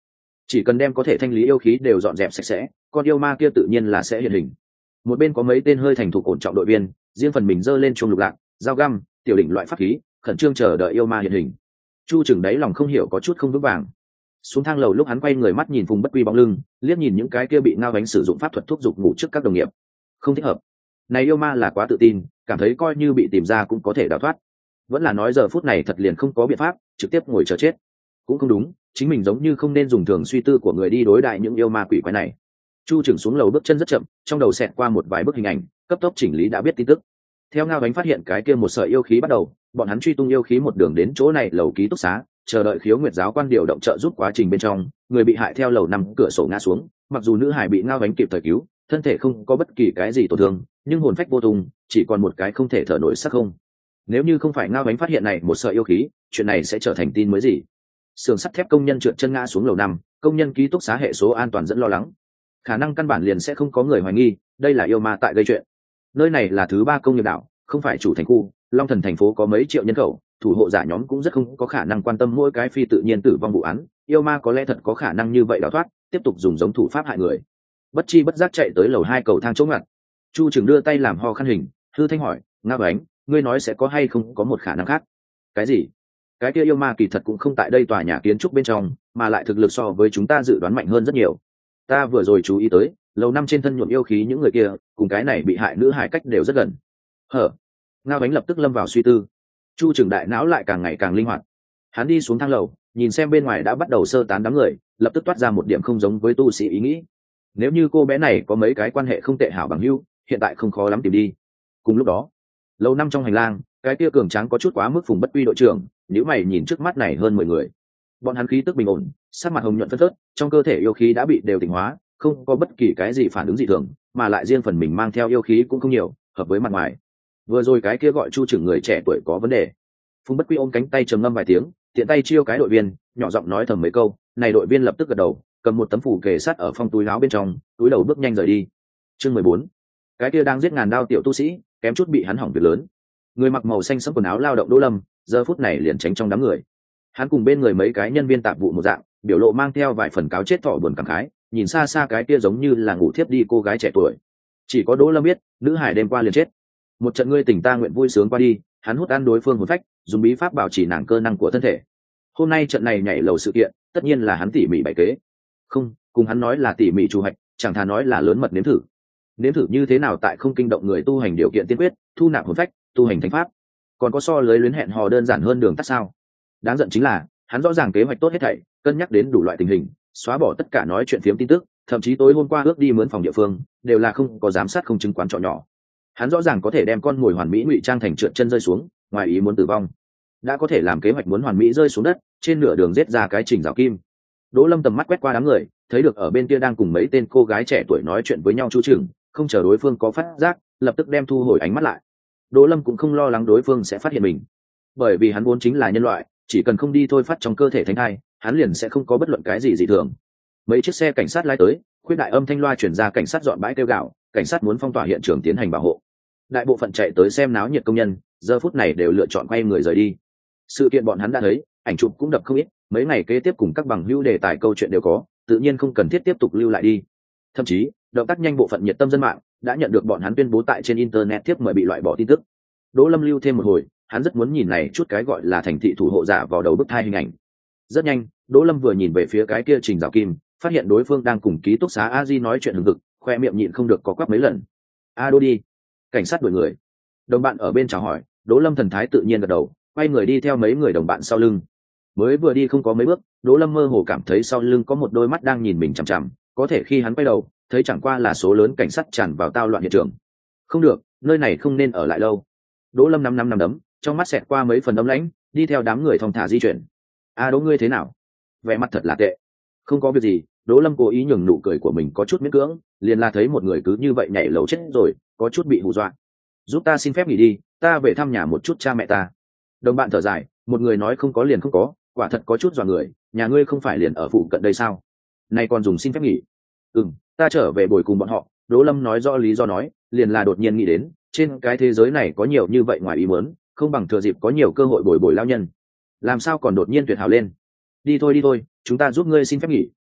chỉ cần đem có thể thanh lý yêu khí đều dọn dẹp sạch sẽ, con yêu ma kia tự nhiên là sẽ hiện hình. Một bên có mấy tên hơi thành thục ổn trọng đội viên, riêng phần mình giơ lên chuông lục lạc, dao găm, tiểu đỉnh loại pháp khí, khẩn trương chờ đợi yêu ma hiện hình. Chu Chừng đáy lòng không hiểu có chút không vững vàng. Xuống thang lầu lúc hắn quay người mắt nhìn Phùng Bất Quy bóng lưng, liếc nhìn những cái kia bị Ngao Bánh sử dụng pháp thuật thúc giục ngủ trước các đồng nghiệp. Không thích hợp. Này yêu ma là quá tự tin, cảm thấy coi như bị tìm ra cũng có thể đào thoát. Vẫn là nói giờ phút này thật liền không có biện pháp, trực tiếp ngồi chờ chết. Cũng không đúng, chính mình giống như không nên dùng thường suy tư của người đi đối đại những yêu ma quỷ quái này. Chu Chừng xuống lầu bước chân rất chậm, trong đầu xẹt qua một vài bức hình ảnh, cấp tốc chỉnh lý đã biết tin tức. Theo Ngao Bánh phát hiện cái kia một sợi yêu khí bắt đầu, bọn hắn truy tung yêu khí một đường đến chỗ này lầu ký túc xá, chờ đợi Khiếu Nguyệt giáo quan điều động trợ giúp quá trình bên trong, người bị hại theo lầu năm cửa sổ ngã xuống, mặc dù nữ hải bị Ngao Bánh kịp thời cứu, thân thể không có bất kỳ cái gì tổn thương, nhưng hồn phách vô tung, chỉ còn một cái không thể thở nổi sắc không. Nếu như không phải Ngao Bánh phát hiện này một sợi yêu khí, chuyện này sẽ trở thành tin mới gì? Sườn sắt thép công nhân trượt chân ngã xuống lầu năm, công nhân ký túc xá hệ số an toàn dẫn lo lắng. Khả năng căn bản liền sẽ không có người hoài nghi, đây là yêu ma tại gây chuyện. Nơi này là thứ ba công nghiệp đảo, không phải chủ thành khu, Long Thần thành phố có mấy triệu nhân khẩu, thủ hộ giả nhóm cũng rất không có khả năng quan tâm mỗi cái phi tự nhiên tử vong vụ án, yêu ma có lẽ thật có khả năng như vậy đào thoát, tiếp tục dùng giống thủ pháp hại người. Bất chi bất giác chạy tới lầu hai cầu thang chỗ ngặt. Chu Chừng đưa tay làm ho khăn hình, hư thanh hỏi, Ngao Bánh, ngươi nói sẽ có hay không có một khả năng khác? Cái gì? Cái kia yêu ma kỳ thật cũng không tại đây tòa nhà kiến trúc bên trong, mà lại thực lực so với chúng ta dự đoán mạnh hơn rất nhiều. Ta vừa rồi chú ý tới, lầu năm trên thân nhuộm yêu khí những người kia, cùng cái này bị hại nữ hài cách đều rất gần. Hở? Ngao Bánh lập tức lâm vào suy tư. Chu Chừng đại não lại càng ngày càng linh hoạt. Hắn đi xuống thang lầu, nhìn xem bên ngoài đã bắt đầu sơ tán đám người, lập tức toát ra một điểm không giống với tu sĩ ý nghĩ. Nếu như cô bé này có mấy cái quan hệ không tệ hảo bằng hữu, hiện tại không khó lắm tìm đi. Cùng lúc đó, lầu năm trong hành lang, cái kia cường tráng có chút quá mức Phùng Bất Quy đội trưởng, nếu mày nhìn trước mắt này hơn mười người, bọn hắn khí tức bình ổn, sắc mặt hồng nhuận phấn phớt, trong cơ thể yêu khí đã bị đều tỉnh hóa, không có bất kỳ cái gì phản ứng dị thường, mà lại riêng phần mình mang theo yêu khí cũng không nhiều, hợp với mặt ngoài. Vừa rồi cái kia gọi Chu Chừng người trẻ tuổi có vấn đề. Phùng Bất Quy ôm cánh tay trầm ngâm vài tiếng, tiện tay chiêu cái đội viên, nhỏ giọng nói thầm mấy câu, này đội viên lập tức gật đầu, cầm một tấm phủ kề sát ở phong túi áo bên trong, túi đầu bước nhanh rời đi. Chương mười bốn, cái kia đang giết ngàn đao tiểu tu sĩ, kém chút bị hắn hỏng việc lớn. Người mặc màu xanh sẫm quần áo lao động Đỗ Lâm, giờ phút này liền tránh trong đám người. Hắn cùng bên người mấy cái nhân viên tạp vụ một dạng, biểu lộ mang theo vài phần cáo chết thọ buồn cảm khái, nhìn xa xa cái kia giống như là ngủ thiếp đi cô gái trẻ tuổi. Chỉ có Đỗ Lâm biết, nữ hải đêm qua liền chết. Một trận ngươi tình ta nguyện vui sướng qua đi, hắn hút ăn đối phương hồn phách, dùng bí pháp bảo trì nàng cơ năng của thân thể. Hôm nay trận này nhảy lầu sự kiện, tất nhiên là hắn tỉ mỉ bày kế. Không, cùng hắn nói là tỉ mỉ chủ hoạch, chẳng thà nói là lớn mật nếm thử. Nếm thử như thế nào tại không kinh động người tu hành điều kiện tiên quyết, thu nạp hồn phách, tu hành thánh pháp. Còn có so lưới luyến hẹn hò đơn giản hơn đường tắt sao? Đáng giận chính là, hắn rõ ràng kế hoạch tốt hết thảy, cân nhắc đến đủ loại tình hình, xóa bỏ tất cả nói chuyện phiếm tin tức, thậm chí tối hôm qua ước đi mướn phòng địa phương, đều là không có giám sát không chứng quán trọ nhỏ. Hắn rõ ràng có thể đem con mồi hoàn mỹ ngụy trang thành trượt chân rơi xuống, ngoài ý muốn tử vong, đã có thể làm kế hoạch muốn hoàn mỹ rơi xuống đất, trên nửa đường giết ra cái trình rào kim. Đỗ Lâm tầm mắt quét qua đám người, thấy được ở bên kia đang cùng mấy tên cô gái trẻ tuổi nói chuyện với nhau Chu Chừng, không chờ đối phương có phát giác, lập tức đem thu hồi ánh mắt lại. Đỗ Lâm cũng không lo lắng đối phương sẽ phát hiện mình, bởi vì hắn vốn chính là nhân loại, chỉ cần không đi thôi phát trong cơ thể thánh thai, hắn liền sẽ không có bất luận cái gì dị thường. Mấy chiếc xe cảnh sát lái tới, khuyết đại âm thanh loa chuyển ra cảnh sát dọn bãi kêu gạo, cảnh sát muốn phong tỏa hiện trường tiến hành bảo hộ. Đại bộ phận chạy tới xem náo nhiệt công nhân, giờ phút này đều lựa chọn quay người rời đi. Sự kiện bọn hắn đã thấy, ảnh chụp cũng đập không ít, mấy ngày kế tiếp cùng các bằng hữu đề tài câu chuyện đều có, tự nhiên không cần thiết tiếp tục lưu lại đi. Thậm chí, động tác nhanh bộ phận nhiệt tâm dân mạng đã nhận được bọn hắn tuyên bố tại trên internet tiếp mời bị loại bỏ tin tức. Đỗ Lâm lưu thêm một hồi, hắn rất muốn nhìn này chút cái gọi là thành thị thủ hộ giả vào đầu bức thai hình ảnh. Rất nhanh, Đỗ Lâm vừa nhìn về phía cái kia Trình Dạo Kim, phát hiện đối phương đang cùng ký túc xá A Di nói chuyện hừng hực, khoe miệng nhịn không được có quắp mấy lần. A Đỗ đi. Cảnh sát đuổi người. Đồng bạn ở bên chào hỏi, Đỗ Lâm thần thái tự nhiên gật đầu, quay người đi theo mấy người đồng bạn sau lưng. Mới vừa đi không có mấy bước, Đỗ Lâm mơ hồ cảm thấy sau lưng có một đôi mắt đang nhìn mình chằm chằm, có thể khi hắn quay đầu, thấy chẳng qua là số lớn cảnh sát tràn vào tao loạn hiện trường. Không được, nơi này không nên ở lại lâu. Đỗ Lâm năm năm năm đấm, trong mắt xẹt qua mấy phần ấm lãnh, đi theo đám người thong thả di chuyển. A Đỗ ngươi thế nào? Vẻ mặt thật là tệ. Không có việc gì. Đỗ Lâm cố ý nhường nụ cười của mình có chút miễn cưỡng, liền là thấy một người cứ như vậy nhảy lầu chết rồi, có chút bị hù dọa. Giúp ta xin phép nghỉ đi, ta về thăm nhà một chút cha mẹ ta. Đồng bạn thở dài, một người nói không có liền không có, quả thật có chút dọa người, nhà ngươi không phải liền ở phụ cận đây sao? Nay còn dùng xin phép nghỉ? Ừm, ta trở về bồi cùng bọn họ. Đỗ Lâm nói rõ lý do nói, liền là đột nhiên nghĩ đến, trên cái thế giới này có nhiều như vậy ngoài ý muốn, không bằng thừa dịp có nhiều cơ hội bồi bồi lao nhân. Làm sao còn đột nhiên tuyệt hảo lên? Đi thôi đi thôi, chúng ta giúp ngươi xin phép nghỉ,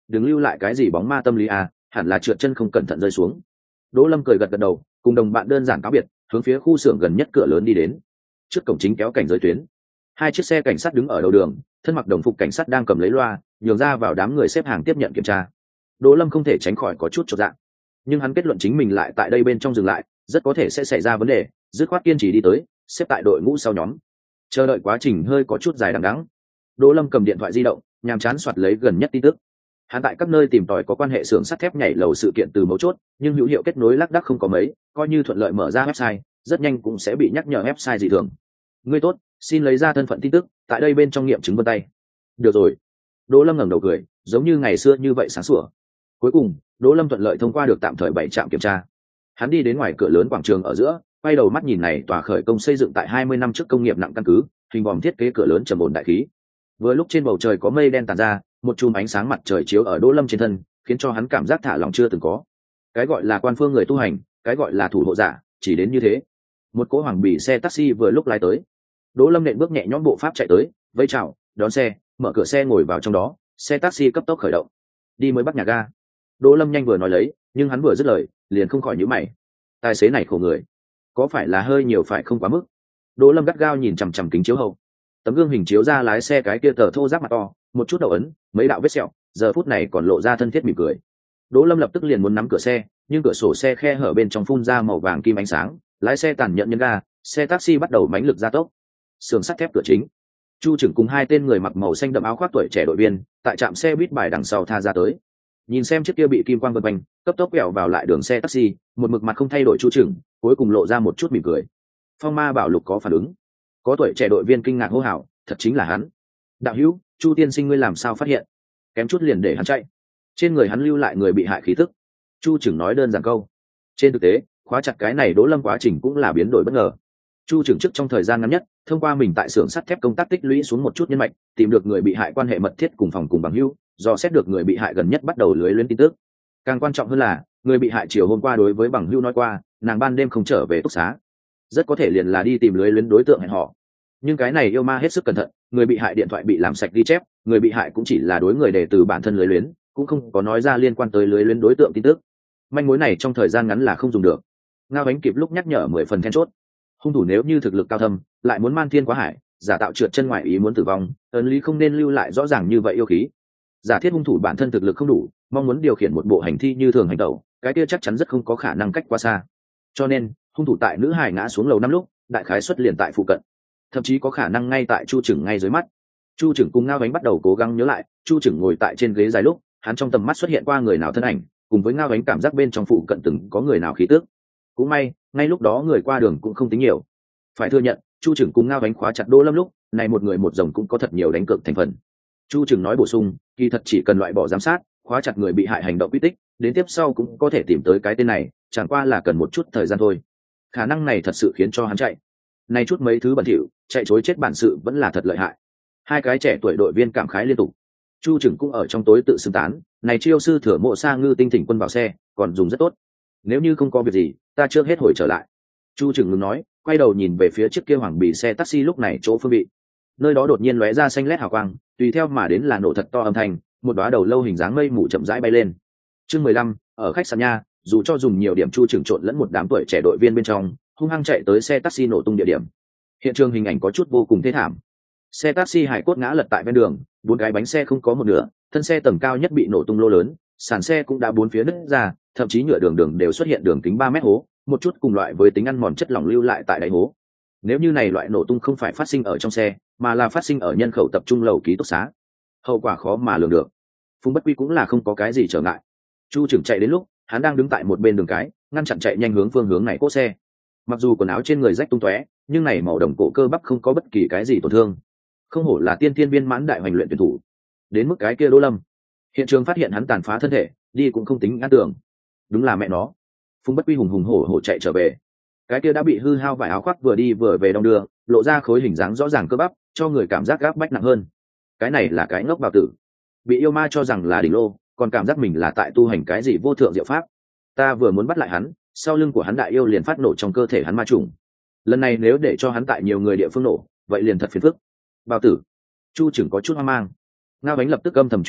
đừng lưu lại cái gì bóng ma tâm lý à, hẳn là trượt chân không cẩn thận rơi xuống. Đỗ Lâm cười gật gật đầu, cùng đồng bạn đơn giản cáo biệt, hướng phía khu xưởng gần nhất cửa lớn đi đến. Trước cổng chính kéo cảnh giới tuyến, hai chiếc xe cảnh sát đứng ở đầu đường, thân mặc đồng phục cảnh sát đang cầm lấy loa nhường ra vào đám người xếp hàng tiếp nhận kiểm tra. Đỗ Lâm không thể tránh khỏi có chút chột dạ, nhưng hắn kết luận chính mình lại tại đây bên trong dừng lại rất có thể sẽ xảy ra vấn đề, dứt khoát kiên trì đi tới, xếp tại đội ngũ sau nhóm. Chờ đợi quá trình hơi có chút dài đằng đẵng. Đỗ Lâm cầm điện thoại di động, nhàm chán soạt lấy gần nhất tin tức. Hắn tại các nơi tìm tòi có quan hệ xưởng sắt thép nhảy lầu sự kiện từ mấu chốt, nhưng hữu hiệu kết nối lác đác không có mấy, coi như thuận lợi mở ra website, rất nhanh cũng sẽ bị nhắc nhở website dị thường. Ngươi tốt, xin lấy ra thân phận tin tức, tại đây bên trong nghiệm chứng vân tay. Được rồi. Đỗ Lâm ngẩng đầu cười, giống như ngày xưa như vậy sáng sủa. Cuối cùng, Đỗ Lâm thuận lợi thông qua được tạm thời bảy trạm kiểm tra. Hắn đi đến ngoài cửa lớn quảng trường ở giữa, quay đầu mắt nhìn này tòa khởi công xây dựng tại hai mươi năm trước công nghiệp nặng căn cứ, hình vòm thiết kế cửa lớn trầm ổn đại khí. Vừa lúc trên bầu trời có mây đen tản ra, một chùm ánh sáng mặt trời chiếu ở Đỗ Lâm trên thân, khiến cho hắn cảm giác thả lỏng chưa từng có. Cái gọi là quan phương người tu hành, cái gọi là thủ hộ giả, chỉ đến như thế. Một cỗ hoàng bì xe taxi vừa lúc lái tới. Đỗ Lâm nện bước nhẹ nhõm bộ pháp chạy tới, vẫy chào, đón xe, mở cửa xe ngồi vào trong đó, xe taxi cấp tốc khởi động. Đi mới Bắc nhà ga. Đỗ Lâm nhanh vừa nói lấy, nhưng hắn vừa dứt lời, liền không khỏi nhíu mày. Tài xế này khổ người, có phải là hơi nhiều phải không quá mức? Đỗ Lâm gắt gao nhìn chằm chằm kính chiếu hậu. Tấm gương hình chiếu ra lái xe cái kia tờ thô ráp mặt to, một chút đầu ấn, mấy đạo vết sẹo, giờ phút này còn lộ ra thân thiết mỉm cười. Đỗ Lâm lập tức liền muốn nắm cửa xe, nhưng cửa sổ xe khe hở bên trong phun ra màu vàng kim ánh sáng, lái xe tàn nhẫn nhấn ga, xe taxi bắt đầu mãnh lực gia tốc. Sườn sắt thép cửa chính, Chu Trưởng cùng hai tên người mặc màu xanh đậm áo khoác tuổi trẻ đội viên, tại trạm xe buýt bài đằng sau tha ra tới. Nhìn xem chiếc kia bị kim quang vân quanh, cấp tốc quẹo vào lại đường xe taxi, một mực mặt không thay đổi Chu Trưởng, cuối cùng lộ ra một chút mỉm cười. Phong Ma Bảo Lục có phản ứng. Có tuổi trẻ đội viên kinh ngạc hô hào, thật chính là hắn. Đạo hữu, Chu tiên sinh ngươi làm sao phát hiện? Kém chút liền để hắn chạy. Trên người hắn lưu lại người bị hại khí tức. Chu Trưởng nói đơn giản câu. Trên thực tế, khóa chặt cái này Đỗ Lâm quá trình cũng là biến đổi bất ngờ. Chu Trưởng trước trong thời gian ngắn nhất, thông qua mình tại xưởng sắt thép công tác tích lũy xuống một chút nhân mạch, tìm được người bị hại quan hệ mật thiết cùng phòng cùng bằng hữu, do xét được người bị hại gần nhất bắt đầu lưới lên tin tức. Càng quan trọng hơn là, người bị hại chiều hôm qua đối với bằng hữu nói qua, nàng ban đêm không trở về túc xá, rất có thể liền là đi tìm lưới lên đối tượng hẹn họ. Nhưng cái này yêu ma hết sức cẩn thận, người bị hại điện thoại bị làm sạch ghi chép, người bị hại cũng chỉ là đối người đề từ bản thân lưới luyến, cũng không có nói ra liên quan tới lưới luyến đối tượng tin tức. Manh mối này trong thời gian ngắn là không dùng được. Ngao Ánh kịp lúc nhắc nhở mười phần then chốt. Hung thủ nếu như thực lực cao thâm, lại muốn man thiên quá hải, giả tạo trượt chân ngoại ý muốn tử vong, ấn lý không nên lưu lại rõ ràng như vậy yêu khí. Giả thiết hung thủ bản thân thực lực không đủ, mong muốn điều khiển một bộ hành thi như thường hành động, cái kia chắc chắn rất không có khả năng cách quá xa. Cho nên, hung thủ tại nữ hải ngã xuống lầu năm lúc, đại khái xuất liền tại phụ cận, thậm chí có khả năng ngay tại Chu Trưởng ngay dưới mắt. Chu Trưởng cùng Ngao Ánh bắt đầu cố gắng nhớ lại, Chu Trưởng ngồi tại trên ghế dài lúc, hắn trong tầm mắt xuất hiện qua người nào thân ảnh, cùng với Ngao Ánh cảm giác bên trong phụ cận từng có người nào khí tức. Cũng may, ngay lúc đó người qua đường cũng không tính nhiều. Phải thừa nhận, Chu Trưởng cùng Ngao Ánh khóa chặt Đỗ Lâm lúc, này một người một rồng cũng có thật nhiều đánh cược thành phần. Chu Trưởng nói bổ sung, kỳ thật chỉ cần loại bỏ giám sát, khóa chặt người bị hại hành động quy tích, đến tiếp sau cũng có thể tìm tới cái tên này, chẳng qua là cần một chút thời gian thôi. Khả năng này thật sự khiến cho hắn chạy. Này chút mấy thứ bẩn thỉu, chạy chối chết bản sự vẫn là thật lợi hại. Hai cái trẻ tuổi đội viên cảm khái liên tục. Chu Trưởng cũng ở trong tối tự xưng tán, này chiêu sư Thừa Mộ Sa Ngư tinh thỉnh quân vào xe, còn dùng rất tốt. Nếu như không có việc gì, ta trước hết hồi trở lại. Chu Trưởng ngừng nói, quay đầu nhìn về phía chiếc kia hoàng bì xe taxi lúc này chỗ phương vị. Nơi đó đột nhiên lóe ra xanh lét hào quang, tùy theo mà đến là nổ thật to âm thanh, một đóa đầu lâu hình dáng mây mù chậm rãi bay lên. Chương mười lăm, ở khách sạn nha, dù cho dùng nhiều điểm Chu Trưởng trộn lẫn một đám tuổi trẻ đội viên bên trong, hung hăng chạy tới xe taxi nổ tung địa điểm. Hiện trường hình ảnh có chút vô cùng thê thảm. Xe taxi hải cốt ngã lật tại ven đường, bốn cái bánh xe không có một nửa, thân xe tầng cao nhất bị nổ tung lô lớn, sàn xe cũng đã bốn phía nứt ra, thậm chí nhựa đường đường đều xuất hiện đường kính ba mét hố, một chút cùng loại với tính ăn mòn chất lỏng lưu lại tại đáy hố. Nếu như này loại nổ tung không phải phát sinh ở trong xe, mà là phát sinh ở nhân khẩu tập trung lầu ký túc xá, hậu quả khó mà lường được. Phùng Bất Quy cũng là không có cái gì trở ngại. Chu Trưởng chạy đến lúc, hắn đang đứng tại một bên đường cái, ngăn chặn chạy nhanh hướng phương hướng này cỗ xe. Mặc dù quần áo trên người rách tung tóe, nhưng này màu đồng cổ cơ bắp không có bất kỳ cái gì tổn thương. Không hổ là tiên thiên viên mãn đại hoành luyện tuyển thủ. Đến mức cái kia Đỗ Lâm, hiện trường phát hiện hắn tàn phá thân thể, đi cũng không tính ngã tường. Đúng là mẹ nó. Phùng Bất Quy hùng hùng hổ hổ chạy trở về. Cái kia đã bị hư hao vải áo khoác vừa đi vừa về đong đưa, lộ ra khối hình dáng rõ ràng cơ bắp, cho người cảm giác gáp bách nặng hơn. Cái này là cái ngốc bào tử, bị yêu ma cho rằng là đỉnh lô, còn cảm giác mình là tại tu hành cái gì vô thượng diệu pháp. Ta vừa muốn bắt lại hắn, sau lưng của hắn đại yêu liền phát nổ trong cơ thể hắn ma trùng. Lần này nếu để cho hắn tại nhiều người địa phương nổ, vậy liền thật phiền phức. Bào tử. Chu Trưởng có chút hoang mang. Ngao Ánh lập tức âm thầm truyền thanh,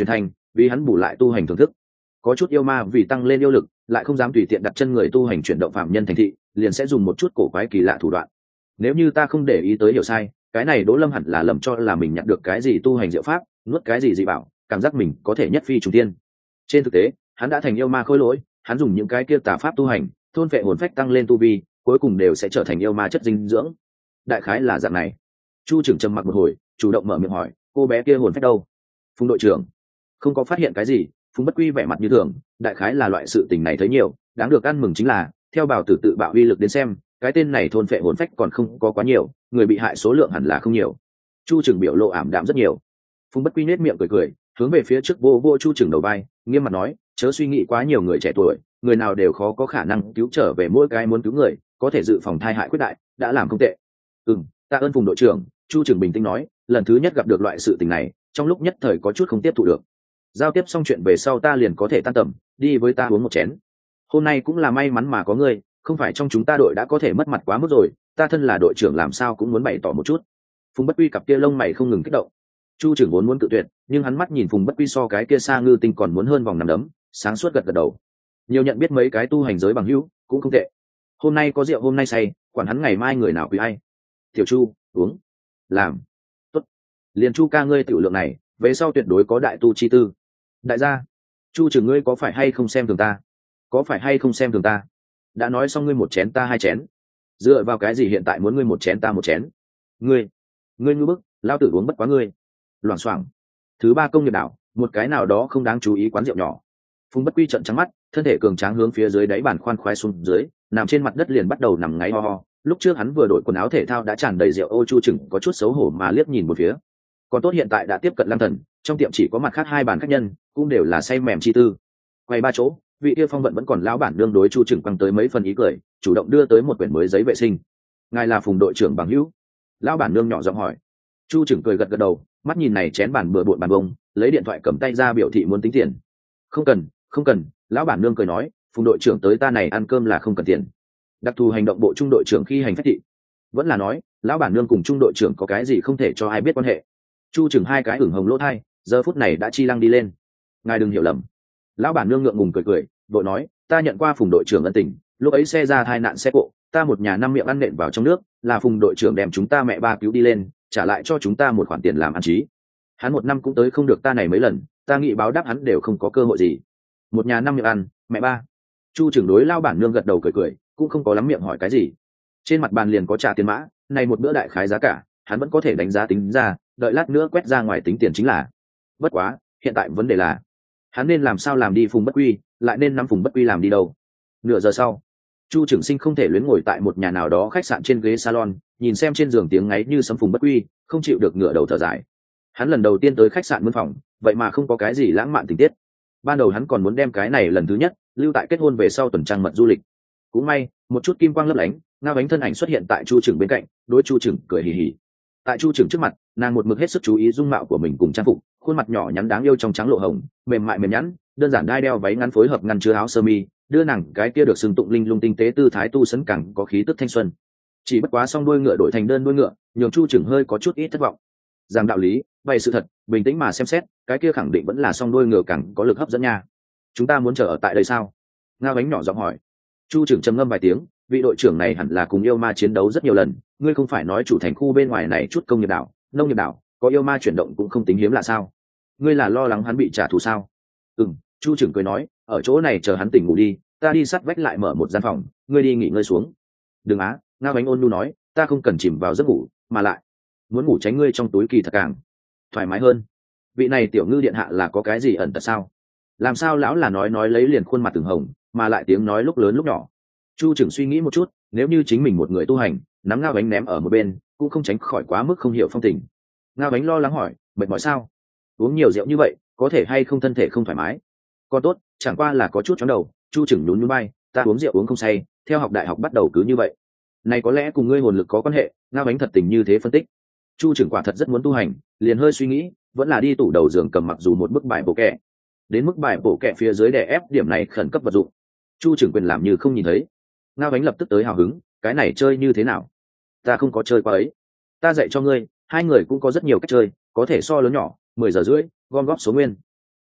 vì hắn bù lại tu hành thưởng thức. Có chút yêu ma vì tăng lên yêu lực lại không dám tùy tiện đặt chân người tu hành chuyển động phạm nhân thành thị, liền sẽ dùng một chút cổ quái kỳ lạ thủ đoạn. Nếu như ta không để ý tới hiểu sai, cái này Đỗ Lâm hẳn là lầm cho là mình nhận được cái gì tu hành diệu pháp, nuốt cái gì dị bảo, cảm giác mình có thể nhất phi trùng tiên. Trên thực tế hắn đã thành yêu ma khôi lỗi, hắn dùng những cái kia tà pháp tu hành thôn phệ hồn phách tăng lên tu vi, cuối cùng đều sẽ trở thành yêu ma chất dinh dưỡng. Đại khái là dạng này. Chu trưởng trầm mặc một hồi, chủ động mở miệng hỏi, cô bé kia hồn phách đâu? Phùng đội trưởng không có phát hiện cái gì. Phùng Bất Quy vẻ mặt như thường, đại khái là loại sự tình này thấy nhiều, đáng được ăn mừng chính là theo bảo tử tự bạo uy lực đến xem, cái tên này thôn phệ hồn phách còn không có quá nhiều, người bị hại số lượng hẳn là không nhiều. Chu trưởng biểu lộ ảm đạm rất nhiều. Phùng Bất Quy nét miệng cười cười, hướng về phía trước vô vô Chu trưởng đầu vai, nghiêm mặt nói, chớ suy nghĩ quá nhiều, người trẻ tuổi người nào đều khó có khả năng cứu trở về, mỗi cái muốn cứu người có thể dự phòng thai hại quyết đại, đã làm không tệ. Ừ, tạ ơn Phùng đội trưởng. Chu trưởng bình tĩnh nói, lần thứ nhất gặp được loại sự tình này, trong lúc nhất thời có chút không tiếp thụ được. Giao tiếp xong chuyện về sau ta liền có thể tan tầm, đi với ta uống một chén. Hôm nay cũng là may mắn mà có ngươi, không phải trong chúng ta đội đã có thể mất mặt quá mức rồi, ta thân là đội trưởng làm sao cũng muốn bày tỏ một chút. Phùng Bất Quy cặp kia lông mày không ngừng kích động. Chu trưởng vốn muốn cự tuyệt, nhưng hắn mắt nhìn Phùng Bất Quy so cái kia Sa Ngư Tinh còn muốn hơn vòng nằm đấm, sáng suốt gật gật đầu. Nhiều nhận biết mấy cái tu hành giới bằng hữu cũng không tệ. Hôm nay có rượu hôm nay say, quản hắn ngày mai người nào quý ai. Tiểu Chu, uống. Làm. Tốt. Liền Chu ca ngươi tiểu lượng này, về sau tuyệt đối có đại tu chi tư. Đại gia, Chu trưởng ngươi có phải hay không xem thường ta? Có phải hay không xem thường ta? Đã nói xong ngươi một chén ta hai chén. Dựa vào cái gì hiện tại muốn ngươi một chén ta một chén? Ngươi, ngươi ngu bức, lao tử uống bất quá ngươi. Loảng xoảng. Thứ ba công nghiệp đảo, một cái nào đó không đáng chú ý quán rượu nhỏ. Phùng Bất Quy trợn trắng mắt, thân thể cường tráng hướng phía dưới đáy bàn khoan khoái xuống dưới, nằm trên mặt đất liền bắt đầu nằm ngáy ho ho. Lúc trước hắn vừa đổi quần áo thể thao đã tràn đầy rượu, ô Chu chừng có chút xấu hổ mà liếc nhìn một phía. Còn tốt hiện tại đã tiếp cận Lam Thần, trong tiệm chỉ có mặt khác hai bàn khách nhân, cũng đều là say mềm chi tư. Quay ba chỗ, vị kia phong vận vẫn còn lão bản đương đối Chu chừng quăng tới mấy phần ý cười, chủ động đưa tới một quyển mới giấy vệ sinh. Ngài là Phùng đội trưởng bằng hữu? Lão bản nương nhỏ giọng hỏi. Chu chừng cười gật gật đầu, mắt nhìn này chén bàn bừa bộn bàn bông, lấy điện thoại cầm tay ra biểu thị muốn tính tiền. Không cần, không cần. Lão bản nương cười nói, Phùng đội trưởng tới ta này ăn cơm là không cần tiền. Đặc thù hành động bộ trung đội trưởng khi hành phách thị. Vẫn là nói, lão bản nương cùng trung đội trưởng có cái gì không thể cho ai biết quan hệ. Chu chừng hai cái ửng hồng lỗ thai, giờ phút này đã chi lăng đi lên. Ngài đừng hiểu lầm. Lão bản nương ngượng ngùng cười cười, đội nói, ta nhận qua Phùng đội trưởng ân tình, lúc ấy xe ra tai nạn xe cộ, ta một nhà năm miệng ăn nện vào trong nước, là Phùng đội trưởng đem chúng ta mẹ ba cứu đi lên, trả lại cho chúng ta một khoản tiền làm ăn trí. Hắn một năm cũng tới không được ta này mấy lần, ta nghĩ báo đáp hắn đều không có cơ hội gì. Một nhà năm miệng ăn, mẹ ba. Chu trưởng đối lao bản nương gật đầu cười cười, cũng không có lắm miệng hỏi cái gì. Trên mặt bàn liền có trả tiền mã, này một bữa đại khái giá cả, hắn vẫn có thể đánh giá tính ra, đợi lát nữa quét ra ngoài tính tiền chính là. Bất quá, hiện tại vấn đề là, hắn nên làm sao làm đi Phùng Bất Quy, lại nên nắm Phùng Bất Quy làm đi đâu. Nửa giờ sau, Chu trưởng sinh không thể luyến ngồi tại một nhà nào đó khách sạn trên ghế salon, nhìn xem trên giường tiếng ngáy như sấm Phùng Bất Quy, không chịu được ngửa đầu thở dài. Hắn lần đầu tiên tới khách sạn mướn phòng, vậy mà không có cái gì lãng mạn tình tiết. Ban đầu hắn còn muốn đem cái này lần thứ nhất lưu tại kết hôn về sau tuần trăng mật du lịch. Cũng may, một chút kim quang lấp lánh, Ngao Ánh thân ảnh xuất hiện tại Chu trưởng bên cạnh, đối Chu trưởng cười hì hì. Tại Chu trưởng trước mặt, nàng một mực hết sức chú ý dung mạo của mình cùng trang phục, khuôn mặt nhỏ nhắn đáng yêu trong trắng lộ hồng, mềm mại mềm nhẵn, đơn giản đai đeo váy ngắn phối hợp ngăn chứa áo sơ mi, đưa nàng cái kia được xưng tụng linh lung tinh tế tư thái tu sấn càng có khí tức thanh xuân. Chỉ bất quá song đuôi ngựa đổi thành đơn đuôi ngựa, nhường Chu trưởng hơi có chút ít thất vọng. Rằng đạo lý, bày sự thật, bình tĩnh mà xem xét, cái kia khẳng định vẫn là song đuôi ngựa càng có lực hấp dẫn nha. Chúng ta muốn chờ ở tại đây sao? Ngao Ánh nhỏ giọng hỏi. Chu trưởng trầm ngâm vài tiếng, vị đội trưởng này hẳn là cùng yêu ma chiến đấu rất nhiều lần, ngươi không phải nói chủ thành khu bên ngoài này chút công nghiệp đảo, nông nghiệp đảo, có yêu ma chuyển động cũng không tính hiếm lạ sao? Ngươi là lo lắng hắn bị trả thù sao? Ừm, Chu trưởng cười nói, ở chỗ này chờ hắn tỉnh ngủ đi, ta đi sát vách lại mở một gian phòng, ngươi đi nghỉ ngơi xuống. Đừng á, Ngao Ánh ôn nhu nói, ta không cần chìm vào giấc ngủ, mà lại muốn ngủ tránh ngươi trong túi kỳ thật càng thoải mái hơn. Vị này tiểu ngư điện hạ là có cái gì ẩn tật sao? Làm sao lão là nói nói lấy liền khuôn mặt từng hồng, mà lại tiếng nói lúc lớn lúc nhỏ. Chu trưởng suy nghĩ một chút, nếu như chính mình một người tu hành, nắm Ngao Ánh ném ở một bên, cũng không tránh khỏi quá mức không hiểu phong tình. Ngao Ánh lo lắng hỏi, mệt mỏi sao? Uống nhiều rượu như vậy, có thể hay không thân thể không thoải mái? Còn tốt, chẳng qua là có chút chóng đầu. Chu trưởng nhún nhún bay, ta uống rượu uống không say, theo học đại học bắt đầu cứ như vậy. Này có lẽ cùng ngươi hồn lực có quan hệ. Ngao Ánh thật tình như thế phân tích. Chu trưởng quả thật rất muốn tu hành, liền hơi suy nghĩ, vẫn là đi tủ đầu giường cầm mặc dù một bức bài bổ kẹ. Đến mức bài bổ kẹ phía dưới đè ép điểm này khẩn cấp vật dụng. Chu trưởng quyền làm như không nhìn thấy. Ngao Ánh lập tức tới hào hứng, cái này chơi như thế nào? Ta không có chơi qua ấy. Ta dạy cho ngươi, hai người cũng có rất nhiều cách chơi, có thể so lớn nhỏ, mười giờ rưỡi, gom góp số nguyên.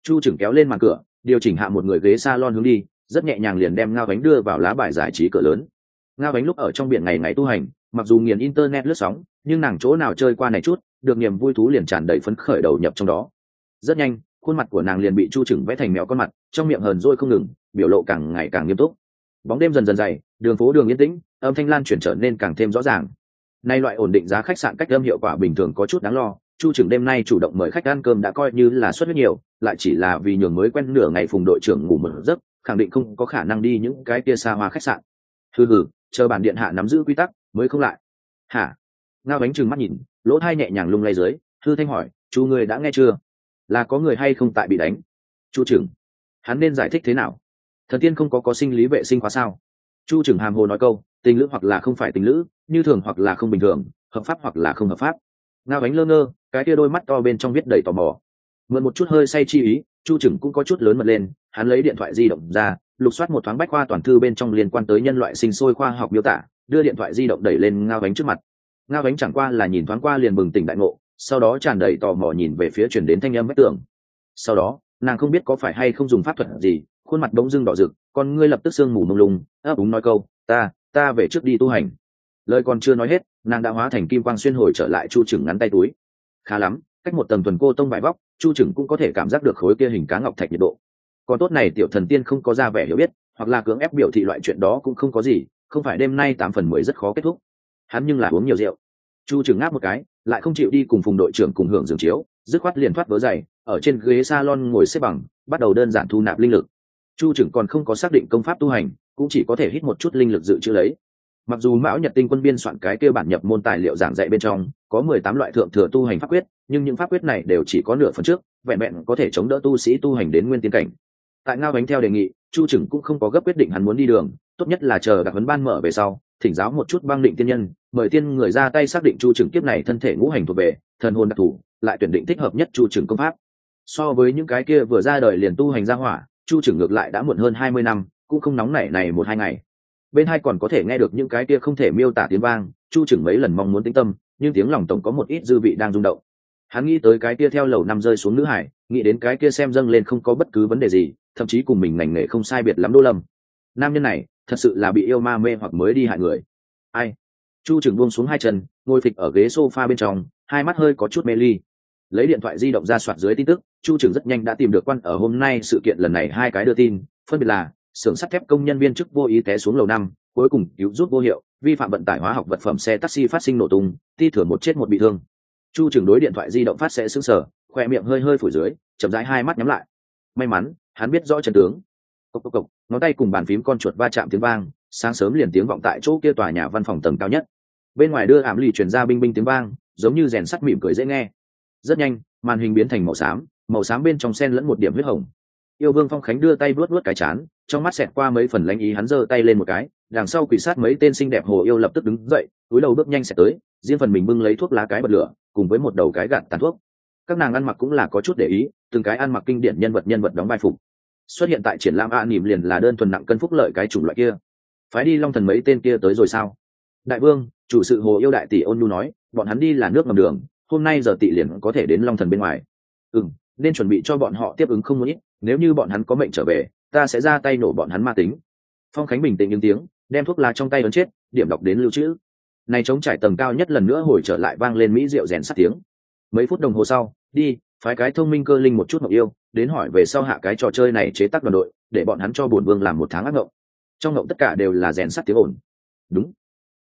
Chu Trừng kéo lên màn cửa, điều chỉnh hạ một người ghế salon hướng đi, rất nhẹ nhàng liền đem Ngao Bánh đưa vào lá bài giải trí cửa lớn. Ngao Bánh lúc ở trong biển ngày ngày tu hành, mặc dù nghiền internet lướt sóng, nhưng nàng chỗ nào chơi qua này chút, được niềm vui thú liền tràn đầy phấn khởi đầu nhập trong đó. Rất nhanh, khuôn mặt của nàng liền bị Chu Trừng vẽ thành mèo con mặt, trong miệng hờn dỗi không ngừng, biểu lộ càng ngày càng nghiêm túc. Bóng đêm dần dần dày, đường phố đường yên tĩnh, âm thanh lan chuyển trở nên càng thêm rõ ràng. Nay loại ổn định giá khách sạn cách âm hiệu quả bình thường có chút đáng lo. Chu Trừng đêm nay chủ động mời khách ăn cơm đã coi như là suất huyết nhiều, lại chỉ là vì nhường mới quen nửa ngày Phùng đội trưởng ngủ một giấc, khẳng định không có khả năng đi những cái kia xa hoa khách sạn. Hừ hừ, chờ bản điện hạ nắm giữ quy tắc mới không lại. Hả? Ngao Bánh trừng mắt nhìn, lỗ tai nhẹ nhàng lung lay dưới, hư thanh hỏi, "Chu ngươi đã nghe chưa? Là có người hay không tại bị đánh?" Chu Trừng, hắn nên giải thích thế nào? Thần tiên không có có sinh lý vệ sinh khóa sao? Chu Trừng hàm hồ nói câu, tình lữ hoặc là không phải tình lữ, như thường hoặc là không bình thường, hợp pháp hoặc là không hợp pháp. Ngao Bánh lơ ngơ, cái kia đôi mắt to bên trong viết đầy tò mò. Mượn một chút hơi say chi ý, Chu Trừng cũng có chút lớn mật lên, hắn lấy điện thoại di động ra, lục soát một thoáng bách khoa toàn thư bên trong liên quan tới nhân loại sinh sôi khoa học miêu tả, đưa điện thoại di động đẩy lên Ngao Bánh trước mặt. Ngao Bánh chẳng qua là nhìn thoáng qua liền bừng tỉnh đại ngộ, sau đó tràn đầy tò mò nhìn về phía truyền đến thanh âm vách tường. Sau đó, nàng không biết có phải hay không dùng pháp thuật gì, khuôn mặt bỗng dưng đỏ rực, con ngươi lập tức sương mù mông lung, ấp úng nói câu, "Ta, ta về trước đi tu hành." Lời còn chưa nói hết, nàng đã hóa thành kim quang xuyên hồi trở lại Chu Trừng ngắn tay túi. Khá lắm, cách một tầng tuần cô tông vải vóc, Chu Trừng cũng có thể cảm giác được khối kia hình cá ngọc thạch nhiệt độ. Còn tốt này tiểu thần tiên không có ra vẻ hiểu biết, hoặc là cưỡng ép biểu thị loại chuyện đó cũng không có gì, không phải đêm nay tám phần mười rất khó kết thúc. Hắn nhưng là uống nhiều rượu. Chu Trừng ngáp một cái, lại không chịu đi cùng Phùng đội trưởng cùng hưởng giường chiếu, dứt khoát liền thoát vớ giày, ở trên ghế salon ngồi xếp bằng, bắt đầu đơn giản thu nạp linh lực. Chu Trừng còn không có xác định công pháp tu hành, cũng chỉ có thể hít một chút linh lực dự trữ lấy. Mặc dù Mão Nhật Tinh Quân biên soạn cái kia bản nhập môn tài liệu giảng dạy bên trong có mười tám loại thượng thừa tu hành pháp quyết, nhưng những pháp quyết này đều chỉ có nửa phần trước, vẹn vẹn có thể chống đỡ tu sĩ tu hành đến nguyên tiên cảnh. Tại Ngao Bánh theo đề nghị, Chu Trừng cũng không có gấp quyết định hắn muốn đi đường, tốt nhất là chờ đặc huấn ban mở về sau, thỉnh giáo một chút băng định tiên nhân, mời tiên người ra tay xác định Chu Trừng kiếp này thân thể ngũ hành thuộc về, thần hồn đặc thù, lại tuyển định thích hợp nhất Chu Trừng công pháp. So với những cái kia vừa ra đời liền tu hành ra hỏa, Chu Trừng ngược lại đã muộn hơn hai mươi năm, cũng không nóng nảy này một hai ngày. Bên hai còn có thể nghe được những cái kia không thể miêu tả tiếng vang, Chu Trừng mấy lần mong muốn tĩnh tâm, nhưng tiếng lòng tổng có một ít dư vị đang rung động. Hắn nghĩ tới cái kia theo lầu năm rơi xuống nữ hải, nghĩ đến cái kia xem dâng lên không có bất cứ vấn đề gì, thậm chí cùng mình ngành nghề không sai biệt lắm Đô Lâm. Nam nhân này, thật sự là bị yêu ma mê hoặc mới đi hại người. Ai? Chu Trừng buông xuống hai chân, ngồi phịch ở ghế sofa bên trong, hai mắt hơi có chút mê ly. Lấy điện thoại di động ra soạt dưới tin tức, Chu Trừng rất nhanh đã tìm được quan ở hôm nay sự kiện lần này hai cái đưa tin, phân biệt là xưởng sắt thép công nhân viên chức vô ý té xuống lầu năm, cuối cùng cứu giúp vô hiệu, vi phạm vận tải hóa học vật phẩm xe taxi phát sinh nổ tung, ti thừa một chết một bị thương. Chu Trừng đối điện thoại di động phát sẽ sững sờ, khoe miệng hơi hơi phủi dưới, chậm rãi hai mắt nhắm lại. May mắn, hắn biết rõ chân tướng. Cộc cộc cộc, ngón tay cùng bàn phím con chuột va chạm tiếng vang, sáng sớm liền tiếng vọng tại chỗ kia tòa nhà văn phòng tầng cao nhất. Bên ngoài đưa ảm lì truyền ra binh binh tiếng vang, giống như rèn sắt mỉm cười dễ nghe. Rất nhanh, màn hình biến thành màu xám, màu xám bên trong xen lẫn một điểm huyết hồng. Yêu Vương Phong Khánh đưa tay vuốt vuốt cái chán, trong mắt xẹt qua mấy phần lãnh ý, hắn giơ tay lên một cái, đằng sau quỷ sát mấy tên xinh đẹp hồ yêu lập tức đứng dậy, túi đầu bước nhanh sẽ tới, riêng phần mình bưng lấy thuốc lá cái bật lửa, cùng với một đầu cái gạt tàn thuốc. Các nàng ăn mặc cũng là có chút để ý, từng cái ăn mặc kinh điển nhân vật nhân vật đóng vai phục. Xuất hiện tại triển lãm a nỉm liền là đơn thuần nặng cân phúc lợi cái chủng loại kia. Phái đi Long Thần mấy tên kia tới rồi sao? Đại Vương, chủ sự hồ yêu đại tỷ ôn nhu nói, bọn hắn đi là nước ngầm đường, hôm nay giờ tỷ liền có thể đến Long Thần bên ngoài. Ừm, nên chuẩn bị cho bọn họ tiếp ứng không muốn ít, nếu như bọn hắn có mệnh trở về, ta sẽ ra tay nổ bọn hắn ma tính. Phong Khánh bình tĩnh những tiếng, đem thuốc lá trong tay ấn chết, điểm đọc đến lưu trữ. Này chống trải tầng cao nhất lần nữa hồi trở lại vang lên mỹ rượu rèn sắt tiếng. Mấy phút đồng hồ sau, đi, phái cái thông minh cơ linh một chút ngọc yêu, đến hỏi về sau hạ cái trò chơi này chế tác đoàn đội, để bọn hắn cho bổn vương làm một tháng ác ngộng. Trong ngộng tất cả đều là rèn sắt tiếng ồn. Đúng,